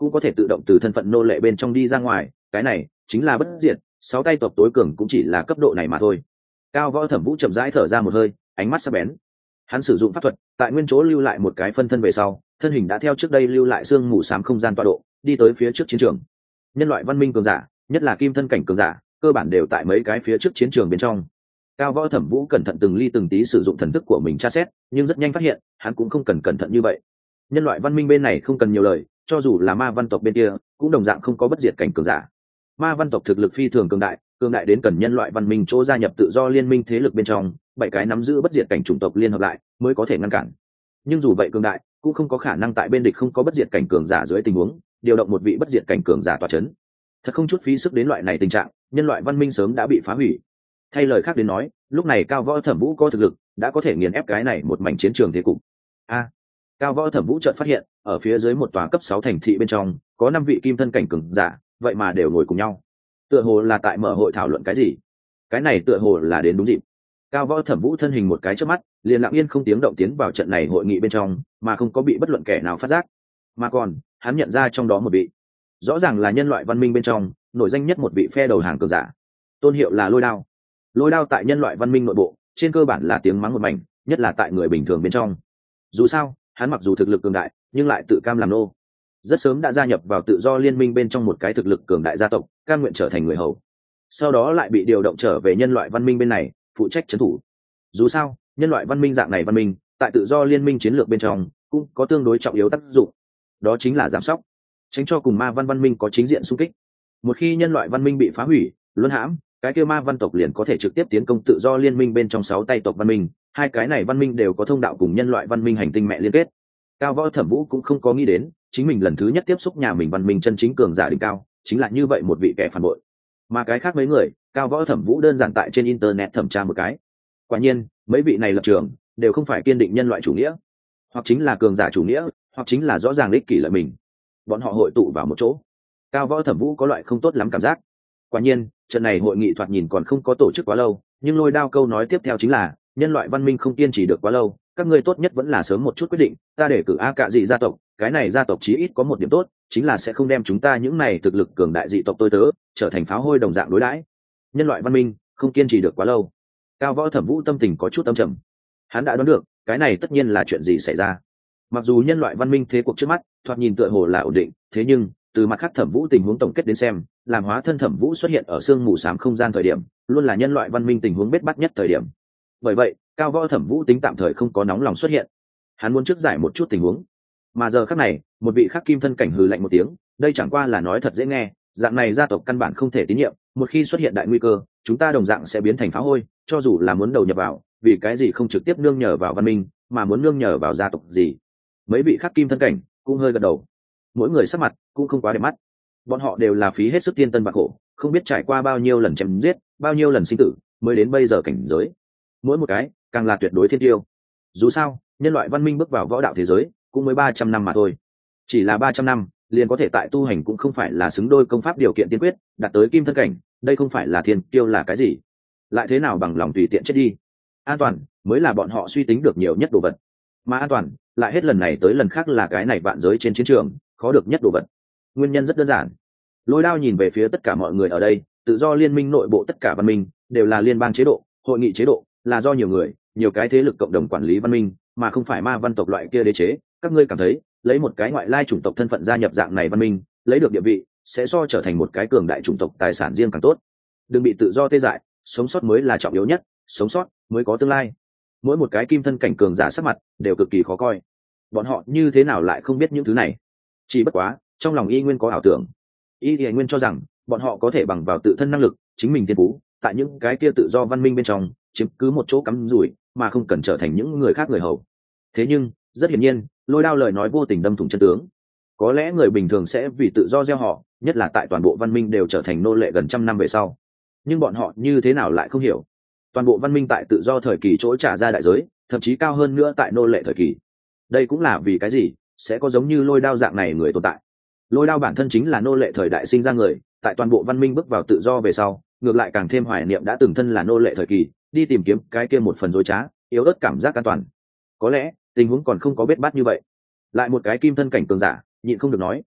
cũng có thể tự động từ thân phận nô lệ bên trong đi ra ngoài, cái này chính là bất diệt, sáu tay tộc tối cường cũng chỉ là cấp độ này mà thôi. Cao Võ Thẩm Vũ chậm rãi thở ra một hơi, ánh mắt sắc bén. Hắn sử dụng pháp thuật, tại nguyên chỗ lưu lại một cái phân thân về sau, thân hình đã theo trước đây lưu lại xương mù xám không gian tọa độ, đi tới phía trước chiến trường. Nhân loại văn minh cường giả, nhất là kim thân cảnh cường giả, cơ bản đều tại mấy cái phía trước chiến trường bên trong. Cao Võ Thẩm Vũ cẩn thận từng ly từng tí sử dụng thần thức của mình tra xét, nhưng rất nhanh phát hiện, hắn cũng không cần cẩn thận như vậy. Nhân loại văn minh bên này không cần nhiều lời, cho dù là ma văn tộc bên kia, cũng đồng dạng không có bất diệt cảnh cường giả. Ma văn tộc thực lực phi thường cường đại, cường đại đến cần nhân loại văn minh chỗ gia nhập tự do liên minh thế lực bên trong, bảy cái nắm giữ bất diệt cảnh chủng tộc liên hợp lại mới có thể ngăn cản. Nhưng dù vậy cường đại, cũng không có khả năng tại bên địch không có bất diệt cảnh cường giả dưới tình huống, điều động một vị bất diệt cảnh cường giả tọa chấn. Thật không chút phí sức đến loại này tình trạng, nhân loại văn minh sớm đã bị phá hủy. Thay lời khác đến nói, lúc này Cao Võ Thẩm Vũ có thực lực, đã có thể nghiền ép cái này một mảnh chiến trường thế cục. A, Cao Võ Thẩm Vũ chợt phát hiện, ở phía dưới một tòa cấp sáu thành thị bên trong, có năm vị kim thân cảnh cường giả, vậy mà đều ngồi cùng nhau. Tựa hồ là tại mở hội thảo luận cái gì. Cái này tựa hồ là đến đúng dịp. Cao Võ Thẩm Vũ thân hình một cái chớp mắt, liền lặng yên không tiếng động tiến vào trận này hội nghị bên trong, mà không có bị bất luận kẻ nào phát giác. Mà còn, hắn nhận ra trong đó một vị, rõ ràng là nhân loại văn minh bên trong nổi danh nhất một vị phe đầu hàng cường giả, tôn hiệu là Lôi Đao. Lôi Đao tại nhân loại văn minh nội bộ, trên cơ bản là tiếng mắng một mảnh, nhất là tại người bình thường bên trong. Dù sao, hắn mặc dù thực lực cường đại, nhưng lại tự cam làm nô. Rất sớm đã gia nhập vào tự do liên minh bên trong một cái thực lực cường đại gia tộc, cam nguyện trở thành người hầu. Sau đó lại bị điều động trở về nhân loại văn minh bên này, phụ trách trấn thủ. Dù sao, nhân loại văn minh dạng này văn minh, tại tự do liên minh chiến lược bên trong, cũng có tương đối trọng yếu tác dụng. Đó chính là giám sóc, tránh cho cùng ma văn văn minh có chính diện xung kích. Một khi nhân loại văn minh bị phá hủy, luân hãm, cái kia ma văn tộc liền có thể trực tiếp tiến công tự do liên minh bên trong sáu tay tộc văn minh. Hai cái này văn minh đều có thông đạo cùng nhân loại văn minh hành tinh mẹ liên kết. Cao Võ Thẩm Vũ cũng không có nghĩ đến, chính mình lần thứ nhất tiếp xúc nhà mình văn minh chân chính cường giả đỉnh cao, chính là như vậy một vị kẻ phản bội. Mà cái khác mấy người, Cao Võ Thẩm Vũ đơn giản tại trên internet thẩm tra một cái. Quả nhiên, mấy vị này lập trường đều không phải kiên định nhân loại chủ nghĩa, hoặc chính là cường giả chủ nghĩa, hoặc chính là rõ ràng ích kỷ lợi mình. Bọn họ hội tụ vào một chỗ. Cao Võ Thẩm Vũ có loại không tốt lắm cảm giác. Quả nhiên, trận này hội nghị thoạt nhìn còn không có tổ chức quá lâu, nhưng Lôi Đao câu nói tiếp theo chính là, nhân loại văn minh không kiên trì được quá lâu, các ngươi tốt nhất vẫn là sớm một chút quyết định, ta để cử a cạ dị gia tộc, cái này gia tộc chí ít có một điểm tốt, chính là sẽ không đem chúng ta những này thực lực cường đại dị tộc tôi tớ trở thành pháo hôi đồng dạng đối đãi. Nhân loại văn minh không kiên trì được quá lâu. Cao Võ Thẩm Vũ tâm tình có chút âm trầm. Hắn đã đoán được, cái này tất nhiên là chuyện gì xảy ra. Mặc dù nhân loại văn minh thế cuộc trước mắt thoạt nhìn tựa hồ là ổn định, thế nhưng từ mặt khác Thẩm Vũ tình huống tổng kết đến xem, làm hóa thân Thẩm Vũ xuất hiện ở sương mù xám không gian thời điểm, luôn là nhân loại văn minh tình huống bết bát nhất thời điểm. Bởi vậy, Cao Võ Thẩm Vũ tính tạm thời không có nóng lòng xuất hiện. Hắn muốn trước giải một chút tình huống. Mà giờ khắc này, một vị khắc kim thân cảnh hừ lạnh một tiếng, đây chẳng qua là nói thật dễ nghe, dạng này gia tộc căn bản không thể tín nhiệm, một khi xuất hiện đại nguy cơ, chúng ta đồng dạng sẽ biến thành phá hôi, cho dù là muốn đầu nhập vào, vì cái gì không trực tiếp nương nhờ vào văn minh, mà muốn nương nhờ vào gia tộc gì. Mấy vị khắc kim thân cảnh cũng hơi gật đầu. Mỗi người sắc mặt cũng không quá đẹp mắt. Bọn họ đều là phí hết sức tiên tân bạc khổ, không biết trải qua bao nhiêu lần chém giết, bao nhiêu lần sinh tử, mới đến bây giờ cảnh giới. Mỗi một cái càng là tuyệt đối thiên tiêu. Dù sao, nhân loại văn minh bước vào võ đạo thế giới cũng mới ba trăm năm mà thôi. Chỉ là ba trăm năm, liền có thể tại tu hành cũng không phải là xứng đôi công pháp điều kiện tiên quyết, đạt tới kim thân cảnh, đây không phải là thiên tiêu là cái gì? Lại thế nào bằng lòng tùy tiện chết đi? An toàn mới là bọn họ suy tính được nhiều nhất đồ vật. Mà an toàn, lại hết lần này tới lần khác là cái này vạn giới trên chiến trường, khó được nhất đồ vật. Nguyên nhân rất đơn giản. Lôi Đao nhìn về phía tất cả mọi người ở đây, tự do liên minh nội bộ tất cả văn minh đều là liên bang chế độ, hội nghị chế độ là do nhiều người, nhiều cái thế lực cộng đồng quản lý văn minh, mà không phải ma văn tộc loại kia đế chế. Các ngươi cảm thấy, lấy một cái ngoại lai chủng tộc thân phận gia nhập dạng này văn minh, lấy được địa vị, sẽ so trở thành một cái cường đại chủng tộc tài sản riêng càng tốt. Đừng bị tự do tê dại, sống sót mới là trọng yếu nhất, sống sót mới có tương lai. Mỗi một cái kim thân cảnh cường giả sắc mặt đều cực kỳ khó coi. Bọn họ như thế nào lại không biết những thứ này? Chỉ bất quá, trong lòng Y Nguyên có ảo tưởng. Y Y Nguyên cho rằng, bọn họ có thể bằng vào tự thân năng lực, chính mình thiên phú, tại những cái kia tự do văn minh bên trong, chiếm cứ một chỗ cắm rủi, mà không cần trở thành những người khác người hầu. Thế nhưng, rất hiển nhiên, Lôi Đao lời nói vô tình đâm thủng chân tướng. Có lẽ người bình thường sẽ vì tự do gieo họ, nhất là tại toàn bộ văn minh đều trở thành nô lệ gần trăm năm về sau. Nhưng bọn họ như thế nào lại không hiểu? Toàn bộ văn minh tại tự do thời kỳ chỗ trả ra đại giới, thậm chí cao hơn nữa tại nô lệ thời kỳ. Đây cũng là vì cái gì sẽ có giống như Lôi Đao dạng này người tồn tại. Lôi Đao bản thân chính là nô lệ thời đại sinh ra người, tại toàn bộ văn minh bước vào tự do về sau, ngược lại càng thêm hoài niệm đã từng thân là nô lệ thời kỳ, đi tìm kiếm cái kia một phần dối trá, yếu ớt cảm giác an toàn. Có lẽ tình huống còn không có bết bát như vậy. Lại một cái kim thân cảnh cường giả nhịn không được nói,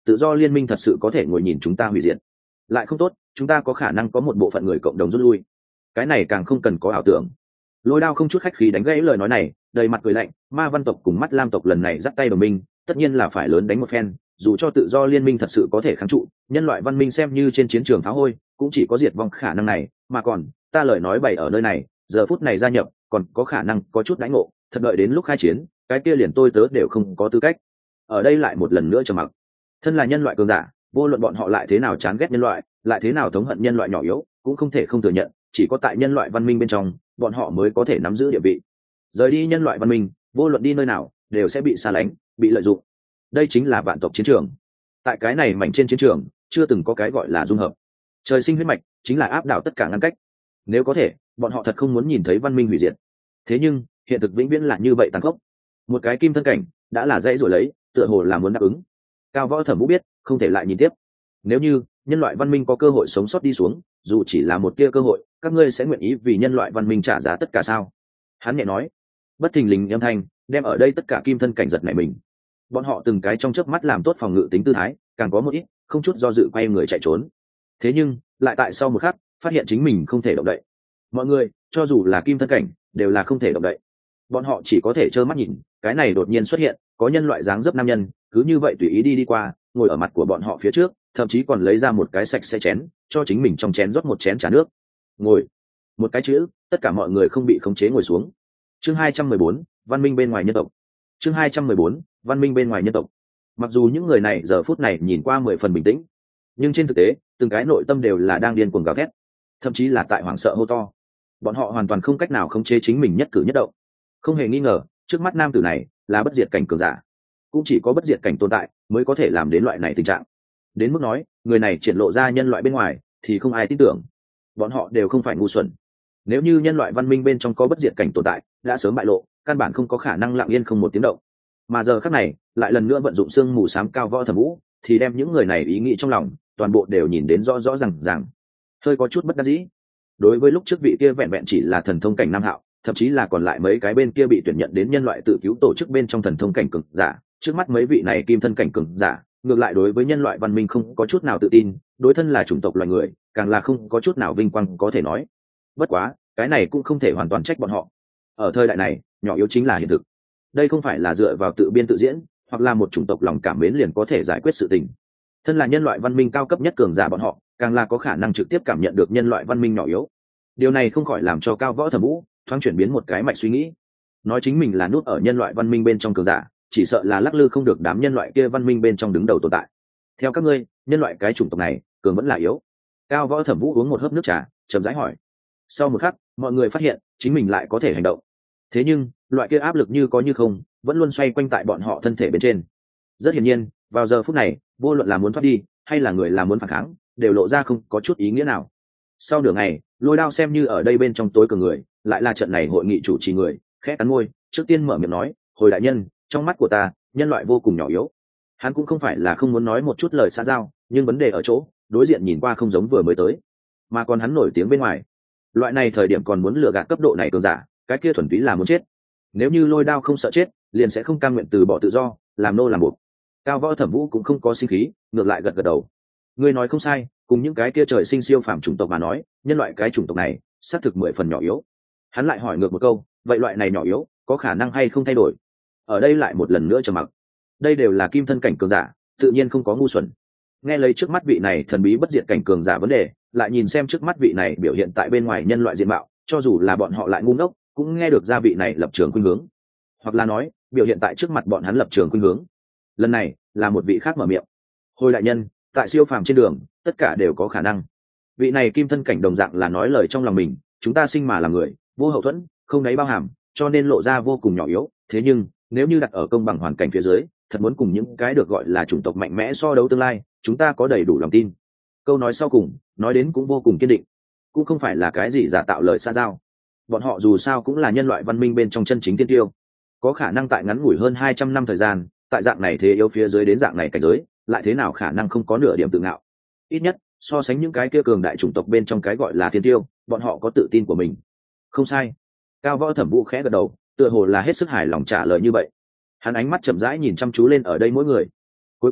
tự do liên minh thật sự có thể ngồi nhìn chúng ta hủy diệt. Lại không tốt, chúng ta có khả năng có một bộ phận người cộng đồng rút lui. Cái này càng không cần có ảo tưởng. Lôi Đao không chút khách khí đánh gãy lời nói này, đầy mặt cười lạnh. Ma Văn tộc cùng Mắt Lam tộc lần này dắt tay đồng minh, tất nhiên là phải lớn đánh một phen. Dù cho tự do liên minh thật sự có thể kháng trụ, nhân loại văn minh xem như trên chiến trường phá hôi, cũng chỉ có diệt vong khả năng này. Mà còn, ta lời nói bày ở nơi này, giờ phút này gia nhập, còn có khả năng có chút đánh ngộ. Thật đợi đến lúc khai chiến, cái kia liền tôi tớ đều không có tư cách. Ở đây lại một lần nữa trầm mặc. Thân là nhân loại cường giả, vô luận bọn họ lại thế nào chán ghét nhân loại, lại thế nào thống hận nhân loại nhỏ yếu, cũng không thể không thừa nhận, chỉ có tại nhân loại văn minh bên trong, bọn họ mới có thể nắm giữ địa vị. Rời đi nhân loại văn minh, vô luận đi nơi nào, đều sẽ bị xa lánh, bị lợi dụng. Đây chính là vạn tộc chiến trường. Tại cái này mảnh trên chiến trường, chưa từng có cái gọi là dung hợp. Trời sinh huyết mạch chính là áp đảo tất cả ngăn cách. Nếu có thể, bọn họ thật không muốn nhìn thấy văn minh hủy diệt. Thế nhưng, hiện thực vĩnh viễn là như vậy tàn khốc. Một cái kim thân cảnh đã là dãy rồi lấy, tựa hồ là muốn đáp ứng. Cao Võ Thẩm Vũ biết, không thể lại nhìn tiếp. Nếu như nhân loại văn minh có cơ hội sống sót đi xuống, dù chỉ là một tia cơ hội, các ngươi sẽ nguyện ý vì nhân loại văn minh trả giá tất cả sao? Hắn nhẹ nói. Bất thình lình âm thanh đem ở đây tất cả kim thân cảnh giật nảy mình. Bọn họ từng cái trong chớp mắt làm tốt phòng ngự tính tư thái, càng có một ít không chút do dự quay người chạy trốn. Thế nhưng lại tại sau một khắc phát hiện chính mình không thể động đậy. Mọi người, cho dù là kim thân cảnh, đều là không thể động đậy. Bọn họ chỉ có thể trơ mắt nhìn cái này đột nhiên xuất hiện có nhân loại dáng dấp nam nhân, cứ như vậy tùy ý đi đi qua, ngồi ở mặt của bọn họ phía trước, thậm chí còn lấy ra một cái sạch sẽ chén, cho chính mình trong chén rót một chén trà nước. Ngồi. Một cái chữ, tất cả mọi người không bị khống chế ngồi xuống. Chương hai trăm mười bốn, văn minh bên ngoài nhân tộc. Chương hai trăm mười bốn, văn minh bên ngoài nhân tộc. Mặc dù những người này giờ phút này nhìn qua mười phần bình tĩnh, nhưng trên thực tế, từng cái nội tâm đều là đang điên cuồng gào thét, thậm chí là tại hoảng sợ hô to. Bọn họ hoàn toàn không cách nào khống chế chính mình nhất cử nhất động. Không hề nghi ngờ, trước mắt nam tử này là bất diệt cảnh cường giả. Cũng chỉ có bất diệt cảnh tồn tại mới có thể làm đến loại này tình trạng. Đến mức nói, người này triển lộ ra nhân loại bên ngoài thì không ai tin tưởng. Bọn họ đều không phải ngu xuẩn. Nếu như nhân loại văn minh bên trong có bất diệt cảnh tồn tại, đã sớm bại lộ, căn bản không có khả năng lặng yên không một tiếng động. Mà giờ khắc này, lại lần nữa vận dụng xương mù xám Cao Võ Thẩm Vũ, thì đem những người này ý nghĩ trong lòng, toàn bộ đều nhìn đến rõ rõ ràng ràng. Hơi có chút bất đắc dĩ. Đối với lúc trước vị kia vẹn vẹn chỉ là thần thông cảnh Nam Hạo, thậm chí là còn lại mấy cái bên kia bị tuyển nhận đến nhân loại tự cứu tổ chức bên trong thần thông cảnh cường giả, trước mắt mấy vị này kim thân cảnh cường giả, ngược lại đối với nhân loại văn minh không có chút nào tự tin, đối thân là chủng tộc loài người, càng là không có chút nào vinh quang có thể nói. Bất quá, cái này cũng không thể hoàn toàn trách bọn họ. Ở thời đại này, nhỏ yếu chính là hiện thực. Đây không phải là dựa vào tự biên tự diễn, hoặc là một chủng tộc lòng cảm mến liền có thể giải quyết sự tình. Thân là nhân loại văn minh cao cấp nhất cường giả bọn họ, càng là có khả năng trực tiếp cảm nhận được nhân loại văn minh nhỏ yếu. Điều này không khỏi làm cho Cao Võ Thẩm Vũ thoáng chuyển biến một cái mạch suy nghĩ. Nói chính mình là nút ở nhân loại văn minh bên trong cường giả, chỉ sợ là lắc lư không được đám nhân loại kia văn minh bên trong đứng đầu tồn tại. Theo các ngươi, nhân loại cái chủng tộc này, cường vẫn là yếu? Cao Võ Thẩm Vũ uống một hớp nước trà, chậm rãi hỏi. Sau một khắc, mọi người phát hiện chính mình lại có thể hành động. Thế nhưng, loại kia áp lực như có như không, vẫn luôn xoay quanh tại bọn họ thân thể bên trên. Rất hiển nhiên, vào giờ phút này, vô luận là muốn thoát đi, hay là người là muốn phản kháng, đều lộ ra không có chút ý nghĩa nào. Sau nửa ngày, Lôi Đao xem như ở đây bên trong tối cường người, lại là trận này hội nghị chủ trì người, khẽ cắn môi, trước tiên mở miệng nói, hồi đại nhân, trong mắt của ta, nhân loại vô cùng nhỏ yếu. Hắn cũng không phải là không muốn nói một chút lời xã giao, nhưng vấn đề ở chỗ, đối diện nhìn qua không giống vừa mới tới, mà còn hắn nổi tiếng bên ngoài. Loại này thời điểm còn muốn lừa gạt cấp độ này cường giả, cái kia thuần túy là muốn chết. Nếu như Lôi Đao không sợ chết, liền sẽ không cam nguyện từ bỏ tự do, làm nô làm buộc. Cao Võ Thẩm Vũ cũng không có sinh khí, ngược lại gật gật đầu. Ngươi nói không sai, cùng những cái kia trời sinh siêu phàm chủng tộc mà nói, nhân loại cái chủng tộc này xác thực mười phần nhỏ yếu. Hắn lại hỏi ngược một câu, vậy loại này nhỏ yếu có khả năng hay không thay đổi? Ở đây lại một lần nữa trầm mặc. Đây đều là kim thân cảnh cường giả, tự nhiên không có ngu xuẩn. Nghe lấy trước mắt vị này thần bí bất diệt cảnh cường giả vấn đề, lại nhìn xem trước mắt vị này biểu hiện tại bên ngoài nhân loại diện mạo, cho dù là bọn họ lại ngu ngốc, cũng nghe được ra vị này lập trường khuynh hướng, hoặc là nói biểu hiện tại trước mặt bọn hắn lập trường khuynh hướng. Lần này là một vị khác mở miệng. Hồi đại nhân, tại siêu phàm trên đường, tất cả đều có khả năng. Vị này kim thân cảnh đồng dạng là nói lời trong lòng mình, chúng ta sinh mà là người, vô hậu thuẫn, không đáy bao hàm, cho nên lộ ra vô cùng nhỏ yếu. Thế nhưng nếu như đặt ở công bằng hoàn cảnh phía dưới, thật muốn cùng những cái được gọi là chủng tộc mạnh mẽ so đấu tương lai, chúng ta có đầy đủ lòng tin. Câu nói sau cùng nói đến cũng vô cùng kiên định, cũng không phải là cái gì giả tạo lời xa giao. Bọn họ dù sao cũng là nhân loại văn minh bên trong chân chính tiên tiêu, có khả năng tại ngắn ngủi hơn hai trăm năm thời gian, tại dạng này thế yếu phía dưới đến dạng này cảnh giới, lại thế nào khả năng không có nửa điểm tự ngạo. Ít nhất so sánh những cái kia cường đại chủng tộc bên trong cái gọi là thiên tiêu, bọn họ có tự tin của mình. Không sai. Cao Võ Thẩm Vũ khẽ gật đầu, tựa hồ là hết sức hài lòng trả lời như vậy. Hắn ánh mắt chậm rãi nhìn chăm chú lên ở đây mỗi người. Cuối cùng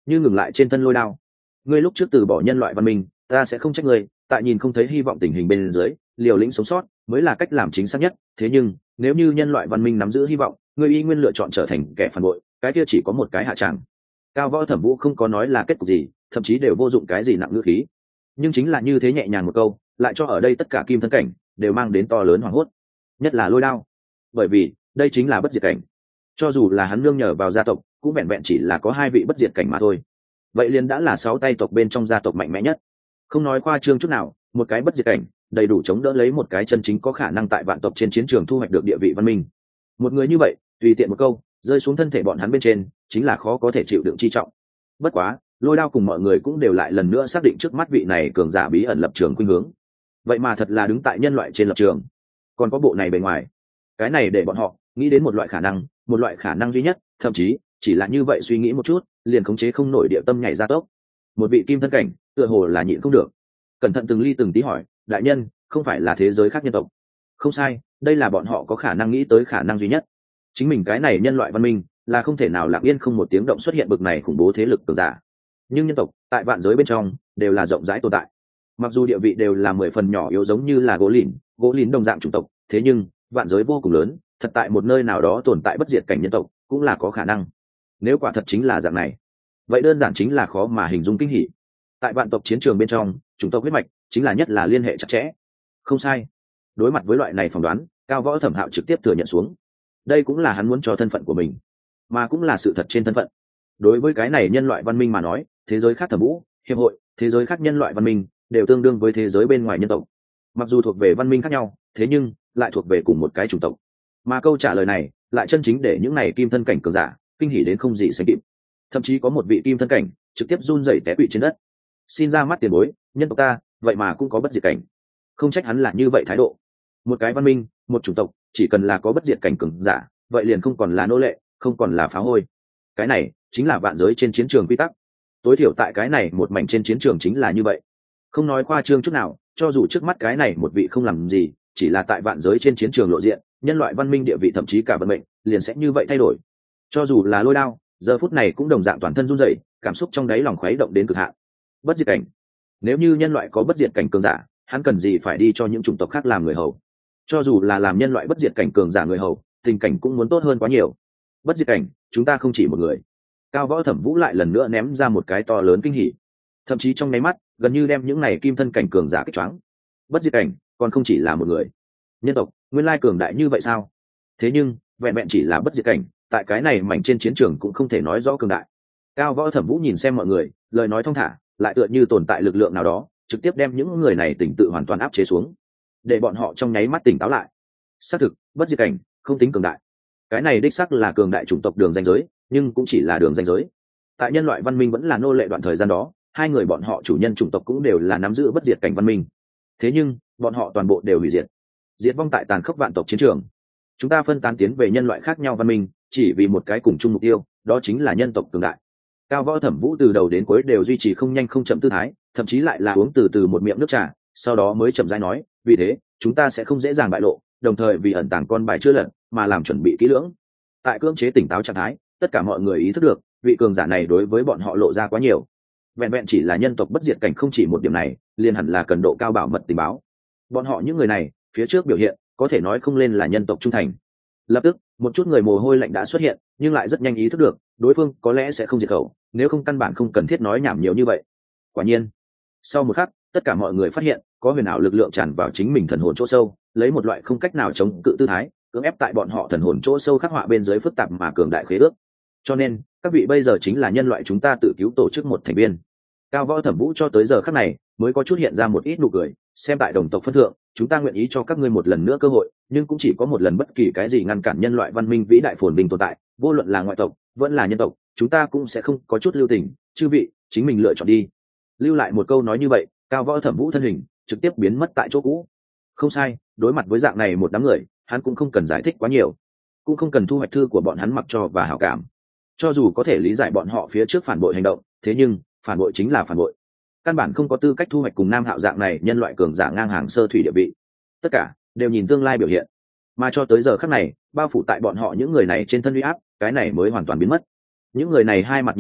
như ngừng lại trên thân Lôi Đao. Ngươi lúc trước từ bỏ nhân loại văn minh, ta sẽ không trách ngươi, tại nhìn không thấy hy vọng tình hình bên dưới, liều lĩnh sống sót mới là cách làm chính xác nhất. Thế nhưng nếu như nhân loại văn minh nắm giữ hy vọng, ngươi y nguyên lựa chọn trở thành kẻ phản bội, cái kia chỉ có một cái hạ tràng. Cao Võ Thẩm Vũ không có nói là kết cục gì, thậm chí đều vô dụng cái gì nặng ngữ khí, nhưng chính là như thế nhẹ nhàng một câu, lại cho ở đây tất cả kim thân cảnh đều mang đến to lớn hoảng hốt, nhất là Lôi Đao, bởi vì đây chính là bất diệt cảnh. Cho dù là hắn nương nhờ vào gia tộc, cũng vẹn vẹn chỉ là có hai vị bất diệt cảnh mà thôi, vậy liền đã là sáu tay tộc bên trong gia tộc mạnh mẽ nhất. Không nói khoa trương chút nào, một cái bất diệt cảnh đầy đủ chống đỡ lấy một cái chân chính có khả năng tại vạn tộc trên chiến trường thu hoạch được địa vị văn minh. Một người như vậy, tùy tiện một câu rơi xuống thân thể bọn hắn bên trên, chính là khó có thể chịu đựng chi trọng. Bất quá, Lôi Đao cùng mọi người cũng đều lại lần nữa xác định trước mắt vị này cường giả bí ẩn lập trường khuynh hướng. Vậy mà thật là đứng tại nhân loại trên lập trường, còn có bộ này bề ngoài, cái này để bọn họ nghĩ đến một loại khả năng, một loại khả năng duy nhất, thậm chí chỉ là như vậy suy nghĩ một chút, liền khống chế không nổi địa tâm nhảy ra tốc. Một vị kim thân cảnh, tựa hồ là nhịn không được, cẩn thận từng ly từng tí hỏi, đại nhân, không phải là thế giới khác nhân tộc? Không sai, đây là bọn họ có khả năng nghĩ tới khả năng duy nhất. Chính mình cái này nhân loại văn minh là không thể nào lặng yên không một tiếng động xuất hiện bực này khủng bố thế lực cường giả. Nhưng nhân tộc tại vạn giới bên trong đều là rộng rãi tồn tại, mặc dù địa vị đều là mười phần nhỏ yếu, giống như là gỗ lìn gỗ lìn đồng dạng chủng tộc, thế nhưng vạn giới vô cùng lớn, thật tại một nơi nào đó tồn tại bất diệt cảnh nhân tộc cũng là có khả năng. Nếu quả thật chính là dạng này, vậy đơn giản chính là khó mà hình dung kinh hỉ. Tại vạn tộc chiến trường bên trong, chủng tộc huyết mạch chính là nhất là liên hệ chặt chẽ. Không sai, đối mặt với loại này phỏng đoán, Cao Võ Thẩm Hạo trực tiếp thừa nhận xuống. Đây cũng là hắn muốn cho thân phận của mình, mà cũng là sự thật trên thân phận. Đối với cái này nhân loại văn minh mà nói, thế giới khác thẩm vũ hiệp hội, thế giới khác nhân loại văn minh đều tương đương với thế giới bên ngoài nhân tộc. Mặc dù thuộc về văn minh khác nhau, thế nhưng lại thuộc về cùng một cái chủng tộc. Mà câu trả lời này lại chân chính để những này kim thân cảnh cường giả kinh hỉ đến không gì sánh kịp. Thậm chí có một vị kim thân cảnh trực tiếp run rẩy té quỵ trên đất. Xin ra mắt tiền bối, nhân tộc ta vậy mà cũng có bất diệt cảnh. Không trách hắn là như vậy thái độ. Một cái văn minh, một chủng tộc, chỉ cần là có bất diệt cảnh cường giả, vậy liền không còn là nô lệ, không còn là phá hôi. Cái này chính là vạn giới trên chiến trường quy tắc. Tối thiểu tại cái này một mảnh trên chiến trường chính là như vậy. Không nói khoa trương chút nào, cho dù trước mắt cái này một vị không làm gì, chỉ là tại vạn giới trên chiến trường lộ diện, nhân loại văn minh địa vị thậm chí cả vận mệnh liền sẽ như vậy thay đổi. Cho dù là Lôi Đao, giờ phút này cũng đồng dạng toàn thân run rẩy, cảm xúc trong đáy lòng khuấy động đến cực hạn. Bất diệt cảnh, nếu như nhân loại có bất diệt cảnh cường giả, hắn cần gì phải đi cho những chủng tộc khác làm người hầu? Cho dù là làm nhân loại bất diệt cảnh cường giả người hầu, tình cảnh cũng muốn tốt hơn quá nhiều. Bất diệt cảnh, chúng ta không chỉ một người. Cao Võ Thẩm Vũ lại lần nữa ném ra một cái to lớn kinh hỉ, thậm chí trong nháy mắt gần như đem những này kim thân cảnh cường giả kích choáng. Bất diệt cảnh còn không chỉ là một người. Nhân tộc nguyên lai cường đại như vậy sao? Thế nhưng vẹn vẹn chỉ là bất diệt cảnh, tại cái này mảnh trên chiến trường cũng không thể nói rõ cường đại. Cao Võ Thẩm Vũ nhìn xem mọi người, lời nói thong thả, lại tựa như tồn tại lực lượng nào đó trực tiếp đem những người này tỉnh tự hoàn toàn áp chế xuống, để bọn họ trong nháy mắt tỉnh táo lại. Xác thực, bất diệt cảnh không tính cường đại, cái này đích xác là cường đại chủng tộc đường ranh giới, nhưng cũng chỉ là đường ranh giới. Tại nhân loại văn minh vẫn là nô lệ đoạn thời gian đó, hai người bọn họ chủ nhân chủng tộc cũng đều là nắm giữ bất diệt cảnh văn minh. Thế nhưng bọn họ toàn bộ đều hủy diệt, diệt vong tại tàn khốc vạn tộc chiến trường. Chúng ta phân tán tiến về nhân loại khác nhau văn minh, chỉ vì một cái cùng chung mục tiêu, đó chính là nhân tộc cường đại. Cao Võ Thẩm Vũ từ đầu đến cuối đều duy trì không nhanh không chậm tư thái, thậm chí lại là uống từ từ một miệng nước trà, sau đó mới chậm rãi nói, vì thế chúng ta sẽ không dễ dàng bại lộ, đồng thời vì ẩn tàng con bài chưa lật mà làm chuẩn bị kỹ lưỡng. Tại cưỡng chế tỉnh táo trạng thái, tất cả mọi người ý thức được vị cường giả này đối với bọn họ lộ ra quá nhiều. Vẹn vẹn chỉ là nhân tộc bất diệt cảnh không chỉ một điểm này, liền hẳn là cần độ cao bảo mật tình báo. Bọn họ những người này phía trước biểu hiện có thể nói không lên là nhân tộc trung thành. Lập tức một chút người mồ hôi lạnh đã xuất hiện, nhưng lại rất nhanh ý thức được đối phương có lẽ sẽ không diệt khẩu, nếu không căn bản không cần thiết nói nhảm nhiều như vậy. Quả nhiên sau một khắc, tất cả mọi người phát hiện có huyền ảo lực lượng tràn vào chính mình thần hồn chỗ sâu, lấy một loại không cách nào chống cự tư thái cưỡng ép tại bọn họ thần hồn chỗ sâu khắc họa bên dưới phức tạp mà cường đại khế ước. Cho nên các vị bây giờ chính là nhân loại chúng ta tự cứu tổ chức một thành viên. Cao Võ Thẩm Vũ cho tới giờ khắc này mới có chút hiện ra một ít nụ cười, xem tại đồng tộc phân thượng, chúng ta nguyện ý cho các ngươi một lần nữa cơ hội, nhưng cũng chỉ có một lần, bất kỳ cái gì ngăn cản nhân loại văn minh vĩ đại phồn vinh tồn tại, vô luận là ngoại tộc vẫn là nhân tộc, chúng ta cũng sẽ không có chút lưu tình, chư vị chính mình lựa chọn đi. Lưu lại một câu nói như vậy, Cao Võ Thẩm Vũ thân hình trực tiếp biến mất tại chỗ cũ. Không sai, đối mặt với dạng này một đám người, hắn cũng không cần giải thích quá nhiều, cũng không cần thu hoạch thư của bọn hắn mặc cho và hảo cảm. Cho dù có thể lý giải bọn họ phía trước phản bội hành động, thế nhưng phản bội chính là phản bội, căn bản không có tư cách thu hoạch cùng Nam Hạo dạng này nhân loại cường giả ngang hàng sơ thủy địa vị. Tất cả đều nhìn tương lai biểu hiện, mà cho tới giờ khắc này, bao phủ tại bọn họ những người này trên thân uy áp, cái này mới hoàn toàn biến mất. Những người này hai mặt nhìn nhau,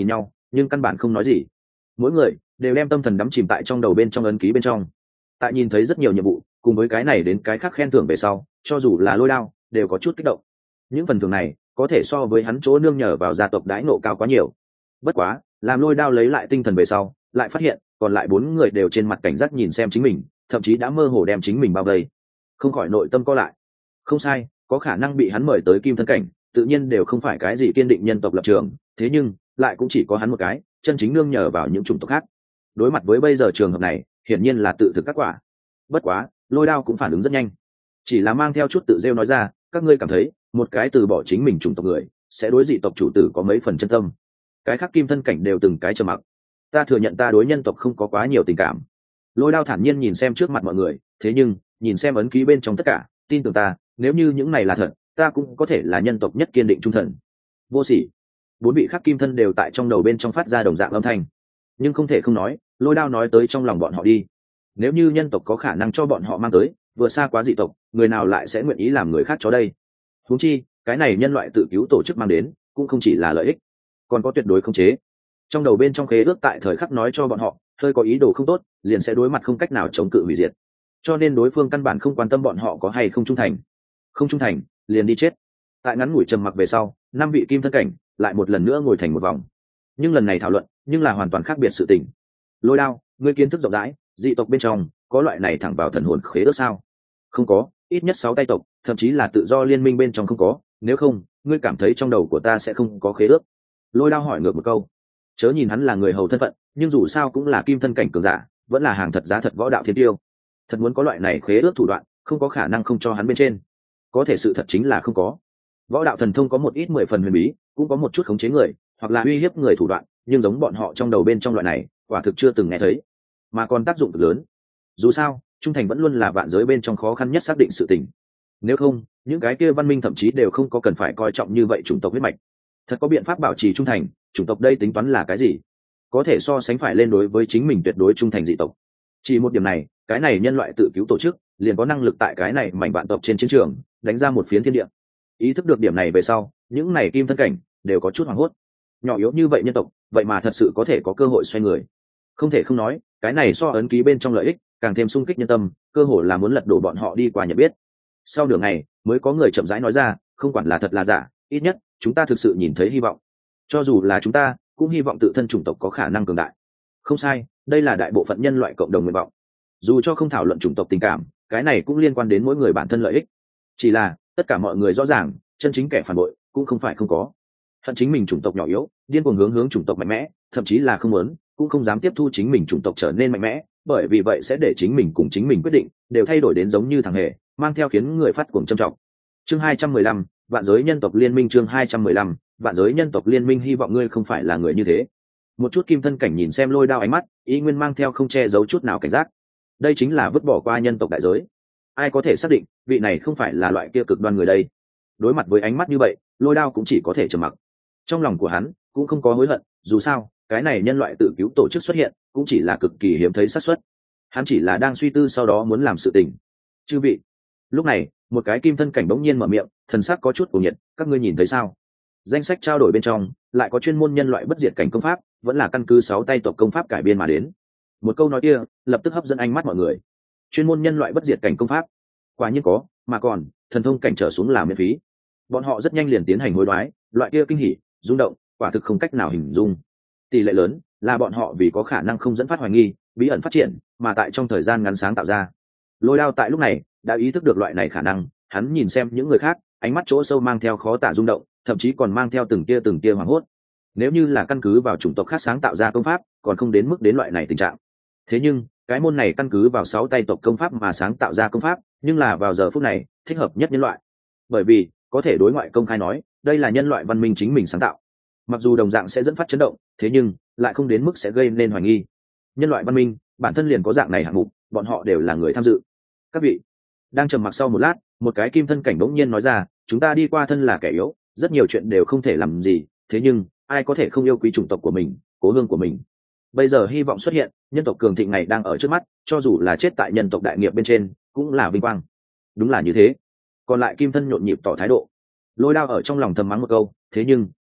nhưng căn bản không nói gì. Mỗi người đều đem tâm thần đắm chìm tại trong đầu bên trong ấn ký bên trong. Tại nhìn thấy rất nhiều nhiệm vụ cùng với cái này đến cái khác khen thưởng về sau, cho dù là Lôi Đao đều có chút kích động. Những phần thưởng này có thể so với hắn chỗ nương nhờ vào gia tộc đãi ngộ cao quá nhiều. Bất quá làm Lôi Đao lấy lại tinh thần về sau, lại phát hiện còn lại bốn người đều trên mặt cảnh giác nhìn xem chính mình, thậm chí đã mơ hồ đem chính mình bao vây. Không khỏi nội tâm co lại. Không sai, có khả năng bị hắn mời tới kim thân cảnh, tự nhiên đều không phải cái gì kiên định nhân tộc lập trường, thế nhưng lại cũng chỉ có hắn một cái chân chính nương nhờ vào những chủng tộc khác. Đối mặt với bây giờ trường hợp này, hiển nhiên là tự thực các quả. Bất quá Lôi Đao cũng phản ứng rất nhanh, chỉ là mang theo chút tự rêu nói ra, các ngươi cảm thấy một cái từ bỏ chính mình chủng tộc người sẽ đối dị tộc chủ tử có mấy phần chân tâm? Cái khác kim thân cảnh đều từng cái trầm mặc. Ta thừa nhận ta đối nhân tộc không có quá nhiều tình cảm. Lôi Đao thản nhiên nhìn xem trước mặt mọi người, thế nhưng nhìn xem ấn ký bên trong tất cả, tin tưởng ta, nếu như những này là thật, ta cũng có thể là nhân tộc nhất kiên định trung thần. Vô sỉ. Bốn vị khác kim thân đều tại trong đầu bên trong phát ra đồng dạng âm thanh, nhưng không thể không nói, Lôi Đao nói tới trong lòng bọn họ đi. Nếu như nhân tộc có khả năng cho bọn họ mang tới vừa xa quá dị tộc, người nào lại sẽ nguyện ý làm người khác cho đây? Huống chi cái này nhân loại tự cứu tổ chức mang đến cũng không chỉ là lợi ích, còn có tuyệt đối khống chế. Trong đầu bên trong khế ước tại thời khắc nói cho bọn họ, hơi có ý đồ không tốt liền sẽ đối mặt không cách nào chống cự hủy diệt, cho nên đối phương căn bản không quan tâm bọn họ có hay không trung thành. Không trung thành liền đi chết. Tại ngắn ngủi trầm mặc về sau, năm vị kim thân cảnh lại một lần nữa ngồi thành một vòng, nhưng lần này thảo luận nhưng là hoàn toàn khác biệt sự tình. Lôi Đao, ngươi kiến thức rộng rãi, dị tộc bên trong có loại này thẳng vào thần hồn khế ước sao? Không có, ít nhất sáu tay tộc, thậm chí là tự do liên minh bên trong không có, nếu không ngươi cảm thấy trong đầu của ta sẽ không có khế ước? Lôi Đao hỏi ngược một câu. Chớ nhìn hắn là người hầu thân phận, nhưng dù sao cũng là kim thân cảnh cường giả, vẫn là hàng thật giá thật võ đạo thiên tiêu. Thật muốn có loại này khế ước thủ đoạn, không có khả năng không cho hắn bên trên. Có thể sự thật chính là không có. Võ đạo thần thông có một ít mười phần huyền bí, cũng có một chút khống chế người hoặc là uy hiếp người thủ đoạn, nhưng giống bọn họ trong đầu bên trong loại này quả thực chưa từng nghe thấy, mà còn tác dụng cực lớn. Dù sao trung thành vẫn luôn là vạn giới bên trong khó khăn nhất xác định sự tình, nếu không những cái kia văn minh thậm chí đều không có cần phải coi trọng như vậy chủng tộc huyết mạch. Thật có biện pháp bảo trì trung thành, chủng tộc đây tính toán là cái gì? Có thể so sánh phải lên đối với chính mình tuyệt đối trung thành dị tộc. Chỉ một điểm này, cái này nhân loại tự cứu tổ chức liền có năng lực tại cái này mảnh vạn tộc trên chiến trường đánh ra một phiến thiên địa. Ý thức được điểm này về sau, những này kim thân cảnh đều có chút hoảng hốt. Nhỏ yếu như vậy nhân tộc, vậy mà thật sự có thể có cơ hội xoay người. Không thể không nói, cái này so ấn ký bên trong lợi ích càng thêm sung kích nhân tâm, cơ hội là muốn lật đổ bọn họ đi qua nhận biết. Sau đường này mới có người chậm rãi nói ra, không quản là thật là giả, ít nhất chúng ta thực sự nhìn thấy hy vọng. Cho dù là chúng ta cũng hy vọng tự thân chủng tộc có khả năng cường đại. Không sai, đây là đại bộ phận nhân loại cộng đồng nguyện vọng. Dù cho không thảo luận chủng tộc tình cảm, cái này cũng liên quan đến mỗi người bản thân lợi ích. Chỉ là tất cả mọi người rõ ràng, chân chính kẻ phản bội cũng không phải không có. Hận chính mình chủng tộc nhỏ yếu, điên cuồng hướng hướng chủng tộc mạnh mẽ, thậm chí là không muốn cũng không dám tiếp thu chính mình chủng tộc trở nên mạnh mẽ, bởi vì vậy sẽ để chính mình cùng chính mình quyết định đều thay đổi đến giống như thằng hề, mang theo khiến người phát cuồng trầm trọng. Chương hai trăm mười lăm, Vạn giới nhân tộc liên minh. Chương hai trăm mười lăm, Vạn giới nhân tộc liên minh. Hy vọng ngươi không phải là người như thế. Một chút kim thân cảnh nhìn xem Lôi Đao ánh mắt, ý nguyên mang theo không che giấu chút nào cảnh giác. Đây chính là vứt bỏ qua nhân tộc đại giới. Ai có thể xác định vị này không phải là loại kia cực đoan người đây? Đối mặt với ánh mắt như vậy, Lôi Đao cũng chỉ có thể trầm mặc. Trong lòng của hắn cũng không có hối hận, dù sao cái này nhân loại tự cứu tổ chức xuất hiện cũng chỉ là cực kỳ hiếm thấy xác suất. Hắn chỉ là đang suy tư sau đó muốn làm sự tình. Chư vị, lúc này một cái kim thân cảnh bỗng nhiên mở miệng, thần sắc có chút cuồng nhiệt, các ngươi nhìn thấy sao? Danh sách trao đổi bên trong lại có chuyên môn nhân loại bất diệt cảnh công pháp, vẫn là căn cứ sáu tay tộc công pháp cải biên mà đến. Một câu nói kia lập tức hấp dẫn ánh mắt mọi người. Chuyên môn nhân loại bất diệt cảnh công pháp, quả nhiên có, mà còn thần thông cảnh trở xuống là miễn phí. Bọn họ rất nhanh liền tiến hành hối đoái, loại kia kinh hỉ rung động quả thực không cách nào hình dung. Tỷ lệ lớn là bọn họ vì có khả năng không dẫn phát hoài nghi, bí ẩn phát triển, mà tại trong thời gian ngắn sáng tạo ra. Lôi Đao tại lúc này đã ý thức được loại này khả năng, hắn nhìn xem những người khác, ánh mắt chỗ sâu mang theo khó tả rung động, thậm chí còn mang theo từng tia từng tia hoảng hốt. Nếu như là căn cứ vào chủng tộc khác sáng tạo ra công pháp, còn không đến mức đến loại này tình trạng. Thế nhưng cái môn này căn cứ vào sáu tay tộc công pháp mà sáng tạo ra công pháp, nhưng là vào giờ phút này thích hợp nhất nhân loại, bởi vì có thể đối ngoại công khai nói đây là nhân loại văn minh chính mình sáng tạo. Mặc dù đồng dạng sẽ dẫn phát chấn động, thế nhưng lại không đến mức sẽ gây nên hoài nghi. Nhân loại văn minh bản thân liền có dạng này hạng mục, bọn họ đều là người tham dự. Các vị đang trầm mặc sau một lát, một cái kim thân cảnh bỗng nhiên nói ra, chúng ta đi qua thân là kẻ yếu, rất nhiều chuyện đều không thể làm gì, thế nhưng ai có thể không yêu quý chủng tộc của mình, cố hương của mình? Bây giờ hy vọng xuất hiện, nhân tộc cường thịnh này đang ở trước mắt, cho dù là chết tại nhân tộc đại nghiệp bên trên cũng là vinh quang. Đúng là như thế. Còn lại kim thân nhộn nhịp tỏ thái độ. Lôi Đao ở trong lòng thầm mắng một câu, thế nhưng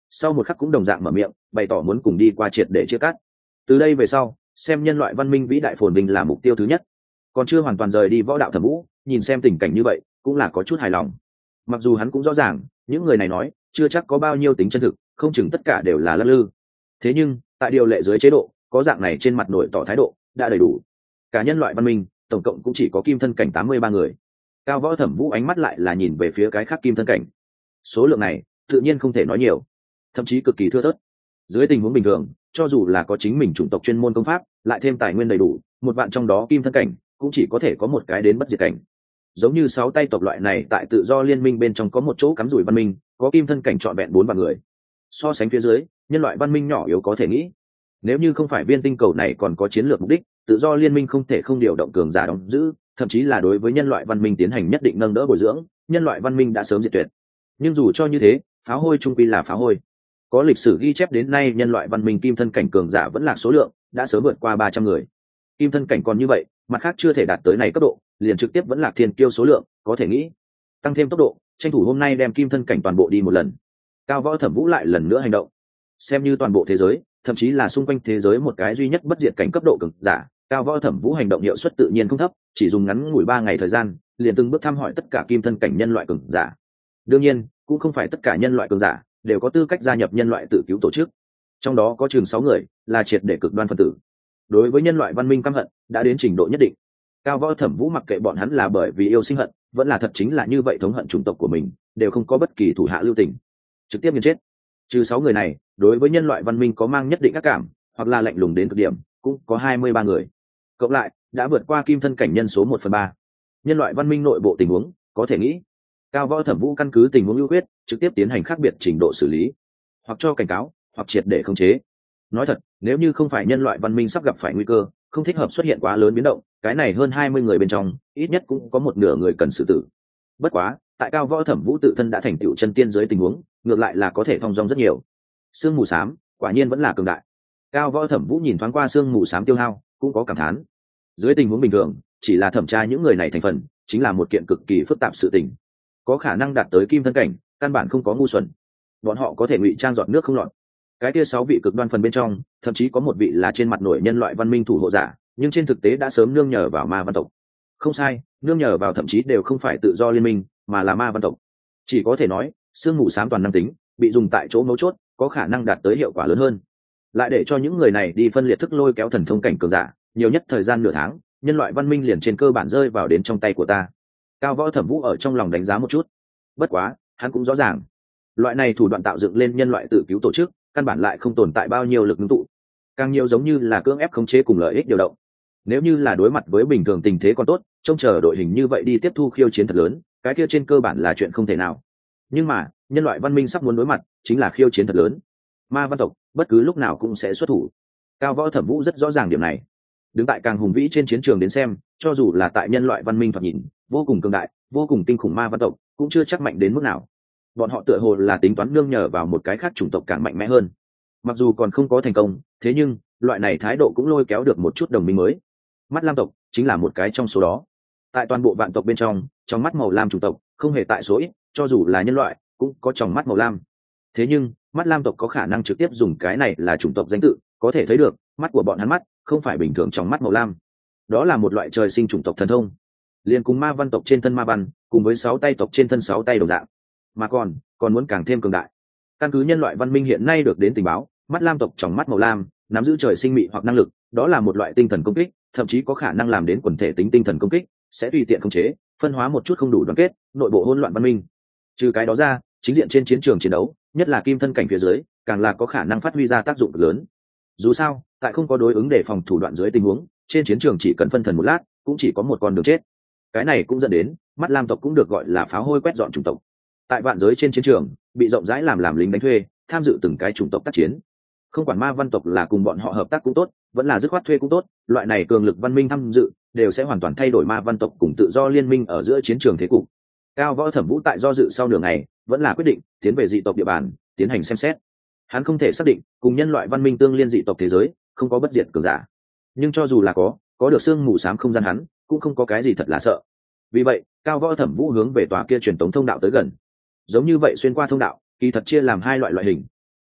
sau một khắc cũng đồng dạng mở miệng bày tỏ muốn cùng đi qua triệt để chia cắt. Từ đây về sau xem nhân loại văn minh vĩ đại phồn vinh là mục tiêu thứ nhất. Còn chưa hoàn toàn rời đi võ đạo Thẩm Vũ nhìn xem tình cảnh như vậy cũng là có chút hài lòng. Mặc dù hắn cũng rõ ràng những người này nói chưa chắc có bao nhiêu tính chân thực, không chừng tất cả đều là lắc lư. Thế nhưng tại điều lệ dưới chế độ có dạng này trên mặt nổi tỏ thái độ đã đầy đủ. Cả nhân loại văn minh tổng cộng cũng chỉ có kim thân cảnh tám mươi ba người. Cao Võ Thẩm Vũ ánh mắt lại là nhìn về phía cái khác kim thân cảnh. Số lượng này tự nhiên không thể nói nhiều, thậm chí cực kỳ thưa thớt. Dưới tình huống bình thường cho dù là có chính mình chủng tộc chuyên môn công pháp lại thêm tài nguyên đầy đủ, một bạn trong đó kim thân cảnh cũng chỉ có thể có một cái đến bất diệt cảnh. Giống như sáu tay tộc loại này tại tự do liên minh bên trong có một chỗ cắm rủi văn minh có kim thân cảnh trọn vẹn bốn vạn người. So sánh phía dưới nhân loại văn minh nhỏ yếu có thể nghĩ, nếu như không phải viên tinh cầu này còn có chiến lược mục đích, tự do liên minh không thể không điều động cường giả đóng giữ, thậm chí là đối với nhân loại văn minh tiến hành nhất định nâng đỡ bồi dưỡng, nhân loại văn minh đã sớm diệt tuyệt. Nhưng dù cho như thế pháo hôi trung quy là pháo hôi. Có lịch sử ghi chép đến nay nhân loại văn minh kim thân cảnh cường giả vẫn là số lượng đã sớm vượt qua ba trăm người. Kim thân cảnh còn như vậy mặt khác chưa thể đạt tới này cấp độ liền trực tiếp vẫn là thiên kiêu số lượng, có thể nghĩ tăng thêm tốc độ tranh thủ hôm nay đem kim thân cảnh toàn bộ đi một lần. Cao Võ Thẩm Vũ lại lần nữa hành động, xem như toàn bộ thế giới thậm chí là xung quanh thế giới một cái duy nhất bất diệt cảnh cấp độ cường giả. Cao Võ Thẩm Vũ hành động hiệu suất tự nhiên không thấp, chỉ dùng ngắn ngủi ba ngày thời gian liền từng bước thăm hỏi tất cả kim thân cảnh nhân loại cường giả. Đương nhiên cũng không phải tất cả nhân loại cường giả đều có tư cách gia nhập nhân loại tự cứu tổ chức, trong đó có chừng sáu người là triệt để cực đoan phân tử, đối với nhân loại văn minh căm hận đã đến trình độ nhất định. Cao Võ Thẩm Vũ mặc kệ bọn hắn là bởi vì yêu sinh hận vẫn là thật chính là như vậy thống hận chủng tộc của mình, đều không có bất kỳ thủ hạ lưu tình, trực tiếp nghiền chết. Trừ sáu người này đối với nhân loại văn minh có mang nhất định ác cảm hoặc là lạnh lùng đến cực điểm cũng có hai mươi ba người, cộng lại đã vượt qua kim thân cảnh nhân số một phần ba. Nhân loại văn minh nội bộ tình huống có thể nghĩ, Cao Võ Thẩm Vũ căn cứ tình huống ưu quyết trực tiếp tiến hành khác biệt trình độ xử lý, hoặc cho cảnh cáo hoặc triệt để khống chế. Nói thật, nếu như không phải nhân loại văn minh sắp gặp phải nguy cơ không thích hợp xuất hiện quá lớn biến động, cái này hơn hai mươi người bên trong ít nhất cũng có một nửa người cần xử tử. Bất quá tại Cao Võ Thẩm Vũ tự thân đã thành tựu chân tiên dưới tình huống ngược lại là có thể thong dong rất nhiều. Sương mù xám quả nhiên vẫn là cường đại. Cao Võ Thẩm Vũ nhìn thoáng qua sương mù xám tiêu hao cũng có cảm thán. Dưới tình huống bình thường chỉ là thẩm tra những người này thành phần chính là một kiện cực kỳ phức tạp sự tình, có khả năng đạt tới kim thân cảnh căn bản không có ngu xuẩn, bọn họ có thể ngụy trang giọt nước không lọt. Cái kia sáu vị cực đoan phần bên trong thậm chí có một vị là trên mặt nổi nhân loại văn minh thủ hộ giả, nhưng trên thực tế đã sớm nương nhờ vào ma văn tộc. Không sai, nương nhờ vào thậm chí đều không phải tự do liên minh mà là ma văn tộc. Chỉ có thể nói sương mù xám toàn năng tính bị dùng tại chỗ mấu chốt có khả năng đạt tới hiệu quả lớn hơn. Lại để cho những người này đi phân liệt thức lôi kéo thần thông cảnh cường giả nhiều nhất thời gian nửa tháng, nhân loại văn minh liền trên cơ bản rơi vào đến trong tay của ta. Cao Võ Thẩm Vũ ở trong lòng đánh giá một chút. Bất quá hắn cũng rõ ràng loại này thủ đoạn tạo dựng lên nhân loại tự cứu tổ chức căn bản lại không tồn tại bao nhiêu lực ngưng tụ, càng nhiều giống như là cưỡng ép khống chế cùng lợi ích điều động. Nếu như là đối mặt với bình thường tình thế còn tốt, trông chờ đội hình như vậy đi tiếp thu khiêu chiến thật lớn, cái kia trên cơ bản là chuyện không thể nào. Nhưng mà nhân loại văn minh sắp muốn đối mặt chính là khiêu chiến thật lớn, ma văn tộc bất cứ lúc nào cũng sẽ xuất thủ. Cao Võ Thẩm Vũ rất rõ ràng điểm này. Đứng tại càng hùng vĩ trên chiến trường đến xem, cho dù là tại nhân loại văn minh thoạt nhìn vô cùng cường đại vô cùng kinh khủng ma văn tộc cũng chưa chắc mạnh đến mức nào. Bọn họ tựa hồ là tính toán nương nhờ vào một cái khác chủng tộc càng mạnh mẽ hơn. Mặc dù còn không có thành công, thế nhưng loại này thái độ cũng lôi kéo được một chút đồng minh mới. Mắt lam tộc chính là một cái trong số đó. Tại toàn bộ vạn tộc bên trong, trong mắt màu lam chủng tộc không hề tại số ít, cho dù là nhân loại cũng có trong mắt màu lam. Thế nhưng mắt lam tộc có khả năng trực tiếp dùng cái này là chủng tộc danh tự, có thể thấy được mắt của bọn hắn mắt không phải bình thường trong mắt màu lam. Đó là một loại trời sinh chủng tộc thần thông, liền cùng ma văn tộc trên thân ma văn cùng với sáu tay tộc trên thân sáu tay đồng dạng, mà còn còn muốn càng thêm cường đại. Căn cứ nhân loại văn minh hiện nay được đến tình báo, mắt lam tộc trong mắt màu lam nắm giữ trời sinh mị hoặc năng lực, đó là một loại tinh thần công kích, thậm chí có khả năng làm đến quần thể tính tinh thần công kích, sẽ tùy tiện khống chế phân hóa một chút không đủ đoàn kết nội bộ hỗn loạn văn minh. Trừ cái đó ra, chính diện trên chiến trường chiến đấu, nhất là kim thân cảnh phía dưới, càng là có khả năng phát huy ra tác dụng cực lớn. Dù sao tại không có đối ứng để phòng thủ đoạn dưới tình huống, trên chiến trường chỉ cần phân thần một lát cũng chỉ có một con đường chết. Cái này cũng dẫn đến mắt lam tộc cũng được gọi là pháo hôi quét dọn chủng tộc. Tại vạn giới trên chiến trường bị rộng rãi làm làm lính đánh thuê, tham dự từng cái chủng tộc tác chiến. Không quản ma văn tộc là cùng bọn họ hợp tác cũng tốt, vẫn là dứt khoát thuê cũng tốt, loại này cường lực văn minh tham dự đều sẽ hoàn toàn thay đổi ma văn tộc cùng tự do liên minh ở giữa chiến trường thế cục. Cao Võ Thẩm Vũ tại do dự sau nửa ngày vẫn là quyết định tiến về dị tộc địa bàn tiến hành xem xét. Hắn không thể xác định cùng nhân loại văn minh tương liên dị tộc thế giới không có bất diệt cường giả, nhưng cho dù là có có được xương mù xám không gian, hắn cũng không có cái gì thật là sợ. Vì vậy Cao Võ Thẩm Vũ hướng về tòa kia truyền tống thông đạo tới gần. Giống như vậy xuyên qua thông đạo kỳ thật chia làm hai loại loại hình.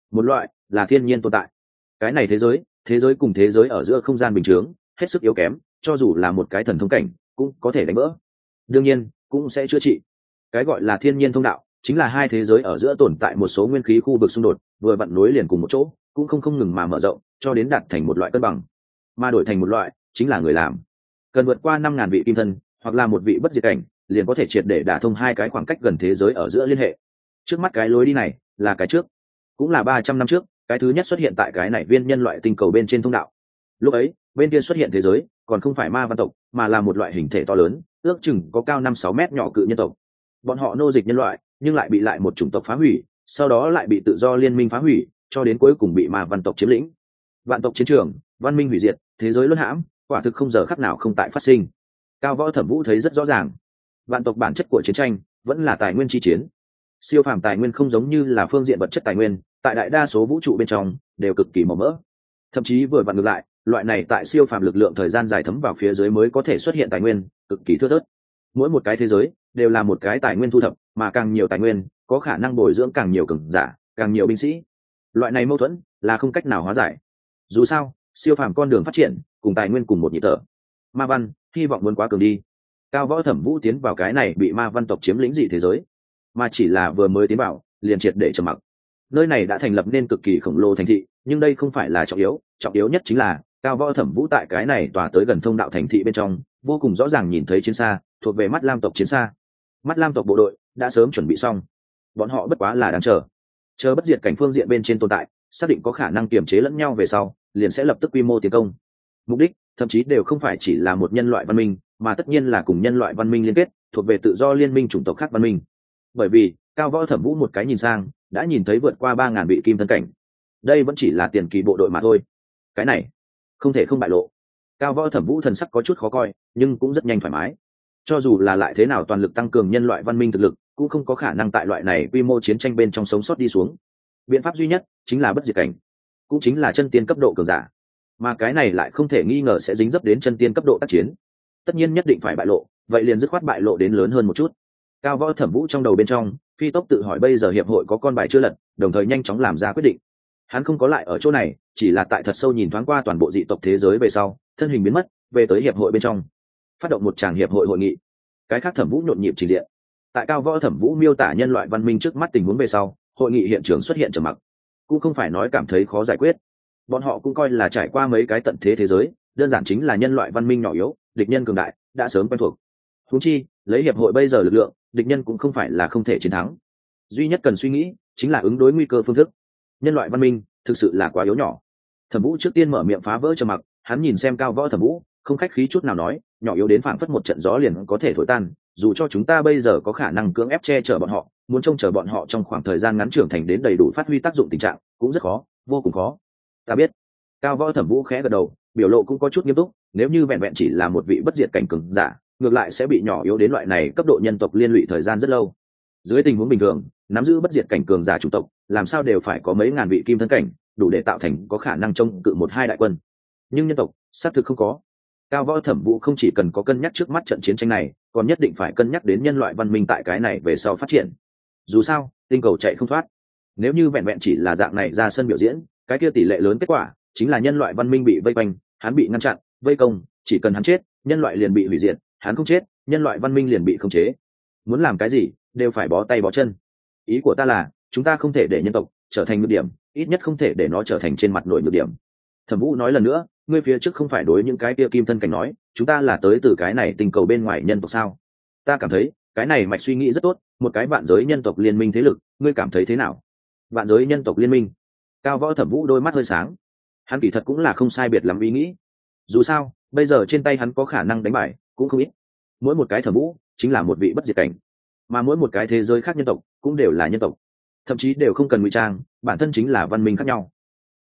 một loại là thiên nhiên tồn tại. Cái này thế giới thế giới cùng thế giới ở giữa không gian bình chướng hết sức yếu kém, cho dù là một cái thần thông cảnh cũng có thể đánh vỡ, đương nhiên cũng sẽ chữa trị. Cái gọi là thiên nhiên thông đạo chính là hai thế giới ở giữa tồn tại một số nguyên khí khu vực xung đột vừa vặn nối liền cùng một chỗ, cũng không không ngừng mà mở rộng cho đến đạt thành một loại cân bằng, mà đổi thành một loại chính là người làm. Cần vượt qua năm ngàn vị kim thân hoặc là một vị bất diệt cảnh liền có thể triệt để đả thông hai cái khoảng cách gần thế giới ở giữa liên hệ. Trước mắt cái lối đi này là cái trước, cũng là ba trăm năm trước cái thứ nhất xuất hiện tại cái này viên nhân loại tinh cầu bên trên thông đạo. Lúc ấy bên kia xuất hiện thế giới còn không phải ma văn tộc, mà là một loại hình thể to lớn, ước chừng có cao năm sáu mét nhỏ cự nhân tộc. Bọn họ nô dịch nhân loại nhưng lại bị lại một chủng tộc phá hủy, sau đó lại bị tự do liên minh phá hủy, cho đến cuối cùng bị ma văn tộc chiếm lĩnh. Vạn tộc chiến trường, văn minh hủy diệt, thế giới luân hãm, quả thực không giờ khắc nào không tại phát sinh. Cao Võ Thẩm Vũ thấy rất rõ ràng, vạn tộc bản chất của chiến tranh vẫn là tài nguyên chi chiến. Siêu phàm tài nguyên không giống như là phương diện vật chất tài nguyên, tại đại đa số vũ trụ bên trong đều cực kỳ màu mỡ. Thậm chí vừa vặn ngược lại, loại này tại siêu phàm lực lượng thời gian dài thấm vào phía dưới mới có thể xuất hiện tài nguyên, cực kỳ thưa thớt. Mỗi một cái thế giới đều là một cái tài nguyên thu thập, mà càng nhiều tài nguyên có khả năng bồi dưỡng càng nhiều cường giả, càng nhiều binh sĩ. Loại này mâu thuẫn là không cách nào hóa giải. Dù sao, siêu phàm con đường phát triển cùng tài nguyên cùng một nhịp thở. Ma văn hy vọng muốn quá cường đi. Cao Võ Thẩm Vũ tiến vào cái này bị ma văn tộc chiếm lĩnh dị thế giới, mà chỉ là vừa mới tiến vào liền triệt để trầm mặc. Nơi này đã thành lập nên cực kỳ khổng lồ thành thị, nhưng đây không phải là trọng yếu, trọng yếu nhất chính là Cao Võ Thẩm Vũ tại cái này tòa tới gần thông đạo thành thị bên trong, vô cùng rõ ràng nhìn thấy chiến xa thuộc về Mắt Lam tộc chiến xa. Mắt Lam tộc bộ đội đã sớm chuẩn bị xong, bọn họ bất quá là đang chờ chờ bất diệt cảnh phương diện bên trên tồn tại xác định có khả năng kiềm chế lẫn nhau về sau, liền sẽ lập tức quy mô tiến công. Mục đích thậm chí đều không phải chỉ là một nhân loại văn minh, mà tất nhiên là cùng nhân loại văn minh liên kết, thuộc về tự do liên minh chủng tộc khác văn minh. Bởi vì Cao Võ Thẩm Vũ một cái nhìn sang đã nhìn thấy vượt qua ba ngàn vị kim thân cảnh, đây vẫn chỉ là tiền kỳ bộ đội mà thôi. Cái này không thể không bại lộ. Cao Võ Thẩm Vũ thần sắc có chút khó coi, nhưng cũng rất nhanh thoải mái. Cho dù là lại thế nào toàn lực tăng cường nhân loại văn minh thực lực, cũng không có khả năng tại loại này quy mô chiến tranh bên trong sống sót đi xuống. Biện pháp duy nhất chính là bất diệt cảnh, cũng chính là chân tiên cấp độ cường giả, mà cái này lại không thể nghi ngờ sẽ dính dấp đến chân tiên cấp độ tác chiến. Tất nhiên nhất định phải bại lộ, vậy liền dứt khoát bại lộ đến lớn hơn một chút. Cao Võ Thẩm Vũ trong đầu bên trong phi tốc tự hỏi bây giờ hiệp hội có con bài chưa lật, đồng thời nhanh chóng làm ra quyết định. Hắn không có lại ở chỗ này, chỉ là tại thật sâu nhìn thoáng qua toàn bộ dị tộc thế giới về sau, thân hình biến mất, về tới hiệp hội bên trong, phát động một tràng hiệp hội hội nghị. Cái khác Thẩm Vũ nhộn nhịp trình diện. Tại Cao Võ Thẩm Vũ miêu tả nhân loại văn minh trước mắt tình huống về sau, hội nghị hiện trường xuất hiện trầm mặc. Cũng không phải nói cảm thấy khó giải quyết, bọn họ cũng coi là trải qua mấy cái tận thế thế giới, đơn giản chính là nhân loại văn minh nhỏ yếu, địch nhân cường đại, đã sớm quen thuộc. Huống chi lấy hiệp hội bây giờ lực lượng, địch nhân cũng không phải là không thể chiến thắng. Duy nhất cần suy nghĩ chính là ứng đối nguy cơ phương thức. Nhân loại văn minh thực sự là quá yếu nhỏ. Thẩm Vũ trước tiên mở miệng phá vỡ trầm mặc, hắn nhìn xem Cao Võ Thẩm Vũ, không khách khí chút nào nói, nhỏ yếu đến phảng phất một trận gió liền có thể thổi tan, dù cho chúng ta bây giờ có khả năng cưỡng ép che chở bọn họ, muốn trông chờ bọn họ trong khoảng thời gian ngắn trưởng thành đến đầy đủ phát huy tác dụng tình trạng, cũng rất khó, vô cùng khó. Ta biết. Cao Võ Thẩm Vũ khẽ gật đầu, biểu lộ cũng có chút nghiêm túc, nếu như vẹn vẹn chỉ là một vị bất diệt cảnh cường giả, ngược lại sẽ bị nhỏ yếu đến loại này cấp độ nhân tộc liên lụy thời gian rất lâu. Dưới tình huống bình thường, nắm giữ bất diệt cảnh cường giả chủng tộc, làm sao đều phải có mấy ngàn vị kim thân cảnh, đủ để tạo thành có khả năng chống cự một hai đại quân. Nhưng nhân tộc, xác thực không có. Cao Võ Thẩm Vũ không chỉ cần có cân nhắc trước mắt trận chiến tranh này, còn nhất định phải cân nhắc đến nhân loại văn minh tại cái này về sau phát triển. Dù sao, tinh cầu chạy không thoát. Nếu như vẹn vẹn chỉ là dạng này ra sân biểu diễn, cái kia tỷ lệ lớn kết quả chính là nhân loại văn minh bị vây quanh, hắn bị ngăn chặn, vây công, chỉ cần hắn chết, nhân loại liền bị hủy diệt, hắn không chết, nhân loại văn minh liền bị khống chế. Muốn làm cái gì, đều phải bó tay bó chân. Ý của ta là, chúng ta không thể để nhân tộc trở thành nhược điểm, ít nhất không thể để nó trở thành trên mặt nổi nhược điểm. Thẩm Vũ nói lần nữa, ngươi phía trước không phải đối những cái kia kim thân cảnh nói, chúng ta là tới từ cái này tinh cầu bên ngoài nhân tộc sao? Ta cảm thấy, cái này mạch suy nghĩ rất tốt, một cái vạn giới nhân tộc liên minh thế lực, ngươi cảm thấy thế nào? Vạn giới nhân tộc liên minh. Cao Võ Thẩm Vũ đôi mắt hơi sáng. Hắn kỳ thật cũng là không sai biệt lắm ý nghĩ. Dù sao, bây giờ trên tay hắn có khả năng đánh bại, cũng không ít. Mỗi một cái Thẩm Vũ chính là một vị bất diệt cảnh, mà mỗi một cái thế giới khác nhân tộc cũng đều là nhân tộc, thậm chí đều không cần ngụy trang, bản thân chính là văn minh khác nhau.